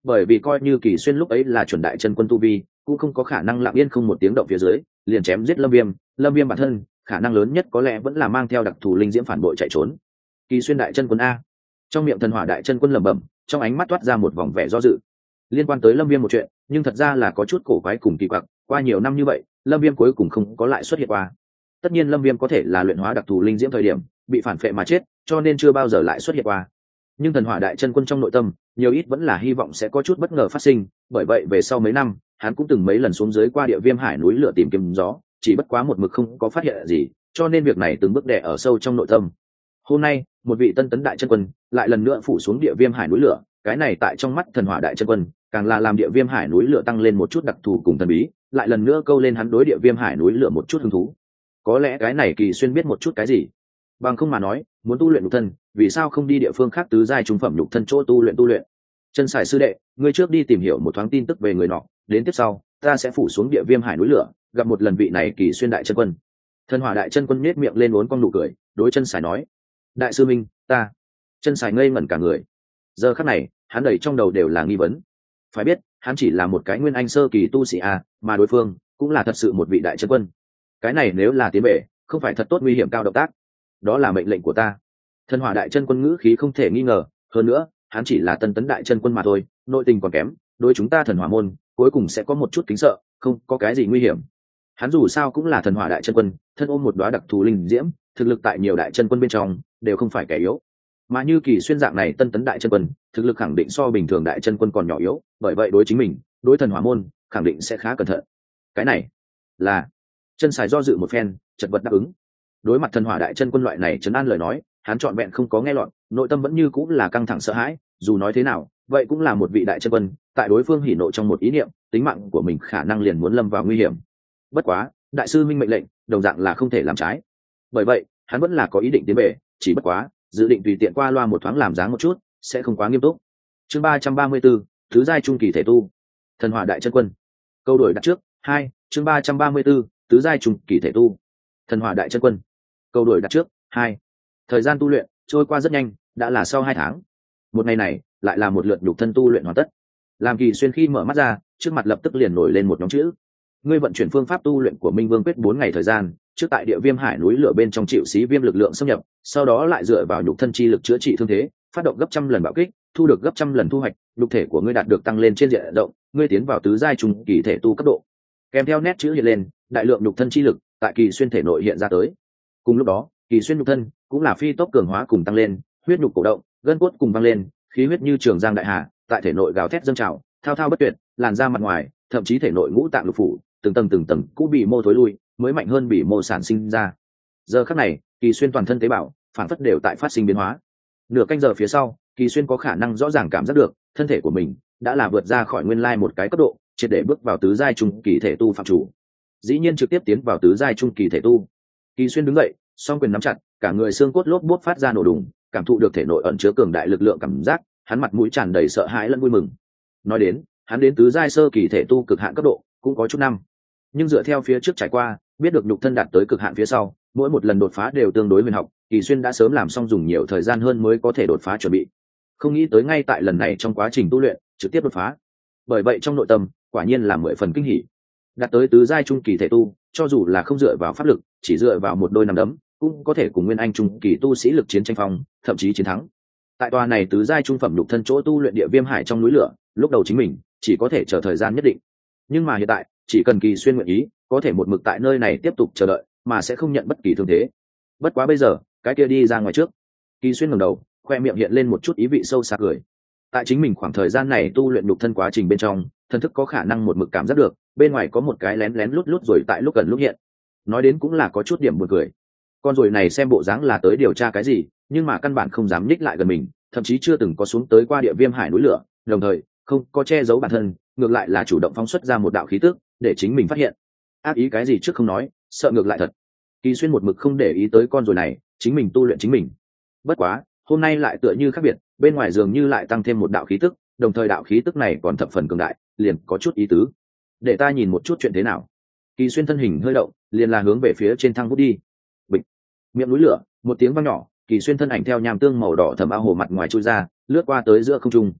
bởi vì coi như Kỳ Xuyên lúc ấy là chuẩn đại chân quân tu vi, cũng không có khả năng lặng yên không một tiếng động phía dưới liền chém giết Lâm Viêm. Lâm Viêm bản thân khả năng lớn nhất có lẽ vẫn là mang theo đặc thù linh diễm phản bội chạy trốn. Kỳ Xuyên đại chân quân a. Trong miệng thần hỏa đại chân quân lẩm bẩm, trong ánh mắt toát ra một vòng vẻ do dự. Liên quan tới Lâm Viêm một chuyện, nhưng thật ra là có chút cổ quái cùng kỳ quặc, qua nhiều năm như vậy, Lâm Viêm cuối cùng không có lại xuất hiện qua. Tất nhiên Lâm Viêm có thể là luyện hóa đặc thù linh diễm thời điểm bị phản phệ mà chết, cho nên chưa bao giờ lại xuất hiện qua. Nhưng thần hỏa đại chân quân trong nội tâm, nhiều ít vẫn là hy vọng sẽ có chút bất ngờ phát sinh, bởi vậy về sau mấy năm, hắn cũng từng mấy lần xuống dưới qua địa viêm hải núi lửa tìm kiếm gió, chỉ bất quá một mực không có phát hiện gì, cho nên việc này từng bước đè ở sâu trong nội tâm. Hôm nay, một vị tân tấn đại chân quân lại lần nữa phủ xuống địa viêm hải núi lửa, cái này tại trong mắt thần hỏa đại chân quân, càng là làm địa viêm hải núi lửa tăng lên một chút đặc thù cùng thần bí, lại lần nữa câu lên hắn đối địa viêm hải núi lửa một chút hứng thú. Có lẽ cái này Kỳ Xuyên biết một chút cái gì. Bằng không mà nói, muốn tu luyện nhục thân, vì sao không đi địa phương khác tứ giai trung phẩm nhục thân chỗ tu luyện tu luyện? Chân Sải sư đệ, ngươi trước đi tìm hiểu một thoáng tin tức về người nọ, đến tiếp sau, ta sẽ phủ xuống địa viêm hải núi lửa, gặp một lần vị này Kỳ Xuyên đại chân quân. Thần hỏa đại chân quân nhếch miệng lên uốn cong nụ cười, đối Chân Sải nói: "Đại sư minh, ta." Chân Sải ngây ngẩn cả người. Giờ khắc này, hắn đầy trong đầu đều là nghi vấn. Phải biết, hắn chỉ là một cái nguyên anh sơ kỳ tu sĩ a, mà đối phương cũng là thật sự một vị đại chân quân. Cái này nếu là tiến bể, không phải thật tốt nguy hiểm cao động tác. Đó là mệnh lệnh của ta. Thần hỏa đại chân quân ngữ khí không thể nghi ngờ, hơn nữa, hắn chỉ là tân tấn đại chân quân mà thôi, nội tình còn kém, đối chúng ta thần hỏa môn, cuối cùng sẽ có một chút kính sợ, không có cái gì nguy hiểm. Hắn dù sao cũng là thần hỏa đại chân quân, thân ôm một đóa đặc thù linh diễm, thực lực tại nhiều đại chân quân bên trong đều không phải kẻ yếu. Mà như Kỳ Xuyên dạng này tân tấn đại chân quân, thực lực khẳng định so bình thường đại chân quân còn nhỏ yếu, bởi vậy đối chính mình, đối thần hỏa môn, khẳng định sẽ khá cẩn thận. Cái này là Chân Sải do dự một phen, chật vật đáp ứng. Đối mặt thần hỏa đại chân quân loại này trấn an lời nói, hắn trọn vẹn không có nghe lọt, nội tâm vẫn như cũng là căng thẳng sợ hãi, dù nói thế nào, vậy cũng là một vị đại chân quân, tại đối phương hỉ nộ trong một ý niệm, tính mạng của mình khả năng liền muốn lâm vào nguy hiểm. Bất quá, đại sư minh mệnh lệnh, đồng dạng là không thể làm trái. Bởi vậy, hắn vẫn là có ý định tiến về, chỉ bất quá, dự định tùy tiện qua loa một thoáng làm dáng một chút, sẽ không quá nghiêm túc. Chương ba trăm ba mươi 34, thứ giai trung kỳ thể tu. Thần hỏa đại chân quân. Câu đổi đặt trước, hai, chương ba trăm ba mươi 34, tứ giai trung kỳ thể tu. Thần hỏa đại chân quân. Câu đổi đặt trước, hai. Thời gian tu luyện trôi qua rất nhanh, đã là sau hai tháng. Một ngày này, lại là một lượt nhục thân tu luyện hoàn tất. Làm Kỳ Xuyên khi mở mắt ra, trước mặt lập tức liền nổi lên một nhóm chữ. Ngươi vận chuyển phương pháp tu luyện của Minh Vương quyết bốn ngày thời gian, trước tại địa viêm hải núi lửa bên trong chịu xí viêm lực lượng xâm nhập, sau đó lại dựa vào nhục thân chi lực chữa trị thương thế, phát động gấp trăm lần bạo kích, thu được gấp trăm lần thu hoạch, nhục thể của ngươi đạt được tăng lên trên diện rộng, ngươi tiến vào tứ giai trung kỳ thể tu cấp độ. Kèm theo nét chữ hiện lên, đại lượng nhục thân chi lực tại Kỳ Xuyên thể nội hiện ra tới. Cùng lúc đó, Kỳ Xuyên nhục thân cũng là phi tốc cường hóa cùng tăng lên, huyết nhục cổ động, gân cốt cùng tăng lên, khí huyết như trường giang đại hà, tại thể nội gào thét dâng trào, thao thao bất tuyệt, làn da mặt ngoài, thậm chí thể nội ngũ tạng lục phủ, từng tầng từng tầng cũ bị mô thối lui, mới mạnh hơn bị mô sản sinh ra. Giờ khắc này, Kỳ Xuyên toàn thân tế bào, phản phất đều tại phát sinh biến hóa. Nửa canh giờ phía sau, Kỳ Xuyên có khả năng rõ ràng cảm giác được, thân thể của mình đã là vượt ra khỏi nguyên lai một cái cấp độ, triệt để bước vào tứ giai trung kỳ thể tu phạm chủ. Dĩ nhiên trực tiếp tiến vào tứ giai trung kỳ thể tu. Kỳ Xuyên đứng dậy, song quyền nắm chặt, cả người xương cốt lốp bốp phát ra nổ đùng, cảm thụ được thể nội ẩn chứa cường đại lực lượng cảm giác, hắn mặt mũi tràn đầy sợ hãi lẫn vui mừng. Nói đến, hắn đến tứ giai sơ kỳ thể tu cực hạn cấp độ, cũng có chút năm. Nhưng dựa theo phía trước trải qua, biết được nhục thân đạt tới cực hạn phía sau, mỗi một lần đột phá đều tương đối huyền học, Kỳ Xuyên đã sớm làm xong dùng nhiều thời gian hơn mới có thể đột phá chuẩn bị. Không nghĩ tới ngay tại lần này trong quá trình tu luyện, trực tiếp đột phá. Bởi vậy trong nội tâm, quả nhiên là mười phần kinh hỉ. Đạt tới tứ giai trung kỳ thể tu, cho dù là không dựa vào pháp lực, chỉ dựa vào một đôi nắm đấm, cũng có thể cùng nguyên anh trung kỳ tu sĩ lực chiến tranh phong, thậm chí chiến thắng. Tại tòa này tứ giai trung phẩm nhục thân chỗ tu luyện địa viêm hải trong núi lửa, lúc đầu chính mình chỉ có thể chờ thời gian nhất định. Nhưng mà hiện tại, chỉ cần Kỳ Xuyên nguyện ý, có thể một mực tại nơi này tiếp tục chờ đợi, mà sẽ không nhận bất kỳ thương thế. Bất quá bây giờ, cái kia đi ra ngoài trước. Kỳ Xuyên ngẩng đầu, khoe miệng hiện lên một chút ý vị sâu xa cười. Tại chính mình khoảng thời gian này tu luyện nhục thân quá trình bên trong, thân thức có khả năng một mực cảm giác được, bên ngoài có một cái lén lén lút lút rồi tại lúc gần lúc hiện. Nói đến cũng là có chút điểm buồn cười. Con ruồi này xem bộ dáng là tới điều tra cái gì, nhưng mà căn bản không dám nhích lại gần mình, thậm chí chưa từng có xuống tới qua địa viêm hải núi lửa, đồng thời không có che giấu bản thân, ngược lại là chủ động phóng xuất ra một đạo khí tức để chính mình phát hiện. Ác ý cái gì trước không nói, sợ ngược lại thật. Kỳ Xuyên một mực không để ý tới con ruồi này, chính mình tu luyện chính mình. Bất quá, hôm nay lại tựa như khác biệt, bên ngoài dường như lại tăng thêm một đạo khí tức, đồng thời đạo khí tức này còn thập phần cường đại, liền có chút ý tứ. Để ta nhìn một chút chuyện thế nào. Kỳ Xuyên thân hình hơi động, liền là hướng về phía trên thang vút đi. Bịch, miệng núi lửa, một tiếng vang nhỏ, Kỳ Xuyên thân ảnh theo nham tương màu đỏ thẫm ao hồ mặt ngoài chui ra, lướt qua tới giữa không trung.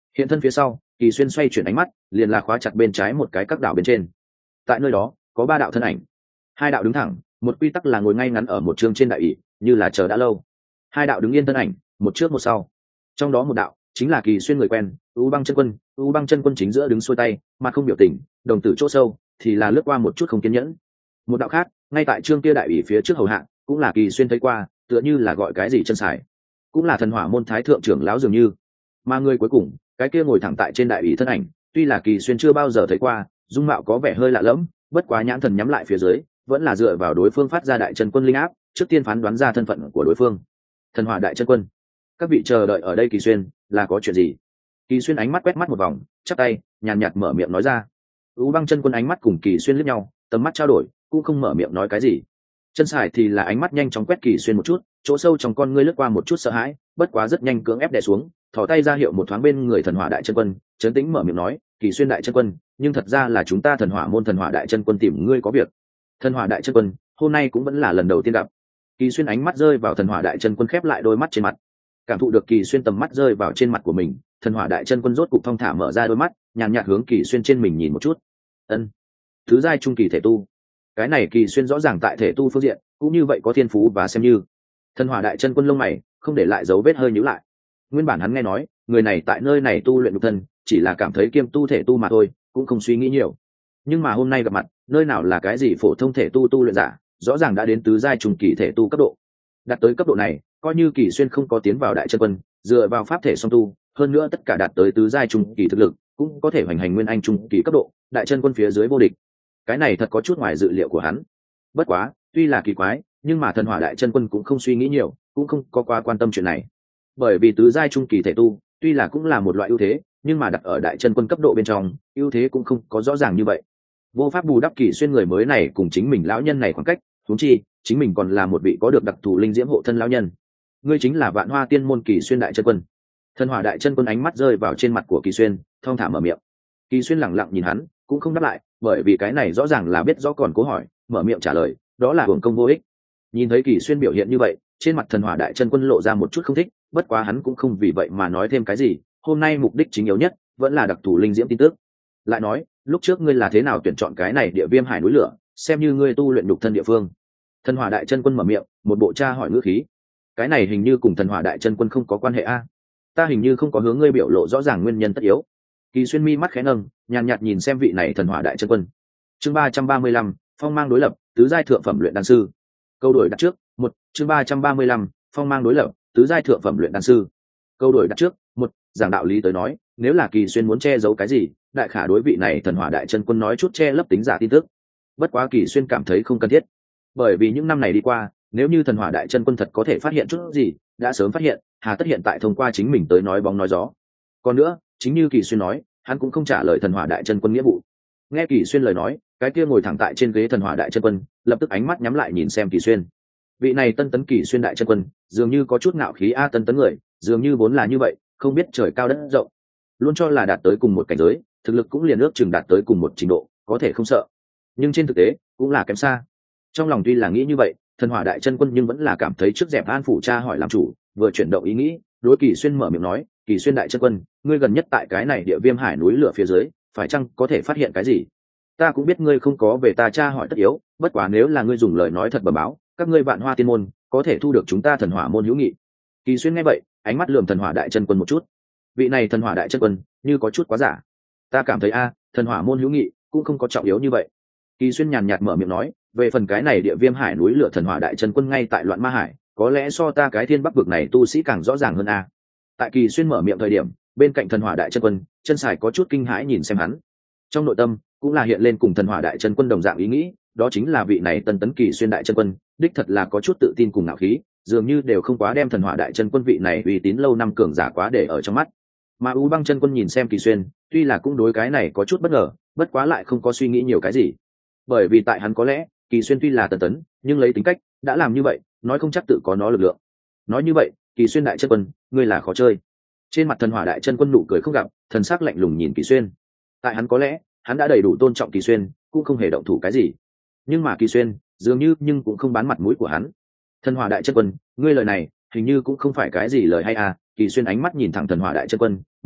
hiện thân phía sau, Kỳ Xuyên xoay chuyển ánh mắt, liền là khóa chặt bên trái một cái các đảo bên trên. Tại nơi đó có ba đạo thân ảnh, hai đạo đứng thẳng, một quy tắc là ngồi ngay ngắn ở một trường trên đại ỷ, như là chờ đã lâu. Hai đạo đứng yên thân ảnh, một trước một sau. Trong đó một đạo chính là Kỳ Xuyên người quen, U Băng Chân Quân. U Băng Chân Quân chính giữa đứng xuôi tay, mặt không biểu tình, đồng tử chỗ sâu thì là lướt qua một chút không kiên nhẫn. Một đạo khác, ngay tại trương kia đại ủy phía trước hầu hạ, cũng là Kỳ Xuyên thấy qua, tựa như là gọi cái gì chân xài, cũng là thần hỏa môn thái thượng trưởng lão dường như. Mà người cuối cùng, cái kia ngồi thẳng tại trên đại ủy thân ảnh, tuy là Kỳ Xuyên chưa bao giờ thấy qua, dung mạo có vẻ hơi lạ lẫm, bất quá nhãn thần nhắm lại phía dưới, vẫn là dựa vào đối phương phát ra đại chân quân linh áp, trước tiên phán đoán ra thân phận của đối phương. Thần hỏa đại chân quân. Các vị chờ đợi ở đây Kỳ Xuyên, là có chuyện gì? Kỳ Xuyên ánh mắt quét mắt một vòng, chắp tay, nhàn nhạt mở miệng nói ra. U Băng Chân Quân ánh mắt cùng Kỳ Xuyên liếc nhau, tầm mắt trao đổi, cũng không mở miệng nói cái gì. Chân Sải thì là ánh mắt nhanh chóng quét Kỳ Xuyên một chút, chỗ sâu trong con ngươi lướt qua một chút sợ hãi, bất quá rất nhanh cưỡng ép đè xuống, thò tay ra hiệu một thoáng bên người thần hỏa đại chân quân, trấn tĩnh mở miệng nói, Kỳ Xuyên đại chân quân, nhưng thật ra là chúng ta thần hỏa môn thần hỏa đại chân quân tìm ngươi có việc. Thần hỏa đại chân quân, hôm nay cũng vẫn là lần đầu tiên gặp. Kỳ Xuyên ánh mắt rơi vào thần hỏa đại chân quân, khép lại đôi mắt trên mặt, cảm thụ được Kỳ Xuyên tầm mắt rơi vào trên mặt của mình, thần hỏa đại chân quân rốt cục thong thả mở ra đôi mắt, nhàn nhạt hướng Kỳ Xuyên trên mình nhìn một chút. Ân, thứ giai trung kỳ thể tu. Cái này Kỳ Xuyên rõ ràng tại thể tu phương diện cũng như vậy có thiên phú, và xem như thần hỏa đại chân quân lông mày không để lại dấu vết hơi nhíu lại. Nguyên bản hắn nghe nói người này tại nơi này tu luyện nhục thân, chỉ là cảm thấy kiêm tu thể tu mà thôi, cũng không suy nghĩ nhiều. Nhưng mà hôm nay gặp mặt, nơi nào là cái gì phổ thông thể tu tu luyện giả, rõ ràng đã đến tứ giai trung kỳ thể tu cấp độ. Đạt tới cấp độ này, coi như Kỳ Xuyên không có tiến vào đại chân quân, dựa vào pháp thể song tu, hơn nữa tất cả đạt tới tứ giai trung kỳ thực lực, cũng có thể hoành hành nguyên anh trung kỳ cấp độ, đại chân quân phía dưới vô địch. Cái này thật có chút ngoài dự liệu của hắn. Bất quá, tuy là kỳ quái, nhưng mà thần hỏa đại chân quân cũng không suy nghĩ nhiều, cũng không có quá quan tâm chuyện này. Bởi vì tứ giai trung kỳ thể tu, tuy là cũng là một loại ưu thế, nhưng mà đặt ở đại chân quân cấp độ bên trong, ưu thế cũng không có rõ ràng như vậy. Vô pháp bù đắp Kỳ Xuyên người mới này cùng chính mình lão nhân này khoảng cách, huống chi, chính mình còn là một vị có được đặc thù linh diễm hộ thân lão nhân. Ngươi chính là Vạn Hoa Tiên môn Kỳ Xuyên đại chân quân. Thần hỏa đại chân quân ánh mắt rơi vào trên mặt của Kỳ Xuyên, thong thả mở miệng. Kỳ Xuyên lẳng lặng nhìn hắn, cũng không đáp lại, bởi vì cái này rõ ràng là biết rõ còn cố hỏi, mở miệng trả lời, đó là hưởng công vô ích. Nhìn thấy Kỳ Xuyên biểu hiện như vậy, trên mặt thần hỏa đại chân quân lộ ra một chút không thích, bất quá hắn cũng không vì vậy mà nói thêm cái gì, hôm nay mục đích chính yếu nhất vẫn là đặc thù linh diễm tin tức. Lại nói, lúc trước ngươi là thế nào tuyển chọn cái này địa viêm hải núi lửa, xem như ngươi tu luyện nhục thân địa phương. Thần hỏa đại chân quân mở miệng, một bộ tra hỏi ngữ khí. Cái này hình như cùng thần hỏa đại chân quân không có quan hệ a. Ta hình như không có hướng ngươi biểu lộ rõ ràng nguyên nhân tất yếu. Kỳ Xuyên mi mắt khẽ nâng, nhàn nhạt nhìn xem vị này thần hỏa đại chân quân. Chương ba trăm ba mươi lăm, phong mang đối lập, tứ giai thượng phẩm luyện đan sư. Câu đổi đặt trước, một, chương ba trăm ba mươi lăm, phong mang đối lập, tứ giai thượng phẩm luyện đan sư. Câu đổi đặt trước, một, giảng đạo lý tới nói, nếu là Kỳ Xuyên muốn che giấu cái gì, đại khả đối vị này thần hỏa đại chân quân nói chút che lấp tính giả tin tức. Bất quá Kỳ Xuyên cảm thấy không cần thiết, bởi vì những năm này đi qua, nếu như thần hỏa đại chân quân thật có thể phát hiện chút gì, đã sớm phát hiện, hà tất hiện tại thông qua chính mình tới nói bóng nói gió. Còn nữa, chính như Kỳ Xuyên nói, hắn cũng không trả lời thần hỏa đại chân quân nghĩa vụ. Nghe Kỳ Xuyên lời nói, cái kia ngồi thẳng tại trên ghế thần hỏa đại chân quân lập tức ánh mắt nhắm lại nhìn xem Kỳ Xuyên. Vị này tân tấn Kỳ Xuyên đại chân quân dường như có chút ngạo khí a, tân tấn người dường như vốn là như vậy, không biết trời cao đất rộng, luôn cho là đạt tới cùng một cảnh giới, thực lực cũng liền ước chừng đạt tới cùng một trình độ, có thể không sợ, nhưng trên thực tế cũng là kém xa. Trong lòng tuy là nghĩ như vậy, thần hỏa đại chân quân nhưng vẫn là cảm thấy trước dẹp an phủ cha hỏi làm chủ, vừa chuyển động ý nghĩ, đối Kỳ Xuyên mở miệng nói, Kỳ Xuyên đại chân quân, ngươi gần nhất tại cái này địa viêm hải núi lửa phía dưới, phải chăng có thể phát hiện cái gì? Ta cũng biết ngươi không có về ta cha hỏi tất yếu, bất quá nếu là ngươi dùng lời nói thật bẩm báo, các ngươi Vạn Hoa Tiên môn có thể thu được chúng ta thần hỏa môn hữu nghị. Kỳ Xuyên nghe vậy, ánh mắt lườm thần hỏa đại chân quân một chút. Vị này thần hỏa đại chân quân như có chút quá giả. Ta cảm thấy a, thần hỏa môn hữu nghị cũng không có trọng yếu như vậy. Kỳ Xuyên nhàn nhạt mở miệng nói, về phần cái này địa viêm hải núi lửa thần hỏa đại chân quân ngay tại loạn ma hải, có lẽ so ta cái thiên bắc vực này tu sĩ càng rõ ràng hơn a. Tại Kỳ Xuyên mở miệng thời điểm, bên cạnh thần hỏa đại chân quân, chân sài có chút kinh hãi nhìn xem hắn. Trong nội tâm cũng là hiện lên cùng thần hỏa đại chân quân đồng dạng ý nghĩ, đó chính là vị này tân tấn Kỳ Xuyên đại chân quân đích thật là có chút tự tin cùng ngạo khí, dường như đều không quá đem thần hỏa đại chân quân vị này uy tín lâu năm cường giả quá để ở trong mắt. Mà U Băng chân quân nhìn xem Kỳ Xuyên, tuy là cũng đối cái này có chút bất ngờ, bất quá lại không có suy nghĩ nhiều cái gì, bởi vì tại hắn có lẽ Kỳ Xuyên tuy là tân tấn, nhưng lấy tính cách đã làm như vậy, nói không chắc tự có nó lực lượng. Nói như vậy, Kỳ Xuyên đại chân quân, ngươi là khó chơi. Trên mặt thần hỏa đại chân quân nụ cười không gặp, thần sắc lạnh lùng nhìn Kỳ Xuyên. Tại hắn có lẽ hắn đã đầy đủ tôn trọng Kỳ Xuyên, cũng không hề động thủ cái gì, nhưng mà Kỳ Xuyên dường như nhưng cũng không bán mặt mũi của hắn. Thần hỏa đại chân quân, ngươi lời này hình như cũng không phải cái gì lời hay à. Kỳ Xuyên ánh mắt nhìn thẳng thần hỏa đại chân quân,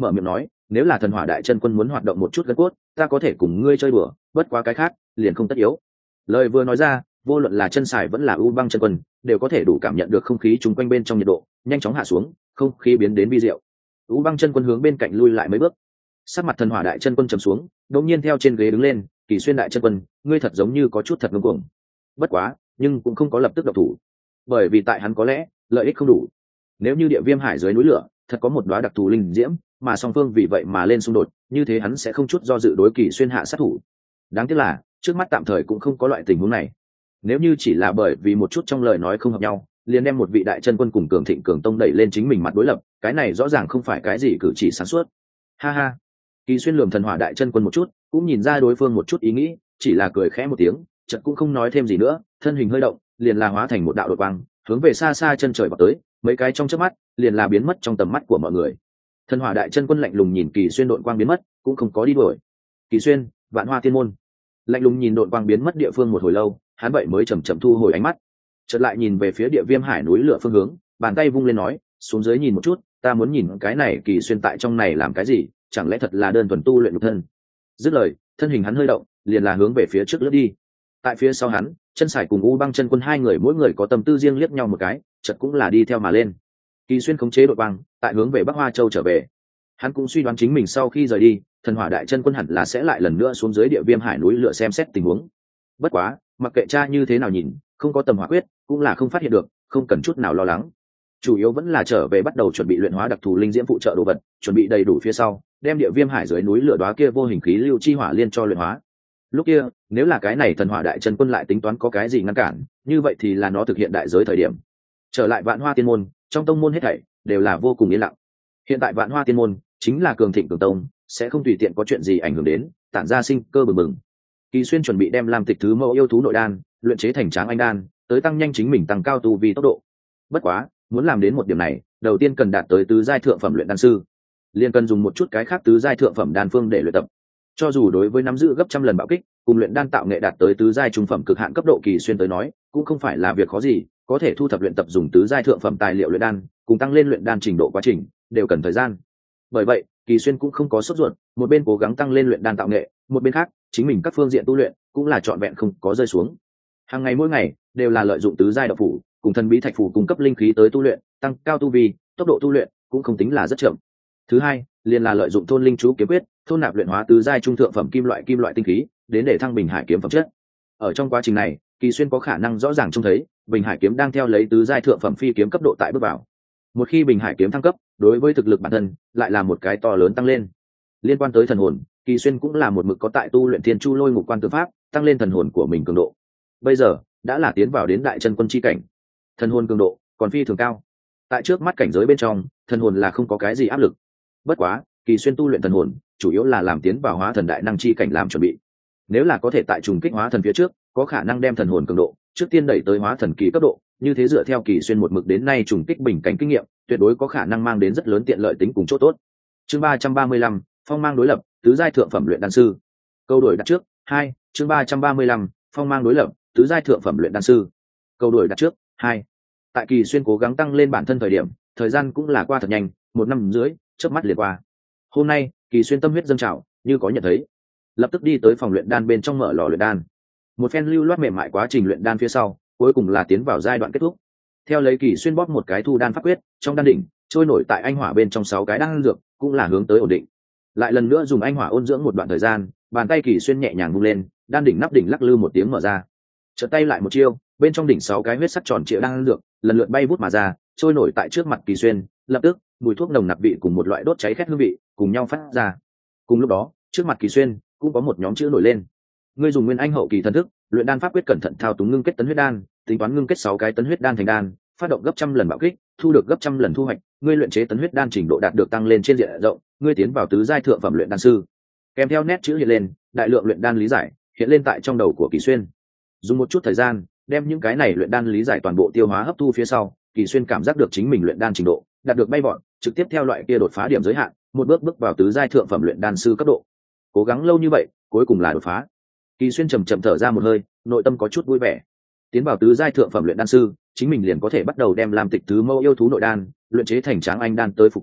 mở miệng nói, nếu là thần hỏa đại chân quân muốn hoạt động một chút gân cốt, ta có thể cùng ngươi chơi bừa, bất quá cái khác liền không tất yếu. Lời vừa nói ra, vô luận là chân sài vẫn là u băng chân quân đều có thể đủ cảm nhận được không khí chung quanh bên trong nhiệt độ nhanh chóng hạ xuống, không khí biến đến vi diệu. U băng chân quân hướng bên cạnh lui lại mấy bước, sắc mặt thần hỏa đại chân quân trầm xuống, đột nhiên theo trên ghế đứng lên, Kỳ Xuyên đại chân quân, ngươi thật giống như có chút thật ngông cuồng. Bất quá, nhưng cũng không có lập tức động thủ, bởi vì tại hắn có lẽ lợi ích không đủ. Nếu như địa viêm hải dưới núi lửa thật có một đóa đặc thù linh diễm, mà song phương vì vậy mà lên xung đột, như thế hắn sẽ không chút do dự đối Kỳ Xuyên hạ sát thủ. Đáng tiếc là trước mắt tạm thời cũng không có loại tình huống này. Nếu như chỉ là bởi vì một chút trong lời nói không hợp nhau, liền đem một vị đại chân quân cùng cường thịnh cường tông đẩy lên chính mình mặt đối lập, cái này rõ ràng không phải cái gì cử chỉ sáng suốt. Ha ha. Kỳ Xuyên lườm thần hỏa đại chân quân một chút, cũng nhìn ra đối phương một chút ý nghĩ, chỉ là cười khẽ một tiếng, chợt cũng không nói thêm gì nữa, thân hình hơi động, liền là hóa thành một đạo đột quang, hướng về xa xa chân trời vọt tới, mấy cái trong chớp mắt, liền là biến mất trong tầm mắt của mọi người. Thần hỏa đại chân quân lạnh lùng nhìn Kỳ Xuyên đột quang biến mất, cũng không có đi đuổi. Kỳ Xuyên, Vạn Hoa Tiên môn. Lạnh lùng nhìn đột quang biến mất địa phương một hồi lâu, hắn vậy mới chậm chậm thu hồi ánh mắt, chợt lại nhìn về phía địa viêm hải núi lửa phương hướng, bàn tay vung lên nói, xuống dưới nhìn một chút, ta muốn nhìn cái này Kỳ Xuyên tại trong này làm cái gì, chẳng lẽ thật là đơn thuần tu luyện nhục thân. Dứt lời, thân hình hắn hơi động, liền là hướng về phía trước lướt đi. Tại phía sau hắn, chân sải cùng u băng chân quân hai người mỗi người có tâm tư riêng liếc nhau một cái, chợt cũng là đi theo mà lên. Kỳ Xuyên khống chế đội băng, tại hướng về Bắc Hoa Châu trở về. Hắn cũng suy đoán chính mình sau khi rời đi, thần hỏa đại chân quân hẳn là sẽ lại lần nữa xuống dưới địa viêm hải núi lửa xem xét tình huống. Bất quá, mặc kệ cha như thế nào nhìn, không có tầm hỏa quyết, cũng là không phát hiện được, không cần chút nào lo lắng. Chủ yếu vẫn là trở về bắt đầu chuẩn bị luyện hóa đặc thù linh diễm phụ trợ đồ vật, chuẩn bị đầy đủ phía sau, đem địa viêm hải dưới núi lửa đóa kia vô hình khí lưu chi hỏa liên cho luyện hóa. Lúc kia, nếu là cái này thần hỏa đại chân quân lại tính toán có cái gì ngăn cản, như vậy thì là nó thực hiện đại giới thời điểm. Trở lại Vạn Hoa Tiên môn, trong tông môn hết thảy đều là vô cùng yên lặng. Hiện tại Vạn Hoa Tiên môn chính là cường thịnh cường tông, sẽ không tùy tiện có chuyện gì ảnh hưởng đến, tản ra sinh cơ bừng bừng. Kỳ Xuyên chuẩn bị đem làm tịch thứ mẫu yêu thú nội đan luyện chế thành tráng anh đan, tới tăng nhanh chính mình tăng cao tu vi tốc độ. Bất quá, muốn làm đến một điểm này, đầu tiên cần đạt tới tứ giai thượng phẩm luyện đan sư, liền cần dùng một chút cái khác tứ giai thượng phẩm đan phương để luyện tập. Cho dù đối với nắm giữ gấp trăm lần bạo kích, cùng luyện đan tạo nghệ đạt tới tứ giai trung phẩm cực hạn cấp độ Kỳ Xuyên tới nói, cũng không phải là việc khó gì, có thể thu thập luyện tập dùng tứ giai thượng phẩm tài liệu luyện đan, cùng tăng lên luyện đan trình độ quá trình, đều cần thời gian. Bởi vậy, Kỳ Xuyên cũng không có sốt ruột, một bên cố gắng tăng lên luyện đan tạo nghệ, một bên khác, chính mình các phương diện tu luyện cũng là trọn vẹn không có rơi xuống. Hàng ngày mỗi ngày đều là lợi dụng tứ giai độc phủ, cùng thần bí thạch phủ cung cấp linh khí tới tu luyện, tăng cao tu vi, tốc độ tu luyện cũng không tính là rất chậm. Thứ hai, liền là lợi dụng thôn linh chú kiếm quyết, thôn nạp luyện hóa tứ giai trung thượng phẩm kim loại kim loại tinh khí, đến để thăng Bình Hải kiếm phẩm chất. Ở trong quá trình này, Kỳ Xuyên có khả năng rõ ràng trông thấy, Bình Hải kiếm đang theo lấy tứ giai thượng phẩm phi kiếm cấp độ tại bước vào. Một khi Bình Hải kiếm thăng cấp, đối với thực lực bản thân lại là một cái to lớn tăng lên. Liên quan tới thần hồn, Kỳ Xuyên cũng là một mực có tại tu luyện Thiên Chu Lôi Ngục Quan Tư pháp, tăng lên thần hồn của mình cường độ. Bây giờ đã là tiến vào đến đại chân quân chi cảnh, thần hồn cường độ còn phi thường cao. Tại trước mắt cảnh giới bên trong, thần hồn là không có cái gì áp lực. Bất quá, Kỳ Xuyên tu luyện thần hồn, chủ yếu là làm tiến vào hóa thần đại năng chi cảnh làm chuẩn bị. Nếu là có thể tại trùng kích hóa thần phía trước, có khả năng đem thần hồn cường độ trước tiên đẩy tới hóa thần kỳ cấp độ, như thế dựa theo Kỳ Xuyên một mực đến nay trùng kích bình cảnh kinh nghiệm, tuyệt đối có khả năng mang đến rất lớn tiện lợi tính cùng chỗ tốt. Chương ba trăm ba mươi lăm, phong mang đối lập, tứ giai thượng phẩm luyện đan sư. Câu đổi đặt trước, hai, chương ba trăm ba mươi lăm, phong mang đối lập, tứ giai thượng phẩm luyện đan sư. Câu đổi đặt trước, hai. Tại Kỳ Xuyên cố gắng tăng lên bản thân thời điểm, thời gian cũng là qua thật nhanh, một năm dưới, chớp mắt liền qua. Hôm nay, Kỳ Xuyên tâm huyết dâng trào, như có nhận thấy, lập tức đi tới phòng luyện đan bên trong mở lò luyện đan. Một phen lưu loát mềm mại quá trình luyện đan phía sau, cuối cùng là tiến vào giai đoạn kết thúc. Theo lấy Kỳ Xuyên bóp một cái thu đan pháp quyết, trong đan đỉnh trôi nổi tại anh hỏa bên trong sáu cái đan dược, cũng là hướng tới ổn định. Lại lần nữa dùng anh hỏa ôn dưỡng một đoạn thời gian, bàn tay Kỳ Xuyên nhẹ nhàng vung lên, đan đỉnh nắp đỉnh lắc lư một tiếng mở ra. Chợt tay lại một chiêu, bên trong đỉnh sáu cái huyết sắc tròn trịa đan dược lần lượt bay vút mà ra, trôi nổi tại trước mặt Kỳ Xuyên, lập tức mùi thuốc nồng nặc vị cùng một loại đốt cháy khét hương vị cùng nhau phát ra. Cùng lúc đó, trước mặt Kỳ Xuyên cũng có một nhóm chữ nổi lên. Ngươi dùng nguyên anh hậu kỳ thần thức, luyện đan pháp quyết cẩn thận thao túng ngưng kết tấn huyết đan, tính toán ngưng kết sáu cái tấn huyết đan thành đan, phát động gấp trăm lần bạo kích, thu được gấp trăm lần thu hoạch, ngươi luyện chế tấn huyết đan trình độ đạt được tăng lên trên diện rộng, ngươi tiến vào tứ giai thượng phẩm luyện đan sư. Kèm theo nét chữ hiện lên, đại lượng luyện đan lý giải hiện lên tại trong đầu của Kỳ Xuyên. Dùng một chút thời gian, đem những cái này luyện đan lý giải toàn bộ tiêu hóa hấp thu phía sau, Kỳ Xuyên cảm giác được chính mình luyện đan trình độ đạt được bay vọt, trực tiếp theo loại kia đột phá điểm giới hạn, một bước bước vào tứ giai thượng phẩm luyện đan sư cấp độ. Cố gắng lâu như vậy, cuối cùng là đột phá. Kỳ Xuyên chậm chậm thở ra một hơi, nội tâm có chút vui vẻ. Tiến vào tứ giai thượng phẩm luyện đan sư, chính mình liền có thể bắt đầu đem làm tịch thứ mẫu yêu thú nội đan luyện chế thành tráng anh đan tới phục dụng,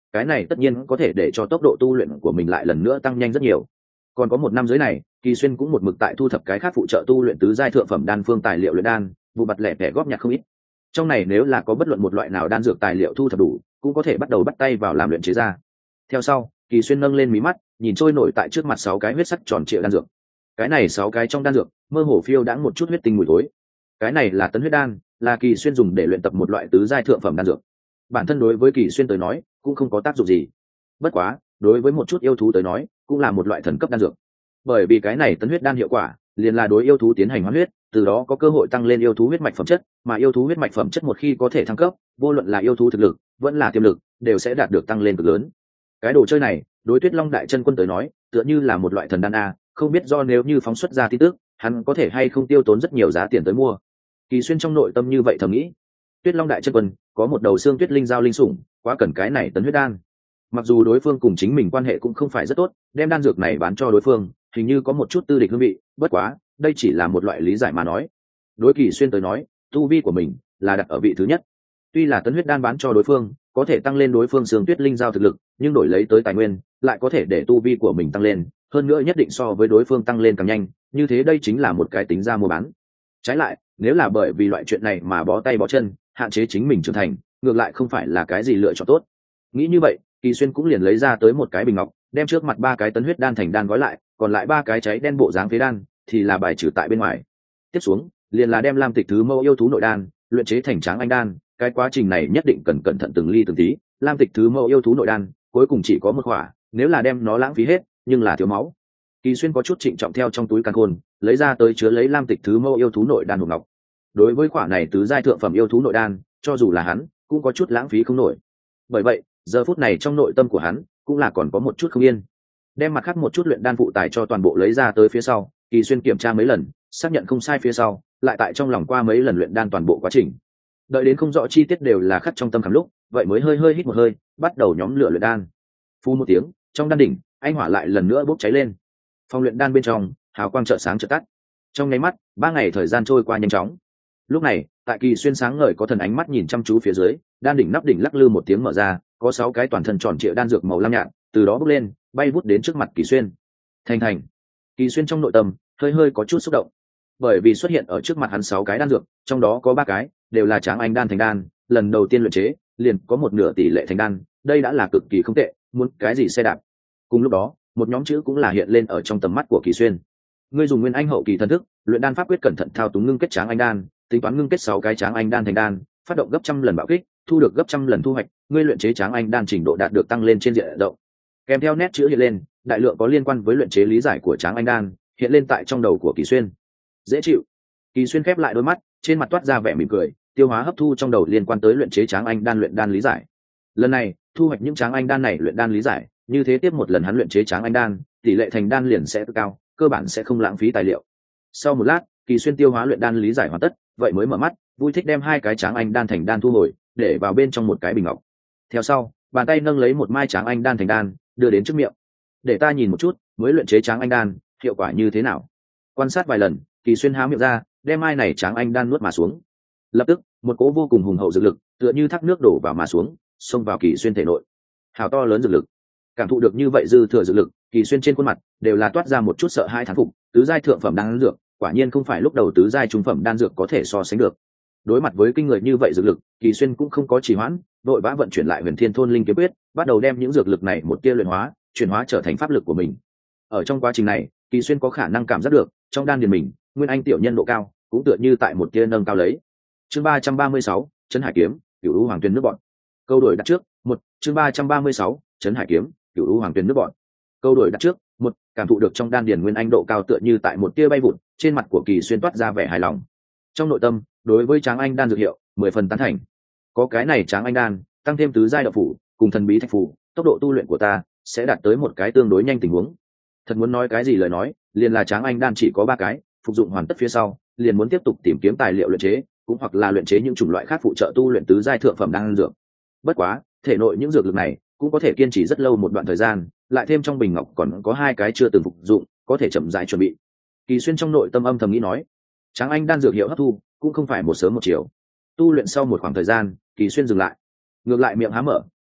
cái này tất nhiên có thể để cho tốc độ tu luyện của mình lại lần nữa tăng nhanh rất nhiều. Còn có một năm dưới này, Kỳ Xuyên cũng một mực tại thu thập cái khác phụ trợ tu luyện tứ giai thượng phẩm đan phương tài liệu luyện đan, vụ mặt lẻ tẻ góp nhặt không ít. Trong này nếu là có bất luận một loại nào đan dược tài liệu thu thập đủ, cũng có thể bắt đầu bắt tay vào làm luyện chế ra. Theo sau, Kỳ Xuyên nâng lên mí mắt, nhìn trôi nổi tại trước mặt sáu cái huyết sắc tròn trịa đan dược. Cái này sáu cái trong đan dược, mơ hồ phiêu đãng một chút huyết tinh mùi thối. Cái này là tấn huyết đan, là Kỳ Xuyên dùng để luyện tập một loại tứ giai thượng phẩm đan dược. Bản thân đối với Kỳ Xuyên tới nói, cũng không có tác dụng gì. Bất quá, đối với một chút yêu thú tới nói, cũng là một loại thần cấp đan dược. Bởi vì cái này tấn huyết đan hiệu quả, liền là đối yêu thú tiến hành hoán huyết, từ đó có cơ hội tăng lên yêu thú huyết mạch phẩm chất, mà yêu thú huyết mạch phẩm chất một khi có thể thăng cấp, vô luận là yêu thú thực lực, vẫn là tiềm lực, đều sẽ đạt được tăng lên cực lớn. Cái đồ chơi này, đối Tuyết Long đại chân quân tới nói, tựa như là một loại thần đan a, không biết do nếu như phóng xuất ra tin tức, hắn có thể hay không tiêu tốn rất nhiều giá tiền tới mua. Kỳ Xuyên trong nội tâm như vậy thầm nghĩ. Tuyết Long đại chân quân có một đầu xương tuyết linh giao linh sủng, quá cần cái này tấn huyết đan. Mặc dù đối phương cùng chính mình quan hệ cũng không phải rất tốt, đem đan dược này bán cho đối phương, hình như có một chút tư địch hương vị, bất quá, đây chỉ là một loại lý giải mà nói. Đối Kỳ Xuyên tới nói, tu vi của mình là đặt ở vị thứ nhất. Tuy là tấn huyết đan bán cho đối phương, có thể tăng lên đối phương xương tuyết linh giao thực lực, nhưng đổi lấy tới tài nguyên, lại có thể để tu vi của mình tăng lên, hơn nữa nhất định so với đối phương tăng lên càng nhanh, như thế đây chính là một cái tính ra mua bán. Trái lại, nếu là bởi vì loại chuyện này mà bó tay bó chân, hạn chế chính mình trưởng thành, ngược lại không phải là cái gì lựa chọn tốt. Nghĩ như vậy, Kỳ Xuyên cũng liền lấy ra tới một cái bình ngọc, đem trước mặt ba cái tấn huyết đan thành đan gói lại, còn lại ba cái cháy đen bộ dáng phế đan thì là bài trừ tại bên ngoài. Tiếp xuống, liền là đem Lam Tịch Thứ Mẫu yêu thú nội đan luyện chế thành Tráng Anh đan, cái quá trình này nhất định cần cẩn thận từng ly từng tí. Lam Tịch Thứ Mẫu yêu thú nội đan, cuối cùng chỉ có một khỏa, nếu là đem nó lãng phí hết, nhưng là thiếu máu. Kỳ Xuyên có chút trịnh trọng theo trong túi càn khôn, lấy ra tới chứa lấy Lam Tịch Thứ Mẫu yêu thú nội đan hộp ngọc. Đối với khỏa này tứ giai thượng phẩm yêu thú nội đan, cho dù là hắn, cũng có chút lãng phí không nổi. Bởi vậy, giờ phút này trong nội tâm của hắn, cũng là còn có một chút không yên. Đem mặt khác một chút luyện đan phụ tài cho toàn bộ lấy ra tới phía sau, Kỳ Xuyên kiểm tra mấy lần, xác nhận không sai phía sau, lại tại trong lòng qua mấy lần luyện đan toàn bộ quá trình. Đợi đến không rõ chi tiết đều là khắc trong tâm khảm lúc, vậy mới hơi hơi hít một hơi, bắt đầu nhóm lửa luyện đan. Phu một tiếng, trong đan đỉnh, anh hỏa lại lần nữa bốc cháy lên. Phòng luyện đan bên trong, hào quang chợt sáng chợt tắt. Trong nháy mắt, ba ngày thời gian trôi qua nhanh chóng. Lúc này, tại Kỳ Xuyên sáng ngời có thần ánh mắt nhìn chăm chú phía dưới, đan đỉnh nắp đỉnh lắc lư một tiếng mở ra, có sáu cái toàn thân tròn trịa đan dược màu lam nhạt, từ đó bốc lên, bay vút đến trước mặt Kỳ Xuyên. Thành thành. Kỳ Xuyên trong nội tâm hơi hơi có chút xúc động, bởi vì xuất hiện ở trước mặt hắn sáu cái đan dược, trong đó có ba cái đều là Tráng Anh đan thành đan, lần đầu tiên luyện chế, liền có một nửa tỷ lệ thành đan, đây đã là cực kỳ không tệ, muốn cái gì xe đạp. Cùng lúc đó, một nhóm chữ cũng là hiện lên ở trong tầm mắt của Kỳ Xuyên. Ngươi dùng nguyên anh hậu kỳ thần thức, luyện đan pháp quyết cẩn thận thao túng ngưng kết Tráng Anh đan, tính toán ngưng kết sáu cái Tráng Anh đan thành đan, phát động gấp trăm lần bạo kích, thu được gấp trăm lần thu hoạch, ngươi luyện chế Tráng Anh đan trình độ đạt được tăng lên trên diện rộng. Kèm theo nét chữ hiện lên, đại lượng có liên quan với luyện chế lý giải của Tráng Anh đan hiện lên tại trong đầu của Kỳ Xuyên. Dễ chịu. Kỳ Xuyên khép lại đôi mắt, trên mặt toát ra vẻ mỉm cười, tiêu hóa hấp thu trong đầu liên quan tới luyện chế Tráng Anh đan luyện đan lý giải. Lần này, thu hoạch những Tráng Anh đan này luyện đan lý giải, như thế tiếp một lần hắn luyện chế Tráng Anh đan, tỷ lệ thành đan liền sẽ cao, cơ bản sẽ không lãng phí tài liệu. Sau một lát, Kỳ Xuyên tiêu hóa luyện đan lý giải hoàn tất, vậy mới mở mắt, vui thích đem hai cái Tráng Anh đan thành đan thu hồi, để vào bên trong một cái bình ngọc. Theo sau, bàn tay nâng lấy một mai Tráng Anh đan thành đan, đưa đến trước miệng. Để ta nhìn một chút, mới luyện chế Tráng Anh đan, hiệu quả như thế nào. Quan sát vài lần, Kỳ Xuyên há miệng ra, đem mai này Tráng Anh đan nuốt mà xuống. Lập tức, một cỗ vô cùng hùng hậu dược lực, tựa như thác nước đổ vào mà xuống, xông vào Kỳ Xuyên thể nội. Hào to lớn dược lực. Cảm thụ được như vậy dư thừa dược lực, Kỳ Xuyên trên khuôn mặt đều là toát ra một chút sợ hãi thán phục, tứ giai thượng phẩm đan dược, quả nhiên không phải lúc đầu tứ giai trung phẩm đan dược có thể so sánh được. Đối mặt với kinh người như vậy dược lực, Kỳ Xuyên cũng không có trì hoãn, vội vã vận chuyển lại Huyền Thiên Thôn Linh Kiếm Quyết, bắt đầu đem những dược lực này một tia luyện hóa, chuyển hóa trở thành pháp lực của mình. Ở trong quá trình này, Kỳ Xuyên có khả năng cảm giác được, trong đan điền mình, nguyên anh tiểu nhân độ cao, cũng tựa như tại một tia nâng cao lấy. Chương ba trăm ba mươi sáu, Trấn Hải Kiếm, Cửu U Hoàng Tuyền nước bọn. Câu đổi đặt trước, một, chương ba trăm ba mươi sáu, Trấn Hải Kiếm, Cửu U Hoàng Tuyền nước bọn. Câu đổi đặt trước, một, cảm thụ được trong đan điền nguyên anh độ cao tựa như tại một tia bay vụt, trên mặt của Kỳ Xuyên toát ra vẻ hài lòng. Trong nội tâm, đối với Tráng Anh đan dược hiệu, mười phần tán thành. Có cái này Tráng Anh đan, tăng thêm tứ giai đạo phủ, cùng thần bí thạch phủ, tốc độ tu luyện của ta sẽ đạt tới một cái tương đối nhanh tình huống. Thật muốn nói cái gì lời nói, liền là Tráng Anh đan chỉ có ba cái, phục dụng hoàn tất phía sau, liền muốn tiếp tục tìm kiếm tài liệu luyện chế, cũng hoặc là luyện chế những chủng loại khác phụ trợ tu luyện tứ giai thượng phẩm đan dược. Bất quá, thể nội những dược lực này cũng có thể kiên trì rất lâu một đoạn thời gian, lại thêm trong bình ngọc còn có hai cái chưa từng phục dụng, có thể chậm rãi chuẩn bị. Kỳ Xuyên trong nội tâm âm thầm nghĩ nói, Tráng Anh đan dược hiệu hấp thu cũng không phải một sớm một chiều. Tu luyện sau một khoảng thời gian, Kỳ Xuyên dừng lại, ngược lại miệng há mở,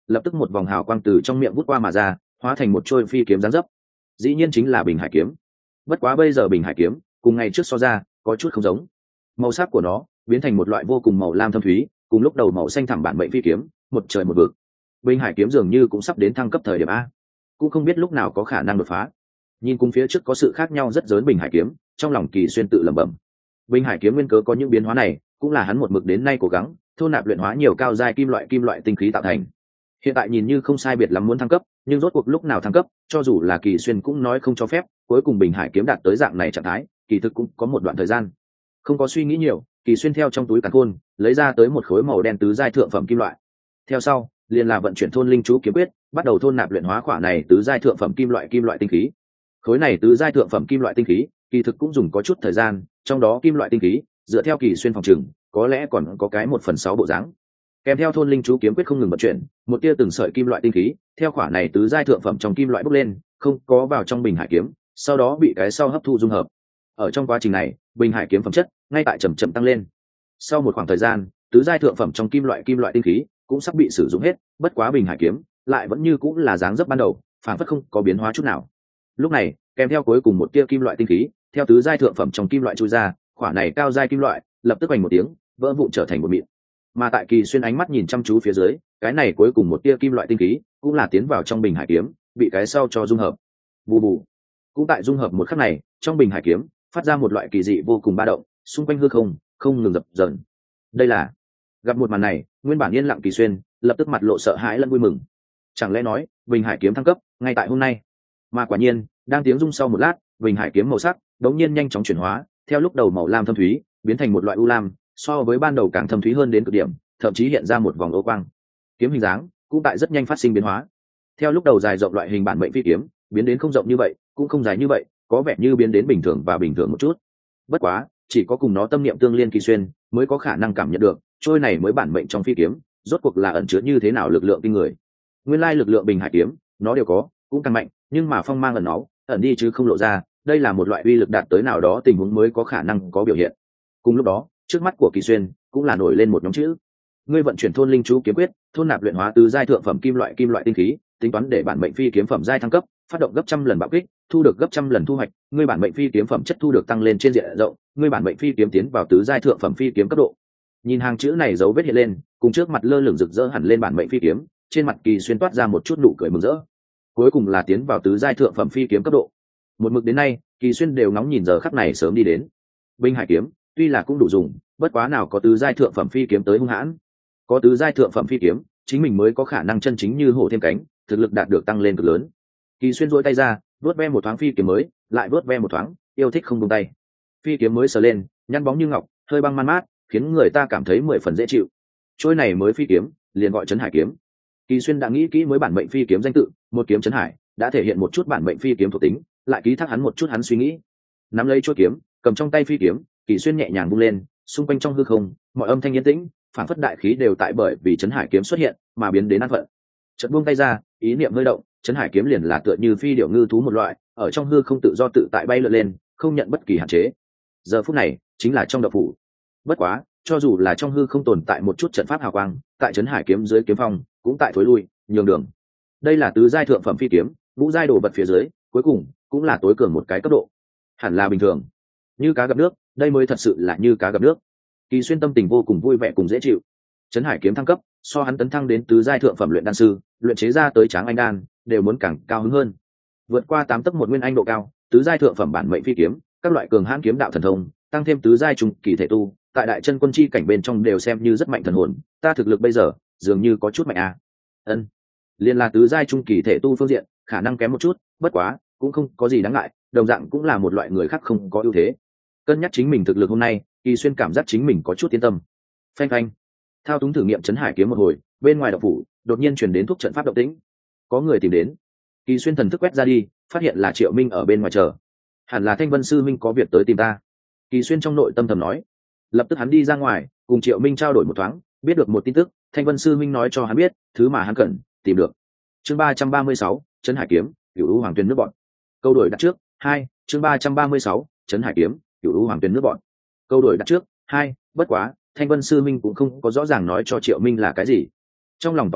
lập tức một vòng hào quang từ trong miệng vút qua mà ra, hóa thành một trôi phi kiếm giáng dấp. Dĩ nhiên chính là Bình Hải kiếm. Bất quá bây giờ Bình Hải kiếm cùng ngày trước so ra có chút không giống. Màu sắc của nó biến thành một loại vô cùng màu lam thâm thúy, cùng lúc đầu màu xanh thẳm bản mệnh phi kiếm, một trời một vực. Bình Hải kiếm dường như cũng sắp đến thăng cấp thời điểm a, cũng không biết lúc nào có khả năng đột phá. Nhìn cùng phía trước có sự khác nhau rất lớn Bình Hải kiếm, trong lòng Kỳ Xuyên tự lẩm bẩm. Bình Hải kiếm nguyên cớ có những biến hóa này, cũng là hắn một mực đến nay cố gắng thôn nạp luyện hóa nhiều cao giai kim loại kim loại tinh khí tạo thành. Hiện tại nhìn như không sai biệt lắm muốn thăng cấp, nhưng rốt cuộc lúc nào thăng cấp, cho dù là Kỳ Xuyên cũng nói không cho phép, cuối cùng Bình Hải kiếm đạt tới dạng này trạng thái, kỳ thực cũng có một đoạn thời gian. Không có suy nghĩ nhiều, Kỳ Xuyên theo trong túi càn khôn, lấy ra tới một khối màu đen tứ giai thượng phẩm kim loại. Theo sau, liền là vận chuyển thôn linh chú kiếm quyết, bắt đầu thôn nạp luyện hóa quả này tứ giai thượng phẩm kim loại kim loại tinh khí. Khối này tứ giai thượng phẩm kim loại tinh khí, kỳ thực cũng dùng có chút thời gian, trong đó kim loại tinh khí, dựa theo Kỳ Xuyên phòng trừng, có lẽ còn có cái một phần sáu bộ dáng. Kèm theo thôn linh chú kiếm quyết không ngừng vận chuyển, một tia từng sợi kim loại tinh khí, theo quả này tứ giai thượng phẩm trong kim loại bốc lên, không có vào trong Bình Hải kiếm, sau đó bị cái sau hấp thu dung hợp. Ở trong quá trình này, Bình Hải kiếm phẩm chất ngay tại chậm chậm tăng lên. Sau một khoảng thời gian, tứ giai thượng phẩm trong kim loại kim loại tinh khí cũng sắp bị sử dụng hết, bất quá Bình Hải kiếm lại vẫn như cũng là dáng dấp ban đầu, phản phất không có biến hóa chút nào. Lúc này, kèm theo cuối cùng một tia kim loại tinh khí, theo tứ giai thượng phẩm trong kim loại chui ra, quả này cao giai kim loại lập tức vành một tiếng, vỡ vụn trở thành một mịn. Mà tại Kỳ Xuyên ánh mắt nhìn chăm chú phía dưới, cái này cuối cùng một tia kim loại tinh khí cũng là tiến vào trong Bình Hải kiếm, bị cái sau cho dung hợp. Bù bù. Cũng tại dung hợp một khắc này, trong Bình Hải kiếm phát ra một loại kỳ dị vô cùng ba động, xung quanh hư không không ngừng dập dờn. Đây là gặp một màn này, nguyên bản yên lặng Kỳ Xuyên lập tức mặt lộ sợ hãi lẫn vui mừng. Chẳng lẽ nói Bình Hải kiếm thăng cấp ngay tại hôm nay? Mà quả nhiên, đang tiếng rung sau một lát, Bình Hải kiếm màu sắc đống nhiên nhanh chóng chuyển hóa, theo lúc đầu màu lam thâm thúy biến thành một loại u lam, so với ban đầu càng thâm thúy hơn đến cực điểm, thậm chí hiện ra một vòng ô quang. Kiếm hình dáng cũng tại rất nhanh phát sinh biến hóa. Theo lúc đầu dài rộng loại hình bản mệnh phi kiếm, biến đến không rộng như vậy, cũng không dài như vậy, có vẻ như biến đến bình thường và bình thường một chút. Bất quá, chỉ có cùng nó tâm niệm tương liên Kỳ Xuyên mới có khả năng cảm nhận được, trôi này mới bản mệnh trong phi kiếm, rốt cuộc là ẩn chứa như thế nào lực lượng kinh người. Nguyên lai lực lượng Bình Hải kiếm, nó đều có, cũng càng mạnh, nhưng mà phong mang ẩn nó, ẩn đi chứ không lộ ra, đây là một loại uy lực đạt tới nào đó tình huống mới có khả năng có biểu hiện. Cùng lúc đó, trước mắt của Kỳ Xuyên cũng là nổi lên một nhóm chữ. Ngươi vận chuyển thôn linh chú kiếm quyết, thôn nạp luyện hóa tứ giai thượng phẩm kim loại kim loại tinh khí, tính toán để bản mệnh phi kiếm phẩm giai thăng cấp, phát động gấp trăm lần bạo kích, thu được gấp trăm lần thu hoạch, ngươi bản mệnh phi kiếm phẩm chất thu được tăng lên trên diện rộng, ngươi bản mệnh phi kiếm tiến vào tứ giai thượng phẩm phi kiếm cấp độ. Nhìn hàng chữ này dấu vết hiện lên, cùng trước mặt lơ lửng rực rỡ hẳn lên bản mệnh phi kiếm, trên mặt Kỳ Xuyên toát ra một chút nụ cười mừng rỡ. Cuối cùng là tiến vào tứ giai thượng phẩm phi kiếm cấp độ. Một mực đến nay, Kỳ Xuyên đều ngóng nhìn giờ khắc này sớm đi đến. Bình Hải kiếm tuy là cũng đủ dùng, bất quá nào có tứ giai thượng phẩm phi kiếm tới hung hãn. Có tứ giai thượng phẩm phi kiếm, chính mình mới có khả năng chân chính như hổ thêm cánh, thực lực đạt được tăng lên cực lớn. Kỳ Xuyên duỗi tay ra, vuốt ve một thoáng phi kiếm mới, lại vuốt ve một thoáng, yêu thích không buông tay. Phi kiếm mới sờ lên, nhăn bóng như ngọc, hơi băng man mát, khiến người ta cảm thấy mười phần dễ chịu. Trôi này mới phi kiếm, liền gọi Trấn Hải kiếm. Kỳ Xuyên đã nghĩ kỹ mới bản mệnh phi kiếm danh tự, một kiếm Trấn Hải, đã thể hiện một chút bản mệnh phi kiếm thuộc tính, lại ký thác hắn một chút hắn suy nghĩ. Nắm lấy chuôi kiếm, cầm trong tay phi kiếm, Kỳ Xuyên nhẹ nhàng vung lên, xung quanh trong hư không, mọi âm thanh yên tĩnh, phản phất đại khí đều tại bởi vì Trấn Hải kiếm xuất hiện mà biến đến an phận. Chợt buông tay ra, ý niệm hơi động, Trấn Hải kiếm liền là tựa như phi điểu ngư thú một loại, ở trong hư không tự do tự tại bay lượn lên, không nhận bất kỳ hạn chế. Giờ phút này, chính là trong động phủ. Bất quá, cho dù là trong hư không tồn tại một chút trận pháp hào quang, tại Trấn Hải kiếm dưới kiếm phong, cũng tại thối lui, nhường đường. Đây là tứ giai thượng phẩm phi kiếm, ngũ giai đồ vật phía dưới, cuối cùng cũng là tối cường một cái cấp độ. Hẳn là bình thường. Như cá gặp nước, đây mới thật sự là như cá gặp nước. Kỳ Xuyên tâm tình vô cùng vui vẻ cùng dễ chịu. Trấn Hải kiếm thăng cấp, so hắn tấn thăng đến tứ giai thượng phẩm luyện đan sư, luyện chế ra tới Tráng Anh đan, đều muốn càng cao hứng hơn. Vượt qua tám tấc một nguyên anh độ cao, tứ giai thượng phẩm bản mệnh phi kiếm, các loại cường hãn kiếm đạo thần thông, tăng thêm tứ giai trùng kỳ thể tu, tại đại chân quân chi cảnh bên trong đều xem như rất mạnh thần hồn, ta thực lực bây giờ dường như có chút mạnh à. Ân. Liên là tứ giai trung kỳ thể tu phương diện, khả năng kém một chút, bất quá, cũng không có gì đáng ngại, đồng dạng cũng là một loại người khác không có ưu thế. Cân nhắc chính mình thực lực hôm nay, Kỳ Xuyên cảm giác chính mình có chút yên tâm. Phanh phanh. Thao túng thử nghiệm Trấn Hải kiếm một hồi, bên ngoài động phủ, đột nhiên truyền đến thuốc trận pháp động tĩnh. Có người tìm đến. Kỳ Xuyên thần thức quét ra đi, phát hiện là Triệu Minh ở bên ngoài chờ. Hẳn là Thanh Vân sư minh có việc tới tìm ta. Kỳ Xuyên trong nội tâm thầm nói. Lập tức hắn đi ra ngoài, cùng Triệu Minh trao đổi một thoáng, biết được một tin tức, Thanh Vân sư minh nói cho hắn biết, thứ mà hắn cần tìm được. Chương ba trăm ba mươi sáu, Trấn Hải kiếm, Cửu U Hoàng Tuyền nước bọn. Câu đổi đặt trước, hai, chương ba trăm ba mươi sáu, Trấn Hải kiếm, Cửu U Hoàng Tuyền nước bọn. Câu đổi đặt trước, hai, bất quá, Thanh Vân sư minh cũng không có rõ ràng nói cho Triệu Minh là cái gì. Trong lòng tò mò,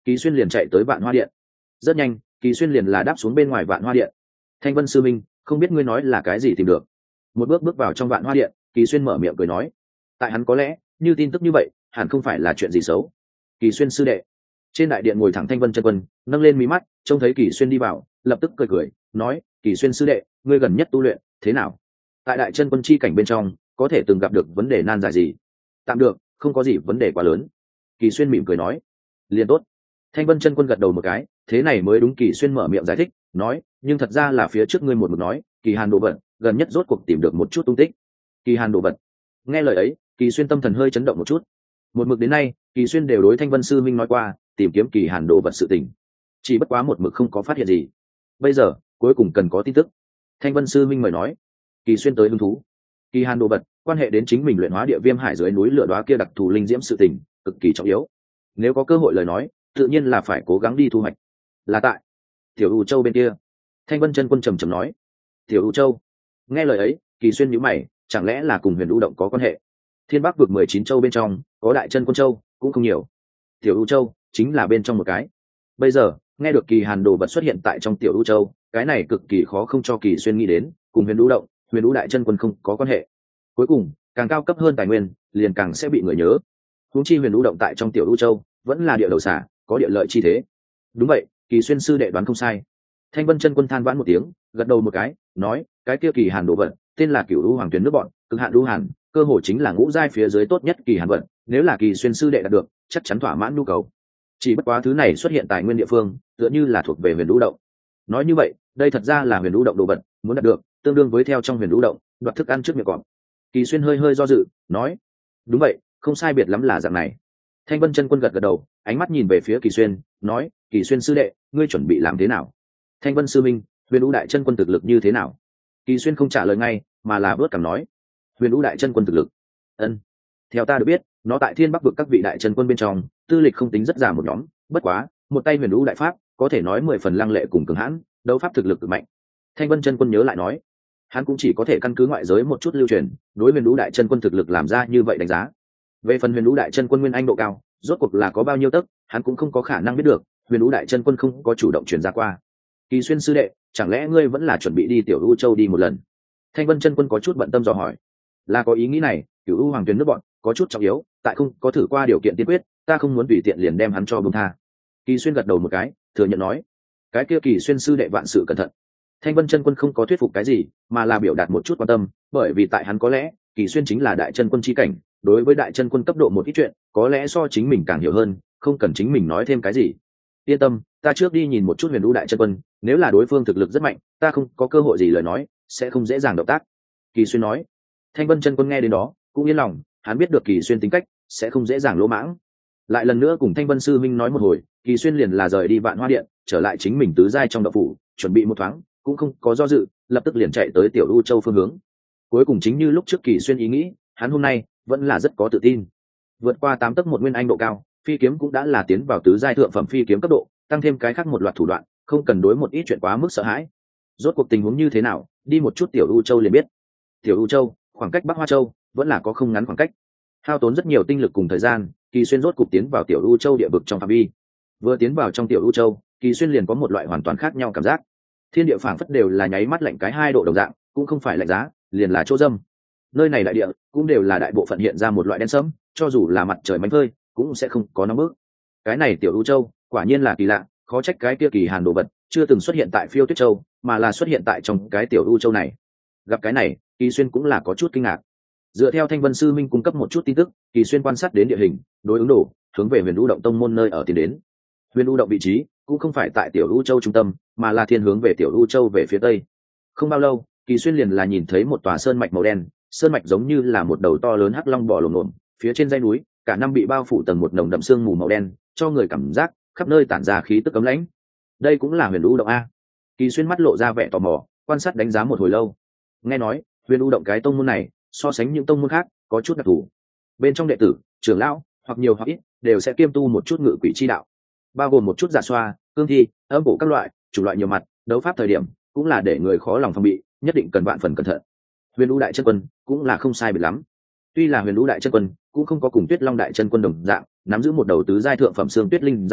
Kỳ Xuyên liền chạy tới Vạn Hoa Điện. Rất nhanh, Kỳ Xuyên liền là đáp xuống bên ngoài Vạn Hoa Điện. Thanh Vân sư minh, không biết ngươi nói là cái gì tìm được. Một bước bước vào trong Vạn Hoa Điện, Kỳ Xuyên mở miệng cười nói. Tại hắn có lẽ, như tin tức như vậy, hẳn không phải là chuyện gì xấu. Kỳ Xuyên sư đệ. Trên đại điện ngồi thẳng Thanh Vân chân quân, nâng lên mí mắt, trông thấy Kỳ Xuyên đi vào, lập tức cười cười, nói: Kỳ Xuyên sư đệ, ngươi gần nhất tu luyện thế nào? Tại đại chân quân chi cảnh bên trong, có thể từng gặp được vấn đề nan giải gì? Tạm được, không có gì vấn đề quá lớn. Kỳ Xuyên mỉm cười nói. Liền tốt. Thanh Vân chân quân gật đầu một cái, thế này mới đúng. Kỳ Xuyên mở miệng giải thích, nói: nhưng thật ra là phía trước ngươi một mực nói, Kỳ Hàn đồ vật gần nhất rốt cuộc tìm được một chút tung tích. Kỳ Hàn đồ vật. Nghe lời ấy, Kỳ Xuyên tâm thần hơi chấn động một chút. Một mực đến nay, Kỳ Xuyên đều đối Thanh Vân sư minh nói qua, tìm kiếm Kỳ Hàn đồ vật sự tình, chỉ bất quá một mực không có phát hiện gì. Bây giờ, cuối cùng cần có tin tức. Thanh Vân sư minh mời nói. Kỳ Xuyên tới hứng thú. Kỳ Hàn đồ vật quan hệ đến chính mình luyện hóa địa viêm hải dưới núi lửa đóa kia đặc thù linh diễm sự tình, cực kỳ trọng yếu. Nếu có cơ hội lời nói, tự nhiên là phải cố gắng đi thu hoạch. Là tại Tiểu U Châu bên kia. Thanh Vân chân quân trầm trầm nói. Tiểu U Châu. Nghe lời ấy, Kỳ Xuyên nhíu mày, chẳng lẽ là cùng Huyền U động có quan hệ? Thiên Bắc vực mười chín châu bên trong, có Đại Chân Quân Châu cũng không nhiều. Tiểu U Châu chính là bên trong một cái. Bây giờ, nghe được Kỳ Hàn đồ vật xuất hiện tại trong Tiểu U Châu, cái này cực kỳ khó không cho Kỳ Xuyên nghĩ đến, cùng Huyền U động, Huyền U Đại Chân Quân không có quan hệ. Cuối cùng, càng cao cấp hơn tài nguyên, liền càng sẽ bị người nhớ. Huống chi Huyền U động tại trong Tiểu U Châu, vẫn là địa đầu xả, có địa lợi chi thế. Đúng vậy, Kỳ Xuyên sư đệ đoán không sai. Thanh Vân chân quân than vãn một tiếng, gật đầu một cái, nói: cái kia Kỳ Hàn đồ vật, tên là Cửu U Hoàng Tuyến nước bọn, cực hạn đu hàn, cơ hội chính là ngũ giai phía dưới tốt nhất Kỳ Hàn vật, nếu là Kỳ Xuyên sư đệ đạt được, chắc chắn thỏa mãn nhu cầu. Chỉ bất quá thứ này xuất hiện tại nguyên địa phương, tựa như là thuộc về Huyền U động. Nói như vậy, đây thật ra là Huyền U động đồ vật, muốn đạt được, tương đương với theo trong Huyền U động, đoạt thức ăn trước miệng cọp. Kỳ Xuyên hơi hơi do dự, nói: đúng vậy, không sai biệt lắm là dạng này. Thanh Vân chân quân gật gật đầu, ánh mắt nhìn về phía Kỳ Xuyên, nói: Kỳ Xuyên sư đệ, ngươi chuẩn bị làm thế nào? Thanh Vân sư minh, Huyền U đại chân quân thực lực như thế nào? Kỳ Xuyên không trả lời ngay, mà là vớt cằm nói: Huyền U đại chân quân thực lực. Ân, theo ta được biết, nó tại Thiên Bắc vực các vị đại chân quân bên trong, tư lịch không tính rất già một nhóm, bất quá, một tay Huyền U đại pháp, có thể nói mười phần lăng lệ cùng cường hãn, đấu pháp thực lực cực mạnh. Thanh Vân chân quân nhớ lại nói, hắn cũng chỉ có thể căn cứ ngoại giới một chút lưu truyền, đối Huyền U đại chân quân thực lực làm ra như vậy đánh giá. Về phần Huyền U đại chân quân nguyên anh độ cao, rốt cuộc là có bao nhiêu tấc, hắn cũng không có khả năng biết được, Huyền U đại chân quân không có chủ động truyền ra qua. Kỳ Xuyên sư đệ, chẳng lẽ ngươi vẫn là chuẩn bị đi Tiểu U Châu đi một lần? Thanh Vân chân quân có chút bận tâm dò hỏi. Là có ý nghĩ này, Cửu U Hoàng Tuyến nước bọn có chút trọng yếu, tại không có thử qua điều kiện tiên quyết, ta không muốn tùy tiện liền đem hắn cho buông tha. Kỳ Xuyên gật đầu một cái, thừa nhận nói: cái kia Kỳ Xuyên sư đệ vạn sự cẩn thận. Thanh Vân chân quân không có thuyết phục cái gì, mà là biểu đạt một chút quan tâm, bởi vì tại hắn có lẽ, Kỳ Xuyên chính là đại chân quân chi cảnh, đối với đại chân quân cấp độ một ít chuyện, có lẽ so chính mình càng hiểu hơn, không cần chính mình nói thêm cái gì. Yên tâm, ta trước đi nhìn một chút Huyền U đại chân quân, nếu là đối phương thực lực rất mạnh, ta không có cơ hội gì lời nói, sẽ không dễ dàng động tác. Kỳ Xuyên nói. Thanh Vân chân quân nghe đến đó, cũng yên lòng, hắn biết được Kỳ Xuyên tính cách, sẽ không dễ dàng lỗ mãng. Lại lần nữa cùng Thanh Vân sư minh nói một hồi, Kỳ Xuyên liền là rời đi Vạn Hoa Điện, trở lại chính mình tứ giai trong động phủ, chuẩn bị một thoáng, cũng không có do dự, lập tức liền chạy tới Tiểu U Châu phương hướng. Cuối cùng chính như lúc trước Kỳ Xuyên ý nghĩ, hắn hôm nay vẫn là rất có tự tin. Vượt qua tám tấc một nguyên anh độ cao, phi kiếm cũng đã là tiến vào tứ giai thượng phẩm phi kiếm cấp độ, tăng thêm cái khác một loạt thủ đoạn, không cần đối một ít chuyện quá mức sợ hãi. Rốt cuộc tình huống như thế nào, đi một chút Tiểu U Châu liền biết. Tiểu U Châu, khoảng cách Bắc Hoa Châu vẫn là có không ngắn khoảng cách. Hao tốn rất nhiều tinh lực cùng thời gian, Kỳ Xuyên rốt cục tiến vào Tiểu U Châu địa vực trong phạm vi. Vừa tiến vào trong Tiểu U Châu, Kỳ Xuyên liền có một loại hoàn toàn khác nhau cảm giác. Thiên địa phảng phất đều là nháy mắt lạnh cái hai độ đồng dạng, cũng không phải lạnh giá, liền là chỗ dâm. Nơi này đại địa cũng đều là đại bộ phận hiện ra một loại đen sẫm, cho dù là mặt trời mánh phơi, cũng sẽ không có nóng bức. Cái này Tiểu U Châu, quả nhiên là kỳ lạ, khó trách cái kia Kỳ Hàn đồ vật chưa từng xuất hiện tại Phiêu Tuyết Châu, mà là xuất hiện tại trong cái Tiểu U Châu này. Gặp cái này, Kỳ Xuyên cũng là có chút kinh ngạc. Dựa theo Thanh Vân sư minh cung cấp một chút tin tức, Kỳ Xuyên quan sát đến địa hình, đối ứng đồ, hướng về Huyền U động tông môn nơi ở tiến đến. Huyền U động vị trí cũng không phải tại Tiểu U Châu trung tâm, mà là thiên hướng về Tiểu U Châu về phía tây. Không bao lâu, Kỳ Xuyên liền là nhìn thấy một tòa sơn mạch màu đen, sơn mạch giống như là một đầu to lớn hắc long bò lổm lổm, phía trên dãy núi, cả năm bị bao phủ tầng một nồng đậm sương mù màu đen, cho người cảm giác khắp nơi tản ra khí tức cấm lãnh. Đây cũng là Huyền U động a? Kỳ Xuyên mắt lộ ra vẻ tò mò, quan sát đánh giá một hồi lâu. Nghe nói, Huyền U động cái tông môn này, so sánh những tông môn khác, có chút đặc thù. Bên trong đệ tử, trưởng lão, hoặc nhiều hoặc ít, đều sẽ kiêm tu một chút ngự quỷ chi đạo, bao gồm một chút giả xoa, cương thi, âm bổ các loại, chủ loại nhiều mặt, đấu pháp thời điểm, cũng là để người khó lòng phòng bị, nhất định cần vạn phần cẩn thận. Huyền U đại chân quân cũng là không sai biệt lắm. Tuy là Huyền U đại chân quân, cũng không có cùng Tuyết Long đại chân quân đồng dạng, nắm giữ một đầu tứ giai thượng phẩm xương tuyết linh dao,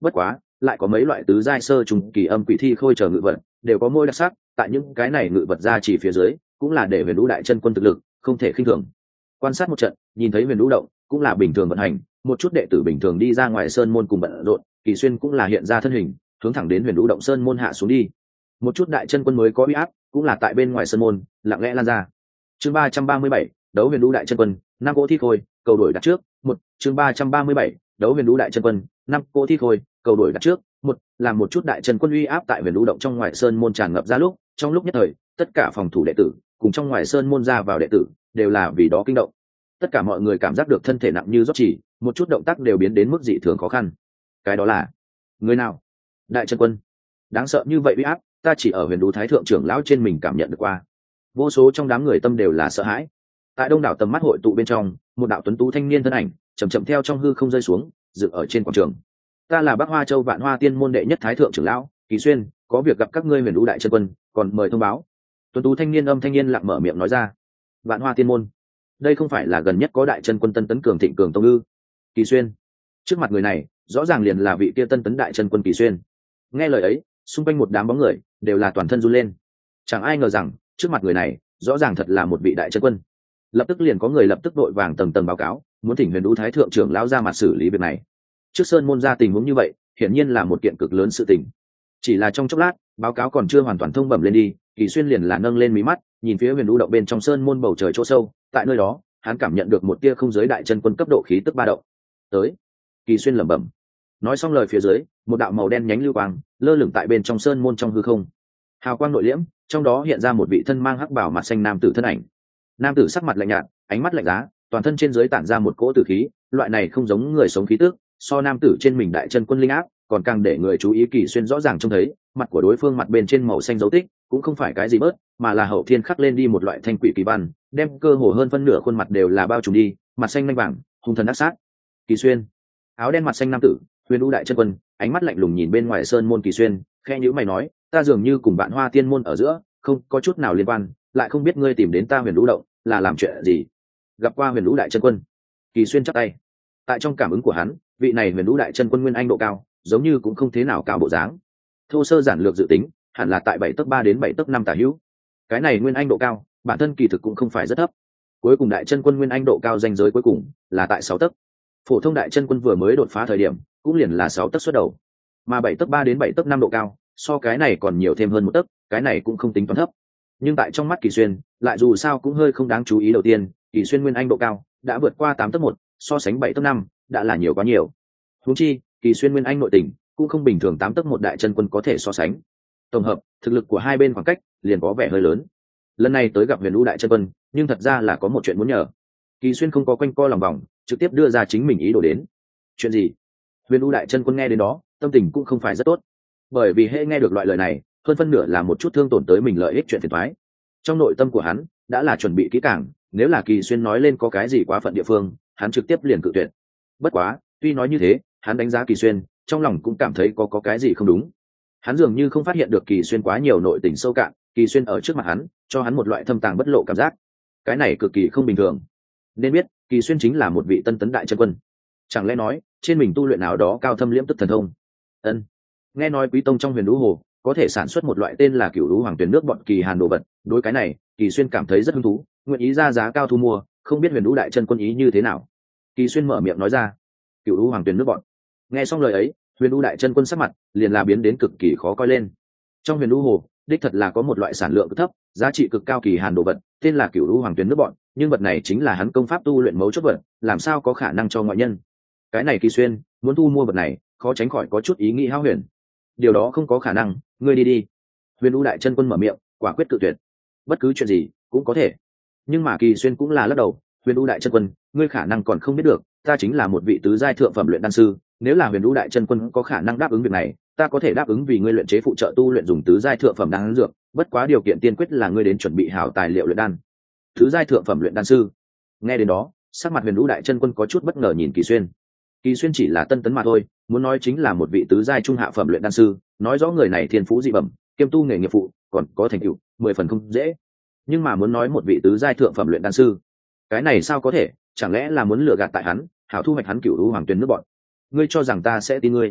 Bất quá lại có mấy loại tứ giai sơ trùng kỳ âm quỷ thi khôi chờ ngự vật đều có môi đặc sắc, tại những cái này ngự vật ra chỉ phía dưới cũng là để huyền lũ đại chân quân thực lực không thể khinh thường. Quan sát một trận, nhìn thấy huyền lũ động cũng là bình thường vận hành, một chút đệ tử bình thường đi ra ngoài sơn môn cùng bận rộn, Kỳ Xuyên cũng là hiện ra thân hình hướng thẳng đến huyền lũ động sơn môn hạ xuống đi. Một chút đại chân quân mới có uy áp cũng là tại bên ngoài sơn môn lặng lẽ lan ra. Chương ba trăm ba mươi bảy, đấu huyền lũ đại chân quân, năm cỗ thi khôi, cầu đổi đặt trước. Một, chương ba trăm ba mươi bảy, đấu huyền lũ đại chân quân, năm cỗ thi khôi, cầu đổi đặt trước. Một, làm một chút đại chân quân uy áp tại huyền lũ động trong ngoài sơn môn tràn ngập ra lúc, trong lúc nhất thời, tất cả phòng thủ đệ tử cùng trong ngoài sơn môn ra vào đệ tử đều là vì đó kinh động. Tất cả mọi người cảm giác được thân thể nặng như rót chỉ, một chút động tác đều biến đến mức dị thường khó khăn. Cái đó là người nào? Đại chân quân. Đáng sợ như vậy uy áp, ta chỉ ở huyền đú thái thượng trưởng lão trên mình cảm nhận được qua. Vô số trong đám người tâm đều là sợ hãi. Tại đông đảo tầm mắt hội tụ bên trong, một đạo tuấn tú thanh niên thân ảnh chậm chậm theo trong hư không rơi xuống, dựng ở trên quảng trường. Ta là Bắc Hoa Châu Vạn Hoa Tiên môn đệ nhất thái thượng trưởng lão Kỳ Xuyên, có việc gặp các ngươi huyền đú đại chân quân, còn mời thông báo. Tuấn tú thanh niên âm thanh niên lặng mở miệng nói ra. Vạn Hoa Tiên môn, đây không phải là gần nhất có đại chân quân Tân Tấn cường thịnh cường tông ư? Kỳ Xuyên, trước mặt người này rõ ràng liền là vị kia Tân Tấn đại chân quân Kỳ Xuyên. Nghe lời ấy, xung quanh một đám bóng người đều là toàn thân run lên. Chẳng ai ngờ rằng trước mặt người này rõ ràng thật là một vị đại chân quân. Lập tức liền có người lập tức đội vàng tầng tầng báo cáo, muốn thỉnh huyền đũ thái thượng trưởng lão ra mặt xử lý việc này. Trước sơn môn ra tình huống như vậy hiển nhiên là một kiện cực lớn sự tình. Chỉ là trong chốc lát, báo cáo còn chưa hoàn toàn thông bẩm lên đi, Kỳ Xuyên liền là nâng lên mí mắt nhìn phía huyền đũ động bên trong sơn môn bầu trời chỗ sâu. Tại nơi đó hắn cảm nhận được một tia không giới đại chân quân cấp độ khí tức ba động. Tới. Kỳ Xuyên lẩm bẩm. Nói xong lời phía dưới, một đạo màu đen nhánh lưu quang lơ lửng tại bên trong sơn môn trong hư không. Hào quang nội liễm, trong đó hiện ra một vị thân mang hắc bào mặt xanh nam tử thân ảnh. Nam tử sắc mặt lạnh nhạt, ánh mắt lạnh giá, toàn thân trên dưới tản ra một cỗ tử khí, loại này không giống người sống khí tức, so nam tử trên mình đại chân quân linh áp, còn càng để người chú ý. Kỳ Xuyên rõ ràng trông thấy, mặt của đối phương mặt bên trên màu xanh dấu tích, cũng không phải cái gì bớt, mà là hậu thiên khắc lên đi một loại thanh quỷ kỳ văn, đem cơ hồ hơn phân nửa khuôn mặt đều là bao trùm đi, mặt xanh lanh vàng, hung thần ác sát. Kỳ Xuyên, áo đen mặt xanh nam tử, huyền đũ đại chân quân, ánh mắt lạnh lùng nhìn bên ngoài sơn môn Kỳ Xuyên, khe nhíu mày nói, ta dường như cùng Vạn Hoa Tiên môn ở giữa không có chút nào liên quan, lại không biết ngươi tìm đến ta huyền đũ động là làm chuyện gì. Gặp qua huyền đũ đại chân quân. Kỳ Xuyên chắp tay. Tại trong cảm ứng của hắn, vị này huyền đũ đại chân quân nguyên anh độ cao giống như cũng không thế nào cao bộ dáng. Thô sơ giản lược dự tính, hẳn là tại bảy tấc ba đến bảy tấc năm tả hữu. Cái này nguyên anh độ cao, bản thân kỳ thực cũng không phải rất thấp. Cuối cùng đại chân quân nguyên anh độ cao danh giới cuối cùng là tại sáu tấc. Phổ thông đại chân quân vừa mới đột phá thời điểm cũng liền là sáu tấc xuất đầu, mà bảy tấc ba đến bảy tấc năm độ cao, so cái này còn nhiều thêm hơn một tấc, cái này cũng không tính toán thấp. Nhưng tại trong mắt Kỳ Xuyên, lại dù sao cũng hơi không đáng chú ý. Đầu tiên, Kỳ Xuyên nguyên anh độ cao đã vượt qua tám tấc một, so sánh bảy tấc năm đã là nhiều quá nhiều. Huống chi, Kỳ Xuyên nguyên anh nội tình cũng không bình thường tám tấc một đại chân quân có thể so sánh. Tổng hợp, thực lực của hai bên khoảng cách liền có vẻ hơi lớn. Lần này tới gặp huyền lũ đại chân quân, nhưng thật ra là có một chuyện muốn nhờ. Kỳ Xuyên không có quanh co lòng vòng, trực tiếp đưa ra chính mình ý đồ đến. Chuyện gì? Huyền lũ đại chân quân nghe đến đó, tâm tình cũng không phải rất tốt, bởi vì hễ nghe được loại lời này, hơn phân nửa là một chút thương tổn tới mình lợi ích chuyện phiền toái. Trong nội tâm của hắn đã là chuẩn bị kỹ càng, nếu là Kỳ Xuyên nói lên có cái gì quá phận địa phương, hắn trực tiếp liền cự tuyệt. Bất quá, tuy nói như thế, hắn đánh giá Kỳ Xuyên, trong lòng cũng cảm thấy có có cái gì không đúng. Hắn dường như không phát hiện được Kỳ Xuyên quá nhiều nội tình sâu cạn, Kỳ Xuyên ở trước mặt hắn, cho hắn một loại thâm tàng bất lộ cảm giác. Cái này cực kỳ không bình thường. Nên biết, Kỳ Xuyên chính là một vị Tân Tấn đại chân quân. Chẳng lẽ nói, trên mình tu luyện nào đó cao thâm liễm tức thần thông? Ân. Nghe nói Quý tông trong huyền đũ hồ có thể sản xuất một loại tên là Cửu Lũ Hoàng Tuyền nước bọn kỳ hàn đồ vật, đối cái này, Kỳ Xuyên cảm thấy rất hứng thú, nguyện ý ra giá cao thu mua, không biết huyền đũ đại chân quân ý như thế nào. Kỳ Xuyên mở miệng nói ra. Cửu Lũ Hoàng Tuyền nước bọn. Nghe xong lời ấy, huyền đũ đại chân quân sắc mặt liền là biến đến cực kỳ khó coi lên. Trong huyền đũ hồ, đích thật là có một loại sản lượng cực thấp, giá trị cực cao kỳ hàn đồ vật, tên là Cửu Lũ Hoàng Tuyền nước bọn, nhưng vật này chính là hắn công pháp tu luyện mấu chốt vật, làm sao có khả năng cho ngoại nhân. Cái này Kỳ Xuyên muốn thu mua vật này, khó tránh khỏi có chút ý nghĩ hão huyền. Điều đó không có khả năng, ngươi đi đi. Huyền đũ đại chân quân mở miệng, quả quyết cự tuyệt. Bất cứ chuyện gì cũng có thể, nhưng mà Kỳ Xuyên cũng là lắc đầu. Huyền đũ đại chân quân, ngươi khả năng còn không biết được, ta chính là một vị tứ giai thượng phẩm luyện đan sư, nếu là huyền đũ đại chân quân có khả năng đáp ứng việc này, ta có thể đáp ứng vì ngươi luyện chế phụ trợ tu luyện dùng tứ giai thượng phẩm đan dược, bất quá điều kiện tiên quyết là ngươi đến chuẩn bị hảo tài liệu luyện đan. Tứ giai thượng phẩm luyện đan sư. Nghe đến đó, sắc mặt huyền đũ đại chân quân có chút bất ngờ nhìn Kỳ Xuyên. Kỳ Xuyên chỉ là tân tấn mà thôi, muốn nói chính là một vị tứ giai trung hạ phẩm luyện đan sư, nói rõ người này thiên phú dị bẩm, kiêm tu nghề nghiệp phụ, còn có thành tựu, mười phần không dễ. Nhưng mà muốn nói một vị tứ giai thượng phẩm luyện đan sư, cái này sao có thể, chẳng lẽ là muốn lừa gạt tại hắn, hảo thu hoạch hắn Cửu Lũ Hoàng Tuyền nước bọn. Ngươi cho rằng ta sẽ tin ngươi?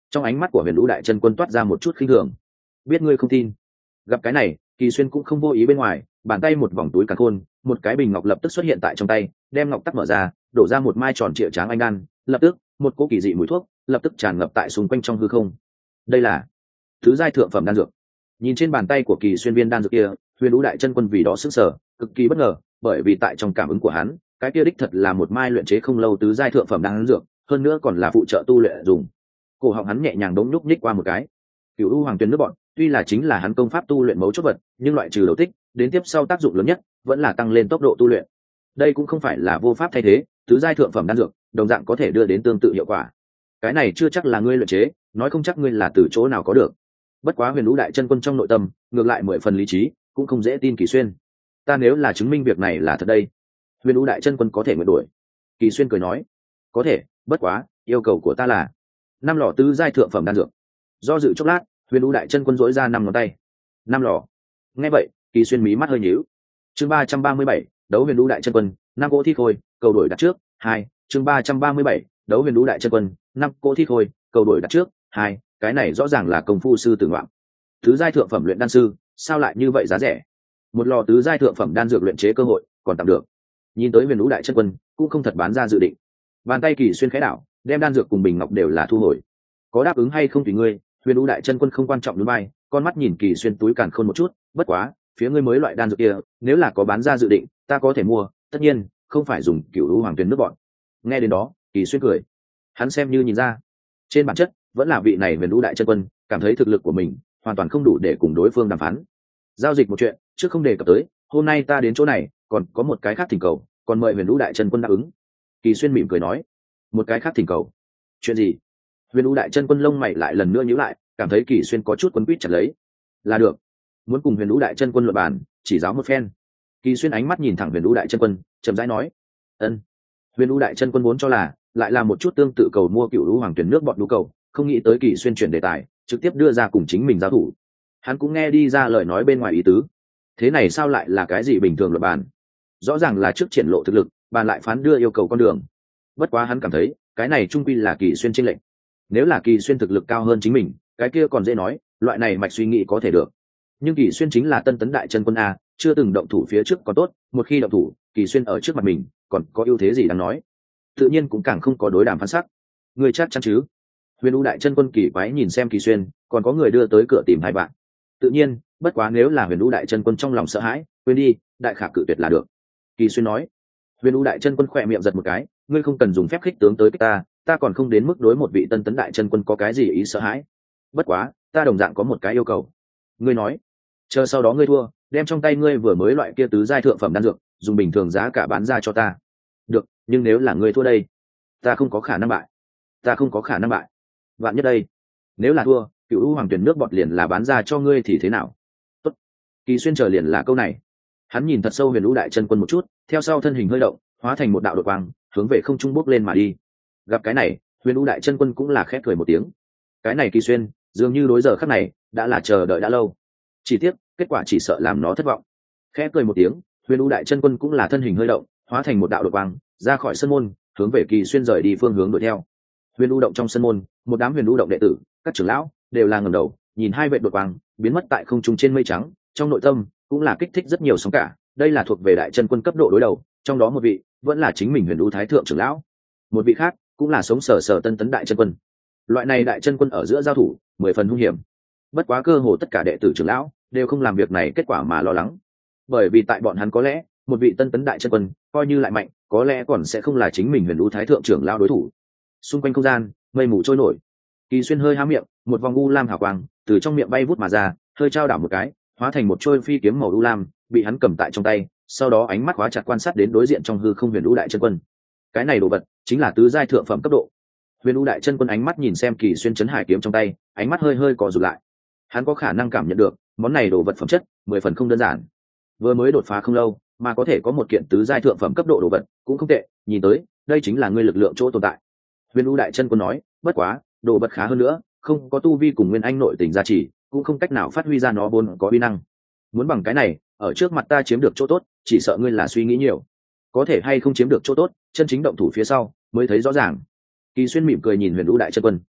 Trong ánh mắt của huyền lũ đại chân quân toát ra một chút khinh thường. Biết ngươi không tin. Gặp cái này, Kỳ Xuyên cũng không vô ý bên ngoài, bàn tay một vòng túi càn khôn, một cái bình ngọc lập tức xuất hiện tại trong tay, đem ngọc tắc mở ra, đổ ra một mai tròn trịa tráng anh đan, lập tức một cỗ kỳ dị mùi thuốc lập tức tràn ngập tại xung quanh trong hư không. Đây là thứ giai thượng phẩm đan dược. Nhìn trên bàn tay của Kỳ Xuyên viên đan dược kia, huyền lũ đại chân quân vì đó sững sờ, cực kỳ bất ngờ, bởi vì tại trong cảm ứng của hắn, cái kia đích thật là một mai luyện chế không lâu tứ giai thượng phẩm đan dược, hơn nữa còn là phụ trợ tu luyện dùng. Cổ họng hắn nhẹ nhàng đống nhúc nhích qua một cái. Cửu u hoàng tuyền nước bọn, tuy là chính là hắn công pháp tu luyện mấu chốt vật, nhưng loại trừ đầu tích, đến tiếp sau tác dụng lớn nhất vẫn là tăng lên tốc độ tu luyện. Đây cũng không phải là vô pháp thay thế, tứ giai thượng phẩm đan dược, đồng dạng có thể đưa đến tương tự hiệu quả. Cái này chưa chắc là ngươi luyện chế, nói không chắc ngươi là từ chỗ nào có được. Bất quá huyền lũ đại chân quân trong nội tâm, ngược lại mười phần lý trí, cũng không dễ tin Kỳ Xuyên. Ta nếu là chứng minh việc này là thật đây, huyền lũ đại chân quân có thể nguyện đuổi. Kỳ Xuyên cười nói, có thể, bất quá yêu cầu của ta là năm lọ tứ giai thượng phẩm đan dược. Do dự chốc lát, huyền lũ đại chân quân dỗi ra năm ngón tay. Năm lọ. Nghe vậy, Kỳ Xuyên mí mắt hơi nhíu. Chương ba trăm ba mươi bảy, đấu huyền lũ đại chân quân, năm cỗ thi khôi, cầu đổi đặt trước. Hai. Chương ba trăm ba mươi bảy, đấu huyền lũ đại chân quân, năm cỗ thi khôi, cầu đổi đặt trước. Hai. Cái này rõ ràng là công phu sư tử ngoạm. Tứ giai thượng phẩm luyện đan sư, sao lại như vậy giá rẻ? Một lò tứ giai thượng phẩm đan dược luyện chế cơ hội còn tạm được. Nhìn tới huyền lũ đại chân quân cũng không thật bán ra dự định. Bàn tay Kỳ Xuyên khẽ đảo, đem đan dược cùng bình ngọc đều là thu hồi. Có đáp ứng hay không tùy ngươi. Huyền lũ đại chân quân không quan trọng núi bay, con mắt nhìn Kỳ Xuyên túi càn khôn một chút. Bất quá, phía ngươi mới loại đan dược kia, nếu là có bán ra dự định, ta có thể mua, tất nhiên không phải dùng cửu lũ hoàng tuyền nước bọn. Nghe đến đó, Kỳ Xuyên cười. Hắn xem như nhìn ra, trên bản chất vẫn là vị này huyền lũ đại chân quân cảm thấy thực lực của mình hoàn toàn không đủ để cùng đối phương đàm phán. Giao dịch một chuyện trước không đề cập tới, hôm nay ta đến chỗ này còn có một cái khác thỉnh cầu, còn mời huyền lũ đại chân quân đáp ứng. Kỳ Xuyên mỉm cười nói, một cái khác thỉnh cầu? Chuyện gì? Huyền lũ đại chân quân lông mày lại lần nữa nhíu lại, cảm thấy Kỳ Xuyên có chút quấn quýt chặt lấy. Là được, muốn cùng huyền lũ đại chân quân luận bàn, chỉ giáo một phen. Kỳ Xuyên ánh mắt nhìn thẳng huyền lũ đại chân quân, chậm rãi nói, ân. Huyền lũ đại chân quân muốn cho là lại là một chút tương tự cầu mua cựu lũ hoàng tuyển nước bọn nhu cầu, không nghĩ tới Kỳ Xuyên chuyển đề tài, trực tiếp đưa ra cùng chính mình giao thủ. Hắn cũng nghe đi ra lời nói bên ngoài ý tứ. Thế này sao lại là cái gì bình thường luận bàn? Rõ ràng là trước triển lộ thực lực, bàn lại phán đưa yêu cầu con đường. Bất quá hắn cảm thấy cái này trung quy là Kỳ Xuyên chênh lệch. Nếu là Kỳ Xuyên thực lực cao hơn chính mình, cái kia còn dễ nói, loại này mạch suy nghĩ có thể được. Nhưng Kỳ Xuyên chính là tân tấn đại chân quân a, chưa từng động thủ phía trước còn tốt, một khi động thủ, Kỳ Xuyên ở trước mặt mình, còn có ưu thế gì đáng nói? Tự nhiên cũng càng không có đối đàm phán sắc. Người chắc chắn chứ? Huyền U đại chân quân kỳ quái nhìn xem Kỳ Xuyên, còn có người đưa tới cửa tìm hai bạn. Tự nhiên, bất quá nếu là Huyền U đại chân quân trong lòng sợ hãi, quên đi, đại khả cự tuyệt là được. Kỳ Xuyên nói. Huyền U đại chân quân khỏe miệng giật một cái, ngươi không cần dùng phép khích tướng tới kích ta, ta còn không đến mức đối một vị tân tấn đại chân quân có cái gì ý sợ hãi. Bất quá, ta đồng dạng có một cái yêu cầu. Ngươi nói, chờ sau đó ngươi thua, đem trong tay ngươi vừa mới loại kia tứ giai thượng phẩm đan dược, dùng bình thường giá cả bán ra cho ta. Được, nhưng nếu là ngươi thua đây, ta không có khả năng bại. Ta không có khả năng bại. Vạn nhất đây, nếu là thua, Cựu U Hoàng Tuyển nước bọt liền là bán ra cho ngươi thì thế nào? Tốt. Kỳ Xuyên chờ liền là câu này. Hắn nhìn thật sâu Huyền U đại chân quân một chút, theo sau thân hình hơi động, hóa thành một đạo đột quang, hướng về không trung bốc lên mà đi. Gặp cái này, Huyền U đại chân quân cũng là khép cười một tiếng. Cái này Kỳ Xuyên, dường như đối giờ khắc này đã là chờ đợi đã lâu. Chỉ tiếc, kết quả chỉ sợ làm nó thất vọng. Khẽ cười một tiếng, Huyền U đại chân quân cũng là thân hình hơi động, hóa thành một đạo đột quang, ra khỏi sân môn, hướng về Kỳ Xuyên rời đi phương hướng đuổi theo. Huyền U động trong sân môn, một đám Huyền U động đệ tử, các trưởng lão đều là ngẩng đầu, nhìn hai vệ đột quang biến mất tại không trung trên mây trắng, trong nội tâm cũng là kích thích rất nhiều sóng cả. Đây là thuộc về đại chân quân cấp độ đối đầu, trong đó một vị vẫn là chính mình Huyền U thái thượng trưởng lão, một vị khác cũng là sống sờ sờ tân tấn đại chân quân. Loại này đại chân quân ở giữa giao thủ, mười phần hung hiểm. Bất quá cơ hồ tất cả đệ tử trưởng lão đều không làm việc này kết quả mà lo lắng, bởi vì tại bọn hắn có lẽ một vị tân tấn đại chân quân coi như lại mạnh, có lẽ còn sẽ không là chính mình Huyền U thái thượng trưởng lão đối thủ. Xung quanh không gian mây mù trôi nổi, Kỳ Xuyên hơi há miệng, một vòng u lam hào quang từ trong miệng bay vút mà ra, hơi trao đảo một cái, hóa thành một trôi phi kiếm màu u lam, bị hắn cầm tại trong tay, sau đó ánh mắt khóa chặt quan sát đến đối diện trong hư không Huyền U đại chân quân. Cái này đồ vật chính là tứ giai thượng phẩm cấp độ. Huyền U đại chân quân ánh mắt nhìn xem Kỳ Xuyên chấn hải kiếm trong tay, ánh mắt hơi hơi co rụt lại. Hắn có khả năng cảm nhận được món này đồ vật phẩm chất mười phần không đơn giản. Vừa mới đột phá không lâu, mà có thể có một kiện tứ giai thượng phẩm cấp độ đồ vật, cũng không tệ, nhìn tới, đây chính là ngươi lực lượng chỗ tồn tại. Huyền U đại chân quân nói, bất quá, đồ vật khá hơn nữa, không có tu vi cùng nguyên anh nội tình gia trì, cũng không cách nào phát huy ra nó vốn có uy năng. Muốn bằng cái này, ở trước mặt ta chiếm được chỗ tốt, chỉ sợ ngươi là suy nghĩ nhiều. Có thể hay không chiếm được chỗ tốt, chân chính động thủ phía sau mới thấy rõ ràng. Kỳ Xuyên mỉm cười nhìn Huyền U đại chân quân.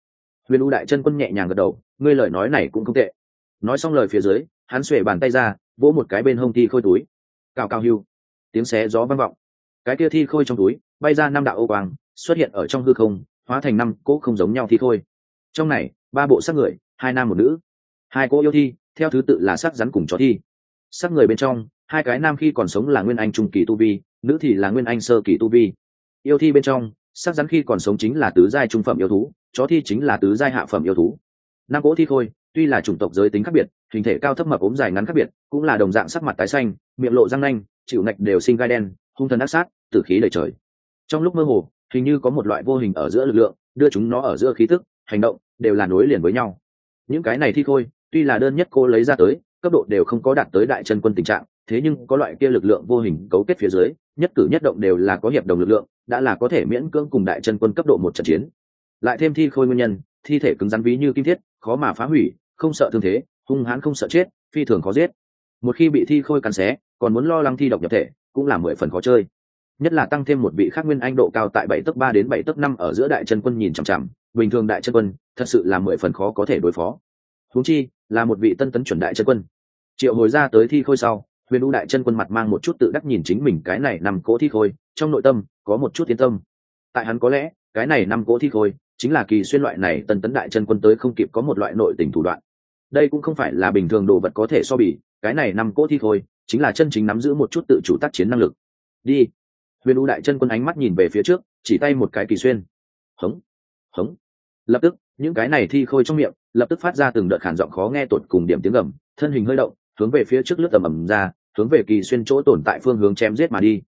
Huyền U đại chân quân nhẹ nhàng gật đầu, ngươi lời nói này cũng không tệ. Nói xong lời phía dưới, hắn xuề bàn tay ra, vỗ một cái bên hông thi khôi túi. Cào cào hưu, tiếng xé gió vang vọng. Cái kia thi khôi trong túi bay ra năm đạo ô quang, xuất hiện ở trong hư không, hóa thành năm cỗ không giống nhau thi khôi. Trong này, ba bộ xác người, hai nam một nữ. Hai cỗ yêu thi, theo thứ tự là xác rắn cùng chó thi. Xác người bên trong, hai cái nam khi còn sống là nguyên anh trung kỳ tu vi, nữ thì là nguyên anh sơ kỳ tu vi. Yêu thi bên trong, xác rắn khi còn sống chính là tứ giai trung phẩm yêu thú, chó thi chính là tứ giai hạ phẩm yêu thú. Năm cỗ thi khôi, tuy là chủng tộc giới tính khác biệt, hình thể cao thấp mập ốm dài ngắn khác biệt, cũng là đồng dạng sắc mặt tái xanh, miệng lộ răng nanh, chịu nạch đều sinh gai đen, hung thần ác sát, tử khí đầy trời. Trong lúc mơ hồ, hình như có một loại vô hình ở giữa lực lượng, đưa chúng nó ở giữa khí tức, hành động đều là nối liền với nhau. Những cái này thi khôi, tuy là đơn nhất cô lấy ra tới, cấp độ đều không có đạt tới đại chân quân tình trạng, thế nhưng có loại kia lực lượng vô hình cấu kết phía dưới, nhất cử nhất động đều là có hiệp đồng lực lượng, đã là có thể miễn cưỡng cùng đại chân quân cấp độ một trận chiến. Lại thêm thi khôi nguyên nhân, thi thể cứng rắn ví như kim thiết, khó mà phá hủy, không sợ thương thế, hung hãn không sợ chết, phi thường khó giết. Một khi bị thi khôi cắn xé, còn muốn lo lắng thi độc nhập thể, cũng là mười phần khó chơi. Nhất là tăng thêm một vị khác nguyên anh độ cao tại bảy tấc ba đến bảy tấc năm ở giữa đại chân quân nhìn chằm chằm, bình thường đại chân quân thật sự là mười phần khó có thể đối phó. Huống chi là một vị tân tấn chuẩn đại chân quân. Triệu hồi ra tới thi khôi sau, Huyền U đại chân quân mặt mang một chút tự đắc nhìn chính mình cái này nằm cỗ thi khôi, trong nội tâm có một chút yên tâm. Tại hắn có lẽ, cái này năm cỗ thi khôi chính là Kỳ Xuyên loại này tân tấn đại chân quân tới không kịp có một loại nội tình thủ đoạn. Đây cũng không phải là bình thường đồ vật có thể so bì, cái này năm cỗ thi khôi chính là chân chính nắm giữ một chút tự chủ tác chiến năng lực. Đi. Huyền U đại chân quân ánh mắt nhìn về phía trước, chỉ tay một cái Kỳ Xuyên. Hống, hống. Lập tức, những cái này thi khôi trong miệng lập tức phát ra từng đợt khản giọng khó nghe tột cùng điểm tiếng gầm, thân hình hơi động, hướng về phía trước lướt tầm ầm ra, hướng về Kỳ Xuyên chỗ tồn tại phương hướng chém giết mà đi.